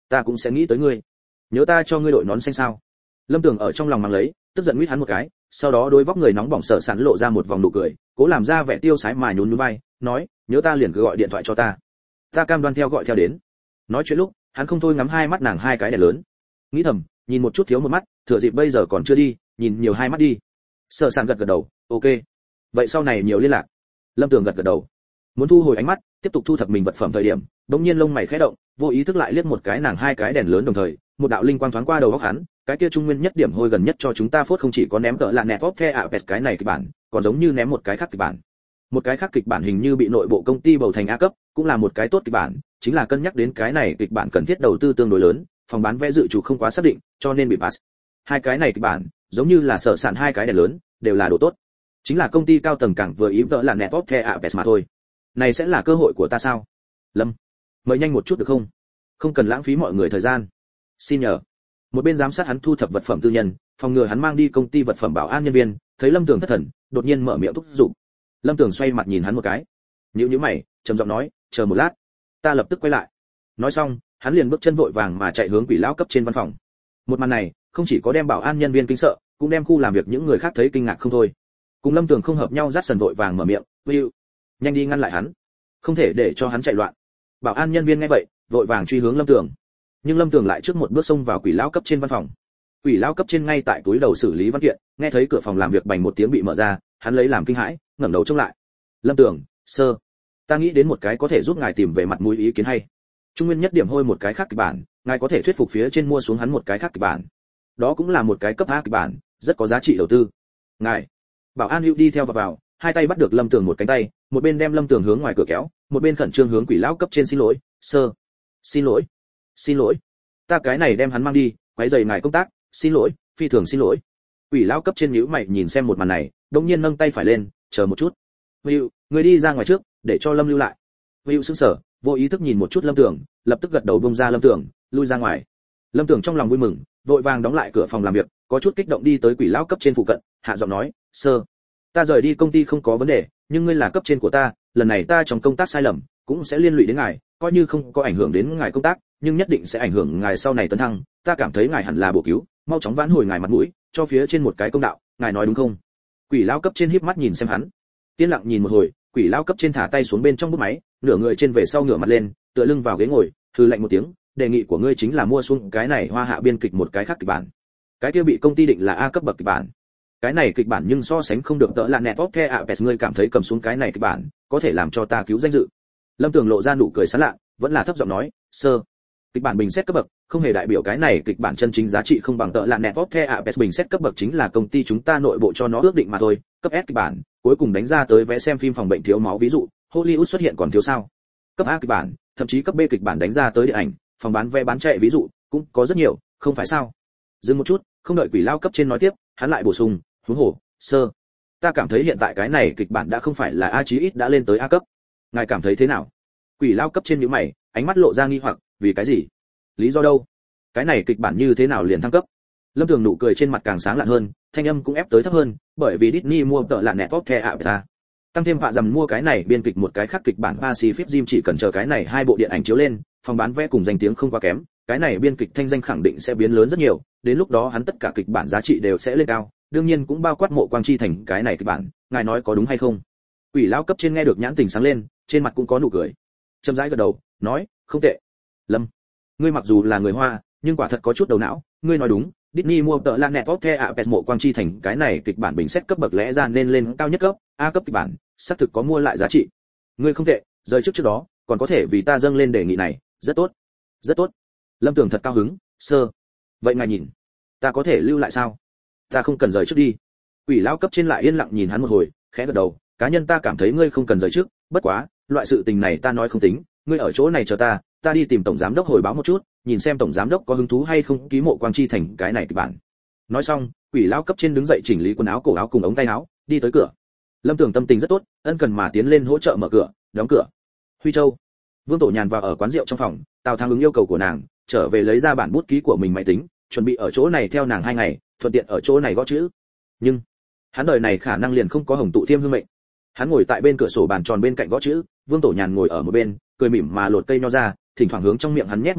ta cũng sẽ nghĩ tới ngươi. Nhớ ta cho ngươi đội nón xanh sao? Lâm Tường ở trong lòng mang lấy, tức giận huýt hắn một cái, sau đó đối vóc người nóng bỏng Sở Sản lộ ra một vòng nụ cười, cố làm ra vẻ tiêu sái mà nhún nhún vai, nói, nhớ ta liền cứ gọi điện thoại cho ta. Ta cam đoan theo gọi theo đến. Nói chuyện lúc, hắn không thôi ngắm hai mắt nàng hai cái đèn lớn. Nghĩ thầm, nhìn một chút thiếu một mắt, thừa dịp bây giờ còn chưa đi, nhìn nhiều hai mắt đi. Sở Sản gật gật đầu, ok. Vậy sau này nhiều liên lạc. Lâm Tường gật gật đầu. Muốn thu hồi ánh mắt, tiếp tục thu thập mình vật phẩm thời điểm, đống nhiên lông mày khẽ động, vô ý thức lại liếc một cái nàng hai cái đèn lớn đồng thời, một đạo linh quang thoáng qua đầu óc hắn, cái kia trung nguyên nhất điểm hôi gần nhất cho chúng ta phốt không chỉ có ném tợ là nẹt vóc the ạ pes cái này kịch bản, còn giống như ném một cái khác kịch bản. Một cái khác kịch bản hình như bị nội bộ công ty bầu thành A cấp, cũng là một cái tốt kịch bản, chính là cân nhắc đến cái này kịch bản cần thiết đầu tư tương đối lớn, phòng bán vé dự trù không quá xác định, cho nên bị pass. Hai cái này kịch bản, giống như là Sở Sản hai cái đèn lớn, đều là đồ tốt. Chính là công ty cao tầng càng vừa ý tợ là nẹt vóc the ạ pes mà thôi. Này sẽ là cơ hội của ta sao? Lâm, mời nhanh một chút được không? Không cần lãng phí mọi người thời gian. Xin nhờ. Một bên giám sát hắn thu thập vật phẩm tư nhân, phòng ngừa hắn mang đi công ty vật phẩm bảo an nhân viên, thấy Lâm Tường thất thần, đột nhiên mở miệng thúc giục. Lâm Tường xoay mặt nhìn hắn một cái, nhíu nhíu mày, trầm giọng nói, chờ một lát, ta lập tức quay lại. Nói xong, hắn liền bước chân vội vàng mà chạy hướng quỷ lão cấp trên văn phòng. Một màn này, không chỉ có đem bảo an nhân viên kinh sợ, cũng đem khu làm việc những người khác thấy kinh ngạc không thôi. Cùng Lâm Tường không hợp nhau, dắt sần vội vàng mở miệng, "Will, nhanh đi ngăn lại hắn, không thể để cho hắn chạy loạn." Bảo an nhân viên nghe vậy, vội vàng truy hướng Lâm Tường. Nhưng Lâm Tường lại trước một bước xông vào quỷ lão cấp trên văn phòng. Quỷ lão cấp trên ngay tại túi đầu xử lý văn kiện, nghe thấy cửa phòng làm việc bành một tiếng bị mở ra, hắn lấy làm kinh hãi, ngẩng đầu trông lại. "Lâm Tường, sơ, ta nghĩ đến một cái có thể giúp ngài tìm về mặt mũi ý kiến hay. Trung nguyên nhất điểm hôi một cái khác kịch bản, ngài có thể thuyết phục phía trên mua xuống hắn một cái khác kịch bản. Đó cũng là một cái cấp A kịch bản, rất có giá trị đầu tư. Ngài." Bảo an hữu đi theo vào vào, hai tay bắt được Lâm Tường một cánh tay, một bên đem Lâm Tường hướng ngoài cửa kéo, một bên khẩn trương hướng quỷ lão cấp trên xin lỗi, "Sơ, xin lỗi, xin lỗi, ta cái này đem hắn mang đi, quấy rầy ngài công tác, xin lỗi, phi thường xin lỗi." Quỷ lão cấp trên nhíu mày nhìn xem một màn này, đột nhiên nâng tay phải lên, "Chờ một chút. Hữu, người đi ra ngoài trước, để cho Lâm lưu lại." Hữu sững sờ, vô ý thức nhìn một chút Lâm Tường, lập tức gật đầu bung ra Lâm Tường, lui ra ngoài. Lâm Tường trong lòng vui mừng, vội vàng đóng lại cửa phòng làm việc, có chút kích động đi tới quỷ lão cấp trên phụ cận, hạ giọng nói, "Sơ, ta rời đi công ty không có vấn đề, nhưng ngươi là cấp trên của ta, lần này ta trong công tác sai lầm, cũng sẽ liên lụy đến ngài, coi như không có ảnh hưởng đến ngài công tác, nhưng nhất định sẽ ảnh hưởng ngài sau này tấn thăng, ta cảm thấy ngài hẳn là bổ cứu, mau chóng vãn hồi ngài mặt mũi, cho phía trên một cái công đạo, ngài nói đúng không?" Quỷ lão cấp trên híp mắt nhìn xem hắn, yên lặng nhìn một hồi, quỷ lão cấp trên thả tay xuống bên trong bút máy, nửa người trên về sau ngửa mặt lên, tựa lưng vào ghế ngồi, hừ lạnh một tiếng, "Đề nghị của ngươi chính là mua xuống cái này hoa hạ biên kịch một cái khác kịch bản. Cái kia bị công ty định là A cấp bậc kịch bản. Cái này kịch bản nhưng so sánh không được tợ là nẹt vóc the ạ pes, ngươi cảm thấy cầm xuống cái này kịch bản, có thể làm cho ta cứu danh dự." Lâm Tường lộ ra nụ cười sán lạ, vẫn là thấp giọng nói, "Sơ, kịch bản bình xét cấp bậc, không hề đại biểu cái này kịch bản chân chính giá trị không bằng tợ là nẹt vóc the ạ pes, bình xét cấp bậc chính là công ty chúng ta nội bộ cho nó ước định mà thôi, cấp S kịch bản, cuối cùng đánh ra tới vé xem phim phòng bệnh thiếu máu, ví dụ, Hollywood xuất hiện còn thiếu sao? Cấp A kịch bản, thậm chí cấp B kịch bản đánh ra tới điện ảnh, phòng bán vé bán chạy ví dụ, cũng có rất nhiều, không phải sao?" Dừng một chút, không đợi quỷ lao cấp trên nói tiếp, hắn lại bổ sung, "Huống hồ, sơ, ta cảm thấy hiện tại cái này kịch bản đã không phải là A, chí ít đã lên tới A cấp. Ngài cảm thấy thế nào?" Quỷ lao cấp trên nhíu mày, ánh mắt lộ ra nghi hoặc, "Vì cái gì? Lý do đâu? Cái này kịch bản như thế nào liền thăng cấp?" Lâm Tường nụ cười trên mặt càng sáng lạn hơn, thanh âm cũng ép tới thấp hơn, bởi vì Disney mua tợ là nẹt vóc the ạ ta. Tăng thêm vạ dầm mua cái này biên kịch một cái khác kịch bản Pacific Rim, chỉ cần chờ cái này hai bộ điện ảnh chiếu lên, phòng bán vé cùng danh tiếng không quá kém, cái này biên kịch thanh danh khẳng định sẽ biến lớn rất nhiều, đến lúc đó hắn tất cả kịch bản giá trị đều sẽ lên cao, đương nhiên cũng bao quát Mộ Quang Chi Thành cái này kịch bản, ngài nói có đúng hay không? Quỷ lão cấp trên nghe được nhãn tình sáng lên, trên mặt cũng có nụ cười. Chậm rãi gật đầu, nói, "Không tệ. Lâm, ngươi mặc dù là người Hoa, nhưng quả thật có chút đầu não, ngươi nói đúng, Disney mua tợ là nẹt vóc the ạ pes, Mộ Quang Chi Thành cái này kịch bản bình xét cấp bậc lẽ ra nên lên cao nhất cấp, A cấp kịch bản, xác thực có mua lại giá trị. Ngươi không tệ, rời trước trước đó, còn có thể vì ta dâng lên đề nghị này, rất tốt. Rất tốt." Lâm Tường thật cao hứng, "Sơ, vậy ngài nhìn, ta có thể lưu lại sao? Ta không cần rời trước đi." Quỷ lão cấp trên lại yên lặng nhìn hắn một hồi, khẽ gật đầu, "Cá nhân ta cảm thấy ngươi không cần rời trước, bất quá, loại sự tình này ta nói không tính, ngươi ở chỗ này chờ ta, ta đi tìm tổng giám đốc hồi báo một chút, nhìn xem tổng giám đốc có hứng thú hay không ký Mộ Quang Chi Thành cái này kịch bản." Nói xong, quỷ lão cấp trên đứng dậy chỉnh lý quần áo, cổ áo cùng ống tay áo, đi tới cửa. Lâm Tường tâm tình rất tốt, ân cần mà tiến lên hỗ trợ mở cửa, đóng cửa. Huy Châu, Vương Tổ Nhàn vào ở quán rượu trong phòng, Tào Thang ứng yêu cầu của nàng, trở về lấy ra bản bút ký của mình máy tính, chuẩn bị ở chỗ này theo nàng hai ngày, thuận tiện ở chỗ này gõ chữ. Nhưng hắn đời này khả năng liền không có Hồng Tụ Thiêm hương mệnh. Hắn ngồi tại bên cửa sổ bàn tròn bên cạnh gõ chữ, Vương Tổ Nhàn ngồi ở một bên, cười mỉm mà lột cây nho ra, thỉnh thoảng hướng trong miệng hắn nhét một viên,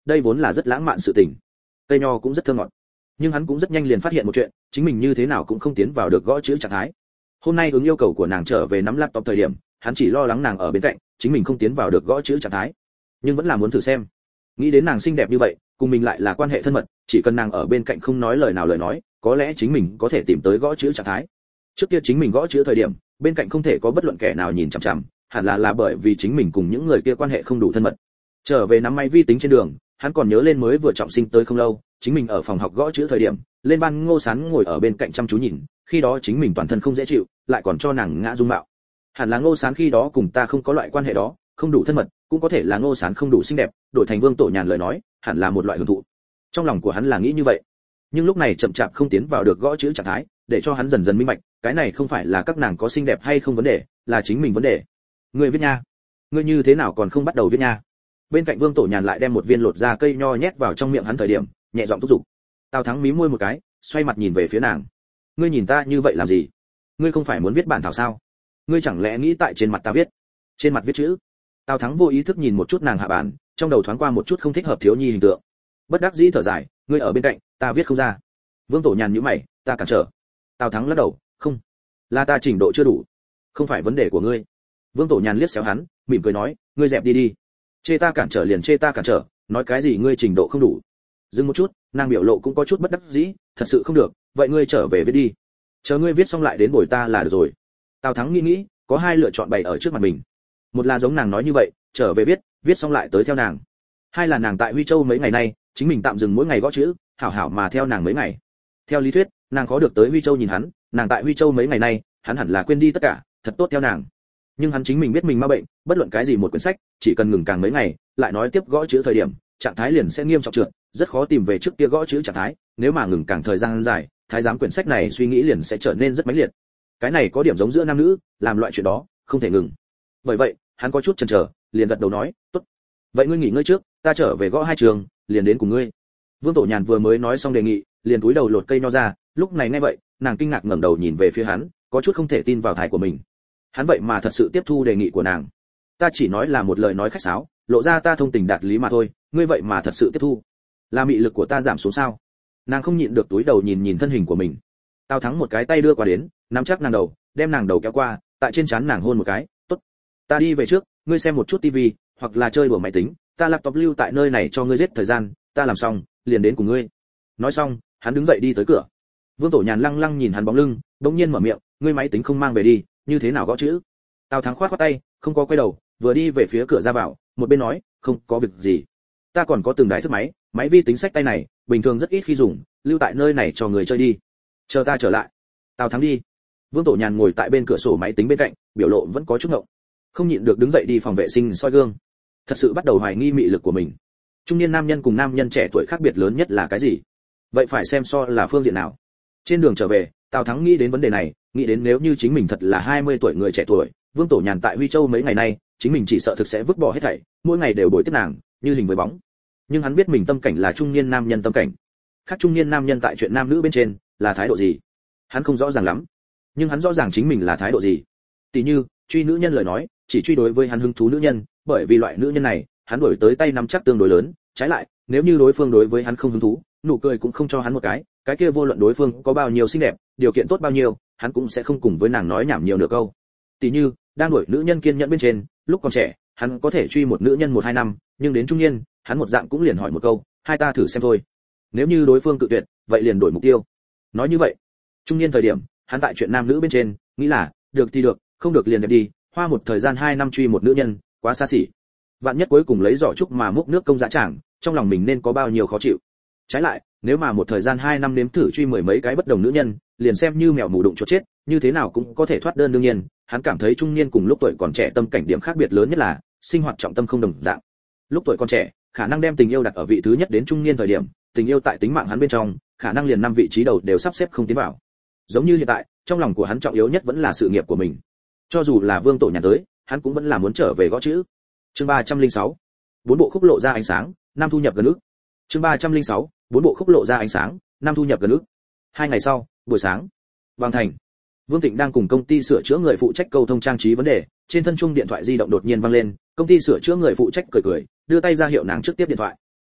đây vốn là rất lãng mạn sự tình. Cây nho cũng rất thơm ngọt. Nhưng hắn cũng rất nhanh liền phát hiện một chuyện, chính mình như thế nào cũng không tiến vào được gõ chữ trạng thái. Hôm nay ứng yêu cầu của nàng trở về nắm laptop thời điểm, hắn chỉ lo lắng nàng ở bên cạnh, chính mình không tiến vào được gõ chữ trạng thái. Nhưng vẫn là muốn thử xem. Nghĩ đến nàng xinh đẹp như vậy, cùng mình lại là quan hệ thân mật, chỉ cần nàng ở bên cạnh không nói lời nào lời nói, có lẽ chính mình có thể tìm tới gõ chữ trạng thái. Trước kia chính mình gõ chữ thời điểm, bên cạnh không thể có bất luận kẻ nào nhìn chằm chằm, hẳn là là bởi vì chính mình cùng những người kia quan hệ không đủ thân mật. Trở về nắm máy vi tính trên đường, hắn còn nhớ lên mới vừa trọng sinh tới không lâu, chính mình ở phòng học gõ chữ thời điểm, lên ban Ngô Sán ngồi ở bên cạnh chăm chú nhìn, khi đó chính mình toàn thân không dễ chịu, lại còn cho nàng ngã dung mạo. Hẳn là Ngô Sán khi đó cùng ta không có loại quan hệ đó, không đủ thân mật, cũng có thể là Ngô Sán không đủ xinh đẹp, đổi thành Vương Tổ Nhàn lời nói, hẳn là một loại hưởng thụ. Trong lòng của hắn là nghĩ như vậy. Nhưng lúc này chậm chạp không tiến vào được gõ chữ trạng thái, để cho hắn dần dần minh bạch, cái này không phải là các nàng có xinh đẹp hay không vấn đề, là chính mình vấn đề. Ngươi viết nha, ngươi như thế nào còn không bắt đầu viết nha? Bên cạnh Vương Tổ Nhàn lại đem một viên lột ra cây nho nhét vào trong miệng hắn thời điểm, nhẹ giọng thúc giục. Tào Thắng mí môi một cái, xoay mặt nhìn về phía nàng. Ngươi nhìn ta như vậy làm gì? Ngươi không phải muốn viết bản thảo sao? Ngươi chẳng lẽ nghĩ tại trên mặt ta viết? Trên mặt viết chữ? Tào Thắng vô ý thức nhìn một chút nàng hạ bản, trong đầu thoáng qua một chút không thích hợp thiếu nhi hình tượng. Bất đắc dĩ thở dài, ngươi ở bên cạnh, ta viết không ra. Vương Tổ Nhàn nhíu mày, ta cản trở. Tào Thắng lắc đầu, không, là ta trình độ chưa đủ, không phải vấn đề của ngươi. Vương Tổ Nhàn liếc xéo hắn, mỉm cười nói, ngươi dẹp đi đi. Chê ta cản trở liền chê ta cản trở, nói cái gì ngươi trình độ không đủ. Dừng một chút, nàng biểu lộ cũng có chút bất đắc dĩ, thật sự không được, vậy ngươi trở về viết đi. Chờ ngươi viết xong lại đến bồi ta là được rồi. Tào Thắng nghĩ nghĩ, có hai lựa chọn bày ở trước mặt mình. Một là giống nàng nói như vậy, trở về viết, viết xong lại tới theo nàng. Hai là nàng tại Huy Châu mấy ngày nay, chính mình tạm dừng mỗi ngày gõ chữ, hảo hảo mà theo nàng mấy ngày. Theo lý thuyết, nàng khó được tới Huy Châu nhìn hắn, nàng tại Huy Châu mấy ngày nay, hắn hẳn là quên đi tất cả, thật tốt theo nàng. Nhưng hắn chính mình biết mình ma bệnh, bất luận cái gì một quyển sách, chỉ cần ngừng càng mấy ngày, lại nói tiếp gõ chữ thời điểm, trạng thái liền sẽ nghiêm trọng trượt, rất khó tìm về trước kia gõ chữ trạng thái, nếu mà ngừng càng thời gian dài, thái giám quyển sách này suy nghĩ liền sẽ trở nên rất mãnh liệt. Cái này có điểm giống giữa nam nữ, làm loại chuyện đó, không thể ngừng. Bởi vậy, hắn có chút chần chờ, liền gật đầu nói, "Tốt. Vậy ngươi nghỉ ngơi trước, ta trở về gõ hai trường, liền đến cùng ngươi." Vương Tổ Nhàn vừa mới nói xong đề nghị, liền cúi đầu lột cây nho ra, lúc này nghe vậy, nàng kinh ngạc ngẩng đầu nhìn về phía hắn, có chút không thể tin vào thai của mình. Hắn vậy mà thật sự tiếp thu đề nghị của nàng. Ta chỉ nói là một lời nói khách sáo, lộ ra ta thông tình đạt lý mà thôi, ngươi vậy mà thật sự tiếp thu. Là mị lực của ta giảm xuống sao? Nàng không nhịn được túi đầu nhìn nhìn thân hình của mình. Tào Thắng một cái tay đưa qua đến, nắm chắc nàng đầu, đem nàng đầu kéo qua, tại trên trán nàng hôn một cái, "Tốt, ta đi về trước, ngươi xem một chút tivi, hoặc là chơi đùa máy tính, ta laptop lưu tại nơi này cho ngươi giết thời gian, ta làm xong, liền đến cùng ngươi." Nói xong, hắn đứng dậy đi tới cửa. Vương Tổ Nhàn lăng lăng nhìn hắn bóng lưng, bỗng nhiên mở miệng, "Ngươi máy tính không mang về đi, như thế nào gõ chữ?" Tào Thắng khoát khoát tay, không có quay đầu, vừa đi về phía cửa ra vào, một bên nói, "Không có việc gì. Ta còn có từng đài thức máy, máy vi tính sách tay này, bình thường rất ít khi dùng, lưu tại nơi này cho người chơi đi. Chờ ta trở lại." Tào Thắng đi. Vương Tổ Nhàn ngồi tại bên cửa sổ máy tính bên cạnh, biểu lộ vẫn có chút ngộng, không nhịn được đứng dậy đi phòng vệ sinh soi gương. Thật sự bắt đầu hoài nghi mị lực của mình. Trung niên nam nhân cùng nam nhân trẻ tuổi khác biệt lớn nhất là cái gì? Vậy phải xem so là phương diện nào. Trên đường trở về, Tào Thắng nghĩ đến vấn đề này, nghĩ đến nếu như chính mình thật là hai mươi tuổi người trẻ tuổi, Vương Tổ Nhàn tại Huy Châu mấy ngày nay, chính mình chỉ sợ thực sẽ vứt bỏ hết thảy, mỗi ngày đều bồi tiếp nàng, như hình với bóng. Nhưng hắn biết mình tâm cảnh là trung niên nam nhân tâm cảnh. Khác trung niên nam nhân tại chuyện nam nữ bên trên, là thái độ gì? Hắn không rõ ràng lắm, nhưng hắn rõ ràng chính mình là thái độ gì. Tỷ như, truy nữ nhân lời nói, chỉ truy đối với hắn hứng thú nữ nhân, bởi vì loại nữ nhân này, hắn đổi tới tay nắm chắc tương đối lớn, trái lại, nếu như đối phương đối với hắn không hứng thú, nụ cười cũng không cho hắn một cái, cái kia vô luận đối phương có bao nhiêu xinh đẹp, điều kiện tốt bao nhiêu, hắn cũng sẽ không cùng với nàng nói nhảm nhiều nửa câu. Tỷ như, đang đuổi nữ nhân kiên nhẫn bên trên, lúc còn trẻ, hắn có thể truy một nữ nhân một hai năm, nhưng đến trung niên, hắn một dạng cũng liền hỏi một câu, hai ta thử xem thôi. Nếu như đối phương cự tuyệt, vậy liền đổi mục tiêu. Nói như vậy, trung niên thời điểm, hắn tại chuyện nam nữ bên trên, nghĩ là, được thì được, không được liền dẹp đi, hoa một thời gian hai năm truy một nữ nhân, quá xa xỉ. Vạn nhất cuối cùng lấy giỏ trúc mà múc nước công dã tràng, trong lòng mình nên có bao nhiêu khó chịu. Trái lại, nếu mà một thời gian hai năm nếm thử truy mười mấy cái bất đồng nữ nhân, liền xem như mèo mù đụng chốt chết, như thế nào cũng có thể thoát đơn. Đương nhiên, hắn cảm thấy trung niên cùng lúc tuổi còn trẻ tâm cảnh điểm khác biệt lớn nhất là sinh hoạt trọng tâm không đồng dạng. Lúc tuổi còn trẻ, khả năng đem tình yêu đặt ở vị thứ nhất, đến trung niên thời điểm, tình yêu tại tính mạng hắn bên trong, khả năng liền năm vị trí đầu đều sắp xếp không tiến vào. Giống như hiện tại, trong lòng của hắn trọng yếu nhất vẫn là sự nghiệp của mình. Cho dù là Vương Tổ Nhàn tới, hắn cũng vẫn là muốn trở về gõ chữ. Chương ba trăm lẻ sáu, bốn bộ khúc lộ ra ánh sáng, năm thu nhập gần ức. Chương ba trăm lẻ sáu, bốn bộ khúc lộ ra ánh sáng, năm thu nhập gần ức. Hai ngày sau, buổi sáng, Vàng Thành, Vương Tịnh đang cùng công ty sửa chữa người phụ trách câu thông trang trí vấn đề, trên thân chuông điện thoại di động đột nhiên vang lên, công ty sửa chữa người phụ trách cười cười, đưa tay ra hiệu nàng trước tiếp điện thoại.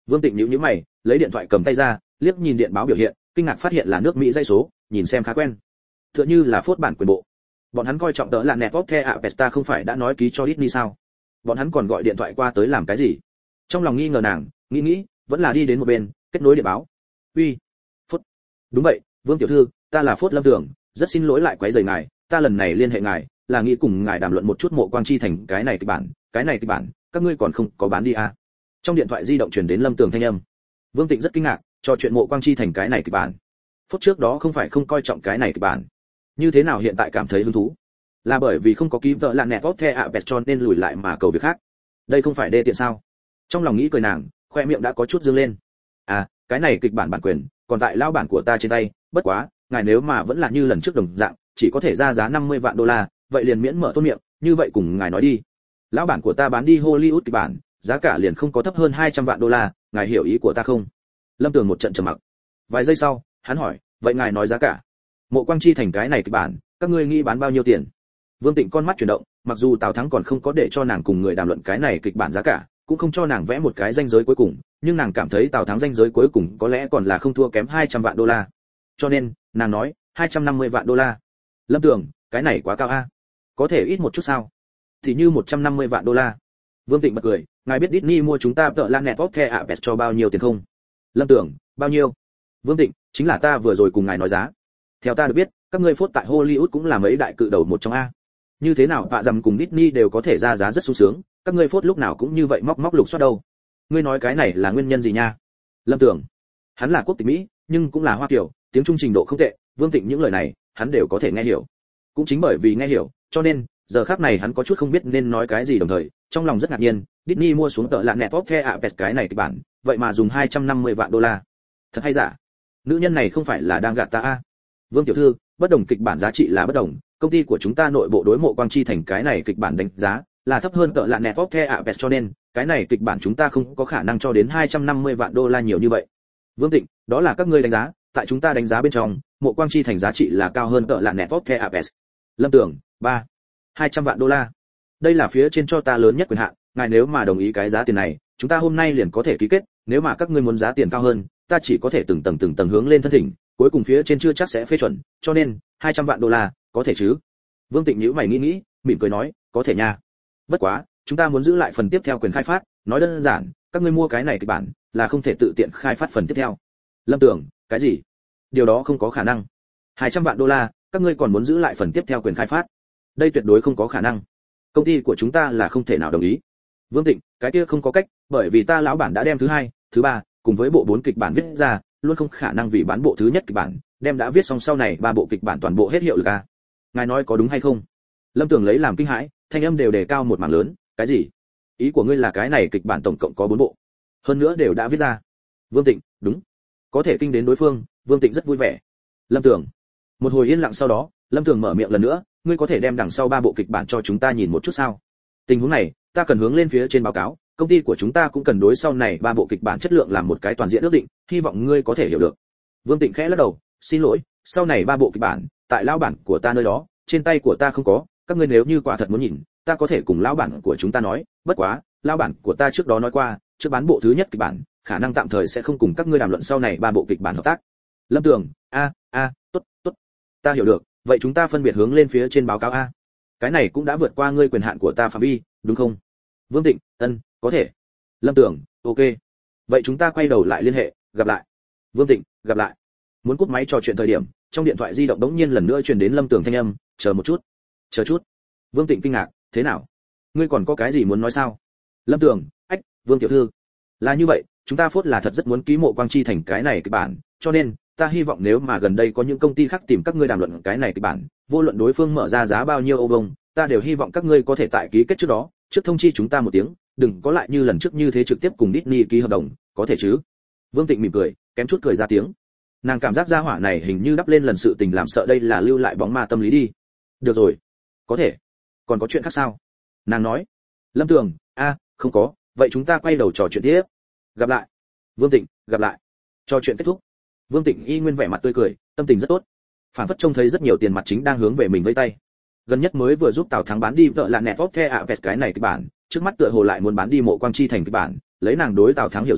Vương Tịnh nhíu nhíu mày, lấy điện thoại cầm tay ra, liếc nhìn điện báo biểu hiện, kinh ngạc phát hiện là nước Mỹ dây số, nhìn xem khá quen. Tựa như là phốt bản quyền bộ. Bọn hắn coi trọng tớ là Network The Apesta không phải đã nói ký cho Disney sao? Bọn hắn còn gọi điện thoại qua tới làm cái gì? Trong lòng nghi ngờ nàng, nghĩ nghĩ, vẫn là đi đến một bên, kết nối điện báo. Uy, Phốt. Đúng vậy, Vương tiểu thư, ta là Phốt Lâm Tưởng, rất xin lỗi lại quấy rầy ngài, ta lần này liên hệ ngài, là nghĩ cùng ngài đàm luận một chút Mộ Quang Chi Thành cái này kịch bản, cái này kịch bản, các ngươi còn không có bán đi à? Trong điện thoại di động truyền đến Lâm Tưởng thanh âm. Vương Tịnh rất kinh ngạc, cho chuyện Mộ Quang Chi Thành cái này kịch bản. Phốt trước đó không phải không coi trọng cái này kịch bản, như thế nào hiện tại cảm thấy hứng thú? Là bởi vì không có ký vợ là Network The Apes cho nên lùi lại mà cầu việc khác. Đây không phải đê tiện sao? Trong lòng nghĩ cười nàng, khoe miệng đã có chút dương lên. À, cái này kịch bản bản quyền, còn tại lao bản của ta trên tay, bất quá, ngài nếu mà vẫn là như lần trước đồng dạng, chỉ có thể ra giá năm mươi vạn đô la, vậy liền miễn mở tôn miệng, như vậy cùng ngài nói đi. Lão bản của ta bán đi Hollywood kịch bản, giá cả liền không có thấp hơn hai trăm vạn đô la, ngài hiểu ý của ta không? Lâm Tường một trận trầm mặc. Vài giây sau, hắn hỏi, vậy ngài nói giá cả. Mộ Quang Chi Thành cái này kịch bản, các ngươi nghĩ bán bao nhiêu tiền? Vương Tịnh con mắt chuyển động, mặc dù Tào Thắng còn không có để cho nàng cùng người đàm luận cái này kịch bản giá cả, cũng không cho nàng vẽ một cái ranh giới cuối cùng, nhưng nàng cảm thấy Tào Thắng ranh giới cuối cùng có lẽ còn là không thua kém hai trăm vạn đô la. Cho nên, nàng nói, hai trăm năm mươi vạn đô la. Lâm Tường, cái này quá cao a. Có thể ít một chút sao? Thì như một trăm năm mươi vạn đô la. Vương Tịnh bật cười, ngài biết Disney mua chúng ta tợ lan Network The Apes cho bao nhiêu tiền không? Lâm Tường, bao nhiêu? Vương Tịnh, chính là ta vừa rồi cùng ngài nói giá. Theo ta được biết, các ngươi phốt tại Hollywood cũng là mấy đại cự đầu một trong a. Như thế nào vạ dầm cùng Disney đều có thể ra giá rất sung sướng, các ngươi phốt lúc nào cũng như vậy móc móc lục soát đâu. Ngươi nói cái này là nguyên nhân gì nha? Lâm Tường, hắn là quốc tịch Mỹ, nhưng cũng là Hoa Kiều, tiếng Trung trình độ không tệ, Vương Tịnh những lời này, hắn đều có thể nghe hiểu. Cũng chính bởi vì nghe hiểu, cho nên, giờ khắc này hắn có chút không biết nên nói cái gì đồng thời, trong lòng rất ngạc nhiên, Disney mua xuống tợ lạ Network The Apes cái này kịch bản, vậy mà dùng hai trăm năm mươi vạn đô la. Thật hay giả? Nữ nhân này không phải là đang gạt ta a? Vương tiểu thư, bất đồng kịch bản giá trị là bất đồng, công ty của chúng ta nội bộ đối Mộ Quang Chi Thành cái này kịch bản đánh giá là thấp hơn tợ lạ Network The Apes cho nên, cái này kịch bản chúng ta không có khả năng cho đến hai trăm năm mươi vạn đô la nhiều như vậy. Vương Tịnh, đó là các ngươi đánh giá, tại chúng ta đánh giá bên trong, Mộ Quang Chi Thành giá trị là cao hơn tợ lạ Network The Apes. Lâm Tưởng, ba, hai trăm vạn đô la. Đây là phía trên cho ta lớn nhất quyền hạn, ngài nếu mà đồng ý cái giá tiền này, chúng ta hôm nay liền có thể ký kết, nếu mà các ngươi muốn giá tiền cao hơn, ta chỉ có thể từng tầng từng tầng hướng lên thân thỉnh, cuối cùng phía trên chưa chắc sẽ phê chuẩn, cho nên hai trăm vạn đô la, có thể chứ? Vương Tịnh nhíu mày nghĩ nghĩ, mỉm cười nói, có thể nha. Bất quá, chúng ta muốn giữ lại phần tiếp theo quyền khai phát, nói đơn giản, các ngươi mua cái này kịch bản, là không thể tự tiện khai phát phần tiếp theo. Lâm Tưởng, cái gì? Điều đó không có khả năng. hai trăm vạn đô la, các ngươi còn muốn giữ lại phần tiếp theo quyền khai phát? Đây tuyệt đối không có khả năng. Công ty của chúng ta là không thể nào đồng ý. Vương Tịnh, cái kia không có cách, bởi vì ta lão bản đã đem thứ hai, thứ ba, cùng với bộ bốn kịch bản viết ra, luôn không khả năng vì bán bộ thứ nhất kịch bản, đem đã viết xong sau này ba bộ kịch bản toàn bộ hết hiệu lực à? Ngài nói có đúng hay không? Lâm Tường lấy làm kinh hãi, thanh âm đều đề cao một mảng lớn, cái gì? Ý của ngươi là cái này kịch bản tổng cộng có bốn bộ, hơn nữa đều đã viết ra. Vương Tịnh, đúng. Có thể kinh đến đối phương, Vương Tịnh rất vui vẻ. Lâm Tường. Một hồi yên lặng sau đó, Lâm Tường mở miệng lần nữa, ngươi có thể đem đằng sau ba bộ kịch bản cho chúng ta nhìn một chút sao? Tình huống này, ta cần hướng lên phía trên báo cáo, công ty của chúng ta cũng cần đối sau này ba bộ kịch bản chất lượng làm một cái toàn diện ước định, hy vọng ngươi có thể hiểu được. Vương Tịnh khẽ lắc đầu, xin lỗi, sau này ba bộ kịch bản, tại lão bản của ta nơi đó, trên tay của ta không có, các ngươi nếu như quả thật muốn nhìn, ta có thể cùng lão bản của chúng ta nói, bất quá, lão bản của ta trước đó nói qua, trước bán bộ thứ nhất kịch bản, khả năng tạm thời sẽ không cùng các ngươi đàm luận sau này ba bộ kịch bản hợp tác. Lâm Tường, a, a, tốt, tốt, ta hiểu được, vậy chúng ta phân biệt hướng lên phía trên báo cáo a. Cái này cũng đã vượt qua ngươi quyền hạn của ta phạm vi, đúng không? Vương Tịnh, ân, có thể. Lâm Tường, ok. Vậy chúng ta quay đầu lại liên hệ, gặp lại. Vương Tịnh, gặp lại. Muốn cúp máy trò chuyện thời điểm, trong điện thoại di động đống nhiên lần nữa truyền đến Lâm Tường thanh âm, chờ một chút, chờ chút. Vương Tịnh kinh ngạc, thế nào? Ngươi còn có cái gì muốn nói sao? Lâm Tường, ách, Vương tiểu thư, là như vậy, chúng ta phốt là thật rất muốn ký Mộ Quang Chi Thành cái này kịch bản, cho nên ta hy vọng nếu mà gần đây có những công ty khác tìm các ngươi đàm luận cái này kịch bản, vô luận đối phương mở ra giá bao nhiêu ô vông, ta đều hy vọng các ngươi có thể tại ký kết trước đó, trước thông chi chúng ta một tiếng, đừng có lại như lần trước như thế trực tiếp cùng Disney ký hợp đồng, có thể chứ? Vương Tịnh mỉm cười, kém chút cười ra tiếng. Nàng cảm giác gia hỏa này hình như đắp lên lần sự tình làm sợ đây là lưu lại bóng ma tâm lý đi. Được rồi, có thể. Còn có chuyện khác sao? Nàng nói. Lâm Tường, a, không có, vậy chúng ta quay đầu trò chuyện tiếp. Gặp lại. Vương Tịnh, gặp lại. Trò chuyện kết thúc. Vương Tịnh y nguyên vẻ mặt tươi cười, tâm tình rất tốt. Phản phất trông thấy rất nhiều tiền mặt chính đang hướng về mình vẫy tay. Gần nhất mới vừa giúp Tào Thắng bán đi vợ là Network The Apes cái này kịch bản, trước mắt tựa hồ lại muốn bán đi Mộ Quang Chi Thành kịch bản, lấy nàng đối Tào Thắng hiểu rõ,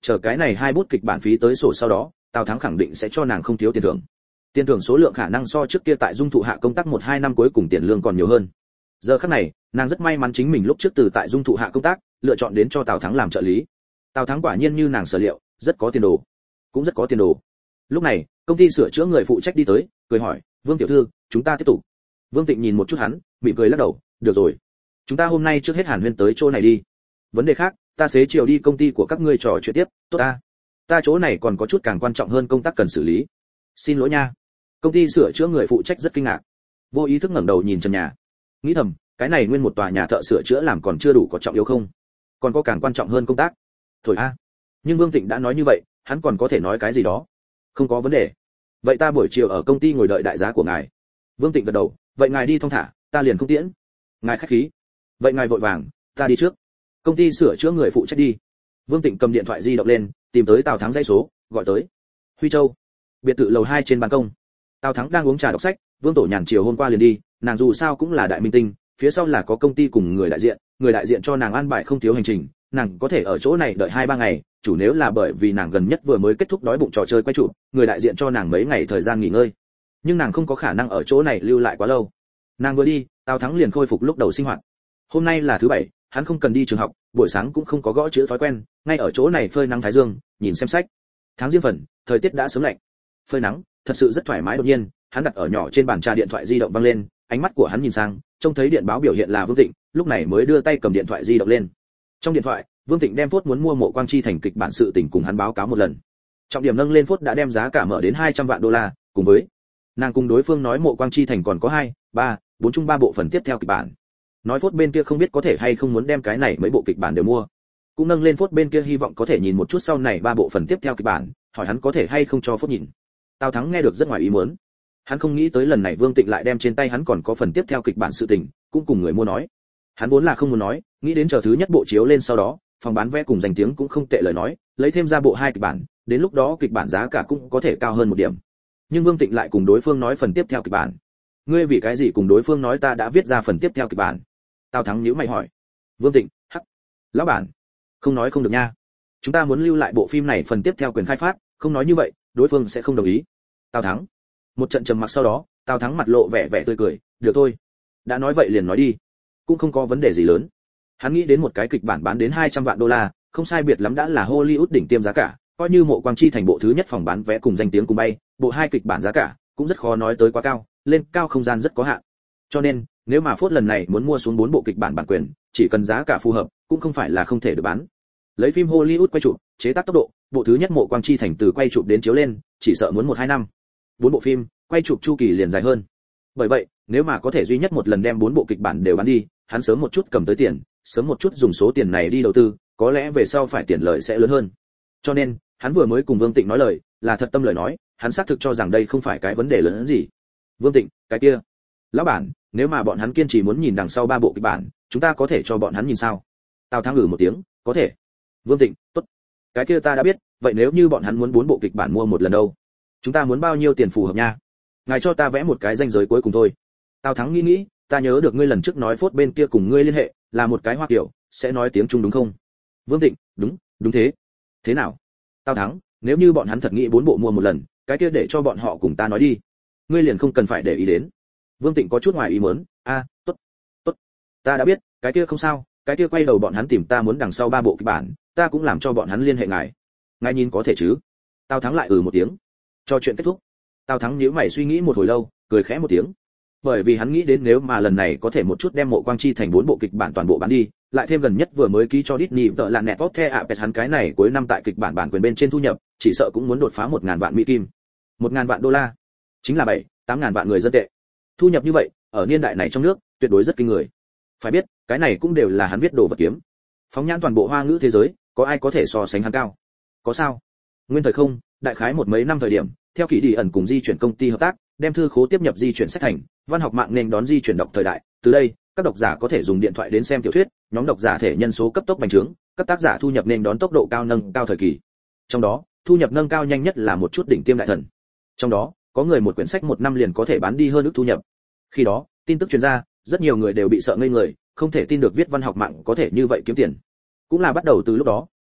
chờ cái này hai bút kịch bản phí tới sổ sau đó, Tào Thắng khẳng định sẽ cho nàng không thiếu tiền thưởng. Tiền thưởng số lượng khả năng so trước kia tại Dung Thụ Hạ công tác một hai năm cuối cùng tiền lương còn nhiều hơn. Giờ khắc này, nàng rất may mắn chính mình lúc trước từ tại Dung Thụ Hạ công tác, lựa chọn đến cho Tào Thắng làm trợ lý. Tào Thắng quả nhiên như nàng sở liệu, rất có tiền đồ, cũng rất có tiền đồ. Lúc này, công ty sửa chữa người phụ trách đi tới, cười hỏi, Vương tiểu thư, chúng ta tiếp tục. Vương Tịnh nhìn một chút hắn, mỉm cười lắc đầu, được rồi, chúng ta hôm nay trước hết hàn huyên tới chỗ này đi. Vấn đề khác, ta xế chiều đi công ty của các ngươi trò chuyện tiếp, tốt ta. Ta chỗ này còn có chút càng quan trọng hơn công tác cần xử lý. Xin lỗi nha. Công ty sửa chữa người phụ trách rất kinh ngạc, vô ý thức ngẩng đầu nhìn trần nhà, nghĩ thầm, cái này nguyên một tòa nhà thợ sửa chữa làm còn chưa đủ có trọng yếu không? Còn có càng quan trọng hơn công tác. Thôi a. Nhưng Vương Tịnh đã nói như vậy, hắn còn có thể nói cái gì đó? Không có vấn đề. Vậy ta buổi chiều ở công ty ngồi đợi đại giá của ngài. Vương Tịnh gật đầu, vậy ngài đi thong thả, ta liền không tiễn. Ngài khách khí. Vậy ngài vội vàng, ta đi trước. Công ty sửa chữa người phụ trách đi. Vương Tịnh cầm điện thoại di động lên, tìm tới Tào Thắng dãy số, gọi tới. Huy Châu, biệt thự lầu hai trên ban công. Tào Thắng đang uống trà đọc sách, Vương Tổ Nhàn chiều hôm qua liền đi, nàng dù sao cũng là đại minh tinh, phía sau là có công ty cùng người đại diện, người đại diện cho nàng an bài không thiếu hành trình, nàng có thể ở chỗ này đợi hai ba ngày, chủ nếu là bởi vì nàng gần nhất vừa mới kết thúc đói bụng trò chơi quay chụp, người đại diện cho nàng mấy ngày thời gian nghỉ ngơi. Nhưng nàng không có khả năng ở chỗ này lưu lại quá lâu. Nàng vừa đi, Tào Thắng liền khôi phục lúc đầu sinh hoạt. Hôm nay là thứ bảy, hắn không cần đi trường học, buổi sáng cũng không có gõ chữ thói quen, ngay ở chỗ này phơi nắng thái dương, nhìn xem sách. Tháng Giêng phần, thời tiết đã sớm lạnh. Phơi nắng, thật sự rất thoải mái. Đột nhiên, hắn đặt ở nhỏ trên bàn trà điện thoại di động vang lên, ánh mắt của hắn nhìn sang, trông thấy điện báo biểu hiện là Vương Tịnh, lúc này mới đưa tay cầm điện thoại di động lên. Trong điện thoại, Vương Tịnh đem phốt muốn mua Mộ Quang Chi thành kịch bản sự tình cùng hắn báo cáo một lần. Trọng điểm nâng lên phốt đã đem giá cả mở đến hai trăm vạn đô la, cùng với nàng cùng đối phương nói Mộ Quang Chi thành còn có hai, ba, bốn chung ba bộ phần tiếp theo kịch bản. Nói phốt bên kia không biết có thể hay không muốn đem cái này mấy bộ kịch bản đều mua. Cũng nâng lên phốt bên kia hy vọng có thể nhìn một chút sau này ba bộ phần tiếp theo kịch bản, hỏi hắn có thể hay không cho phốt nhìn. Tào Thắng nghe được rất ngoài ý muốn. Hắn không nghĩ tới lần này Vương Tịnh lại đem trên tay hắn còn có phần tiếp theo kịch bản sự tình, cũng cùng người mua nói. Hắn vốn là không muốn nói, nghĩ đến chờ thứ nhất bộ chiếu lên sau đó, phòng bán vé cùng danh tiếng cũng không tệ lời nói, lấy thêm ra bộ hai kịch bản, đến lúc đó kịch bản giá cả cũng có thể cao hơn một điểm. Nhưng Vương Tịnh lại cùng đối phương nói phần tiếp theo kịch bản. Ngươi vì cái gì cùng đối phương nói ta đã viết ra phần tiếp theo kịch bản? Tào Thắng nhíu mày hỏi. Vương Tịnh, hắc, lão bản, không nói không được nha. Chúng ta muốn lưu lại bộ phim này phần tiếp theo quyền khai phát, không nói như vậy, đối phương sẽ không đồng ý. Tào Thắng. Một trận trầm mặc sau đó, Tào Thắng mặt lộ vẻ vẻ tươi cười, được thôi, đã nói vậy liền nói đi, cũng không có vấn đề gì lớn. Hắn nghĩ đến một cái kịch bản bán đến hai trăm vạn đô la, không sai biệt lắm đã là Hollywood đỉnh tiêm giá cả, coi như Mộ Quang Chi thành bộ thứ nhất phòng bán vé cùng danh tiếng cùng bay, bộ hai kịch bản giá cả cũng rất khó nói tới quá cao, lên cao không gian rất có hạn. Cho nên, nếu mà Phốt lần này muốn mua xuống bốn bộ kịch bản bản quyền, chỉ cần giá cả phù hợp, cũng không phải là không thể được bán. Lấy phim Hollywood quay chụp, chế tác tốc độ, bộ thứ nhất Mộ Quang Chi thành từ quay chụp đến chiếu lên, chỉ sợ muốn một hai năm. Bốn bộ phim, quay chụp chu kỳ liền dài hơn. Bởi vậy, nếu mà có thể duy nhất một lần đem bốn bộ kịch bản đều bán đi, hắn sớm một chút cầm tới tiền, sớm một chút dùng số tiền này đi đầu tư, có lẽ về sau phải tiền lợi sẽ lớn hơn. Cho nên, hắn vừa mới cùng Vương Tịnh nói lời, là thật tâm lời nói, hắn xác thực cho rằng đây không phải cái vấn đề lớn hơn gì. Vương Tịnh, cái kia, lão bản, nếu mà bọn hắn kiên trì muốn nhìn đằng sau ba bộ kịch bản, chúng ta có thể cho bọn hắn nhìn sao? Tào Thắng ngừ một tiếng, có thể. Vương Tịnh, tốt. Cái kia ta đã biết, vậy nếu như bọn hắn muốn bốn bộ kịch bản mua một lần đâu? Chúng ta muốn bao nhiêu tiền phù hợp nha? Ngài cho ta vẽ một cái ranh giới cuối cùng thôi. Tào Thắng nghĩ nghĩ, ta nhớ được ngươi lần trước nói Phốt bên kia cùng ngươi liên hệ, là một cái Hoa Kiều, sẽ nói tiếng Trung đúng không? Vương Tịnh, đúng, đúng thế. Thế nào? Tào Thắng, nếu như bọn hắn thật nghĩ bốn bộ mua một lần, cái kia để cho bọn họ cùng ta nói đi. Ngươi liền không cần phải để ý đến. Vương Tịnh có chút ngoài ý muốn, a, à, tốt, tốt, ta đã biết, cái kia không sao, cái kia quay đầu bọn hắn tìm ta muốn đằng sau ba bộ kịch bản, ta cũng làm cho bọn hắn liên hệ ngài. Ngài nhìn có thể chứ? Tào Thắng lại ừ một tiếng. Cho chuyện kết thúc. Tào Thắng nhíu mày suy nghĩ một hồi lâu, cười khẽ một tiếng. Bởi vì hắn nghĩ đến nếu mà lần này có thể một chút đem Mộ Quang Chi thành bốn bộ kịch bản toàn bộ bán đi, lại thêm gần nhất vừa mới ký cho Disney tợ là Netflix Apes hắn cái này cuối năm tại kịch bản bản quyền bên trên thu nhập, chỉ sợ cũng muốn đột phá một ngàn vạn mỹ kim. một ngàn vạn đô la, chính là bảy, tám ngàn vạn người dân tệ. Thu nhập như vậy, ở niên đại này trong nước, tuyệt đối rất kinh người. Phải biết, cái này cũng đều là hắn viết đồ vật kiếm. Phóng nhãn toàn bộ Hoa ngữ thế giới, có ai có thể so sánh hắn cao? Có sao? Nguyên thời không, đại khái một mấy năm thời điểm, theo Kỳ Đi ẩn cùng di chuyển công ty hợp tác, đem thư khố tiếp nhập di chuyển sách thành, văn học mạng nên đón di chuyển đọc thời đại. Từ đây, các độc giả có thể dùng điện thoại đến xem tiểu thuyết, nhóm độc giả thể nhân số cấp tốc bành trướng, các tác giả thu nhập nên đón tốc độ cao nâng cao thời kỳ. Trong đó, thu nhập nâng cao nhanh nhất là một chút đỉnh tiêm đại thần. Trong đó, có người một quyển sách một năm liền có thể bán đi hơn ước thu nhập. Khi đó, tin tức truyền ra, rất nhiều người đều bị sợ ngây người, không thể tin được viết văn học mạng có thể như vậy kiếm tiền. Cũng là bắt đầu từ lúc đó,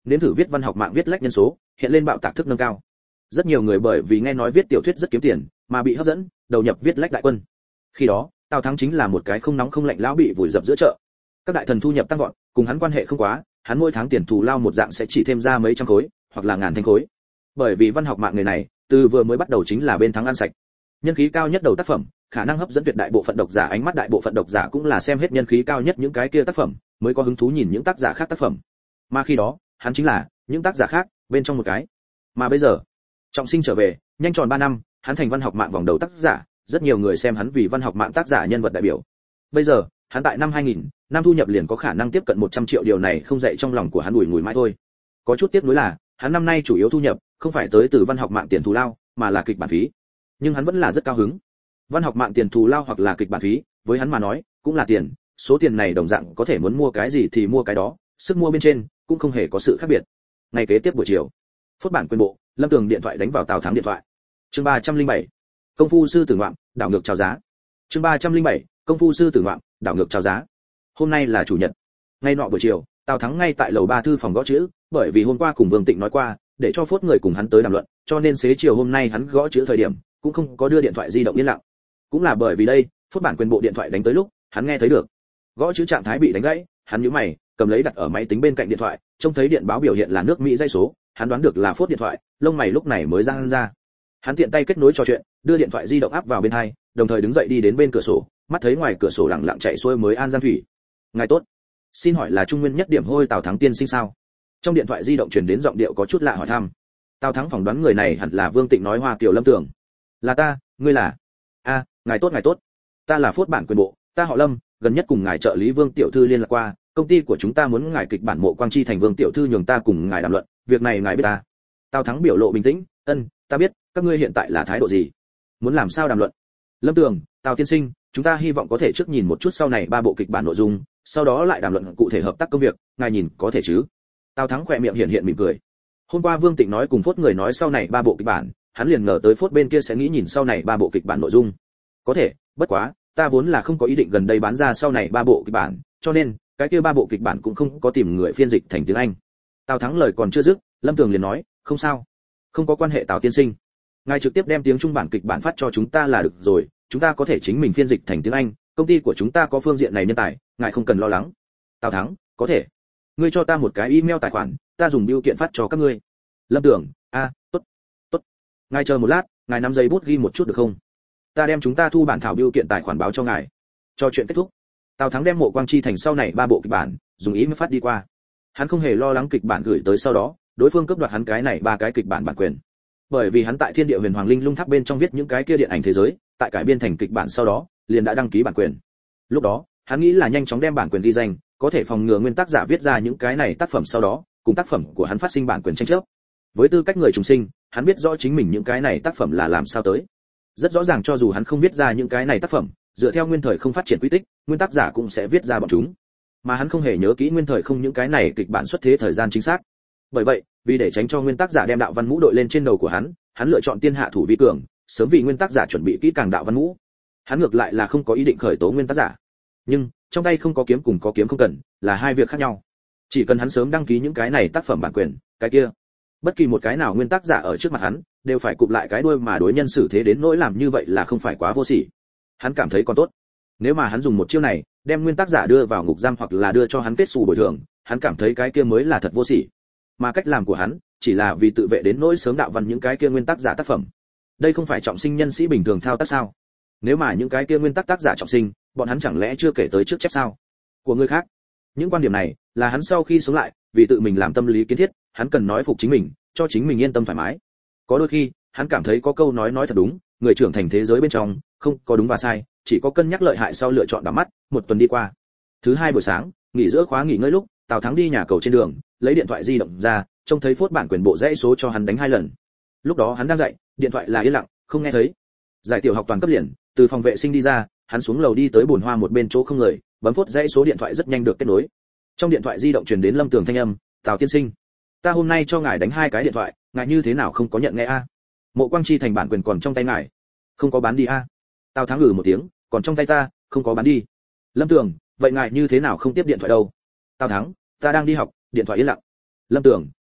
nếm thử viết văn học mạng viết lách nhân số, hiện lên bạo tạc thức nâng cao. Rất nhiều người bởi vì nghe nói viết tiểu thuyết rất kiếm tiền, mà bị hấp dẫn, đầu nhập viết lách đại quân. Khi đó, Tào Thắng chính là một cái không nóng không lạnh lão bị vùi dập giữa chợ. Các đại thần thu nhập tăng vọt, cùng hắn quan hệ không quá, hắn mỗi tháng tiền thù lao một dạng sẽ chỉ thêm ra mấy trăm khối, hoặc là ngàn thanh khối. Bởi vì văn học mạng người này, từ vừa mới bắt đầu chính là bên thắng ăn sạch. Nhân khí cao nhất đầu tác phẩm, khả năng hấp dẫn tuyệt đại bộ phận độc giả ánh mắt, đại bộ phận độc giả cũng là xem hết nhân khí cao nhất những cái kia tác phẩm, mới có hứng thú nhìn những tác giả khác tác phẩm. Mà khi đó, hắn chính là những tác giả khác bên trong một cái. Mà bây giờ, trọng sinh trở về, nhanh tròn ba năm, hắn thành văn học mạng vòng đầu tác giả, rất nhiều người xem hắn vì văn học mạng tác giả nhân vật đại biểu. Bây giờ, hắn tại năm hai nghìn, năm thu nhập liền có khả năng tiếp cận một trăm triệu, điều này không dậy trong lòng của hắn ủi ngủi mãi thôi. Có chút tiếc nuối là, hắn năm nay chủ yếu thu nhập không phải tới từ văn học mạng tiền thù lao, mà là kịch bản phí. Nhưng hắn vẫn là rất cao hứng. Văn học mạng tiền thù lao hoặc là kịch bản phí, với hắn mà nói, cũng là tiền, số tiền này đồng dạng có thể muốn mua cái gì thì mua cái đó, sức mua bên trên cũng không hề có sự khác biệt. Ngày kế tiếp buổi chiều, phốt bản quyền bộ, Lâm Tường điện thoại đánh vào Tào Thắng điện thoại. Chương ba trăm linh bảy, công phu sư tử ngoạm, đảo ngược chào giá. Chương ba trăm linh bảy, công phu sư tử ngoạm, đảo ngược chào giá. Hôm nay là chủ nhật. Ngay nọ buổi chiều, Tào Thắng ngay tại lầu ba thư phòng gõ chữ, bởi vì hôm qua cùng Vương Tịnh nói qua, để cho phốt người cùng hắn tới đàm luận, cho nên xế chiều hôm nay hắn gõ chữ thời điểm, cũng không có đưa điện thoại di động yên lặng. Cũng là bởi vì đây, phốt bản quyền bộ điện thoại đánh tới lúc, hắn nghe thấy được. Gõ chữ trạng thái bị đánh gãy, hắn nhíu mày, cầm lấy đặt ở máy tính bên cạnh điện thoại, trông thấy điện báo biểu hiện là nước Mỹ dây số, hắn đoán được là phốt điện thoại, lông mày lúc này mới giãn ra. Hắn tiện tay kết nối trò chuyện, đưa điện thoại di động áp vào bên tai, đồng thời đứng dậy đi đến bên cửa sổ, mắt thấy ngoài cửa sổ lặng lặng chạy xuôi mới An Giang thủy. Ngài tốt, xin hỏi là Trung Nguyên nhất điểm hôi Tào Thắng tiên sinh sao? Trong điện thoại di động truyền đến giọng điệu có chút lạ hỏi thăm. Tào Thắng phỏng đoán người này hẳn là Vương Tịnh nói Hoa Kiều Lâm Tường. Là ta, ngươi là? A, ngài tốt ngài tốt, ta là phốt bản quyền bộ, ta họ Lâm, gần nhất cùng ngài trợ lý Vương tiểu thư liên lạc qua, công ty của chúng ta muốn ngài kịch bản Mộ Quang Chi thành Vương tiểu thư nhường ta cùng ngài đàm luận, việc này ngài biết ta. Tào Thắng biểu lộ bình tĩnh, ân, ta biết, các ngươi hiện tại là thái độ gì? Muốn làm sao đàm luận? Lâm Tường, Tào tiên sinh, chúng ta hy vọng có thể trước nhìn một chút sau này ba bộ kịch bản nội dung, sau đó lại đàm luận cụ thể hợp tác công việc, ngài nhìn có thể chứ? Tào Thắng khỏe miệng hiện hiện mỉm cười. Hôm qua Vương Tịnh nói cùng phốt người nói sau này ba bộ kịch bản, hắn liền ngờ tới phốt bên kia sẽ nghĩ nhìn sau này ba bộ kịch bản nội dung. Có thể, bất quá, ta vốn là không có ý định gần đây bán ra sau này ba bộ kịch bản, cho nên cái kia ba bộ kịch bản cũng không có tìm người phiên dịch thành tiếng Anh. Tào Thắng lời còn chưa dứt, Lâm Tường liền nói, không sao, không có quan hệ Tào tiên sinh, ngài trực tiếp đem tiếng Trung bản kịch bản phát cho chúng ta là được rồi, chúng ta có thể chính mình phiên dịch thành tiếng Anh, công ty của chúng ta có phương diện này nhân tài, ngài không cần lo lắng. Tào Thắng, có thể, ngươi cho ta một cái email tài khoản, ta dùng bưu kiện phát cho các ngươi. Lâm Tường, a, tốt, tốt, ngài chờ một lát, ngài nắm giấy bút ghi một chút được không? Ta đem chúng ta thu bản thảo bưu kiện tài khoản báo cho ngài. Cho chuyện kết thúc, Tào Thắng đem Mộ Quang Chi thành sau này ba bộ kịch bản, dùng ý mới phát đi qua. Hắn không hề lo lắng kịch bản gửi tới sau đó, đối phương cướp đoạt hắn cái này ba cái kịch bản bản quyền. Bởi vì hắn tại Thiên Địa Huyền Hoàng Linh Lung Tháp bên trong viết những cái kia điện ảnh thế giới, tại cải biên thành kịch bản sau đó, liền đã đăng ký bản quyền. Lúc đó, hắn nghĩ là nhanh chóng đem bản quyền ghi danh, có thể phòng ngừa nguyên tác giả viết ra những cái này tác phẩm sau đó, cùng tác phẩm của hắn phát sinh bản quyền tranh chấp. Với tư cách người trùng sinh, hắn biết rõ chính mình những cái này tác phẩm là làm sao tới. Rất rõ ràng cho dù hắn không viết ra những cái này tác phẩm, dựa theo nguyên thời không phát triển quy tích, nguyên tác giả cũng sẽ viết ra bọn chúng. Mà hắn không hề nhớ kỹ nguyên thời không những cái này kịch bản xuất thế thời gian chính xác. Bởi vậy, vì để tránh cho nguyên tác giả đem đạo văn mũ đội lên trên đầu của hắn, hắn lựa chọn tiên hạ thủ vi cường, sớm vì nguyên tác giả chuẩn bị kỹ càng đạo văn mũ. Hắn ngược lại là không có ý định khởi tố nguyên tác giả. Nhưng, trong tay không có kiếm cùng có kiếm không cần, là hai việc khác nhau. Chỉ cần hắn sớm đăng ký những cái này tác phẩm bản quyền, cái kia, bất kỳ một cái nào nguyên tác giả ở trước mặt hắn, đều phải cụp lại cái đuôi mà đối nhân xử thế đến nỗi làm như vậy là không phải quá vô sỉ. Hắn cảm thấy còn tốt. Nếu mà hắn dùng một chiêu này, đem nguyên tác giả đưa vào ngục giam hoặc là đưa cho hắn kết xù bồi thường, hắn cảm thấy cái kia mới là thật vô sỉ. Mà cách làm của hắn, chỉ là vì tự vệ đến nỗi sớm đạo văn những cái kia nguyên tác giả tác phẩm. Đây không phải trọng sinh nhân sĩ bình thường thao tác sao? Nếu mà những cái kia nguyên tác tác giả trọng sinh, bọn hắn chẳng lẽ chưa kể tới trước chép sao? Của người khác. Những quan điểm này, là hắn sau khi sống lại, vì tự mình làm tâm lý kiến thiết, hắn cần nói phục chính mình, cho chính mình yên tâm thoải mái. Có đôi khi, hắn cảm thấy có câu nói nói thật đúng, người trưởng thành thế giới bên trong, không có đúng và sai, chỉ có cân nhắc lợi hại sau lựa chọn đắm mắt. Một tuần đi qua. Thứ hai buổi sáng, nghỉ giữa khóa nghỉ ngơi lúc, Tào Thắng đi nhà cầu trên đường, lấy điện thoại di động ra, trông thấy phốt bản quyền bộ dãy số cho hắn đánh hai lần. Lúc đó hắn đang dậy, điện thoại là yên lặng, không nghe thấy. Giải tiểu học toàn cấp liền, từ phòng vệ sinh đi ra, hắn xuống lầu đi tới bồn hoa một bên chỗ không người, bấm phốt dãy số điện thoại rất nhanh được kết nối. Trong điện thoại di động truyền đến Lâm Tường thanh âm, "Tào tiên sinh, ta hôm nay cho ngài đánh hai cái điện thoại, ngài như thế nào không có nhận nghe a? Mộ Quang Chi thành bản quyền còn trong tay ngài, không có bán đi a?" Tào Thắng ngừ một tiếng, "Còn trong tay ta, không có bán đi." Lâm Tường, "Vậy ngài như thế nào không tiếp điện thoại đâu?" Tào Thắng, "Ta đang đi học." Điện thoại yên lặng. Lâm Tường,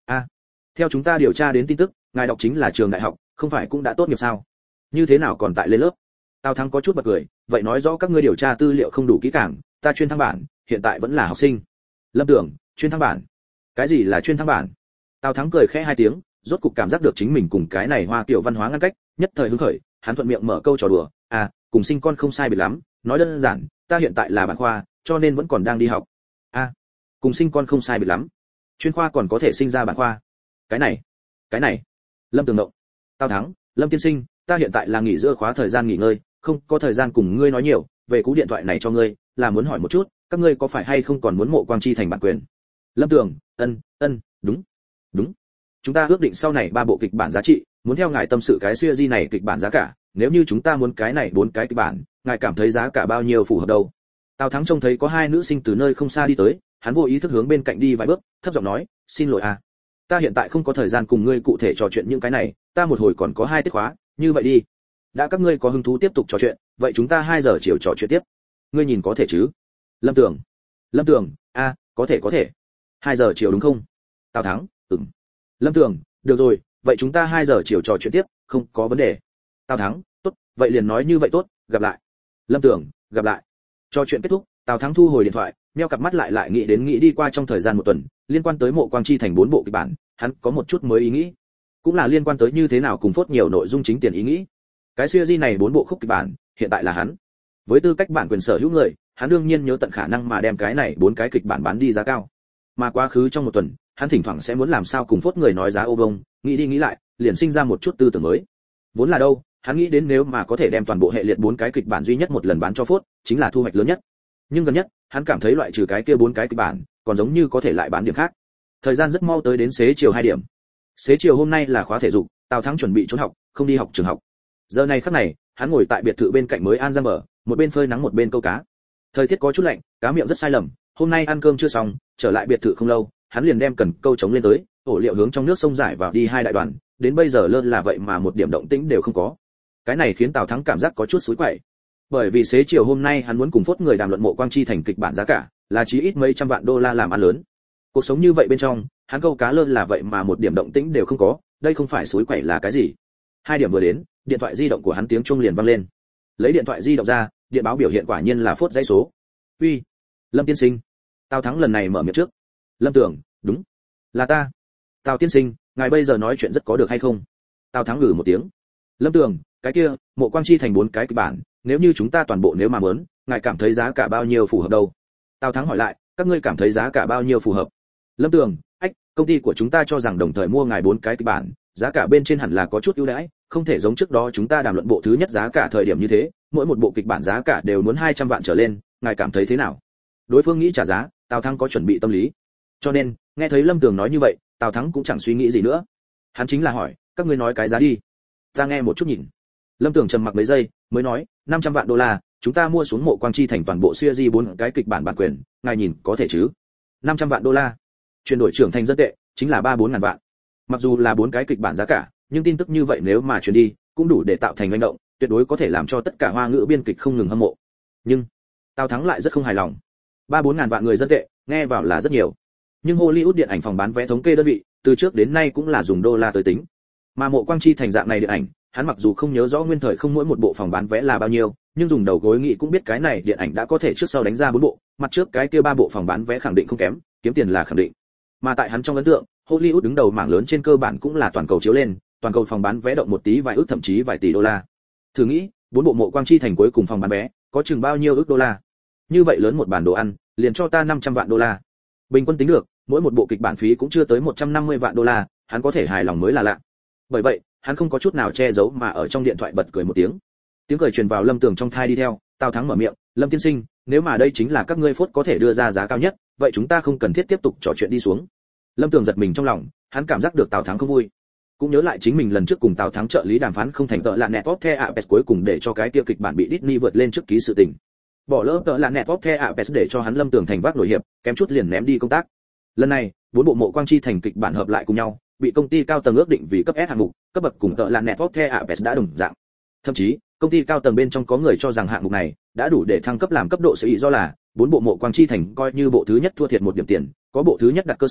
a theo chúng ta điều tra đến tin tức, ngài đọc chính là trường đại học, không phải cũng đã tốt nghiệp sao? Như thế nào còn tại lên lớp? Tào Thắng có chút bật cười, vậy nói rõ các ngươi điều tra tư liệu không đủ kỹ càng, ta chuyên thăng bản, hiện tại vẫn là học sinh. Lâm Tưởng, chuyên thăng bản? Cái gì là chuyên thăng bản? Tào Thắng cười khẽ hai tiếng, rốt cục cảm giác được chính mình cùng cái này Hoa Kiều văn hóa ngăn cách, nhất thời hứng khởi, hắn thuận miệng mở câu trò đùa, à, cùng sinh con không sai biệt lắm, nói đơn giản, ta hiện tại là bản khoa, cho nên vẫn còn đang đi học. A, à, cùng sinh con không sai biệt lắm. Chuyên khoa còn có thể sinh ra bản khoa. Cái này, cái này. Lâm Tường động. Tào Thắng, Lâm tiên sinh, ta hiện tại là nghỉ giữa khóa thời gian nghỉ ngơi, không có thời gian cùng ngươi nói nhiều, về cú điện thoại này cho ngươi, là muốn hỏi một chút, các ngươi có phải hay không còn muốn Mộ Quang Chi thành bản quyền? Lâm Tường, ân, ân, đúng, đúng. Chúng ta ước định sau này ba bộ kịch bản giá trị, muốn theo ngài tâm sự cái series này kịch bản giá cả, nếu như chúng ta muốn cái này bốn cái kịch bản, ngài cảm thấy giá cả bao nhiêu phù hợp đâu? Tào Thắng trông thấy có hai nữ sinh từ nơi không xa đi tới, hắn vô ý thức hướng bên cạnh đi vài bước, thấp giọng nói, xin lỗi à, ta hiện tại không có thời gian cùng ngươi cụ thể trò chuyện những cái này, ta một hồi còn có hai tiết khóa, như vậy đi, đã các ngươi có hứng thú tiếp tục trò chuyện, vậy chúng ta hai giờ chiều trò chuyện tiếp, ngươi nhìn có thể chứ? Lâm Tường, Lâm Tường, a, à, có thể có thể, hai giờ chiều đúng không? Tào Thắng, ừm. Lâm Tường, được rồi, vậy chúng ta hai giờ chiều trò chuyện tiếp, không có vấn đề. Tào Thắng, tốt, vậy liền nói như vậy tốt, gặp lại. Lâm Tường, gặp lại. Trò chuyện kết thúc, Tào Thắng thu hồi điện thoại, meo cặp mắt lại lại nghĩ đến nghĩ đi qua trong thời gian một tuần, liên quan tới Mộ Quang Chi thành bốn bộ kịch bản, hắn có một chút mới ý nghĩ, cũng là liên quan tới như thế nào cùng phốt nhiều nội dung chính tiền ý nghĩ. Cái series này bốn bộ khúc kịch bản, hiện tại là hắn. Với tư cách bản quyền sở hữu người, hắn đương nhiên nhớ tận khả năng mà đem cái này bốn cái kịch bản bán đi giá cao. Mà quá khứ trong một tuần, hắn thỉnh thoảng sẽ muốn làm sao cùng phốt người nói giá ô vông, nghĩ đi nghĩ lại, liền sinh ra một chút tư tưởng mới. Vốn là đâu, hắn nghĩ đến nếu mà có thể đem toàn bộ hệ liệt bốn cái kịch bản duy nhất một lần bán cho phốt, chính là thu hoạch lớn nhất. Nhưng gần nhất, hắn cảm thấy loại trừ cái kia bốn cái kịch bản, còn giống như có thể lại bán điểm khác. Thời gian rất mau tới đến xế chiều hai điểm. Xế chiều hôm nay là khóa thể dục, Tào Thắng chuẩn bị trốn học, không đi học trường học. Giờ này khắc này, hắn ngồi tại biệt thự bên cạnh mới an ra mở, một bên phơi nắng một bên câu cá. Thời tiết có chút lạnh, cá miệng rất sai lầm, hôm nay ăn cơm chưa xong, trở lại biệt thự không lâu, hắn liền đem cần câu chống lên tới, ổ liệu hướng trong nước sông giải vào đi hai đại đoàn, đến bây giờ lơ là vậy mà một điểm động tĩnh đều không có. Cái này khiến Tào Thắng cảm giác có chút xối quậy. Bởi vì xế chiều hôm nay hắn muốn cùng phốt người đàm luận Mộ Quang Chi thành kịch bản giá cả, là chí ít mấy trăm vạn đô la làm ăn lớn. Cuộc sống như vậy bên trong, hắn câu cá lơ là vậy mà một điểm động tĩnh đều không có, đây không phải xối quậy là cái gì? Hai điểm vừa đến, điện thoại di động của hắn tiếng chuông liền vang lên. Lấy điện thoại di động ra, điện báo biểu hiện quả nhiên là phốt dãy số. Uy, Lâm tiên sinh. Tào Thắng lần này mở miệng trước. Lâm Tưởng, đúng, là ta. Tào tiên sinh, ngài bây giờ nói chuyện rất có được hay không? Tào Thắng ngừ một tiếng. Lâm Tưởng, cái kia, Mộ Quang Chi thành bốn cái kịch bản, nếu như chúng ta toàn bộ nếu mà muốn, ngài cảm thấy giá cả bao nhiêu phù hợp đâu? Tào Thắng hỏi lại, các ngươi cảm thấy giá cả bao nhiêu phù hợp? Lâm Tưởng, ách, công ty của chúng ta cho rằng đồng thời mua ngài bốn cái kịch bản, giá cả bên trên hẳn là có chút ưu đãi, không thể giống trước đó chúng ta đàm luận bộ thứ nhất giá cả thời điểm như thế, mỗi một bộ kịch bản giá cả đều muốn hai trăm vạn trở lên, ngài cảm thấy thế nào? Đối phương nghĩ trả giá, Tào Thắng có chuẩn bị tâm lý. Cho nên, nghe thấy Lâm Tường nói như vậy, Tào Thắng cũng chẳng suy nghĩ gì nữa. Hắn chính là hỏi, các ngươi nói cái giá đi. Ta nghe một chút nhìn. Lâm Tường trầm mặc mấy giây, mới nói, năm trăm vạn đô la, chúng ta mua xuống Mộ Quang Chi thành toàn bộ series bốn cái kịch bản bản quyền, ngài nhìn có thể chứ? năm trăm vạn đô la. Chuyển đổi trưởng thành dân tệ, chính là ba bốn ngàn vạn. Mặc dù là bốn cái kịch bản giá cả, nhưng tin tức như vậy nếu mà truyền đi, cũng đủ để tạo thành hành động, tuyệt đối có thể làm cho tất cả Hoa ngữ biên kịch không ngừng hâm mộ. Nhưng, Tào Thắng lại rất không hài lòng. ba bốn ngàn vạn người dân tệ, nghe vào là rất nhiều. Nhưng Hollywood điện ảnh phòng bán vé thống kê đơn vị, từ trước đến nay cũng là dùng đô la tới tính. Mà Mộ Quang Chi thành dạng này điện ảnh, hắn mặc dù không nhớ rõ nguyên thời không mỗi một bộ phòng bán vé là bao nhiêu, nhưng dùng đầu gối nghĩ cũng biết cái này điện ảnh đã có thể trước sau đánh ra bốn bộ, mặt trước cái kia ba bộ phòng bán vé khẳng định không kém, kiếm tiền là khẳng định. Mà tại hắn trong ấn tượng, Hollywood đứng đầu mảng lớn trên cơ bản cũng là toàn cầu chiếu lên, toàn cầu phòng bán vé động một tí vài ước thậm chí vài tỷ đô la. Thử nghĩ, bốn bộ Mộ Quang Chi thành cuối cùng phòng bán vé, có chừng bao nhiêu ước đô la? Như vậy lớn một bản đồ ăn, liền cho ta năm trăm vạn đô la. Bình quân tính được, mỗi một bộ kịch bản phí cũng chưa tới một trăm năm mươi vạn đô la, hắn có thể hài lòng mới là lạ. Bởi vậy, hắn không có chút nào che giấu mà ở trong điện thoại bật cười một tiếng. Tiếng cười truyền vào Lâm Tường trong thai đi theo, Tào Thắng mở miệng, "Lâm tiên sinh, nếu mà đây chính là các ngươi phốt có thể đưa ra giá cao nhất, vậy chúng ta không cần thiết tiếp tục trò chuyện đi xuống." Lâm Tường giật mình trong lòng, hắn cảm giác được Tào Thắng không vui. Cũng nhớ lại chính mình lần trước cùng Tào Thắng trợ lý đàm phán không thành tợ là Network The Apes cuối cùng để cho cái tiêu kịch bản bị Disney vượt lên trước ký sự tình. Bỏ lỡ tợ là Network The Apes để cho hắn Lâm Tường thành vác nổi hiệp, kém chút liền ném đi công tác. Lần này, bốn bộ Mộ Quang Chi thành kịch bản hợp lại cùng nhau, bị công ty cao tầng ước định vì cấp S hạng mục, cấp bậc cùng tợ là Network The Apes đã đồng dạng. Thậm chí, công ty cao tầng bên trong có người cho rằng hạng mục này đã đủ để thăng cấp làm cấp độ sở ý, do là bốn bộ Mộ Quang Chi thành coi như bộ thứ nhất thua thiệt một điểm tiền, có bộ thứ nhất đặt cơ sở,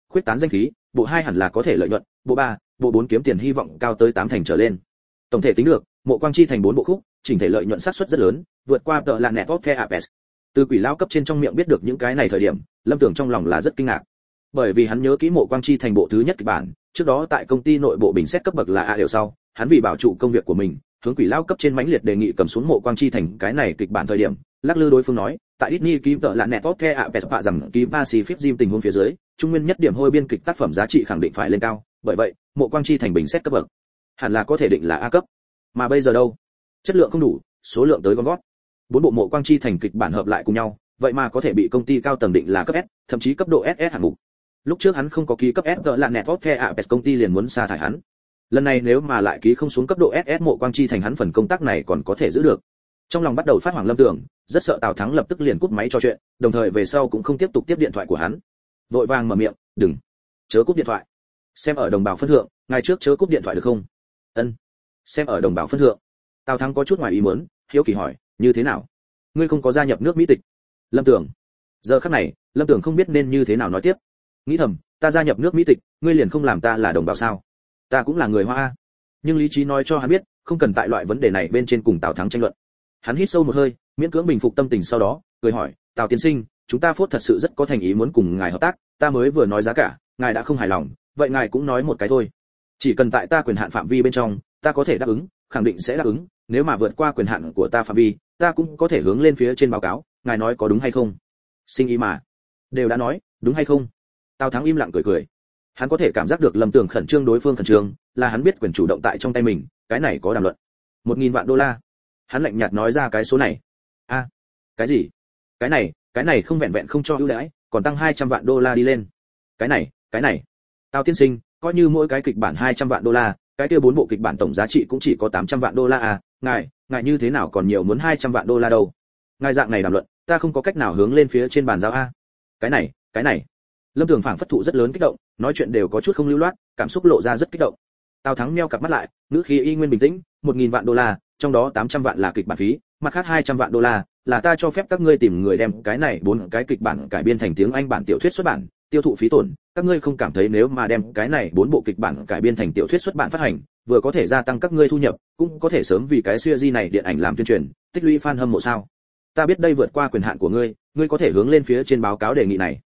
khuyết tán danh khí, bộ hai hẳn là có thể lợi nhuận, bộ ba, bộ bốn kiếm tiền hy vọng cao tới tám thành trở lên. Tổng thể tính được, Mộ Quang Chi thành bốn bộ khúc, chỉnh thể lợi nhuận xác suất rất lớn, vượt qua tợ là Network The Apes. Từ Quỷ lão cấp trên trong miệng biết được những cái này thời điểm, Lâm Tưởng trong lòng là rất kinh ngạc. Bởi vì hắn nhớ kỹ Mộ Quang Chi thành bộ thứ nhất kịch bản, trước đó tại công ty nội bộ bình xét cấp bậc là A đều sau, hắn vì bảo trụ công việc của mình, hướng Quỷ lão cấp trên mãnh liệt đề nghị cầm xuống Mộ Quang Chi thành cái này kịch bản thời điểm, lắc lư đối phương nói, tại Disney ký tợ là Network The Apes bạ rằng ký Pacific Rim tình huống phía dưới, trung nguyên nhất điểm hôi biên kịch tác phẩm giá trị khẳng định phải lên cao, bởi vậy, Mộ Quang Chi thành bình xét cấp bậc hẳn là có thể định là A cấp. Mà bây giờ đâu? Chất lượng không đủ, số lượng tới con gót. Bốn bộ Mộ Quang Chi thành kịch bản hợp lại cùng nhau, vậy mà có thể bị công ty cao tầng định là cấp S, thậm chí cấp độ ét ét hạng mục. Lúc trước hắn không có ký cấp S tợ là Network The Apes công ty liền muốn sa thải hắn. Lần này nếu mà lại ký không xuống cấp độ ét ét Mộ Quang Chi thành hắn phần công tác này còn có thể giữ được. Trong lòng bắt đầu phát hoảng Lâm Tưởng, rất sợ Tào Thắng lập tức liền cúp máy trò chuyện, đồng thời về sau cũng không tiếp tục tiếp điện thoại của hắn. Vội vàng mở miệng, "Đừng, chớ cúp điện thoại. Xem ở đồng bào phân thượng, ngày trước chớ cúp điện thoại được không?" "Ân, xem ở đồng bào phân thượng." Tào Thắng có chút ngoài ý muốn, hiếu kỳ hỏi, "Như thế nào? Ngươi không có gia nhập nước Mỹ tịch?" Lâm Tưởng. Giờ khắc này, Lâm Tưởng không biết nên như thế nào nói tiếp. Nghĩ thầm, ta gia nhập nước Mỹ tịch, ngươi liền không làm ta là đồng bào sao? Ta cũng là người Hoa a. Nhưng lý trí nói cho hắn biết, không cần tại loại vấn đề này bên trên cùng Tào Thắng tranh luận. Hắn hít sâu một hơi, miễn cưỡng bình phục tâm tình sau đó, cười hỏi, "Tào tiên sinh, chúng ta phốt thật sự rất có thành ý muốn cùng ngài hợp tác, ta mới vừa nói giá cả, ngài đã không hài lòng, vậy ngài cũng nói một cái thôi. Chỉ cần tại ta quyền hạn phạm vi bên trong, ta có thể đáp ứng, khẳng định sẽ đáp ứng, nếu mà vượt qua quyền hạn của ta phạm vi, ta cũng có thể hướng lên phía trên báo cáo, ngài nói có đúng hay không?" Sinh ý mà, đều đã nói, đúng hay không? Tào Thắng im lặng cười cười. Hắn có thể cảm giác được Lâm Tưởng khẩn trương đối phương khẩn trương, là hắn biết quyền chủ động tại trong tay mình, cái này có đàm luận. Một nghìn vạn đô la. Hắn lạnh nhạt nói ra cái số này. A, cái gì? Cái này, cái này không vẹn vẹn không cho ưu đãi, còn tăng hai trăm vạn đô la đi lên. Cái này, cái này. Tào tiên sinh, coi như mỗi cái kịch bản hai trăm vạn đô la, cái kia bốn bộ kịch bản tổng giá trị cũng chỉ có tám trăm vạn đô la à, ngài, ngài như thế nào còn nhiều muốn hai trăm vạn đô la đâu? Ngài dạng này đàm luận, ta không có cách nào hướng lên phía trên bàn giao a. Cái này, cái này. Lâm Tường phảng phất thụ rất lớn kích động, nói chuyện đều có chút không lưu loát, cảm xúc lộ ra rất kích động. Tào Thắng nheo cặp mắt lại, ngữ khí y nguyên bình tĩnh, một nghìn vạn đô la, trong đó tám trăm vạn là kịch bản phí, mặt khác hai trăm vạn đô la là ta cho phép các ngươi tìm người đem cái này bốn cái kịch bản cải biên thành tiếng Anh bản tiểu thuyết xuất bản, tiêu thụ phí tổn, các ngươi không cảm thấy nếu mà đem cái này bốn bộ kịch bản cải biên thành tiểu thuyết xuất bản phát hành, vừa có thể gia tăng các ngươi thu nhập, cũng có thể sớm vì cái series này điện ảnh làm tuyên truyền, tích lũy fan hâm mộ sao? Ta biết đây vượt qua quyền hạn của ngươi, ngươi có thể hướng lên phía trên báo cáo đề nghị này.